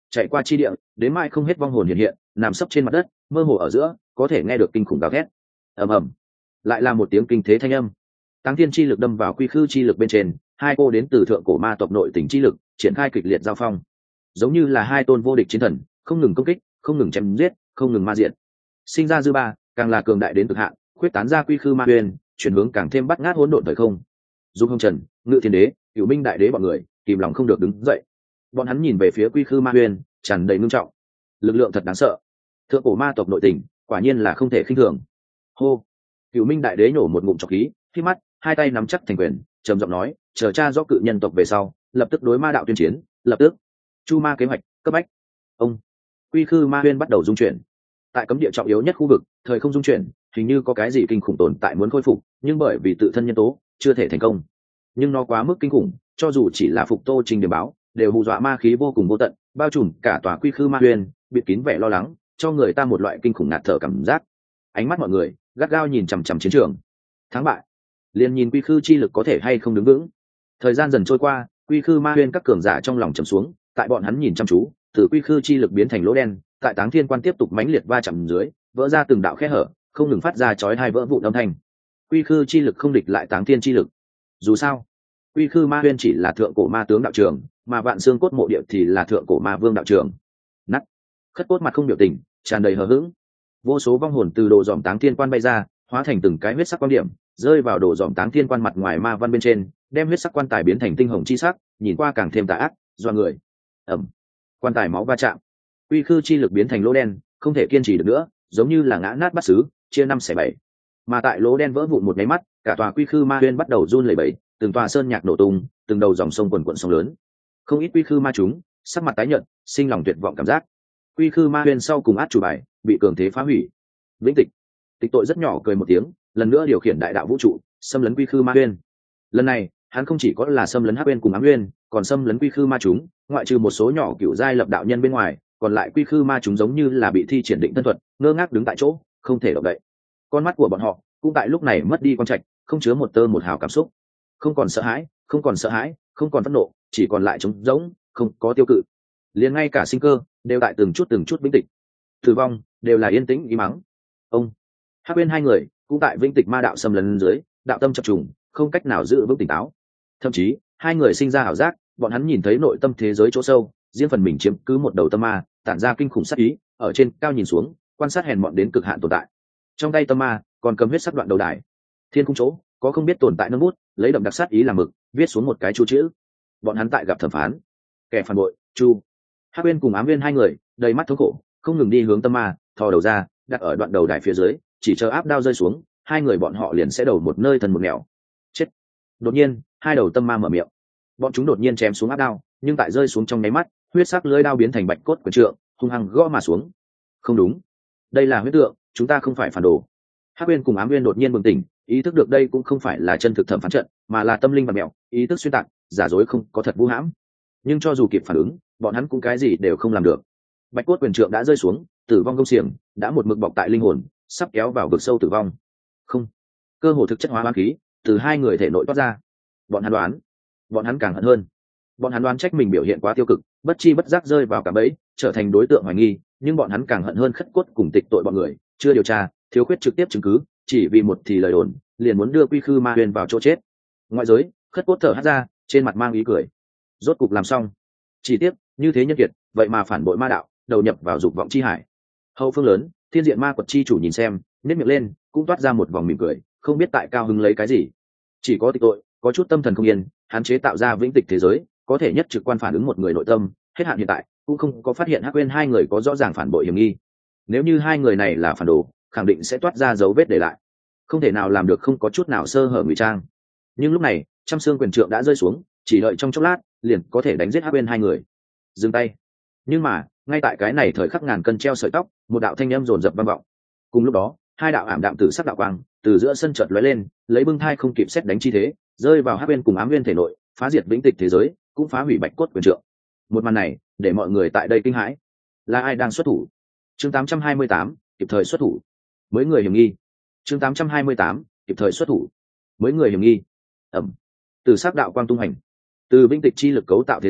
chạy qua chi địa, đến mai không hết vong hồn hiện hiện, nằm sấp trên mặt đất, mơ hồ ở giữa có thể nghe được kinh khủng gào thét. Ầm ầm, lại là một tiếng kinh thế thanh âm. Táng thiên chi lực đâm vào quy khư chi lực bên trên, hai cô đến từ thượng cổ ma tộc nội tỉnh chi lực triển khai kịch liệt giao phong, giống như là hai tôn vô địch chiến thần, không ngừng công kích, không ngừng chém giết, không ngừng ma diện. Sinh ra dư ba càng là cường đại đến cực hạn, khuyết tán ra quy khư ma huyền, chuyển hướng càng thêm bắt ngát hỗn độn thời không. Dung Hồng Trần, Ngự Thiên Đế, Cửu Minh Đại Đế bọn người kìm lòng không được đứng dậy. Bọn hắn nhìn về phía quy khư ma huyền, tràn đầy ngưng trọng. Lực lượng thật đáng sợ. Thượng cổ ma tộc nội tình, quả nhiên là không thể khinh thường. Hô. Cửu Minh Đại Đế nổ một ngụm trọc khí, khi mắt, hai tay nắm chắc thành quyền, trầm giọng nói, chờ cha rõ cự nhân tộc về sau, lập tức đối ma đạo tuyên chiến, lập tức. Chu ma kế hoạch cấp bách. Ông. Quy khư ma huyền bắt đầu dung chuyển. Tại cấm địa trọng yếu nhất khu vực, thời không dung chuyển, hình như có cái gì kinh khủng tồn tại muốn khôi phục, nhưng bởi vì tự thân nhân tố, chưa thể thành công. Nhưng nó quá mức kinh khủng, cho dù chỉ là phục tô trình điểm báo, đều hù dọa ma khí vô cùng vô tận, bao trùm cả tòa quy khư ma huyền, bịt kín vẻ lo lắng, cho người ta một loại kinh khủng ngạt thở cảm giác. Ánh mắt mọi người gắt gao nhìn chằm chằm chiến trường. Thắng bại, liền nhìn quy khư chi lực có thể hay không đứng vững. Thời gian dần trôi qua, quy khư ma huyền các cường giả trong lòng trầm xuống, tại bọn hắn nhìn chăm chú, từ quy khư chi lực biến thành lỗ đen, tại Táng Thiên Quan tiếp tục mãnh liệt va chạm dưới, vỡ ra từng đạo khe hở, không ngừng phát ra chói hai vỡ vụn âm thanh. Quy khư chi lực không địch lại Táng Thiên chi lực. Dù sao, quy khư ma huyên chỉ là thượng cổ ma tướng đạo trường, mà vạn xương cốt mộ địa thì là thượng cổ ma vương đạo trường. Nắt, khất cốt mặt không biểu tình, tràn đầy hờ hững. Vô số vong hồn từ đồ dòm Táng Thiên Quan bay ra, hóa thành từng cái huyết sắc quan điểm, rơi vào đồ dòm Táng Thiên Quan mặt ngoài ma văn bên trên, đem huyết sắc quan tài biến thành tinh hồng chi sắc, nhìn qua càng thêm tà ác, doa người. Ẩm, quan tài máu va chạm, quy khư chi lực biến thành lỗ đen, không thể kiên trì được nữa, giống như là ngã nát bát sứ, chia năm xẻ bảy. Mà tại lỗ đen vỡ vụn một máy mắt, cả tòa quy khư ma huyên bắt đầu run lẩy bẩy, từng tòa sơn nhạc nổ tung, từng đầu dòng sông quần quận sóng lớn. Không ít quy khư ma chúng sắc mặt tái nhợt, sinh lòng tuyệt vọng cảm giác. Quy khư ma huyên sau cùng át chủ bài bị cường thế phá hủy. Vĩnh Tịch, Tịch Tội rất nhỏ cười một tiếng, lần nữa điều khiển đại đạo vũ trụ, xâm lấn quy khư ma huyên. Lần này, hắn không chỉ có là xâm lấn hắc huyên cùng ám huyên, còn xâm lấn quy khư ma chúng, ngoại trừ một số nhỏ cựu giai lập đạo nhân bên ngoài, còn lại quy khư ma chúng giống như là bị thi triển định thân thuật, ngơ ngác đứng tại chỗ, không thể động đậy. Con mắt của bọn họ cũng tại lúc này mất đi quang trạch, không chứa một tơ một hào cảm xúc, không còn sợ hãi, không còn sợ hãi, không còn phẫn nộ, chỉ còn lại trống rỗng, không có tiêu cự. Liền ngay cả sinh cơ đều tại từng chút từng chút vĩnh tịch, tử vong đều là yên tĩnh im mắng. Ông hắc bên hai người cũng tại vĩnh tịch ma đạo xâm lấn dưới, đạo tâm chập trùng, không cách nào giữ vững tỉnh táo. Thậm chí hai người sinh ra ảo giác, bọn hắn nhìn thấy nội tâm thế giới chỗ sâu, riêng phần mình chiếm cứ một đầu tâm ma, tản ra kinh khủng sát ý, ở trên cao nhìn xuống, quan sát hèn mọn đến cực hạn tồn tại. Trong tay tâm ma còn cầm huyết sắc đoạn đầu đài, thiên cung chỗ có không biết tồn tại nâng bút, lấy đậm đặc sát ý làm mực, viết xuống một cái chu chữ. Bọn hắn tại gặp thẩm phán, kẻ phản bội, chu. Hắc Uyên cùng Ám Uyên hai người đầy mắt thống khổ, không ngừng đi hướng tâm ma, thò đầu ra, đặt ở đoạn đầu đài phía dưới, chỉ chờ áp đao rơi xuống, hai người bọn họ liền sẽ đầu một nơi thần một nẻo. Chết. Đột nhiên, hai đầu tâm ma mở miệng. Bọn chúng đột nhiên chém xuống áp đao, nhưng tại rơi xuống trong nháy mắt, huyết sắc lưỡi đao biến thành bạch cốt của trượng, hung hăng gõ mà xuống. Không đúng, đây là huyết tượng, chúng ta không phải phản đồ. Hắc Uyên cùng Ám Uyên đột nhiên bừng tỉnh, ý thức được đây cũng không phải là chân thực thẩm phán trận, mà là tâm linh và mẹo, ý thức xuyên tạc, giả dối không có thật vũ hãm. Nhưng cho dù kịp phản ứng, bọn hắn cũng cái gì đều không làm được. Bạch cốt quyền trượng đã rơi xuống, tử vong công xiềng đã một mực bọc tại linh hồn, sắp kéo vào vực sâu tử vong. Không, cơ hồ thực chất hóa oán khí từ hai người thể nội toát ra. Bọn hắn đoán, bọn hắn càng hận hơn. Bọn hắn đoán trách mình biểu hiện quá tiêu cực, bất chi bất giác rơi vào cả bẫy, trở thành đối tượng hoài nghi, nhưng bọn hắn càng hận hơn Khất Cốt cùng Tịch Tội bọn người, chưa điều tra, thiếu khuyết trực tiếp chứng cứ, chỉ vì một thì lời đồn, liền muốn đưa Quy Khư Ma Huyền vào chỗ chết. Ngoại giới, Khất Cốt thở hắt ra, trên mặt mang ý cười. Rốt cục làm xong. Chỉ tiếc, như thế nhân kiệt, vậy mà phản bội ma đạo, đầu nhập vào dục vọng chi hải. Hậu phương lớn, Thiên Diện Ma Quật chi chủ nhìn xem, nhếch miệng lên, cũng toát ra một vòng mỉm cười, không biết tại cao hứng lấy cái gì. Chỉ có Tịch Tội có chút tâm thần không yên, hắn chế tạo ra vĩnh tịch thế giới, có thể nhất trực quan phản ứng một người nội tâm, hết hạn hiện tại cũng không có phát hiện Hắc Uyên hai người có rõ ràng phản bội hiểm nghi. Nếu như hai người này là phản đồ, khẳng định sẽ toát ra dấu vết để lại, không thể nào làm được không có chút nào sơ hở ngụy trang. Nhưng lúc này, trăm xương quyền trượng đã rơi xuống, chỉ đợi trong chốc lát, liền có thể đánh giết Hắc Uyên hai người. Dừng tay. Nhưng mà, ngay tại cái này thời khắc ngàn cân treo sợi tóc, một đạo thanh âm rồn rập vang vọng. Cùng lúc đó, hai đạo ảm đạm tử sắc đạo quang từ giữa sân chợt lóe lên, lấy bưng thai không kịp xét đánh chi thế, rơi vào Hắc Uyên cùng Ám Uyên thể nội, phá diệt vĩnh tịch thế giới, cũng phá hủy bạch cốt quyền trượng. Một màn này, để mọi người tại đây kinh hãi. Là ai đang xuất thủ? Chương tám trăm hai mươi tám, kịp thời xuất thủ. Mới người hiểm nghi. Chương tám trăm hai mươi tám, kịp thời xuất thủ. Mới người hiểm nghi. Ẩm. Từ sắc đạo quang tung hành, từ vĩnh tịch chi lực cấu tạo thế giới,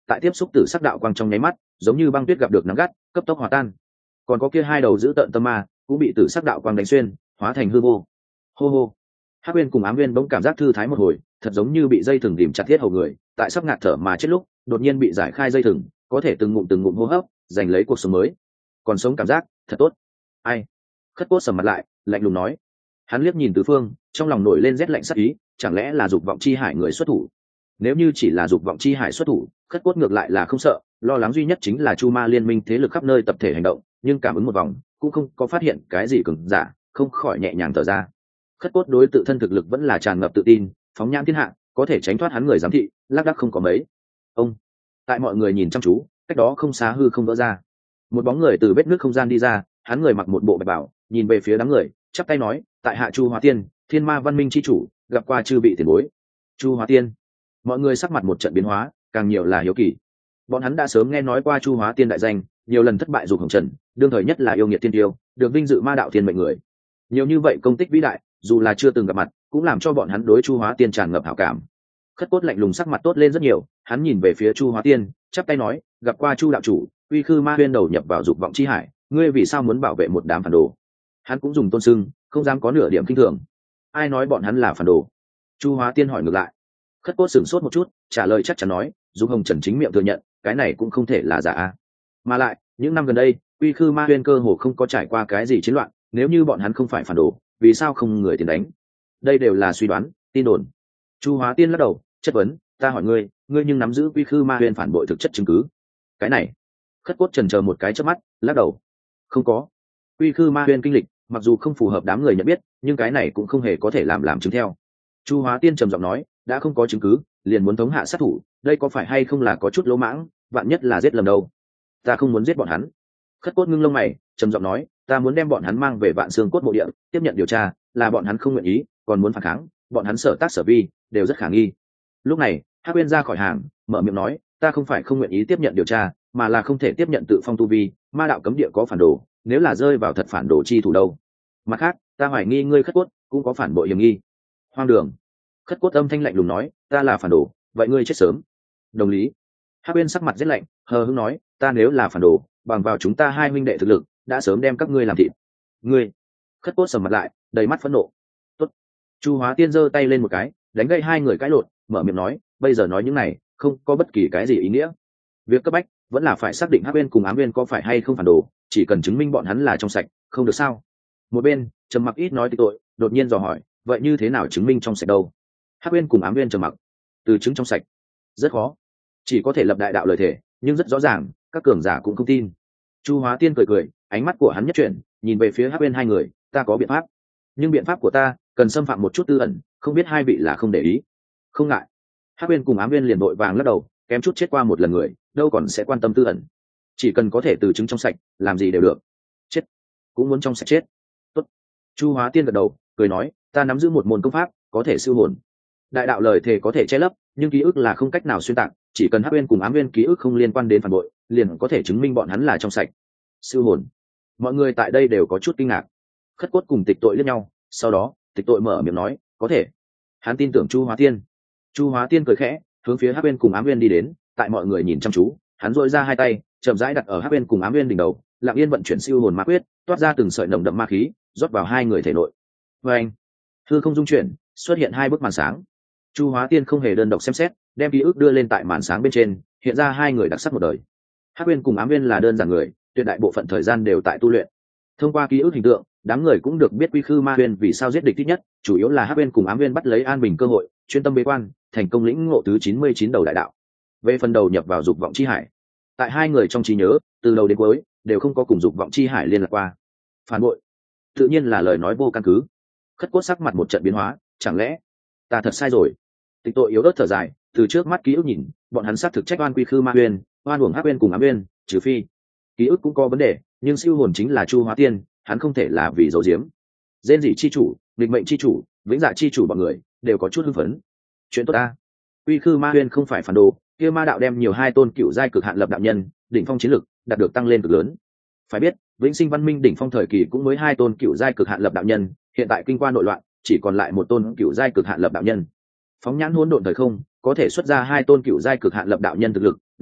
tại tiếp xúc tử sắc đạo quang trong nháy mắt giống như băng tuyết gặp được nắng gắt cấp tốc hòa tan. Còn có kia hai đầu giữ tợn tâm ma cũng bị tử sắc đạo quang đánh xuyên hóa thành hư vô. Hô hô. Hắc Uyên cùng Ám Uyên bỗng cảm giác thư thái một hồi, thật giống như bị dây thừng tìm chặt thiết hầu người, tại sắp ngạt thở mà chết lúc đột nhiên bị giải khai dây thừng, có thể từng ngụm từng ngụm hô hấp giành lấy cuộc sống mới. Còn sống cảm giác thật tốt. Ai? Khất Cốt sầm mặt lại, lạnh lùng nói. Hắn liếc nhìn tứ phương, trong lòng nổi lên rét lạnh sắc ý, chẳng lẽ là dục vọng chi hải người xuất thủ? Nếu như chỉ là dục vọng chi hải xuất thủ, Khất Cốt ngược lại là không sợ, lo lắng duy nhất chính là Chu Ma liên minh thế lực khắp nơi tập thể hành động, nhưng cảm ứng một vòng cũng không có phát hiện cái gì cường giả, không khỏi nhẹ nhàng thở ra. Khất Cốt đối tự thân thực lực vẫn là tràn ngập tự tin, phóng nhãn thiên hạ, có thể tránh thoát hắn người giám thị, lác đác không có mấy. Ông, tại mọi người nhìn chăm chú, cách đó không xa hư không vỡ ra, một bóng người từ vết nước không gian đi ra, hắn người mặc một bộ bạch bào, nhìn về phía đám người, chắp tay nói, tại hạ Chu Hóa Tiên, Thiên Ma Văn Minh chi chủ, gặp qua chư vị tiền bối. Chu Hóa Tiên. Mọi người sắc mặt một trận biến hóa, càng nhiều là hiếu kỳ. Bọn hắn đã sớm nghe nói qua Chu Hóa Tiên đại danh, nhiều lần thất bại dục hồng trần, đương thời nhất là yêu nghiệt tiên tiêu, được vinh dự ma đạo thiên mệnh người. Nhiều như vậy công tích vĩ đại, dù là chưa từng gặp mặt, cũng làm cho bọn hắn đối Chu Hóa Tiên tràn ngập hảo cảm. Khất Cốt lạnh lùng sắc mặt tốt lên rất nhiều, hắn nhìn về phía Chu Hóa Tiên, chắp tay nói, gặp qua Chu đạo chủ, uy khư ma huyên đầu nhập vào dục vọng chi hải, ngươi vì sao muốn bảo vệ một đám phản đồ? Hắn cũng dùng tôn sưng, không dám có nửa điểm kinh thường. Ai nói bọn hắn là phản đồ? Chu Hóa Tiên hỏi ngược lại. Khất Cốt sửng sốt một chút, trả lời chắc chắn nói, dục hồng trần chính miệng thừa nhận, cái này cũng không thể là giả a. Mà lại, những năm gần đây, uy khư ma huyên cơ hồ không có trải qua cái gì chiến loạn, nếu như bọn hắn không phải phản đồ, vì sao không người tiền đánh? Đây đều là suy đoán, tin đồn. Chu Hóa Tiên lắc đầu, chất vấn, ta hỏi ngươi, ngươi nhưng nắm giữ uy khư ma huyên phản bội thực chất chứng cứ? Cái này. Khất Cốt chần chờ một cái chớp mắt, lắc đầu, không có. Uy khư ma huyên kinh lịch, mặc dù không phù hợp đám người nhận biết, nhưng cái này cũng không hề có thể làm làm chứng theo. Chu Hóa Tiên trầm giọng nói, đã không có chứng cứ, liền muốn thống hạ sát thủ, đây có phải hay không là có chút lỗ mãng, vạn nhất là giết lầm đâu. Ta không muốn giết bọn hắn. Khất Cốt ngưng lông mày, trầm giọng nói, ta muốn đem bọn hắn mang về Vạn Xương Cốt mộ địa, tiếp nhận điều tra, là bọn hắn không nguyện ý, còn muốn phản kháng, bọn hắn sở tác sở vi đều rất khả nghi. Lúc này, Hắc Uyên ra khỏi hàng, mở miệng nói, ta không phải không nguyện ý tiếp nhận điều tra, mà là không thể tiếp nhận tự phong tu vi, ma đạo cấm địa có phản đồ, nếu là rơi vào thật phản đồ chi thủ đâu. Mặt khác, ta hoài nghi ngươi Khất Cốt cũng có phản bội hiểm nghi. Hoang đường. Khất Cốt âm thanh lạnh lùng nói, ta là phản đồ, vậy ngươi chết sớm. Đồng lý. Hắc Uyên sắc mặt rất lạnh, hờ hững nói, ta nếu là phản đồ, bằng vào chúng ta hai huynh đệ thực lực, đã sớm đem các ngươi làm thịt. Ngươi. Khất Cốt sầm mặt lại, đầy mắt phẫn nộ. Tốt. Chu Hóa Tiên giơ tay lên một cái, đánh gây hai người cãi lộn, mở miệng nói, bây giờ nói những này, không có bất kỳ cái gì ý nghĩa. Việc cấp bách vẫn là phải xác định Hắc Uyên cùng Ám Uyên có phải hay không phản đồ, chỉ cần chứng minh bọn hắn là trong sạch, không được sao? Một bên, Trầm Mặc ít nói thì tội, đột nhiên dò hỏi, vậy như thế nào chứng minh trong sạch đâu? Hắc Uyên cùng Ám Uyên trầm mặc. Từ chứng trong sạch, rất khó, chỉ có thể lập đại đạo lời thể, nhưng rất rõ ràng, các cường giả cũng không tin. Chu Hóa Tiên cười cười, ánh mắt của hắn nhất chuyển, nhìn về phía Hắc Uyên hai người, ta có biện pháp, nhưng biện pháp của ta cần xâm phạm một chút tư ẩn, không biết hai vị là không để ý. Không ngại. Hắc Uyên cùng Ám Uyên liền đội vàng lắc đầu, kém chút chết qua một lần người, đâu còn sẽ quan tâm tư ẩn. Chỉ cần có thể từ chứng trong sạch, làm gì đều được. Chết cũng muốn trong sạch chết. Tốt. Chu Hóa Tiên gật đầu, cười nói, ta nắm giữ một môn công pháp, có thể siêu hồn. Đại đạo lời thề có thể che lấp, nhưng ký ức là không cách nào xuyên tạc, chỉ cần Hắc Uyên cùng Ám Uyên ký ức không liên quan đến phản bội, liền có thể chứng minh bọn hắn là trong sạch. Siêu hồn. Mọi người tại đây đều có chút kinh ngạc. Khất Cốt cùng Tịch Tội liếc nhau, sau đó, Tịch Tội mở miệng nói, có thể. Hắn tin tưởng Chu Hóa Tiên. Chu Hóa Tiên cười khẽ, hướng phía Hắc Uyên cùng Ám Uyên đi đến, tại mọi người nhìn chăm chú, hắn duỗi ra hai tay, chậm rãi đặt ở Hắc Uyên cùng Ám Uyên đỉnh đầu, lặng yên vận chuyển siêu hồn ma quyết, toát ra từng sợi nồng đậm ma khí, rót vào hai người thể nội. Và anh, hư không dung chuyển, xuất hiện hai bức màn sáng. Chu Hóa Tiên không hề đơn độc xem xét, đem ký ức đưa lên tại màn sáng bên trên, hiện ra hai người đặc sắc một đời. Hắc Uyên cùng Ám Uyên là đơn giản người, tuyệt đại bộ phận thời gian đều tại tu luyện. Thông qua ký ức hình tượng, đám người cũng được biết Quy Khư Ma Uyên vì sao giết địch thích nhất, chủ yếu là Hắc Uyên cùng Ám Uyên bắt lấy an bình cơ hội, chuyên tâm bế quan, thành công lĩnh ngộ thứ chín mươi chín đầu đại đạo. Về phần đầu nhập vào dục vọng chi hải, tại hai người trong trí nhớ, từ đầu đến cuối đều không có cùng dục vọng chi hải liên lạc qua. Phản bội, tự nhiên là lời nói vô căn cứ. Khất Cốt sắc mặt một trận biến hóa, chẳng lẽ ta thật sai rồi? Tịch Tội yếu ớt thở dài, từ trước mắt ký ức nhìn, bọn hắn xác thực trách oan Quy Khư Ma Uyên, oan uổng Hắc Uyên cùng Ám Uyên, trừ phi ký ức cũng có vấn đề, nhưng siêu hồn chính là Chu Hóa Tiên, hắn không thể là vì giấu giếm. Dên dị chi chủ, nghịch mệnh chi chủ, vĩnh dạ chi chủ bọn người đều có chút hưng phấn. Chuyện tốt ta. Quy Khư Ma Uyên không phải phản đồ, kia ma đạo đem nhiều hai tôn cựu giai cực hạn lập đạo nhân, đỉnh phong chiến lực, đạt được tăng lên cực lớn. Phải biết, Vĩnh Sinh Văn Minh đỉnh phong thời kỳ cũng mới hai tôn cựu giai cực hạn lập đạo nhân, hiện tại kinh qua nội loạn, chỉ còn lại một tôn cựu giai cực hạn lập đạo nhân. Phóng nhãn hỗn độn thời không, có thể xuất ra hai tôn cựu giai cực hạn lập đạo nhân thực lực,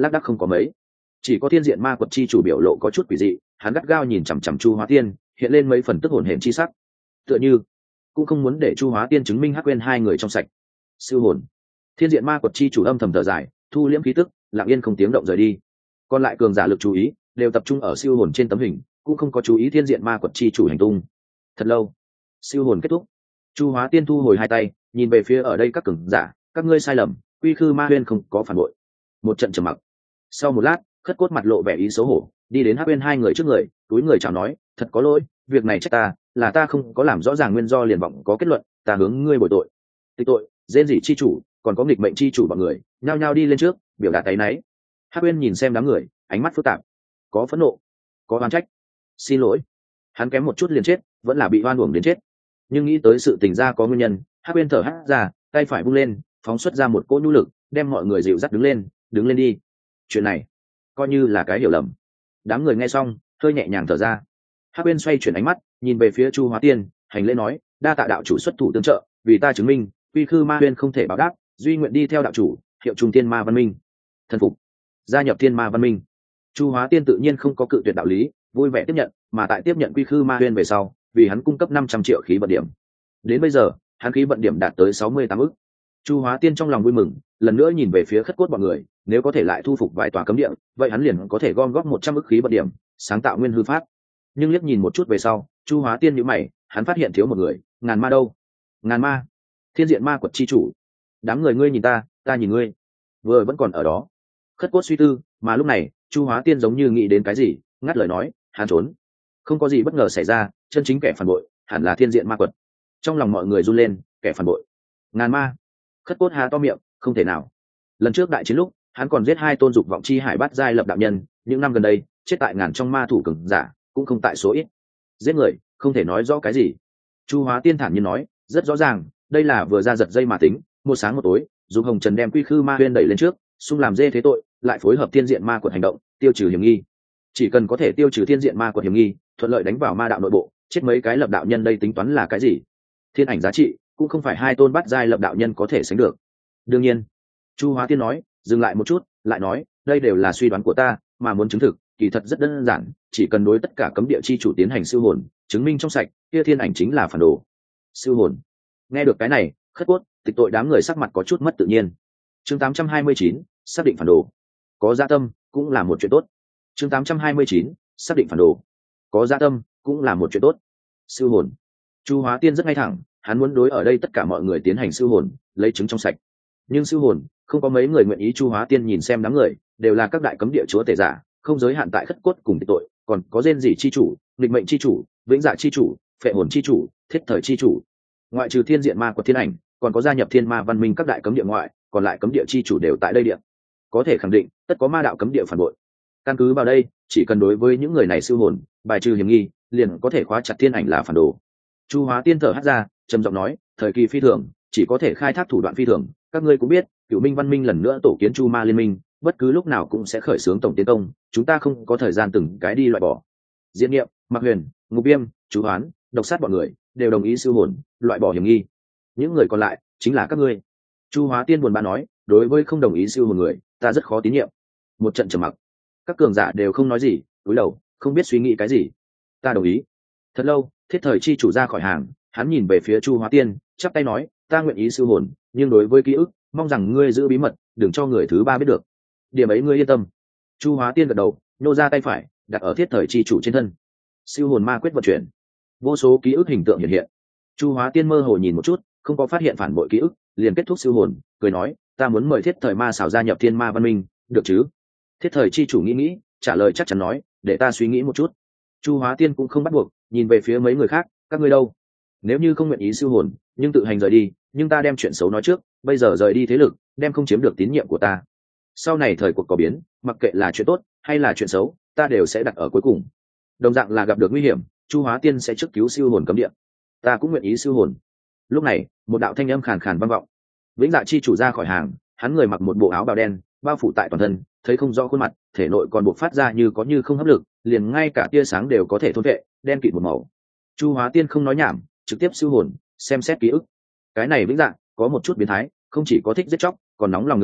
lác đác không có mấy. Chỉ có thiên diện ma quật chi chủ biểu lộ có chút quỷ dị, hắn gắt gao nhìn chằm chằm Chu Hóa Tiên, hiện lên mấy phần tức hồn hển chi sắc, tựa như cũng không muốn để Chu Hóa Tiên chứng minh hắc quên hai người trong sạch. Siêu hồn. Thiên diện ma quật chi chủ âm thầm thở dài, thu liễm khí tức, lặng yên không tiếng động rời đi. Còn lại cường giả lực chú ý đều tập trung ở siêu hồn trên tấm hình, cũng không có chú ý thiên diện ma quật chi chủ hành tung. Thật lâu, siêu hồn kết thúc. Chu Hóa Tiên thu hồi hai tay, nhìn về phía ở đây các cường giả, các ngươi sai lầm, quy khư ma huyên không có phản bội. Một trận trầm mặc. Sau một lát, khất cốt mặt lộ vẻ ý xấu hổ, đi đến hắc huyên hai người trước người, túi người chào nói, thật có lỗi, việc này trách ta, là ta không có làm rõ ràng nguyên do liền vọng có kết luận, ta hướng ngươi bồi tội. Tịch tội, dên dỉ chi chủ, còn có nghịch mệnh chi chủ bọn người, nhao nhao đi lên trước, biểu đạt tay náy. Hắc huyên nhìn xem đám người, ánh mắt phức tạp, có phẫn nộ, có oán trách. Xin lỗi, hắn kém một chút liền chết, vẫn là bị oan uổng đến chết. Nhưng nghĩ tới sự tình ra có nguyên nhân, Hắc huyên thở hắt ra, tay phải vung lên, phóng xuất ra một cỗ nhu lực, đem mọi người dịu dắt đứng lên, đứng lên đi. Chuyện này coi như là cái hiểu lầm. Đám người nghe xong hơi nhẹ nhàng thở ra. Hắc Uyên xoay chuyển ánh mắt nhìn về phía Chu Hóa Tiên, hành lễ nói, đa tạ đạo chủ xuất thủ tương trợ, vì ta chứng minh quy khư ma huyên không thể báo đáp, duy nguyện đi theo đạo chủ, hiệu trung tiên ma văn minh, thần phục, gia nhập thiên ma văn minh. Chu Hóa Tiên tự nhiên không có cự tuyệt đạo lý, vui vẻ tiếp nhận, mà tại tiếp nhận quy khư ma huyên về sau, vì hắn cung cấp năm trăm triệu khí vận điểm. Đến bây giờ hắn khí vận điểm đạt tới sáu mươi tám ức. Chu Hóa Tiên trong lòng vui mừng, lần nữa nhìn về phía khất cốt bọn người, nếu có thể lại thu phục vài tòa cấm địa, vậy hắn liền có thể gom góp một trăm ức khí vận điểm, sáng tạo nguyên hư pháp. Nhưng liếc nhìn một chút về sau, Chu Hóa Tiên nhíu mày, hắn phát hiện thiếu một người, Ngàn Ma đâu? Ngàn Ma, thiên diện ma quật chi chủ. Đám người ngươi nhìn ta, ta nhìn ngươi, vừa vẫn còn ở đó. Khất cốt suy tư, mà lúc này, Chu Hóa Tiên giống như nghĩ đến cái gì, ngắt lời nói, hắn trốn. Không có gì bất ngờ xảy ra, chân chính kẻ phản bội hẳn là thiên diện ma quật. Trong lòng mọi người run lên, kẻ phản bội, Ngàn Ma. Khất cốt há to miệng, không thể nào. Lần trước đại chiến lúc, hắn còn giết hai tôn dục vọng chi hải bát giai lập đạo nhân, những năm gần đây, chết tại ngàn trong ma thủ cường giả, cũng không tại số ít. Giết người, không thể nói rõ cái gì. Chu Hóa Tiên thản nhiên nói, rất rõ ràng, đây là vừa ra giật dây mà tính, một sáng một tối, dùng hồng trần đem quy khư ma huyên đẩy lên trước, xung làm dê thế tội, lại phối hợp thiên diện ma quật hành động, tiêu trừ hiểm nghi. Chỉ cần có thể tiêu trừ thiên diện ma quật hiểm nghi, thuận lợi đánh vào ma đạo nội bộ, chết mấy cái lập đạo nhân đây tính toán là cái gì? Thiên ảnh giá trị cũng không phải hai tôn bát giai lập đạo nhân có thể sánh được. Đương nhiên, Chu Hóa Tiên nói, dừng lại một chút, lại nói, đây đều là suy đoán của ta, mà muốn chứng thực, kỳ thật rất đơn giản, chỉ cần đối tất cả cấm địa chi chủ tiến hành siêu hồn, chứng minh trong sạch, kia thiên ảnh chính là phản đồ. Siêu hồn. Nghe được cái này, khất cốt, tịch tội đám người sắc mặt có chút mất tự nhiên. Chương tám trăm hai mươi chín, xác định phản đồ. Có dạ tâm, cũng là một chuyện tốt. Chương tám trăm hai mươi chín, xác định phản đồ. Có dạ tâm, cũng là một chuyện tốt. Siêu hồn. Chu Hóa Tiên rất ngay thẳng, hắn muốn đối ở đây tất cả mọi người tiến hành siêu hồn, lấy chứng trong sạch. Nhưng siêu hồn, không có mấy người nguyện ý. Chu Hóa Tiên nhìn xem đám người, đều là các đại cấm địa chúa tể giả, không giới hạn tại khất cốt cùng tịch tội, còn có rên rỉ chi chủ, nghịch mệnh chi chủ, vĩnh dạ chi chủ, phệ hồn chi chủ, thiết thời chi chủ. Ngoại trừ thiên diện ma quật thiên ảnh, còn có gia nhập thiên ma văn minh các đại cấm địa ngoại, còn lại cấm địa chi chủ đều tại đây địa. Có thể khẳng định, tất có ma đạo cấm địa phản bội. Căn cứ vào đây, chỉ cần đối với những người này siêu hồn, bài trừ hiểm nghi, liền có thể khóa chặt thiên ảnh là phản đồ. Chu Hóa Tiên thở hắt ra, trầm giọng nói, thời kỳ phi thường, chỉ có thể khai thác thủ đoạn phi thường. Các ngươi cũng biết, Cửu Minh Văn Minh lần nữa tổ kiến Chu Ma Liên Minh, bất cứ lúc nào cũng sẽ khởi xướng tổng tiến công, chúng ta không có thời gian từng cái đi loại bỏ. Diễn Nghiệm, Mạc Huyền, Ngục Viêm, Chú Hoán, độc sát bọn người đều đồng ý siêu hồn, loại bỏ hiểm nghi. Những người còn lại chính là các ngươi. Chu Hóa Tiên buồn bã nói, đối với không đồng ý siêu hồn người, ta rất khó tín nhiệm. Một trận trầm mặc, các cường giả đều không nói gì, cúi đầu, không biết suy nghĩ cái gì. Ta đồng ý. Thật lâu, Thiết Thời chi chủ ra khỏi hàng, hắn nhìn về phía Chu Hóa Tiên, chắp tay nói, ta nguyện ý siêu hồn, nhưng đối với ký ức, mong rằng ngươi giữ bí mật, đừng cho người thứ ba biết được. Điểm ấy ngươi yên tâm. Chu Hóa Tiên gật đầu, nô ra tay phải, đặt ở Thiết Thời chi chủ trên thân. Siêu hồn ma quyết vận chuyển, vô số ký ức hình tượng hiện hiện. Chu Hóa Tiên mơ hồ nhìn một chút, không có phát hiện phản bội ký ức, liền kết thúc siêu hồn, cười nói, ta muốn mời Thiết Thời ma xảo gia nhập thiên ma văn minh, được chứ? Thiết Thời chi chủ nghĩ nghĩ, trả lời chắc chắn nói, để ta suy nghĩ một chút. Chu Hóa Tiên cũng không bắt buộc, nhìn về phía mấy người khác, các ngươi đâu? Nếu như không nguyện ý siêu hồn, nhưng tự hành rời đi, nhưng ta đem chuyện xấu nói trước, bây giờ rời đi thế lực, đem không chiếm được tín nhiệm của ta. Sau này thời cuộc có biến, mặc kệ là chuyện tốt hay là chuyện xấu, ta đều sẽ đặt ở cuối cùng. Đồng dạng là gặp được nguy hiểm, Chu Hóa Tiên sẽ trước cứu siêu hồn cấm địa. Ta cũng nguyện ý siêu hồn. Lúc này, một đạo thanh âm khàn khàn vang vọng. Vĩnh Dạ chi chủ ra khỏi hàng, hắn người mặc một bộ áo bào đen, bao phủ tại toàn thân, thấy không rõ khuôn mặt, thể nội còn bộc phát ra như có như không hấp lực, liền ngay cả tia sáng đều có thể thôn vệ, đen kịt một màu. Chu Hóa Tiên không nói nhảm, trực tiếp siêu hồn, xem xét ký ức. Cái này Vĩnh Dạ có một chút biến thái, không chỉ có thích giết chóc, còn nóng lòng ngược sát,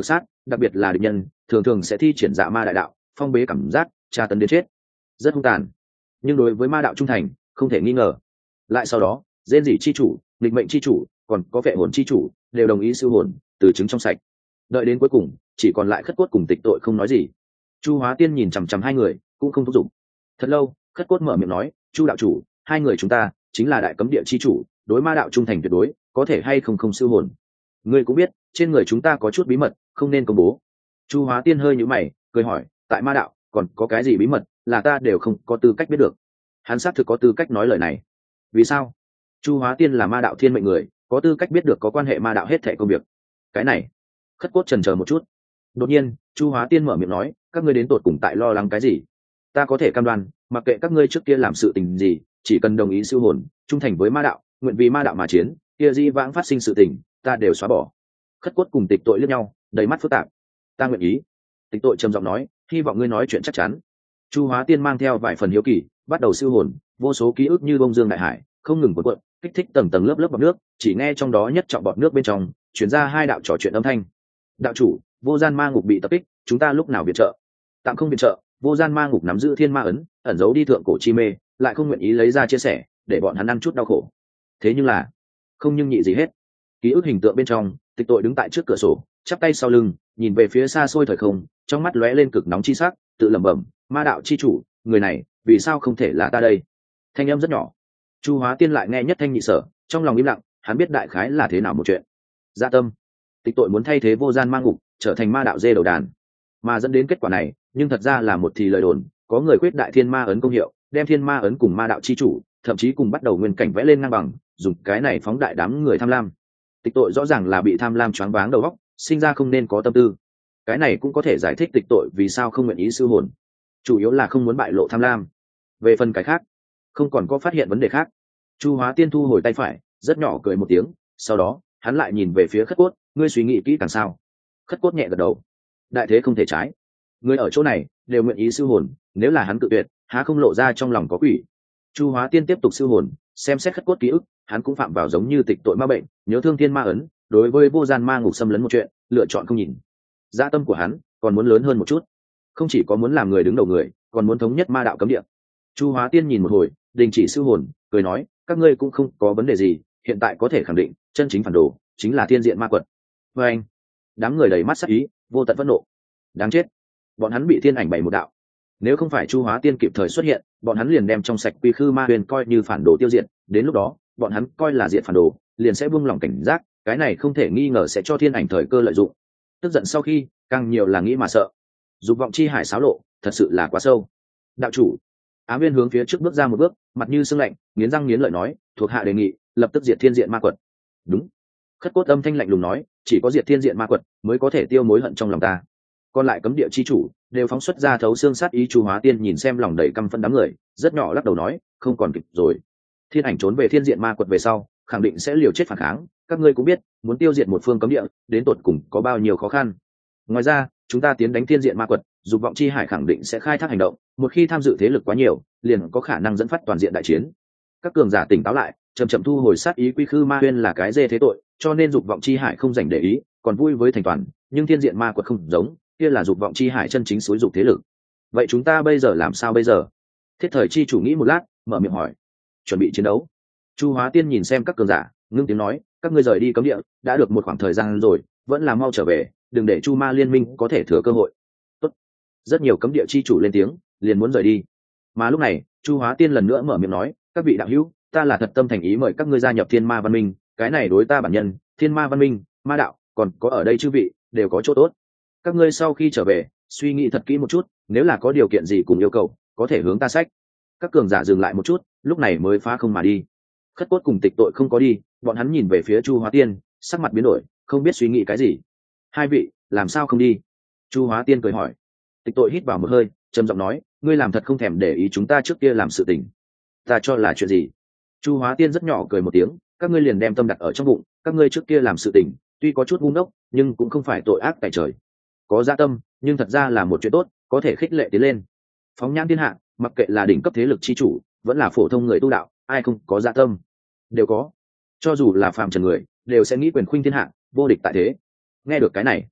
đặc biệt là địch nhân thường thường sẽ thi triển dạ ma đại đạo, phong bế cảm giác, tra tấn đến chết, rất hung tàn. Nhưng đối với ma đạo trung thành không thể nghi ngờ. Lại sau đó rên rỉ chi chủ, nghịch mệnh chi chủ, còn có vệ hồn chi chủ đều đồng ý siêu hồn từ chứng trong sạch. Đợi đến cuối cùng chỉ còn lại Khất Cốt cùng Tịch Tội không nói gì. Chu Hóa Tiên nhìn chằm chằm hai người cũng không thúc giục. Thật lâu Khất Cốt mở miệng nói, Chu đạo chủ, hai người chúng ta chính là đại cấm địa chi chủ, đối ma đạo trung thành tuyệt đối, có thể hay không không siêu hồn. Ngươi cũng biết trên người chúng ta có chút bí mật không nên công bố. Chu Hóa Tiên hơi nhíu mày cười hỏi, tại ma đạo còn có cái gì bí mật là ta đều không có tư cách biết được? Hắn xác thực có tư cách nói lời này. Vì sao? Chu Hóa Tiên là ma đạo thiên mệnh người, có tư cách biết được có quan hệ ma đạo hết thảy công việc. Cái này Khất Cốt chần chờ một chút. Đột nhiên Chu Hóa Tiên mở miệng nói, các ngươi đến tột cùng tại lo lắng cái gì? Ta có thể cam đoan, mặc kệ các ngươi trước kia làm sự tình gì, chỉ cần đồng ý siêu hồn, trung thành với ma đạo, nguyện vì ma đạo mà chiến, kia di vãng phát sinh sự tình ta đều xóa bỏ. Khất Cốt cùng Tịch Tội liếc nhau đầy mắt phức tạp. Ta nguyện ý. Tịch Tội trầm giọng nói, hy vọng ngươi nói chuyện chắc chắn. Chu Hóa Tiên mang theo vài phần hiếu kỳ bắt đầu siêu hồn, vô số ký ức như bông dương đại hải không ngừng cuộn cuộn, kích thích tầng tầng lớp lớp bọt nước. Chỉ nghe trong đó nhất trọng bọt nước bên trong chuyển ra hai đạo trò chuyện âm thanh. Đạo chủ, vô gian ma ngục bị tập kích, chúng ta lúc nào viện trợ? Tạm không viện trợ. Vô gian ma ngục nắm giữ thiên ma ấn, ẩn giấu đi thượng cổ chi mê, lại không nguyện ý lấy ra chia sẻ để bọn hắn ăn chút đau khổ. Thế nhưng là không nhưng nhị gì hết. Ký ức hình tượng bên trong, Tịch Tội đứng tại trước cửa sổ, chắp tay sau lưng, nhìn về phía xa xôi thời không, trong mắt lóe lên cực nóng chi sắc, tự lẩm bẩm, ma đạo chi chủ, người này vì sao không thể là ta đây? Thanh âm rất nhỏ. Chu Hóa Tiên lại nghe nhất thanh nhị sở, trong lòng im lặng, hắn biết đại khái là thế nào một chuyện. Dạ tâm, Tịch Tội muốn thay thế vô gian ma ngục trở thành ma đạo dê đầu đàn, mà dẫn đến kết quả này nhưng thật ra là một thì lời đồn, có người quyết đại thiên ma ấn công hiệu, đem thiên ma ấn cùng ma đạo chi chủ thậm chí cùng bắt đầu nguyên cảnh vẽ lên ngang bằng, dùng cái này phóng đại đám người tham lam. Tịch Tội rõ ràng là bị tham lam choáng váng đầu óc, sinh ra không nên có tâm tư. Cái này cũng có thể giải thích Tịch Tội vì sao không nguyện ý siêu hồn, chủ yếu là không muốn bại lộ tham lam. Về phần cái khác không còn có phát hiện vấn đề khác. Chu Hóa Tiên thu hồi tay phải, rất nhỏ cười một tiếng, sau đó hắn lại nhìn về phía Khất Cốt, ngươi suy nghĩ kỹ càng sao? Khất Cốt nhẹ gật đầu. Đại thế không thể trái, người ở chỗ này đều nguyện ý siêu hồn, nếu là hắn tự tuyệt há không lộ ra trong lòng có quỷ. Chu Hóa Tiên tiếp tục siêu hồn, xem xét Khất Cốt ký ức, hắn cũng phạm vào giống như Tịch Tội ma bệnh, nhớ thương thiên ma ấn, đối với vô gian ma ngục xâm lấn một chuyện lựa chọn không nhìn. Dạ tâm của hắn còn muốn lớn hơn một chút, không chỉ có muốn làm người đứng đầu người, còn muốn thống nhất ma đạo cấm địa. Chu Hóa Tiên nhìn một hồi, đình chỉ siêu hồn, cười nói, các ngươi cũng không có vấn đề gì, hiện tại có thể khẳng định chân chính phản đồ chính là thiên diện ma quật. Và anh, đám người đầy mắt sắc ý, vô tận phẫn nộ. Đáng chết, bọn hắn bị thiên ảnh bày một đạo, nếu không phải Chu Hóa Tiên kịp thời xuất hiện, bọn hắn liền đem trong sạch quy khư ma huyền coi như phản đồ tiêu diệt, đến lúc đó bọn hắn coi là diện phản đồ, liền sẽ buông lỏng cảnh giác, cái này không thể nghi ngờ sẽ cho thiên ảnh thời cơ lợi dụng. Tức giận sau khi, càng nhiều là nghĩ mà sợ. Dục vọng chi hải xáo lộ, thật sự là quá sâu. Đạo chủ, Ám Viên hướng phía trước bước ra một bước, mặt như sương lạnh, nghiến răng nghiến lợi nói, thuộc hạ đề nghị lập tức diệt thiên diện ma quật. Đúng. Khất Cốt âm thanh lạnh lùng nói, chỉ có diệt thiên diện ma quật mới có thể tiêu mối hận trong lòng ta, còn lại cấm địa chi chủ đều phóng xuất ra thấu xương sát ý. Chu Hóa Tiên nhìn xem lòng đầy căm phẫn đám người, rất nhỏ lắc đầu nói, không còn kịp rồi. Thiên ảnh trốn về thiên diện ma quật về sau, khẳng định sẽ liều chết phản kháng, các ngươi cũng biết, muốn tiêu diệt một phương cấm địa đến tột cùng có bao nhiêu khó khăn. Ngoài ra chúng ta tiến đánh thiên diện ma quật, dục vọng chi hải khẳng định sẽ khai thác hành động, một khi tham dự thế lực quá nhiều, liền có khả năng dẫn phát toàn diện đại chiến. Các cường giả tỉnh táo lại, chậm chậm thu hồi sát ý. Quy khư ma huyên là cái dê thế tội, cho nên dục vọng chi hải không dành để ý, còn vui với thành toàn. Nhưng thiên diện ma quật không giống, kia là dục vọng chi hải chân chính xúi dục thế lực. Vậy chúng ta bây giờ làm sao bây giờ? Thiết Thời chi chủ nghĩ một lát, mở miệng hỏi. Chuẩn bị chiến đấu. Chu Hóa Tiên nhìn xem các cường giả, ngưng tiếng nói, các ngươi rời đi cấm địa đã được một khoảng thời gian rồi, vẫn là mau trở về, đừng để Chu Ma liên minh có thể thừa cơ hội. Tốt. Rất nhiều cấm địa chi chủ lên tiếng, liền muốn rời đi. Mà lúc này Chu Hóa Tiên lần nữa mở miệng nói, các vị đạo hữu, ta là thật tâm thành ý mời các ngươi gia nhập thiên ma văn minh, cái này đối ta bản nhân, thiên ma văn minh, ma đạo, còn có ở đây chư vị đều có chỗ tốt. Các ngươi sau khi trở về suy nghĩ thật kỹ một chút, nếu là có điều kiện gì cùng yêu cầu, có thể hướng ta sách. Các cường giả dừng lại một chút, lúc này mới phá không mà đi. Khất Cốt cùng Tịch Tội không có đi, bọn hắn nhìn về phía Chu Hóa Tiên, sắc mặt biến đổi, không biết suy nghĩ cái gì. Hai vị làm sao không đi? Chu Hóa Tiên cười hỏi. Tịch Tội hít vào một hơi, trầm giọng nói, ngươi làm thật không thèm để ý chúng ta trước kia làm sự tình. Ta cho là chuyện gì? Chu Hóa Tiên rất nhỏ cười một tiếng, các ngươi liền đem tâm đặt ở trong bụng, các ngươi trước kia làm sự tình tuy có chút ngu ngốc, nhưng cũng không phải tội ác tại trời. Có dạ tâm, nhưng thật ra là một chuyện tốt, có thể khích lệ tiến lên. Phóng nhãn thiên hạ, mặc kệ là đỉnh cấp thế lực chi chủ, vẫn là phổ thông người tu đạo, ai không có dạ tâm? Đều có. Cho dù là phàm trần người, đều sẽ nghĩ quyền khuynh thiên hạ, vô địch tại thế. Nghe được cái này,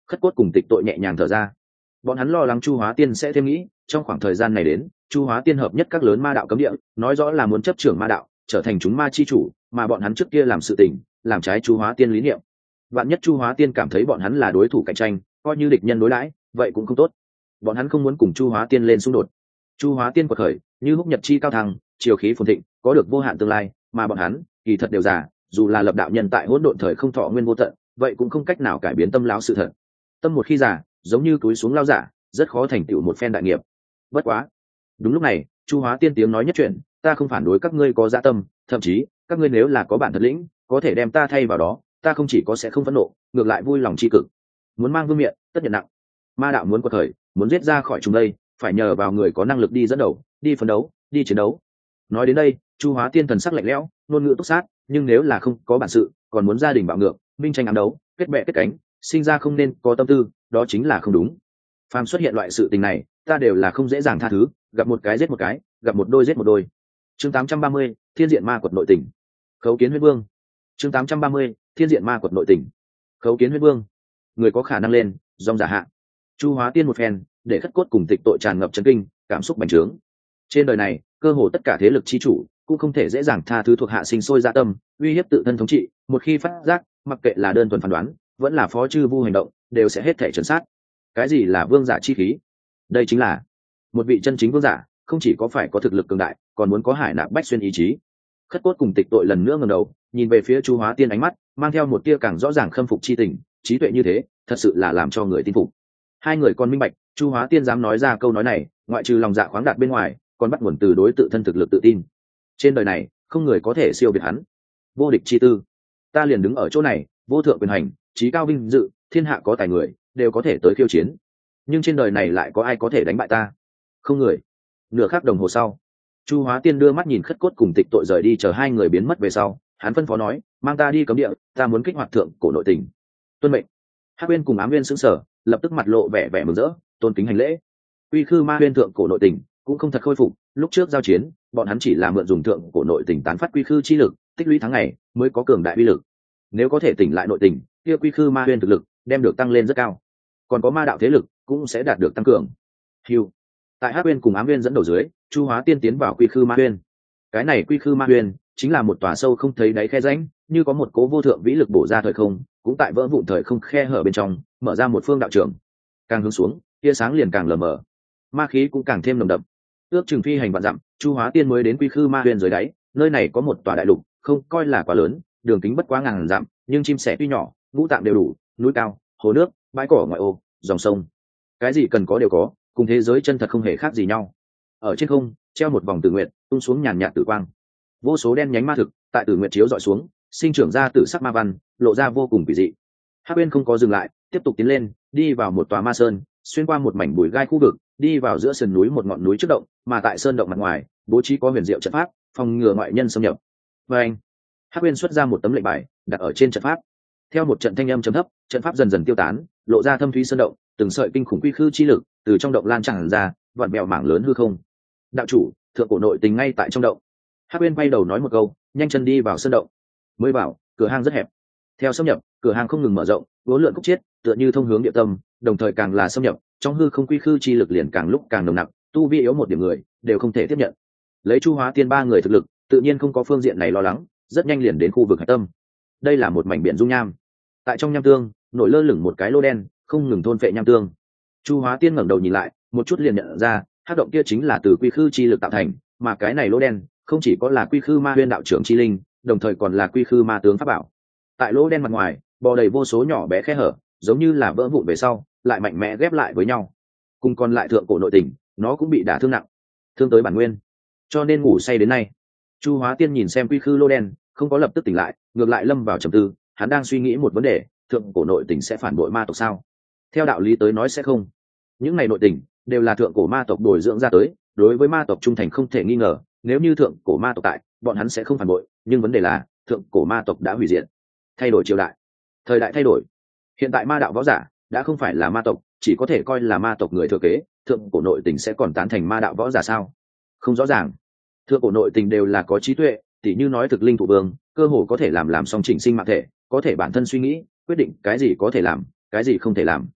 Khất Cốt cùng Tịch Tội nhẹ nhàng thở ra. Bọn hắn lo lắng Chu Hóa Tiên sẽ thêm nghĩ, trong khoảng thời gian này đến, Chu Hóa Tiên hợp nhất các lớn ma đạo cấm địa, nói rõ là muốn chấp trưởng ma đạo, trở thành chúng ma chi chủ, mà bọn hắn trước kia làm sự tình, làm trái Chu Hóa Tiên lý niệm. Vạn nhất Chu Hóa Tiên cảm thấy bọn hắn là đối thủ cạnh tranh, coi như địch nhân đối đãi, vậy cũng không tốt. Bọn hắn không muốn cùng Chu Hóa Tiên lên xung đột. Chu Hóa Tiên quật khởi, như húc nhật chi cao thăng, chiều khí phồn thịnh, có được vô hạn tương lai, mà bọn hắn, kỳ thật đều già, dù là lập đạo nhân tại hỗn độn thời không thọ nguyên vô tận, vậy cũng không cách nào cải biến tâm lão sự thật. Tâm một khi già, giống như túi xuống lao giả, rất khó thành tựu một phen đại nghiệp. Bất quá, đúng lúc này, Chu Hóa Tiên tiếng nói nhất chuyện, ta không phản đối các ngươi có dạ tâm, thậm chí, các ngươi nếu là có bản thật lĩnh, có thể đem ta thay vào đó, ta không chỉ có sẽ không phẫn nộ, ngược lại vui lòng tri cực. Muốn mang vương miện, tất nhận nặng. Ma đạo muốn quật khởi, muốn giết ra khỏi chúng đây, phải nhờ vào người có năng lực đi dẫn đầu, đi phấn đấu, đi chiến đấu. Nói đến đây, Chu Hóa Tiên thần sắc lạnh lẽo, ngôn ngữ túc sát, nhưng nếu là không có bản sự, còn muốn gia đình bạo ngược, minh tranh ám đấu, kết bè kết cánh, sinh ra không nên có tâm tư, đó chính là không đúng. Phàm xuất hiện loại sự tình này, ta đều là không dễ dàng tha thứ, gặp một cái giết một cái, gặp một đôi giết một đôi. Chương tám trăm ba mươi, Thiên diện ma quật nội tình. Khấu Kiến Huyết Vương. Chương tám trăm ba mươi, Thiên diện ma quật nội tình. Khấu Kiến Huyết Vương. Người có khả năng lên, dòng giả hạ. Chu Hóa Tiên một phen, để Khất Cốt cùng Tịch Tội tràn ngập chấn kinh, cảm xúc bành trướng. Trên đời này, cơ hồ tất cả thế lực chi chủ cũng không thể dễ dàng tha thứ thuộc hạ sinh sôi dạ tâm, uy hiếp tự thân thống trị, một khi phát giác, mặc kệ là đơn thuần phán đoán, vẫn là phó chư vu hành động, đều sẽ hết thể trấn sát. Cái gì là vương giả chi khí? Đây chính là một vị chân chính vương giả, không chỉ có phải có thực lực cường đại, còn muốn có hải nạp bách xuyên ý chí. Khất Cốt cùng Tịch Tội lần nữa ngẩng đầu, nhìn về phía Chu Hóa Tiên, ánh mắt mang theo một tia càng rõ ràng khâm phục chi tình, trí tuệ như thế, thật sự là làm cho người tin phục. Hai người còn minh bạch, Chu Hóa Tiên dám nói ra câu nói này, ngoại trừ lòng dạ khoáng đạt bên ngoài, còn bắt nguồn từ đối tự thân thực lực tự tin. Trên đời này, không người có thể siêu việt hắn. Vô địch chi tư, ta liền đứng ở chỗ này, vô thượng quyền hành, trí cao vinh dự, thiên hạ có tài người, đều có thể tới khiêu chiến. Nhưng trên đời này lại có ai có thể đánh bại ta? Không người. Nửa khắc đồng hồ sau, Chu Hóa Tiên đưa mắt nhìn Khất Cốt cùng Tịch Tội rời đi, chờ hai người biến mất về sau, hắn phân phó nói, mang ta đi cấm địa, ta muốn kích hoạt thượng cổ nội tình. Tuân mệnh. Hắc Uyên cùng Ám Uyên sững sờ, lập tức mặt lộ vẻ vẻ mừng rỡ, tôn kính hành lễ. Uy Khư Ma Uyên thượng cổ nội tình cũng không thật khôi phục, lúc trước giao chiến, bọn hắn chỉ là mượn dùng thượng cổ nội tình tán phát quy khư chi lực, tích lũy tháng ngày mới có cường đại uy lực. Nếu có thể tỉnh lại nội tình, kia Quy Khư Ma Uyên thực lực đem được tăng lên rất cao, còn có ma đạo thế lực cũng sẽ đạt được tăng cường. Hưu. Tại Hắc Uyên cùng Ám Uyên dẫn đầu dưới, Chu Hóa Tiên tiến vào Quy Khư Ma Uyên. Cái này Quy Khư Ma Uyên chính là một tòa sâu không thấy đáy khe rãnh, như có một cố vô thượng vĩ lực bổ ra thời không, cũng tại vỡ vụn thời không khe hở bên trong, mở ra một phương đạo trường. Càng hướng xuống, tia sáng liền càng lờ mờ, ma khí cũng càng thêm nồng đậm. Ước chừng phi hành vạn dặm, Chu Hóa Tiên mới đến Quy Khư Ma Uyên dưới đáy, nơi này có một tòa đại lục, không coi là quá lớn, đường kính bất quá ngàn dặm, nhưng chim sẻ tuy nhỏ, ngũ tạng đều đủ, núi cao, hồ nước, bãi cỏ ngoại ô, dòng sông, cái gì cần có đều có, cùng thế giới chân thật không hề khác gì nhau. Ở trên không, treo một vòng tử nguyện, tung xuống nhàn nhạt tử quang. Vô số đen nhánh ma thực tại tử nguyện chiếu dọi xuống, sinh trưởng ra tử sắc ma văn, lộ ra vô cùng kỳ dị. Hắc Uyên không có dừng lại, tiếp tục tiến lên, đi vào một tòa ma sơn, xuyên qua một mảnh bụi gai khu vực, đi vào giữa sườn núi một ngọn núi trước động, mà tại sơn động mặt ngoài, bố trí có huyền diệu trận pháp, phòng ngừa ngoại nhân xâm nhập. Và anh, Hắc Uyên xuất ra một tấm lệnh bài, đặt ở trên trận pháp. Theo một trận thanh âm trầm thấp, trận pháp dần dần tiêu tán, lộ ra thâm thúy sơn động, từng sợi kinh khủng quy khư chi lực từ trong động lan tràn ra, vặn vẹo mảng lớn hư không. Đạo chủ, thượng cổ nội tình ngay tại trong động. Hắc Uyên quay đầu nói một câu, nhanh chân đi vào sơn động. Mới vào, cửa hang rất hẹp. Theo xâm nhập, cửa hang không ngừng mở rộng, uốn lượn khúc chiết, tựa như thông hướng địa tâm, đồng thời càng là xâm nhập, trong hư không quy khư chi lực liền càng lúc càng nồng nặc, tu vi yếu một điểm người đều không thể tiếp nhận. Lấy Chu Hóa Tiên ba người thực lực, tự nhiên không có phương diện này lo lắng, rất nhanh liền đến khu vực hạch tâm. Đây là một mảnh biển dung nham. Tại trong nham tương, nổi lơ lửng một cái lô đen, không ngừng thôn phệ nham tương. Chu Hóa Tiên ngẩng đầu nhìn lại, một chút liền nhận ra, hắc động kia chính là từ quy khư chi lực tạo thành, mà cái này lô đen không chỉ có là quy khư ma huyên đạo trưởng chi linh, đồng thời còn là quy khư ma tướng pháp bảo. Tại lỗ đen mặt ngoài, bò đầy vô số nhỏ bé khe hở, giống như là vỡ vụn về sau, lại mạnh mẽ ghép lại với nhau. Cùng còn lại thượng cổ nội tình, nó cũng bị đả thương nặng, thương tới bản nguyên, cho nên ngủ say đến nay. Chu Hóa Tiên nhìn xem quy khư lô đen, không có lập tức tỉnh lại, ngược lại lâm vào trầm tư. Hắn đang suy nghĩ một vấn đề: thượng cổ nội tình sẽ phản bội ma tộc sao? Theo đạo lý tới nói sẽ không. Những này nội tình đều là thượng cổ ma tộc bồi dưỡng ra tới, đối với ma tộc trung thành không thể nghi ngờ. Nếu như thượng cổ ma tộc tại, bọn hắn sẽ không phản bội. Nhưng vấn đề là thượng cổ ma tộc đã hủy diệt, thay đổi triều đại, thời đại thay đổi. Hiện tại ma đạo võ giả đã không phải là ma tộc, chỉ có thể coi là ma tộc người thừa kế. Thượng cổ nội tình sẽ còn tán thành ma đạo võ giả sao? Không rõ ràng. Thượng cổ nội tình đều là có trí tuệ, tỉ như nói thực linh thụ vương, cơ hồ có thể làm làm xong chỉnh sinh mạng thể, có thể bản thân suy nghĩ, quyết định cái gì có thể làm, cái gì không thể làm,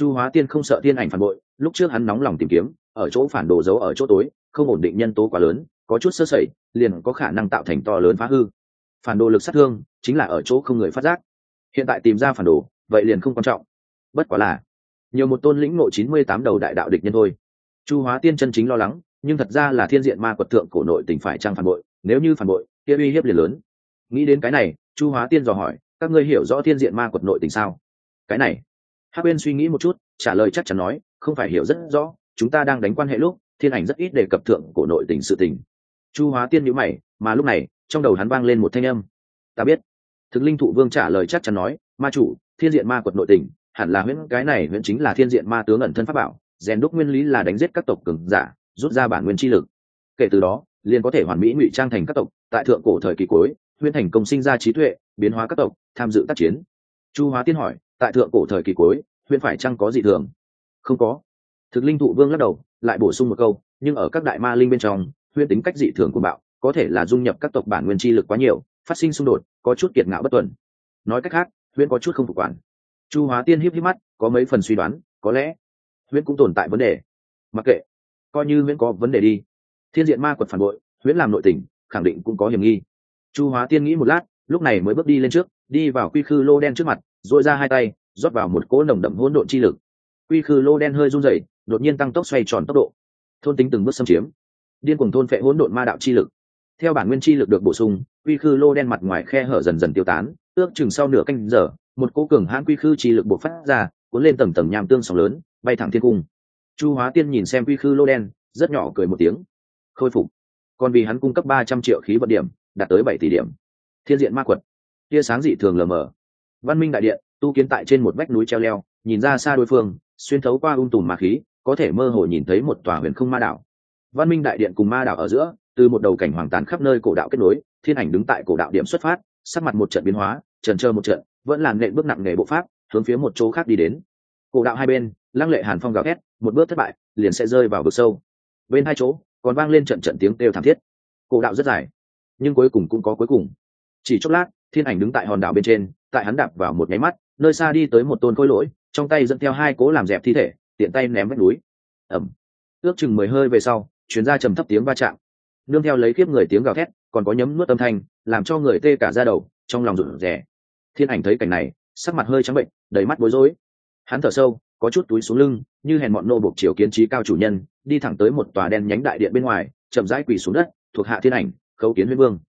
Chu Hóa Tiên không sợ thiên ảnh phản bội, lúc trước hắn nóng lòng tìm kiếm, ở chỗ phản đồ giấu ở chỗ tối, không ổn định nhân tố quá lớn, có chút sơ sẩy, liền có khả năng tạo thành to lớn phá hư. Phản đồ lực sát thương chính là ở chỗ không người phát giác. Hiện tại tìm ra phản đồ, vậy liền không quan trọng. Bất quá là nhiều một tôn lĩnh ngộ chín mươi tám đầu đại đạo địch nhân thôi. Chu Hóa Tiên chân chính lo lắng, nhưng thật ra là thiên diện ma quật thượng cổ nội tình phải trang phản bội, nếu như phản bội, kia uy hiếp liền lớn. Nghĩ đến cái này, Chu Hóa Tiên dò hỏi, các ngươi hiểu rõ thiên diện ma quật nội tình sao? Cái này, Hắc Uyên suy nghĩ một chút, trả lời chắc chắn nói, không phải hiểu rất rõ, chúng ta đang đánh quan hệ lúc, thiên ảnh rất ít đề cập thượng cổ nội tình sự tình. Chu Hóa Tiên nhíu mày, mà lúc này, trong đầu hắn vang lên một thanh âm. Ta biết. Thực Linh Thụ Vương trả lời chắc chắn nói, ma chủ, thiên diện ma quật nội tình, hẳn là huyễn cái này huyễn chính là thiên diện ma tướng ẩn thân pháp bảo, rèn đúc nguyên lý là đánh giết các tộc cường giả, rút ra bản nguyên chi lực. Kể từ đó, liền có thể hoàn mỹ ngụy trang thành các tộc, tại thượng cổ thời kỳ cuối, huyễn thành công sinh ra trí tuệ, biến hóa các tộc, tham dự tác chiến. Chu Hóa Tiên hỏi, tại thượng cổ thời kỳ cuối, huyễn phải chăng có gì thường? Không có. Thực Linh Thụ Vương lắc đầu, lại bổ sung một câu, nhưng ở các đại ma linh bên trong, huyễn tính cách dị thường của bạo, có thể là dung nhập các tộc bản nguyên chi lực quá nhiều, phát sinh xung đột, có chút kiệt ngạo bất tuần. Nói cách khác, huyễn có chút không phục quản. Chu Hóa Tiên híp híp mắt, có mấy phần suy đoán, có lẽ huyễn cũng tồn tại vấn đề. Mặc kệ, coi như huyễn có vấn đề đi. Thiên diện ma quật phản bội, huyễn làm nội tình, khẳng định cũng có hiểm nghi. Chu Hóa Tiên nghĩ một lát, lúc này mới bước đi lên trước, đi vào quy khư lô đen trước mặt, duỗi ra hai tay, rót vào một cỗ nồng đậm hỗn độn chi lực. Quy khư lô đen hơi run rẩy, đột nhiên tăng tốc xoay tròn tốc độ. Thôn tính từng bước xâm chiếm, điên cuồng thôn phệ hỗn độn ma đạo chi lực. Theo bản nguyên chi lực được bổ sung, quy khư lô đen mặt ngoài khe hở dần dần tiêu tán, ước chừng sau nửa canh giờ, một cỗ cường hãn quy khư chi lực bộc phát ra, cuốn lên tầng tầng nham tương sóng lớn, bay thẳng thiên cung. Chu Hóa Tiên nhìn xem quy khư lô đen, rất nhỏ cười một tiếng. Khôi phục. Còn vì hắn cung cấp ba trăm triệu khí vận điểm, đạt tới bảy tỷ điểm. Thiên diện ma quật, tia sáng dị thường lờ mờ. Văn Minh đại điện, tu kiến tại trên một vách núi treo leo, nhìn ra xa đối phương, xuyên thấu qua ung tùm ma khí, có thể mơ hồ nhìn thấy một tòa huyền không ma đảo. Văn Minh đại điện cùng ma đảo ở giữa, từ một đầu cảnh hoàng tàn khắp nơi cổ đạo kết nối, thiên ảnh đứng tại cổ đạo điểm xuất phát, sắc mặt một trận biến hóa, chần chờ một trận, vẫn làm nện bước nặng nề bộ pháp, hướng phía một chỗ khác đi đến. Cổ đạo hai bên, lăng lệ hàn phong gào thét, một bước thất bại, liền sẽ rơi vào vực sâu. Bên hai chỗ, còn vang lên trận trận tiếng kêu thảm thiết. Cổ đạo rất dài, nhưng cuối cùng cũng có cuối cùng. Chỉ chốc lát, thiên ảnh đứng tại hòn đảo bên trên, tại hắn đạp vào một nháy mắt, nơi xa đi tới một tôn khôi lỗi, trong tay dẫn theo hai cố làm dẹp thi thể, tiện tay ném vách núi. Ầm. Ước chừng mười hơi về sau, truyền ra trầm thấp tiếng va chạm, nương theo lấy khiếp người tiếng gào thét, còn có nhấm nuốt âm thanh, làm cho người tê cả da đầu, trong lòng rụt rè. Thiên ảnh thấy cảnh này, sắc mặt hơi trắng bệnh, đầy mắt bối rối. Hắn thở sâu, có chút túi xuống lưng, như hèn mọn nô buộc chiều kiến trí cao chủ nhân, đi thẳng tới một tòa đen nhánh đại điện bên ngoài, chậm rãi quỳ xuống đất, thuộc hạ thiên ảnh, khấu kiến huyết vương.